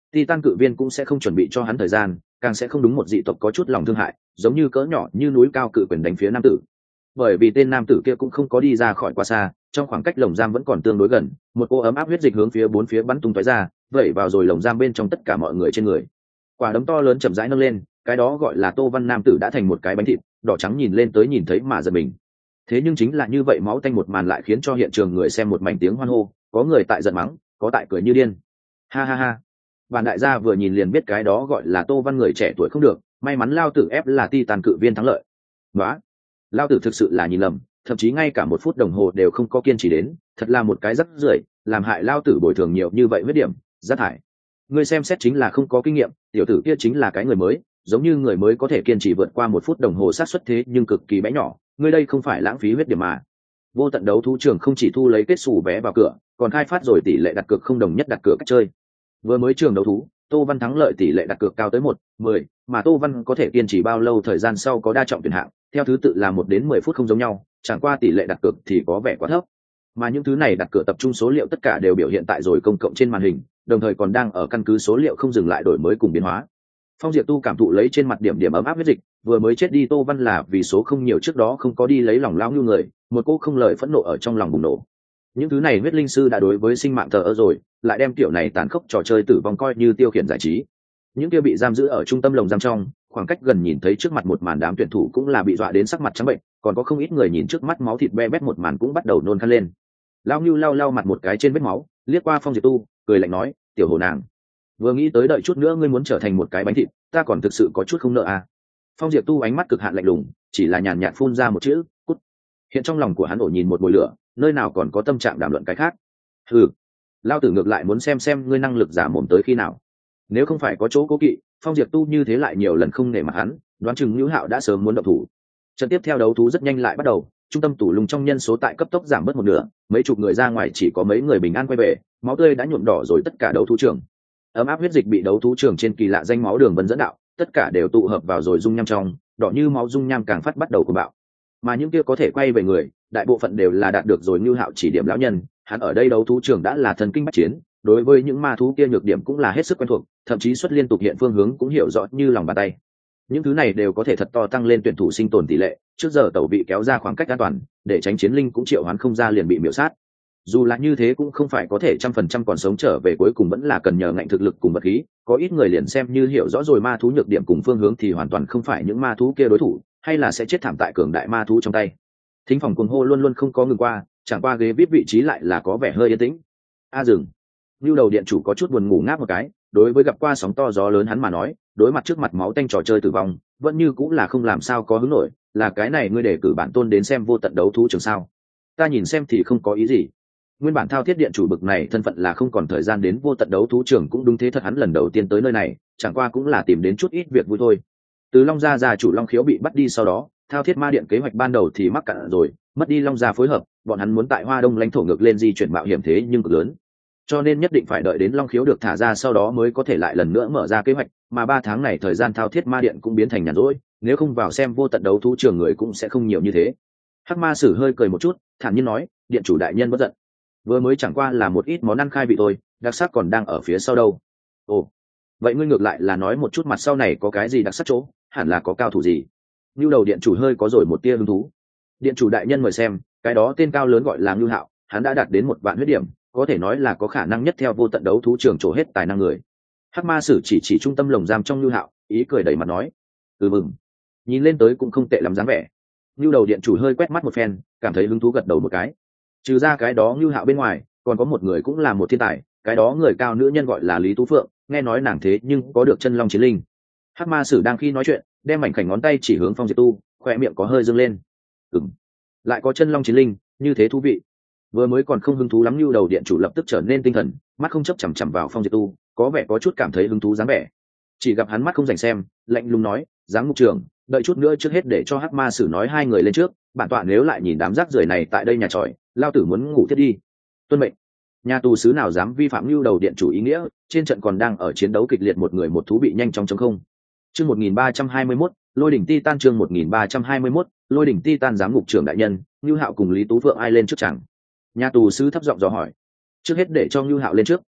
Titan cự viên cũng sẽ không chuẩn bị cho hắn thời gian, càng sẽ không đúng một dị tộc có chút lòng thương hại, giống như cỡ nhỏ như núi cao cự quyền đánh phía nam tử. Bởi vì tên nam tử kia cũng không có đi ra khỏi quá xa, trong khoảng cách lồng giam vẫn còn tương đối gần, một cô ấm áp huyết dịch hướng phía bốn phía bắn tung tóe ra, vẩy vào rồi lồng giam bên trong tất cả mọi người trên người. Quả đấm to lớn chậm rãi nâng lên, cái đó gọi là Tô Văn nam tử đã thành một cái bánh thịt, đỏ trắng nhìn lên tới nhìn thấy mà giật mình. Thế nhưng chính là như vậy máu tanh một màn lại khiến cho hiện trường người xem một mảnh tiếng hoan hô, có người tại giận mắng, có tại cười như điên. Ha ha ha. Bản đại gia vừa nhìn liền biết cái đó gọi là Tô Văn người trẻ tuổi không được, may mắn lao tử ép là Titan cự viên thắng lợi. Nóa, lao tử thực sự là nhìn lầm, thậm chí ngay cả một phút đồng hồ đều không có kiên trì đến, thật là một cái rắc rưởi, làm hại lao tử bồi thường nhiều như vậy huyết điểm, rác thải. Ngươi xem xét chính là không có kinh nghiệm, tiểu tử kia chính là cái người mới, giống như người mới có thể kiên trì vượt qua một phút đồng hồ sát suất thế nhưng cực kỳ bé nhỏ, ngươi đây không phải lãng phí huyết điểm mà. Vô tận đấu thú trường không chỉ thu lấy kết xù vé vào cửa, còn khai phát rồi tỷ lệ đặt cược không đồng nhất đặt cược cách chơi. Vừa mới trường đấu thú, Tô Văn thắng lợi tỷ lệ đặt cược cao tới một, mười, mà Tô Văn có thể kiên trì bao lâu thời gian sau có đa trọng tuyển hạng, theo thứ tự là một đến mười phút không giống nhau, chẳng qua tỷ lệ đặt cược thì có vẻ quá thấp. Mà những thứ này đặt cược tập trung số liệu tất cả đều biểu hiện tại rồi công cộng trên màn hình, đồng thời còn đang ở căn cứ số liệu không dừng lại đổi mới cùng biến hóa. Phong Diệp Tu cảm thụ lấy trên mặt điểm điểm ấm áp huyết dịch, vừa mới chết đi Tô Văn là vì số không nhiều trước đó không có đi lấy lòng lao như người, một cô không lời phẫn nộ ở trong lòng bùng nổ. Những thứ này huyết linh sư đã đối với sinh mạng thờ ơ rồi, lại đem kiểu này tàn khốc trò chơi tử vong coi như tiêu khiển giải trí. Những kia bị giam giữ ở trung tâm lồng giam trong, khoảng cách gần nhìn thấy trước mặt một màn đám tuyển thủ cũng là bị dọa đến sắc mặt trắng bệnh, còn có không ít người nhìn trước mắt máu thịt be bét một màn cũng bắt đầu nôn khan lên. Lao Nưu lau lau mặt một cái trên vết máu, liếc qua Phong Diệp Tu, cười lạnh nói, tiểu hồ nàng, vừa nghĩ tới đợi chút nữa ngươi muốn trở thành một cái bánh thịt, ta còn thực sự có chút không nợ à. Phong Diệp Tu ánh mắt cực hạn lạnh lùng, chỉ là nhàn nhạt phun ra một chữ, cút. Hiện trong lòng của hắn ổ nhìn một bồi lửa, nơi nào còn có tâm trạng đàm luận cái khác. Hừ, lao tử ngược lại muốn xem xem ngươi năng lực giả mồm tới khi nào. Nếu không phải có chỗ cố kỵ, Phong Diệp Tu như thế lại nhiều lần không nể mặt hắn, đoán chừng Nữu Hạo đã sớm muốn động thủ. Trận tiếp theo đấu thú rất nhanh lại bắt đầu, trung tâm tủ lùng trong nhân số tại cấp tốc giảm bớt một nửa, mấy chục người ra ngoài chỉ có mấy người bình an quay về, máu tươi đã nhuộm đỏ rồi tất cả đấu thú trường. Ấm áp huyết dịch bị đấu thú trường trên kỳ lạ danh máu đường vân dẫn đạo, tất cả đều tụ hợp vào rồi dung nham trong, đỏ như máu dung nham càng phát bắt đầu cuồng bạo. Mà những kia có thể quay về người, đại bộ phận đều là đạt được rồi Nưu Hạo chỉ điểm lão nhân, hắn ở đây đấu thú trường đã là thần kinh bách chiến, đối với những ma thú kia nhược điểm cũng là hết sức quen thuộc, thậm chí xuất liên tục hiện phương hướng cũng hiểu rõ như lòng bàn tay. Những thứ này đều có thể thật to tăng lên tuyển thủ sinh tồn tỷ lệ, trước giờ tẩu bị kéo ra khoảng cách an toàn, để tránh chiến linh cũng triệu hoán không ra liền bị miểu sát. Dù là như thế cũng không phải có thể trăm phần trăm còn sống trở về, cuối cùng vẫn là cần nhờ ngạnh thực lực cùng vật khí, có ít người liền xem như hiểu rõ rồi ma thú nhược điểm cùng phương hướng thì hoàn toàn không phải những ma thú kia đối thủ, hay là sẽ chết thảm tại cường đại ma thú trong tay. Thính phòng cuồng hô luôn luôn không có ngừng qua, chẳng qua ghế vê i pê vị trí lại là có vẻ hơi yên tĩnh. A dừng. Nưu đầu điện chủ có chút buồn ngủ ngáp một cái, đối với gặp qua sóng to gió lớn hắn mà nói, đối mặt trước mặt máu tanh trò chơi tử vong, vẫn như cũng là không làm sao có hứng nổi, là cái này ngươi để cử bản tôn đến xem vô tận đấu thú trường sao? Ta nhìn xem thì không có ý gì. Nguyên bản thao thiết điện chủ bực này thân phận là không còn thời gian đến vô tận đấu thú trường cũng đúng thế thật, hắn lần đầu tiên tới nơi này, chẳng qua cũng là tìm đến chút ít việc vui thôi. Từ Long gia gia chủ Long Khiếu bị bắt đi sau đó, thao thiết ma điện kế hoạch ban đầu thì mắc cạn rồi, mất đi Long gia phối hợp, bọn hắn muốn tại Hoa Đông lãnh thổ ngược lên di chuyển mạo hiểm thế nhưng cực lớn, cho nên nhất định phải đợi đến Long Khiếu được thả ra sau đó mới có thể lại lần nữa mở ra kế hoạch, mà ba tháng này thời gian thao thiết ma điện cũng biến thành nhàn rỗi, nếu không vào xem vô tận đấu thú trường người cũng sẽ không nhiều như thế. Hắc ma sử hơi cười một chút, thản nhiên nói, điện chủ đại nhân bất giận, vừa mới chẳng qua là một ít món ăn khai vị thôi, đặc sắc còn đang ở phía sau đâu. Ồ, vậy ngươi ngược lại là nói một chút mặt sau này có cái gì đặc sắc chỗ, hẳn là có cao thủ gì. Nưu đầu điện chủ hơi có rồi một tia hứng thú. Điện chủ đại nhân mời xem, cái đó tên cao lớn gọi là Nưu Hạo, hắn đã đạt đến một vạn huyết điểm, có thể nói là có khả năng nhất theo vô tận đấu thú trường trổ hết tài năng người. Hắc ma sử chỉ chỉ trung tâm lồng giam trong Nưu Hạo, ý cười đầy mặt nói, ừ mừng, nhìn lên tới cũng không tệ lắm dáng vẻ. Nưu đầu điện chủ hơi quét mắt một phen, cảm thấy hứng thú gật đầu một cái. Trừ ra cái đó Nưu Hạo bên ngoài, còn có một người cũng là một thiên tài, cái đó người cao nữ nhân gọi là Lý Tú Phượng, nghe nói nàng thế nhưng có được chân long chiến linh. Hắc ma sử đang khi nói chuyện, đem mảnh khảnh ngón tay chỉ hướng Phong Diệp Tu, khoe miệng có hơi dương lên. Ừm, lại có chân long chiến linh, như thế thú vị. Vừa mới còn không hứng thú lắm, Nưu đầu điện chủ lập tức trở nên tinh thần, mắt không chấp chằm chằm vào Phong Diệp Tu, có vẻ có chút cảm thấy hứng thú dáng vẻ. Chỉ gặp hắn mắt không dành xem, lạnh lùng nói, giáng ngục trưởng, đợi chút nữa trước hết để cho Hắc ma sử nói hai người lên trước, bản tọa nếu lại nhìn đám rác rưởi này tại đây nhà tròi, lao tử muốn ngủ thiết đi. Tuân mệnh. Nhà tù sứ nào dám vi phạm Nưu đầu điện chủ ý nghĩa, trên trận còn đang ở chiến đấu kịch liệt, một người một thú bị nhanh chóng chống không. Chương một nghìn ba trăm hai mươi mốt, Lôi đỉnh Titan, chương một nghìn ba trăm hai mươi mốt, Lôi đỉnh Titan. Giám ngục trưởng đại nhân, Nưu Hạo cùng Lý Tú Phượng ai lên trước chẳng? Nhà tù sứ thấp giọng dò hỏi. Trước hết để cho Nưu Hạo lên trước,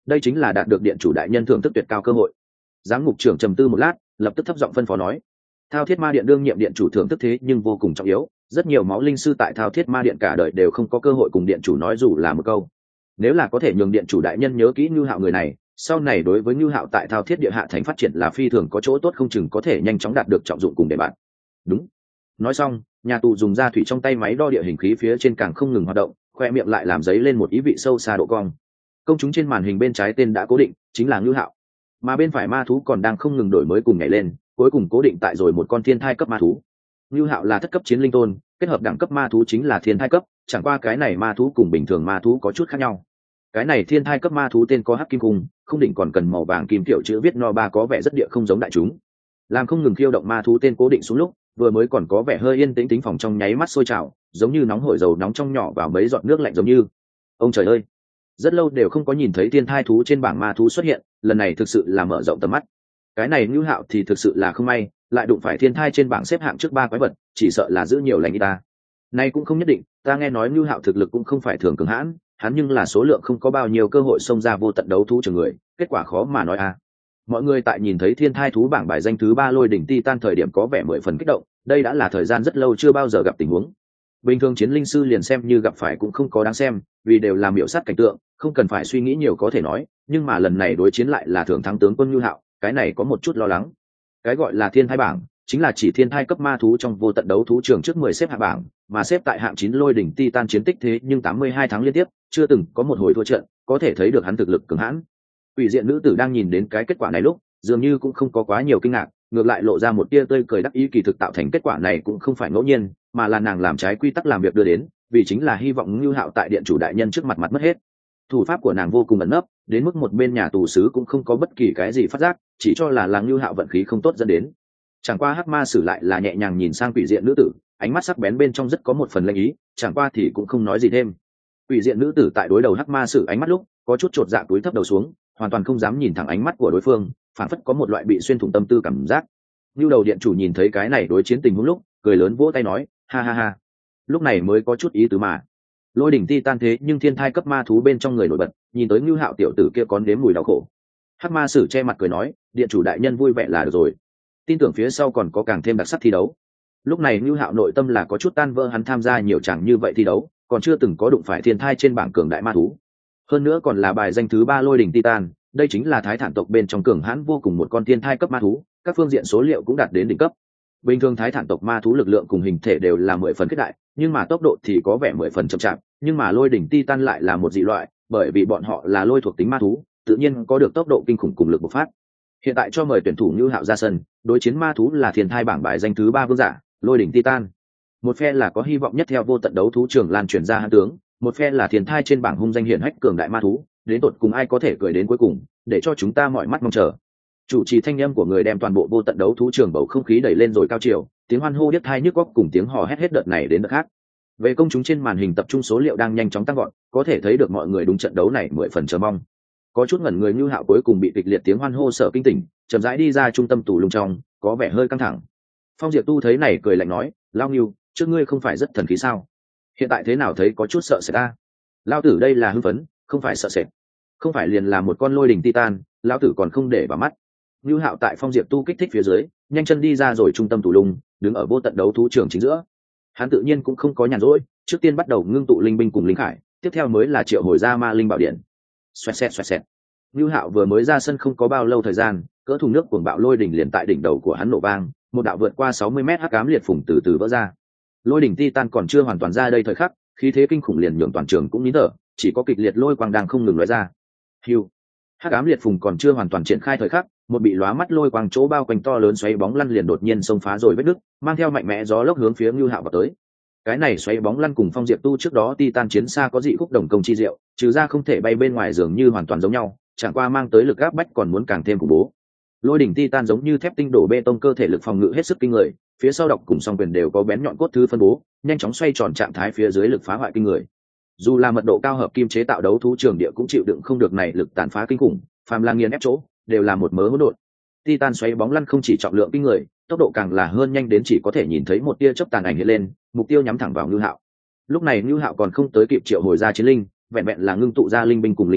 đây chính là đạt được điện chủ đại nhân thưởng thức tuyệt cao cơ hội. Giám ngục trưởng trầm tư một lát, lập tức thấp giọng phân phó nói: Thao Thiết Ma Điện đương nhiệm điện chủ thưởng thức thế nhưng vô cùng trọng yếu, rất nhiều máu linh sư tại Thao Thiết Ma Điện cả đời đều không có cơ hội cùng điện chủ nói dù là một câu. Nếu là có thể nhường điện chủ đại nhân nhớ kỹ Ngưu Hạo người này, sau này đối với Ngưu Hạo tại Thao Thiết Địa Hạ Thành phát triển là phi thường có chỗ tốt, không chừng có thể nhanh chóng đạt được trọng dụng cùng để bạn. Đúng. Nói xong, nhà tù dùng ra thủy trong tay máy đo địa hình khí phía trên càng không ngừng hoạt động, khoe miệng lại làm giấy lên một ý vị sâu xa độ cong. Công chúng trên màn hình bên trái tên đã cố định, chính là Ngưu Hạo, mà bên phải ma thú còn đang không ngừng đổi mới cùng nhảy lên, cuối cùng cố định tại rồi một con thiên thai cấp ma thú. Ngưu Hạo là thất cấp chiến linh tôn, kết hợp đẳng cấp ma thú chính là thiên thai cấp, chẳng qua cái này ma thú cùng bình thường ma thú có chút khác nhau. Cái này thiên thai cấp ma thú tên có hắc kim cung, không đỉnh còn cần màu vàng kim tiểu chữ viết no ba có vẻ rất địa không giống đại chúng. Làm không ngừng khiêu động ma thú tên cố định xuống lúc, vừa mới còn có vẻ hơi yên tĩnh tính phòng trong nháy mắt sôi trào, giống như nóng hổi dầu nóng trong nhỏ vào mấy giọt nước lạnh giống như. Ông trời ơi, rất lâu đều không có nhìn thấy thiên thai thú trên bảng ma thú xuất hiện, lần này thực sự là mở rộng tầm mắt. Cái này Ngưu Hạo thì thực sự là không may, lại đụng phải thiên thai trên bảng xếp hạng trước ba quái vật, chỉ sợ là giữ nhiều lành ít ta. Nay cũng không nhất định, ta nghe nói Ngưu Hạo thực lực cũng không phải thường cường hãn, hắn nhưng là số lượng không có bao nhiêu cơ hội xông ra vô tận đấu thú trường người, kết quả khó mà nói a. Mọi người tại nhìn thấy thiên thai thú bảng bài danh thứ ba Lôi đỉnh Titan thời điểm có vẻ mười phần kích động, đây đã là thời gian rất lâu chưa bao giờ gặp tình huống. Bình thường chiến linh sư liền xem như gặp phải cũng không có đáng xem, vì đều là miểu sát cảnh tượng, không cần phải suy nghĩ nhiều có thể nói, nhưng mà lần này đối chiến lại là thường thắng tướng quân Ngưu Hạo, cái này có một chút lo lắng. Cái gọi là thiên thai bảng chính là chỉ thiên thai cấp ma thú trong vô tận đấu thú trường trước mười xếp hạng bảng, mà xếp tại hạng chín Lôi đỉnh Titan chiến tích thế nhưng tám mươi hai tháng liên tiếp, chưa từng có một hồi thua trận, có thể thấy được hắn thực lực cường hãn. Quỷ diện nữ tử đang nhìn đến cái kết quả này lúc, dường như cũng không có quá nhiều kinh ngạc, ngược lại lộ ra một tia tươi cười đắc ý, kỳ thực tạo thành kết quả này cũng không phải ngẫu nhiên, mà là nàng làm trái quy tắc làm việc đưa đến, vì chính là hy vọng Ngưu Hạo tại điện chủ đại nhân trước mặt mặt mất hết. Thủ pháp của nàng vô cùng ẩn nấp, đến mức một bên nhà tù sứ cũng không có bất kỳ cái gì phát giác, chỉ cho là là Ngưu Hạo vận khí không tốt dẫn đến. Chẳng qua hắc ma sử lại là nhẹ nhàng nhìn sang quỷ diện nữ tử, ánh mắt sắc bén bên trong rất có một phần lệnh ý, chẳng qua thì cũng không nói gì thêm. Quỷ diện nữ tử tại đối đầu hắc ma sử ánh mắt lúc, có chút chột dạ túi thấp đầu xuống, hoàn toàn không dám nhìn thẳng ánh mắt của đối phương, phản phất có một loại bị xuyên thủng tâm tư cảm giác. Ngưu đầu điện chủ nhìn thấy cái này đối chiến tình huống lúc, cười lớn vỗ tay nói, ha ha ha, lúc này mới có chút ý tứ mà. Lôi đỉnh Titan thế nhưng thiên thai cấp ma thú bên trong người nổi bật, nhìn tới Ngưu Hạo tiểu tử kia có nếm mùi đau khổ. Hắc ma sử che mặt cười nói, điện chủ đại nhân vui vẻ là được rồi, tin tưởng phía sau còn có càng thêm đặc sắc thi đấu. Lúc này Ngưu Hạo nội tâm là có chút tan vỡ, hắn tham gia nhiều chẳng như vậy thi đấu, còn chưa từng có đụng phải thiên thai trên bảng cường đại ma thú, hơn nữa còn là bài danh thứ ba Lôi đỉnh Titan, đây chính là thái thản tộc bên trong cường hãn vô cùng một con thiên thai cấp ma thú, các phương diện số liệu cũng đạt đến đỉnh cấp. Bình thường thái thản tộc ma thú lực lượng cùng hình thể đều là mười phần kết đại, nhưng mà tốc độ thì có vẻ mười phần chậm chạp, nhưng mà Lôi đỉnh Titan lại là một dị loại, bởi vì bọn họ là lôi thuộc tính ma thú, tự nhiên có được tốc độ kinh khủng cùng lực bộc phát. Hiện tại cho mời tuyển thủ Ngưu Hạo ra sân, đối chiến ma thú là thiên thai bảng bài danh thứ ba vương giả, Lôi đỉnh Titan. Một phe là có hy vọng nhất theo vô tận đấu thú trường lan truyền ra hãn tướng, một phe là thiên thai trên bảng hung danh hiển hách cường đại ma thú, đến tột cùng ai có thể cười đến cuối cùng, để cho chúng ta mọi mắt mong chờ. Chủ trì thanh âm của người đem toàn bộ vô tận đấu thú trường bầu không khí đẩy lên rồi cao chiều, tiếng hoan hô điếc tai nhức óc cùng tiếng hò hét hết đợt này đến đợt khác. Về công chúng trên màn hình tập trung số liệu đang nhanh chóng tăng vọt, có thể thấy được mọi người đúng trận đấu này mười phần chờ mong. Có chút ngẩn người Ngưu Hạo cuối cùng bị kịch liệt tiếng hoan hô sợ kinh tỉnh, chậm rãi đi ra trung tâm tù lung trong, có vẻ hơi căng thẳng. Phong Diệp Tu thấy này cười lạnh nói, Lao Ngưu, trước ngươi không phải rất thần khí sao? Hiện tại thế nào thấy có chút sợ sệt ta? Lao tử đây là hưng phấn, không phải sợ sệt. Không phải liền là một con lôi đỉnh Titan, lão tử còn không để vào mắt. Ngưu Hạo tại Phong Diệp Tu kích thích phía dưới, nhanh chân đi ra rồi trung tâm tù lung, đứng ở vô tận đấu thú trường chính giữa. Hắn tự nhiên cũng không có nhàn rỗi, trước tiên bắt đầu ngưng tụ linh binh cùng linh khải, tiếp theo mới là triệu hồi ra ma linh bảo điện. Xoẹt xẹt xoẹt xẹt. Ngưu Hạo vừa mới ra sân không có bao lâu thời gian, cỡ thùng nước cuồng bạo lôi đỉnh liền tại đỉnh đầu của hắn nổ vang, một đạo vượt qua sáu mươi mét hắc ám liệt phùng từ từ vỡ ra. Lôi đỉnh Titan còn chưa hoàn toàn ra đây thời khắc, khí thế kinh khủng liền nhường toàn trường cũng nín thở, chỉ có kịch liệt lôi quang đang không ngừng lóe ra. Hưu. Hắc ám liệt phùng còn chưa hoàn toàn triển khai thời khắc, một bị lóa mắt lôi quang chỗ bao quanh to lớn xoáy bóng lăn liền đột nhiên xông phá rồi vết nứt, mang theo mạnh mẽ gió lốc hướng phía Ngưu Hạo vào tới. Cái này xoáy bóng lăn cùng Phong Diệp Tu trước đó Titan chiến xa có dị khúc đồng công chi diệu, trừ ra không thể bay bên ngoài dường như hoàn toàn giống nhau, chẳng qua mang tới lực áp bách còn muốn càng thêm khủng bố. Lôi đỉnh Titan giống như thép tinh đổ bê tông, cơ thể lực phòng ngự hết sức kinh người, phía sau độc cùng song quyền đều có bén nhọn cốt thứ phân bố, nhanh chóng xoay tròn trạng thái phía dưới lực phá hoại kinh người. Dù là mật độ cao hợp kim chế tạo đấu thú trường địa cũng chịu đựng không được này lực tàn phá kinh khủng, phàm là nghiền ép chỗ đều là một mớ hỗn độn. Titan xoáy bóng lăn không chỉ trọng lượng kinh người, tốc độ càng là hơn nhanh đến chỉ có thể nhìn thấy một tia chớp tàn ảnh hiện lên, mục tiêu nhắm thẳng vào Ngưu Hạo. Lúc này Ngưu Hạo còn không tới kịp triệu hồi ra chiến linh, vẹn vẹn là ngưng tụ ra linh binh cùng linh khải,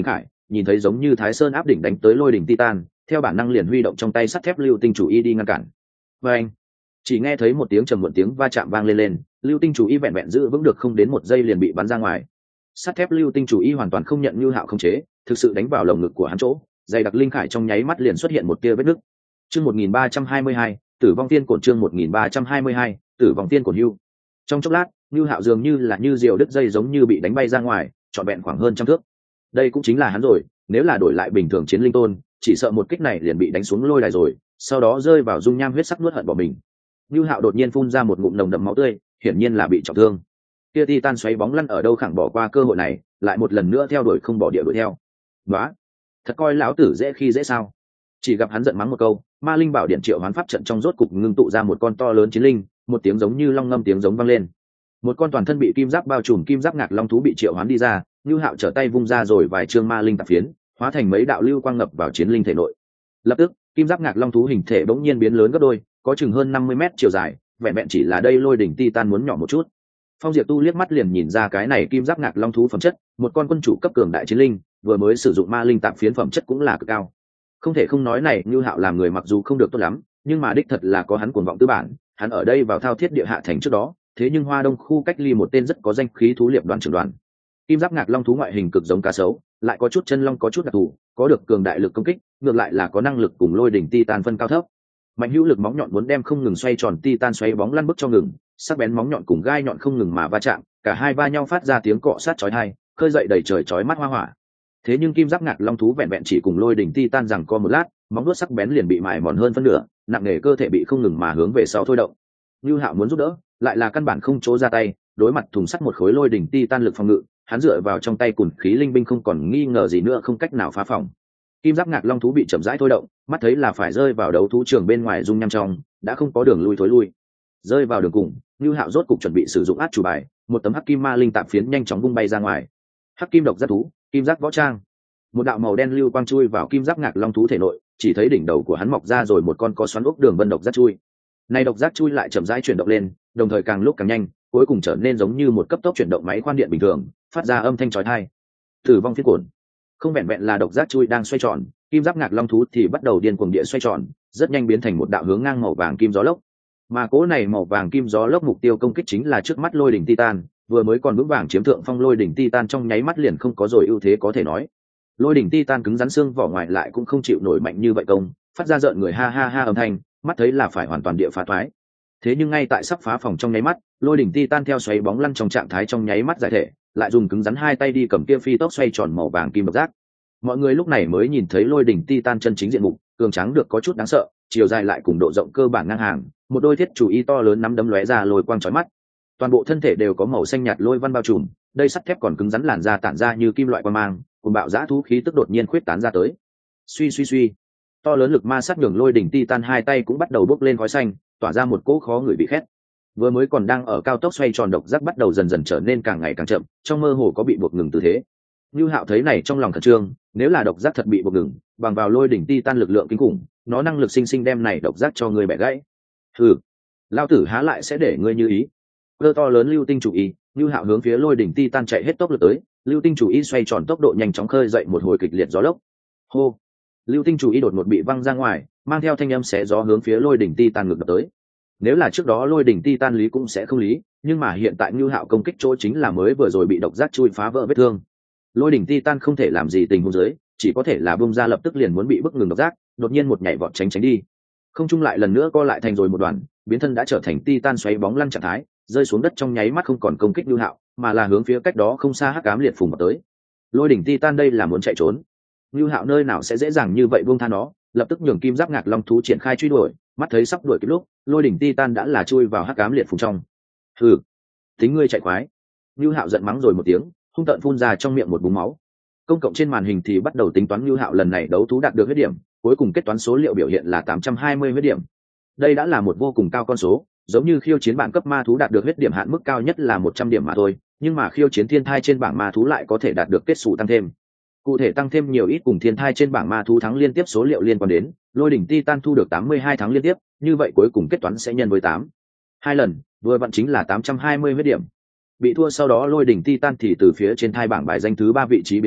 nhìn thấy giống như thái sơn áp đỉnh đánh tới lôi đỉnh titan, theo bản năng liền huy động trong tay sắt thép lưu tinh chủ y đi ngăn cản. Và anh chỉ nghe thấy một tiếng trầm muộn tiếng va chạm vang lên lên, lưu tinh chủ y vẹn vẹn giữ vững được không đến một giây liền bị bắn ra ngoài. Sắt thép lưu tinh chủ y hoàn toàn không nhận Nưu Hạo khống chế, thực sự đánh vào lồng ngực của hắn chỗ, dày đặc linh khải trong nháy mắt liền xuất hiện một tia vết nứt. Chương một nghìn ba trăm hai mươi hai, tử vong tiên cổn. Chương một nghìn ba trăm hai mươi hai, tử vong tiên cổn hưu. Trong chốc lát, Nưu Hạo dường như là như diều đứt dây giống như bị đánh bay ra ngoài, trọn vẹn khoảng hơn trăm thước. Đây cũng chính là hắn rồi, nếu là đổi lại bình thường chiến linh tôn, chỉ sợ một kích này liền bị đánh xuống lôi đài rồi, sau đó rơi vào dung nham huyết sắc nuốt hận bỏ mình. Nưu Hạo đột nhiên phun ra một ngụm nồng đậm máu tươi, hiển nhiên là bị trọng thương. Kia Titan xoáy bóng lăn ở đâu khẳng bỏ qua cơ hội này, lại một lần nữa theo đuổi không bỏ địa đuổi theo. Đó, thật coi lão tử dễ khi dễ sao? Chỉ gặp hắn giận mắng một câu, ma linh bảo điện triệu hoán pháp trận trong rốt cục ngưng tụ ra một con to lớn chiến linh, một tiếng giống như long ngâm tiếng giống vang lên. Một con toàn thân bị kim giáp bao trùm kim giáp ngạc long thú bị triệu hoán đi ra, Nưu Hạo trở tay vung ra rồi vài chương ma linh tạp phiến, hóa thành mấy đạo lưu quang ngập vào chiến linh thể nội. Lập tức, kim giáp ngạc long thú hình thể bỗng nhiên biến lớn gấp đôi, có chừng hơn năm mươi mét chiều dài, vẹn vẹn chỉ là đây lôi đỉnh Titan muốn nhỏ một chút. Phong Diệp Tu liếc mắt liền nhìn ra cái này kim giáp ngạc long thú phẩm chất, một con quân chủ cấp cường đại chiến linh, vừa mới sử dụng ma linh tạp phiến phẩm chất cũng là cực cao. Không thể không nói này, Nưu Hạo làm người mặc dù không được tốt lắm, nhưng mà đích thật là có hắn cuồng vọng tư bản, hắn ở đây vào thao thiết địa hạ thành trước đó, thế nhưng Hoa Đông khu cách ly một tên rất có danh khí thú liệp đoàn trưởng đoàn. Kim giáp ngạc long thú ngoại hình cực giống cá sấu, lại có chút chân long có chút đặc thù, có được cường đại lực công kích, ngược lại là có năng lực cùng lôi đỉnh Titan phân cao thấp. Mạnh hữu lực móng nhọn muốn đem không ngừng xoay tròn Titan xoáy bóng lăn bước cho ngừng, sắc bén móng nhọn cùng gai nhọn không ngừng mà va chạm, cả hai va nhau phát ra tiếng cọ sát chói tai, khơi dậy đầy trời chói mắt hoa hỏa. Thế nhưng kim giáp ngạc long thú vẹn vẹn chỉ cùng lôi đỉnh Titan rằng co một lát, móng vuốt sắc bén liền bị mài mòn hơn phân nửa, nặng nề cơ thể bị không ngừng mà hướng về sau thôi động. Nưu Hạo muốn giúp đỡ, lại là căn bản không chỗ ra tay, đối mặt thùng sắt một khối lôi đỉnh Titan lực phòng ngự, hắn dựa vào trong tay cùn khí linh binh không còn nghi ngờ gì nữa không cách nào phá phòng. Kim giáp ngạc long thú bị chậm rãi thôi động, mắt thấy là phải rơi vào đấu thú trường bên ngoài dung nham trong, đã không có đường lui thối lui. Rơi vào đường cùng, Nưu Hạo rốt cục chuẩn bị sử dụng át chủ bài, một tấm hắc kim ma linh tạp phiến nhanh chóng vung bay ra ngoài. Hắc kim độc giác thú, kim giác võ trang. Một đạo màu đen lưu quang chui vào kim giáp ngạc long thú thể nội, chỉ thấy đỉnh đầu của hắn mọc ra rồi một con có xoắn ốc đường vân độc giác chui. Này độc giác chui lại chậm rãi chuyển động lên, đồng thời càng lúc càng nhanh, cuối cùng trở nên giống như một cấp tốc chuyển động máy khoan điện bình thường, phát ra âm thanh chói tai. Tử vong phiến cuộn. Không vẹn vẹn là độc giác chui đang xoay tròn, kim giáp ngạc long thú thì bắt đầu điên cuồng địa xoay tròn, rất nhanh biến thành một đạo hướng ngang màu vàng kim gió lốc. Mà cỗ này màu vàng kim gió lốc mục tiêu công kích chính là trước mắt lôi đỉnh Titan, vừa mới còn vững vàng chiếm thượng phong lôi đỉnh Titan trong nháy mắt liền không có rồi ưu thế có thể nói. Lôi đỉnh Titan cứng rắn xương vỏ ngoài lại cũng không chịu nổi mạnh như vậy công, phát ra rợn người ha ha ha âm thanh, mắt thấy là phải hoàn toàn địa phá thoái. Thế nhưng ngay tại sắp phá phòng trong nháy mắt, lôi đỉnh Titan theo xoáy bóng lăn trong trạng thái trong nháy mắt giải thể, lại dùng cứng rắn hai tay đi cầm kia phi tốc xoay tròn màu vàng kim độc giác. Mọi người lúc này mới nhìn thấy lôi đỉnh Titan chân chính diện mục, cường tráng được có chút đáng sợ, chiều dài lại cùng độ rộng cơ bản ngang hàng, một đôi thiết chủ y to lớn nắm đấm lóe ra lôi quang chói mắt. Toàn bộ thân thể đều có màu xanh nhạt lôi văn bao trùm, đây sắt thép còn cứng rắn làn da tản ra như kim loại quang mang, cùng bạo dã thú khí tức đột nhiên khuyết tán ra tới. Suy suy suy, to lớn lực ma sát nhường lôi đỉnh Titan hai tay cũng bắt đầu bốc lên khói xanh, tỏa ra một cỗ khó ngửi vị khét. Vừa mới còn đang ở cao tốc xoay tròn độc giác bắt đầu dần dần trở nên càng ngày càng chậm, trong mơ hồ có bị buộc ngừng tư thế. Nưu Hạo thấy này trong lòng khẩn trương, nếu là độc giác thật bị buộc ngừng, bằng vào lôi đỉnh Titan lực lượng kinh khủng, nó năng lực sinh sinh đem này độc giác cho người bẻ gãy. Hừ, lão tử há lại sẽ để ngươi như ý. Cơ to lớn lưu tinh chủ y, Nưu Hạo hướng phía lôi đỉnh Titan chạy hết tốc lực tới, lưu tinh chủ y xoay tròn tốc độ nhanh chóng khơi dậy một hồi kịch liệt gió lốc. Hô, lưu tinh chủ y đột ngột bị văng ra ngoài, mang theo thanh âm xé gió hướng phía lôi đỉnh Titan ngược đập tới. Nếu là trước đó lôi đỉnh Titan lý cũng sẽ không lý, nhưng mà hiện tại Nưu Hạo công kích chỗ chính là mới vừa rồi bị độc giác chui phá vỡ vết thương. Lôi đỉnh Titan không thể làm gì tình huống dưới, chỉ có thể là bung ra lập tức liền muốn bị bức ngừng độc giác, đột nhiên một nhảy vọt tránh tránh đi. Không trung lại lần nữa co lại thành rồi một đoàn, biến thân đã trở thành Titan xoáy bóng lăn trạng thái, rơi xuống đất trong nháy mắt không còn công kích Nưu Hạo, mà là hướng phía cách đó không xa hắc ám liệt phùng vào tới. Lôi đỉnh Titan đây là muốn chạy trốn. Nưu Hạo nơi nào sẽ dễ dàng như vậy buông tha nó, lập tức nhường kim giáp ngạc long thú triển khai truy đuổi, mắt thấy sắp đuổi kịp lúc, lôi đỉnh Titan đã là chui vào hắc ám liệt phùng trong. Hừ, tính ngươi chạy khoái. Nưu Hạo giận mắng rồi một tiếng, hung tợn phun ra trong miệng một búng máu. Công cộng trên màn hình thì bắt đầu tính toán Nưu Hạo lần này đấu thú đạt được huyết điểm, cuối cùng kết toán số liệu biểu hiện là tám trăm hai mươi huyết điểm. Đây đã là một vô cùng cao con số, giống như khiêu chiến bảng cấp ma thú đạt được huyết điểm hạn mức cao nhất là một trăm điểm mà thôi, nhưng mà khiêu chiến thiên thai trên bảng ma thú lại có thể đạt được kết xù tăng thêm. Cụ thể tăng thêm nhiều ít cùng thiên thai trên bảng ma thú thắng liên tiếp số liệu liên quan đến, lôi đỉnh Titan thu được tám mươi hai thắng liên tiếp, như vậy cuối cùng kết toán sẽ nhân với tám. Hai lần, vừa vặn chính là tám trăm hai mươi huyết điểm. Bị thua sau đó lôi đỉnh Titan thì từ phía trên thai bảng bài danh thứ ba vị trí biến mất,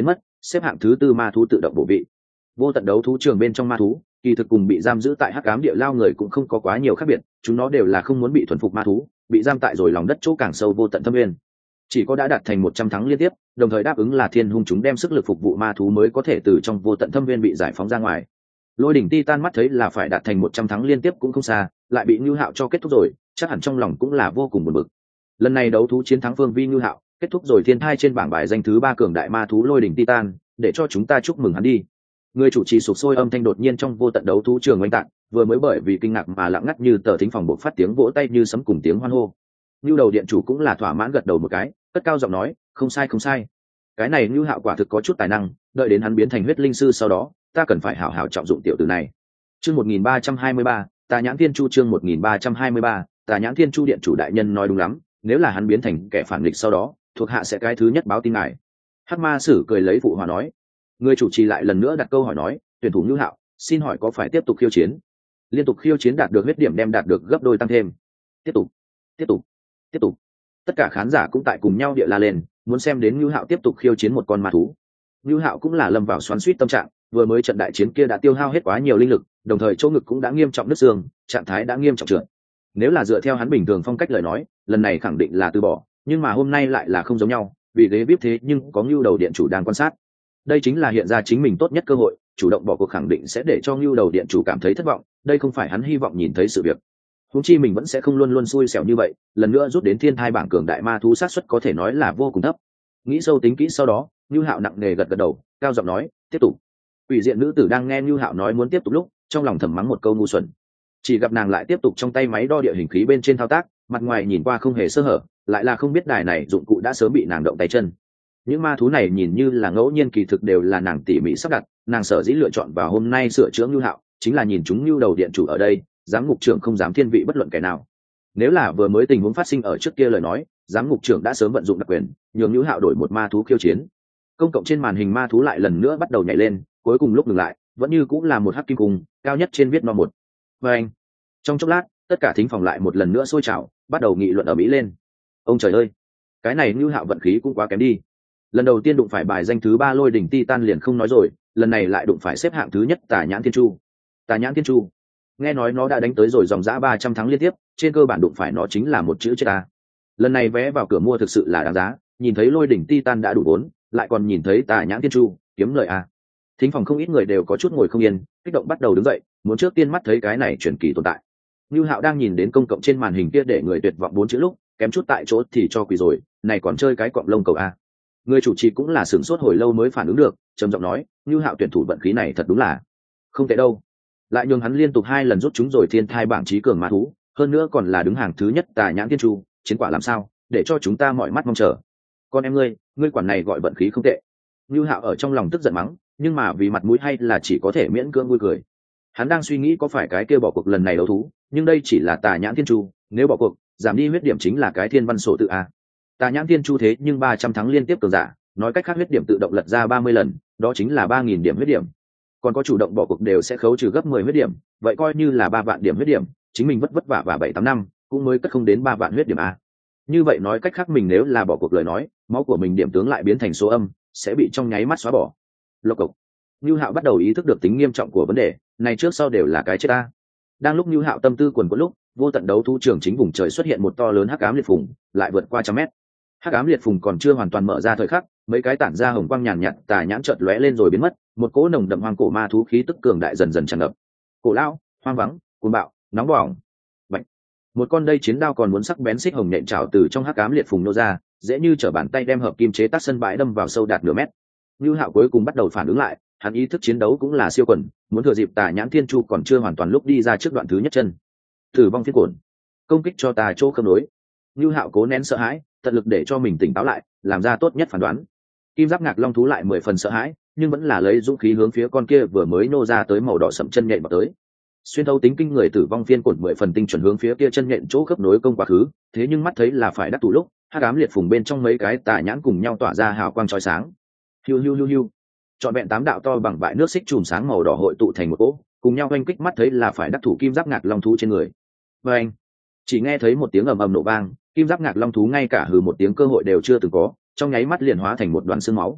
xếp hạng thứ tư ma thú tự động bổ vị. Vô tận đấu thú trường bên trong ma thú kỳ thực cùng bị giam giữ tại hắc ám địa lao người cũng không có quá nhiều khác biệt, chúng nó đều là không muốn bị thuần phục ma thú, bị giam tại rồi lòng đất chỗ càng sâu vô tận thâm nguyên. Chỉ có đã đạt thành một trăm thắng liên tiếp, đồng thời đáp ứng là thiên hung chúng đem sức lực phục vụ ma thú mới có thể từ trong vô tận thâm nguyên bị giải phóng ra ngoài. Lôi đỉnh Titan mắt thấy là phải đạt thành một trăm thắng liên tiếp cũng không xa, lại bị Nưu Hạo cho kết thúc rồi, chắc hẳn trong lòng cũng là vô cùng buồn bực. Lần này đấu thú chiến thắng Phương Vi Nưu Hạo, kết thúc rồi thiên thai trên bảng bài danh thứ ba cường đại ma thú Lôi đỉnh Titan, để cho chúng ta chúc mừng hắn đi. Người chủ trì sục sôi âm thanh đột nhiên trong vô tận đấu thú trường oanh tạc, vừa mới bởi vì kinh ngạc mà lặng ngắt như tờ thính phòng bộc phát tiếng vỗ tay như sấm cùng tiếng hoan hô. Nưu đầu điện chủ cũng là thỏa mãn gật đầu một cái, cất cao giọng nói, không sai không sai. Cái này Nưu Hạo quả thực có chút tài năng, đợi đến hắn biến thành huyết linh sư sau đó, ta cần phải hảo hảo trọng dụng tiểu tử này. Chương một nghìn ba trăm hai mươi ba, Tà Nhãn Thiên Chu chương một nghìn ba trăm hai mươi ba, Tà Nhãn Thiên Chu điện chủ đại nhân nói đúng lắm, nếu là hắn biến thành kẻ phản nghịch sau đó, thuộc hạ sẽ cái thứ nhất báo tin ngài. Hắc Ma Sử cười lấy phụ hòa nói. Người chủ trì lại lần nữa đặt câu hỏi nói, tuyển thủ Nưu Hạo, xin hỏi có phải tiếp tục khiêu chiến? Liên tục khiêu chiến đạt được huyết điểm đem đạt được gấp đôi tăng thêm. Tiếp tục, tiếp tục, tiếp tục. Tất cả khán giả cũng tại cùng nhau địa la lên, muốn xem đến Nưu Hạo tiếp tục khiêu chiến một con ma thú. Nưu Hạo cũng là lâm vào xoắn xuýt tâm trạng, vừa mới trận đại chiến kia đã tiêu hao hết quá nhiều linh lực, đồng thời chỗ ngực cũng đã nghiêm trọng nứt xương, trạng thái đã nghiêm trọng trượt. Nếu là dựa theo hắn bình thường phong cách lời nói, lần này khẳng định là từ bỏ, nhưng mà hôm nay lại là không giống nhau, vì ghế vê i pê thế nhưng có Nưu đầu điện chủ đang quan sát. Đây chính là hiện ra chính mình tốt nhất cơ hội, chủ động bỏ cuộc khẳng định sẽ để cho Nưu đầu điện chủ cảm thấy thất vọng, đây không phải hắn hy vọng nhìn thấy sự việc. Huống chi mình vẫn sẽ không luôn luôn xui xẻo như vậy, lần nữa rút đến thiên thai bảng cường đại ma thú xác suất có thể nói là vô cùng thấp. Nghĩ sâu tính kỹ sau đó, Nưu Hạo nặng nề gật gật đầu, cao giọng nói, tiếp tục. Quỷ diện nữ tử đang nghe Nưu Hạo nói muốn tiếp tục lúc, trong lòng thầm mắng một câu ngu xuẩn. Chỉ gặp nàng lại tiếp tục trong tay máy đo địa hình khí bên trên thao tác, mặt ngoài nhìn qua không hề sơ hở, lại là không biết đài này dụng cụ đã sớm bị nàng động tay chân. Những ma thú này nhìn như là ngẫu nhiên kỳ thực đều là nàng tỉ mỉ sắp đặt, nàng sở dĩ lựa chọn vào hôm nay sửa chữa Nưu Hạo, chính là nhìn chúng Nưu đầu điện chủ ở đây, giám ngục trưởng không dám thiên vị bất luận kẻ nào. Nếu là vừa mới tình huống phát sinh ở trước kia lời nói, giám ngục trưởng đã sớm vận dụng đặc quyền, nhường Nưu Hạo đổi một ma thú khiêu chiến. Công cộng trên màn hình ma thú lại lần nữa bắt đầu nhảy lên, cuối cùng lúc ngừng lại, vẫn như cũng là một hắc kim cung, cao nhất trên viết no một. Và anh, trong chốc lát, tất cả thính phòng lại một lần nữa sôi trào, bắt đầu nghị luận ở mỹ lên. Ông trời ơi, cái này Nưu Hạo vận khí cũng quá kém đi. Lần đầu tiên đụng phải bài danh thứ ba Lôi đỉnh Titan liền không nói rồi, lần này lại đụng phải xếp hạng thứ nhất Tà Nhãn Thiên Chu. Tà Nhãn Thiên Chu, nghe nói nó đã đánh tới rồi dòng dã ba trăm thắng liên tiếp, trên cơ bản đụng phải nó chính là một chữ chết ta. Lần này vé vào cửa mua thực sự là đáng giá, nhìn thấy Lôi đỉnh Titan đã đủ vốn, lại còn nhìn thấy Tà Nhãn Thiên Chu, kiếm lời à. Thính phòng không ít người đều có chút ngồi không yên, kích động bắt đầu đứng dậy, muốn trước tiên mắt thấy cái này truyền kỳ tồn tại. Nưu Hạo đang nhìn đến công cộng trên màn hình kia để người tuyệt vọng bốn chữ lúc, kém chút tại chỗ thì cho quỳ rồi, này còn chơi cái cọp lông cầu a. Người chủ trì cũng là sửng sốt hồi lâu mới phản ứng được, trầm giọng nói, Nưu Hạo tuyển thủ vận khí này thật đúng là không tệ đâu. Lại nhường hắn liên tục hai lần rút chúng rồi thiên thai bảng trí cường ma thú, hơn nữa còn là đứng hàng thứ nhất Tà Nhãn Thiên Chu, chiến quả làm sao, để cho chúng ta mọi mắt mong chờ. Con em ngươi, ngươi quản này gọi vận khí không tệ. Nưu Hạo ở trong lòng tức giận mắng, nhưng mà vì mặt mũi hay là chỉ có thể miễn cưỡng vui cười. Hắn đang suy nghĩ có phải cái kia bỏ cuộc lần này đấu thú, nhưng đây chỉ là Tà Nhãn Thiên Chu, nếu bỏ cuộc, giảm đi huyết điểm chính là cái thiên văn sổ tự a. Tà Nhãn Thiên Chu thế nhưng ba trăm thắng liên tiếp cường giả, nói cách khác huyết điểm tự động lật ra ba mươi lần, đó chính là ba nghìn điểm huyết điểm. Còn có chủ động bỏ cuộc đều sẽ khấu trừ gấp mười huyết điểm, vậy coi như là ba vạn điểm huyết điểm, chính mình vất vất vả và bảy tám năm, cũng mới cất không đến ba vạn huyết điểm a. Như vậy nói cách khác mình nếu là bỏ cuộc lời nói, máu của mình điểm tướng lại biến thành số âm, sẽ bị trong nháy mắt xóa bỏ. Lộc cộc. Nưu Hạo bắt đầu ý thức được tính nghiêm trọng của vấn đề, này trước sau đều là cái chết ta. Đang lúc Nưu Hạo tâm tư quần quẫn lúc, vô tận đấu thú trường chính vùng trời xuất hiện một to lớn hắc ám liệt phùng, lại vượt qua trăm mét. Hắc ám liệt phùng còn chưa hoàn toàn mở ra thời khắc, mấy cái tản ra hồng quang nhàn nhạt tà nhãn chợt lóe lên rồi biến mất, một cỗ nồng đậm hoang cổ ma thú khí tức cường đại dần dần tràn ngập. Cổ lão, hoang vắng, cuồng bạo, nóng bỏng. Bạch. Một con đây chiến đao còn muốn sắc bén xích hồng nhện trảo từ trong hắc ám liệt phùng nô ra, dễ như trở bàn tay đem hợp kim chế tác sân bãi đâm vào sâu đạt nửa mét. Nưu Hạo cuối cùng bắt đầu phản ứng lại, hắn ý thức chiến đấu cũng là siêu quần, muốn thừa dịp Tà Nhãn Thiên Chu còn chưa hoàn toàn lúc đi ra trước đoạn thứ nhất chân. Tử vong phiên cổn, công kích cho tà chỗ khớp nối. Nưu Hạo cố nén sợ hãi, tận lực để cho mình tỉnh táo lại, làm ra tốt nhất phán đoán. Kim Giáp Ngạc Long thú lại mười phần sợ hãi, nhưng vẫn là lấy dũng khí hướng phía con kia vừa mới nô ra tới màu đỏ sẫm chân nhện vào tới. Xuyên thấu tính kinh người tử vong phiên cổn mười phần tinh chuẩn hướng phía kia chân nhện chỗ khớp nối công quá khứ, thế nhưng mắt thấy là phải đắc thủ lúc, hắc ám liệt phùng bên trong mấy cái tà nhãn cùng nhau tỏa ra hào quang chói sáng. Hiu hiu hiu hiu. Trọn vẹn tám đạo to bằng bãi nước xích chùm sáng màu đỏ hội tụ thành một cỗ, cùng nhau oanh kích mắt thấy là phải đắc thủ Kim Giáp Ngạc Long thú trên người. Và anh, chỉ nghe thấy một tiếng ầm ầm nổ vang, Kim Giáp Ngạc Long thú ngay cả hừ một tiếng cơ hội đều chưa từng có, trong nháy mắt liền hóa thành một đoàn xương máu.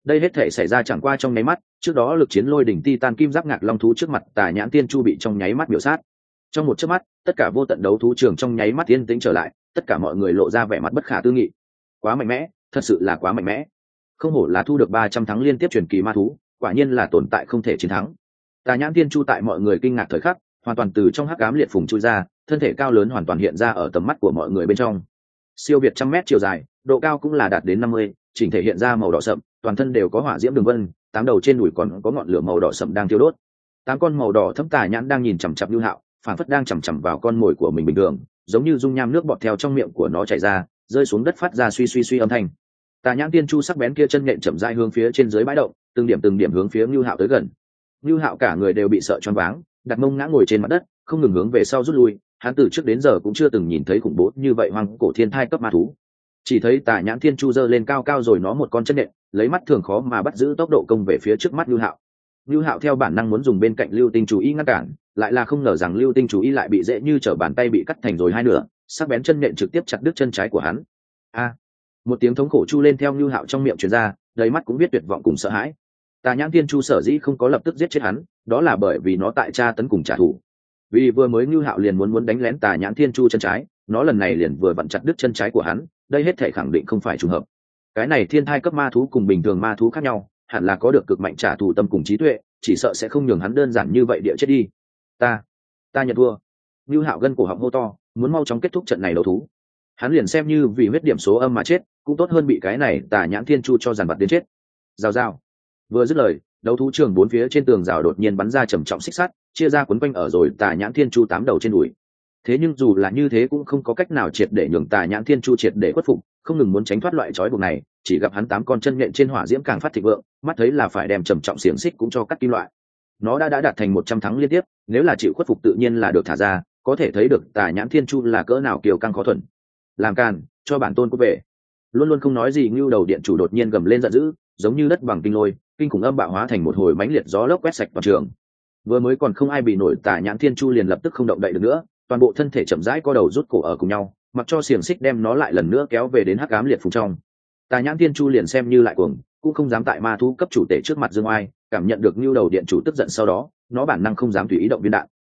Đây hết thể xảy ra chẳng qua trong nháy mắt, trước đó lực chiến lôi đỉnh titan kim giáp ngạc long thú trước mặt Tà Nhãn Thiên Chu bị trong nháy mắt biểu sát. Trong một chớp mắt, tất cả vô tận đấu thú trường trong nháy mắt yên tĩnh trở lại, tất cả mọi người lộ ra vẻ mặt bất khả tư nghị. Quá mạnh mẽ, thật sự là quá mạnh mẽ. Không hổ là thu được ba trăm thắng liên tiếp truyền kỳ ma thú, quả nhiên là tồn tại không thể chiến thắng. Tà Nhãn Thiên Chu tại mọi người kinh ngạc thời khắc, hoàn toàn từ trong hắc ám liệt phùng chui ra, thân thể cao lớn hoàn toàn hiện ra ở tầm mắt của mọi người bên trong. Siêu việt trăm mét chiều dài, độ cao cũng là đạt đến năm mươi, chỉnh thể hiện ra màu đỏ sậm, toàn thân đều có hỏa diễm đường vân, tám đầu trên đùi còn có ngọn lửa màu đỏ sậm đang thiêu đốt. Tám con màu đỏ thẫm tà nhãn đang nhìn chằm chằm Nưu Hạo, phản phất đang chằm chằm vào con mồi của mình bình thường, giống như dung nham nước bọt theo trong miệng của nó chảy ra, rơi xuống đất phát ra suy suy suy âm thanh. Tà Nhãn Tiên Chu sắc bén kia chân nhện chậm rãi hướng phía trên dưới bãi động, từng điểm từng điểm hướng phía Nưu Hạo tới gần. Nưu Hạo cả người đều bị sợ choáng váng, đặt mông ngã ngồi trên mặt đất, không ngừng hướng về sau rút lui. Hắn từ trước đến giờ cũng chưa từng nhìn thấy khủng bố như vậy hoang cổ thiên thai cấp ma thú. Chỉ thấy Tà Nhãn Thiên Chu giơ lên cao cao rồi nó một con chân nhện, lấy mắt thường khó mà bắt giữ tốc độ công về phía trước mắt Nưu Hạo. Nưu Hạo theo bản năng muốn dùng bên cạnh Lưu Tinh Chú Ý ngăn cản, lại là không ngờ rằng Lưu Tinh Chú Ý lại bị dễ như trở bàn tay bị cắt thành rồi hai nửa, sắc bén chân nhện trực tiếp chặt đứt chân trái của hắn. A! Một tiếng thống khổ chu lên theo Nưu Hạo trong miệng truyền ra, đầy mắt cũng biết tuyệt vọng cùng sợ hãi. Tà Nhãn Thiên Chu sở dĩ không có lập tức giết chết hắn, đó là bởi vì nó tại tra tấn cùng trả thù. Vì vừa mới Nưu Hạo liền muốn muốn đánh lén Tà Nhãn Thiên Chu chân trái, nó lần này liền vừa vặn chặt đứt chân trái của hắn, đây hết thể khẳng định không phải trùng hợp. Cái này thiên thai cấp ma thú cùng bình thường ma thú khác nhau, hẳn là có được cực mạnh trả thù tâm cùng trí tuệ, chỉ sợ sẽ không nhường hắn đơn giản như vậy địa chết đi. Ta, ta nhận thua. Nưu Hạo gân cổ họng hô to, muốn mau chóng kết thúc trận này đấu thú. Hắn liền xem như vì huyết điểm số âm mà chết, cũng tốt hơn bị cái này Tà Nhãn Thiên Chu cho dàn vặt đến chết. Rào rào. Vừa dứt lời, đấu thú trường bốn phía trên tường rào đột nhiên bắn ra trầm trọng xích sắt, chia ra quấn quanh ở rồi Tà Nhãn Thiên Chu tám đầu trên đùi. Thế nhưng dù là như thế cũng không có cách nào triệt để nhường Tà Nhãn Thiên Chu triệt để khuất phục, không ngừng muốn tránh thoát loại trói buộc này, chỉ gặp hắn tám con chân nhện trên hỏa diễm càng phát thịnh vượng, mắt thấy là phải đem trầm trọng xiềng xích cũng cho cắt kim loại. Nó đã đã đạt thành một trăm thắng liên tiếp, nếu là chịu khuất phục tự nhiên là được thả ra, có thể thấy được Tà Nhãn Thiên Chu là cỡ nào kiêu căng khó thuần. Làm càn, cho bản tôn cút về. Luôn luôn không nói gì Ngưu Đầu Điện chủ đột nhiên gầm lên giận dữ, giống như đất bằng kinh lôi, kinh khủng âm bạo hóa thành một hồi mãnh liệt gió lốc quét sạch toàn trường. Vừa mới còn không ai bị nổi Tà Nhãn Thiên Chu liền lập tức không động đậy được nữa, toàn bộ thân thể chậm rãi co đầu rút cổ ở cùng nhau, mặc cho xiềng xích đem nó lại lần nữa kéo về đến hắc ám liệt phùng trong. Tà Nhãn Thiên Chu liền xem như lại cuồng, cũng không dám tại ma thú cấp chủ tể trước mặt dương oai, cảm nhận được Nưu Đầu Điện chủ tức giận sau đó, nó bản năng không dám tùy ý động viên đạn,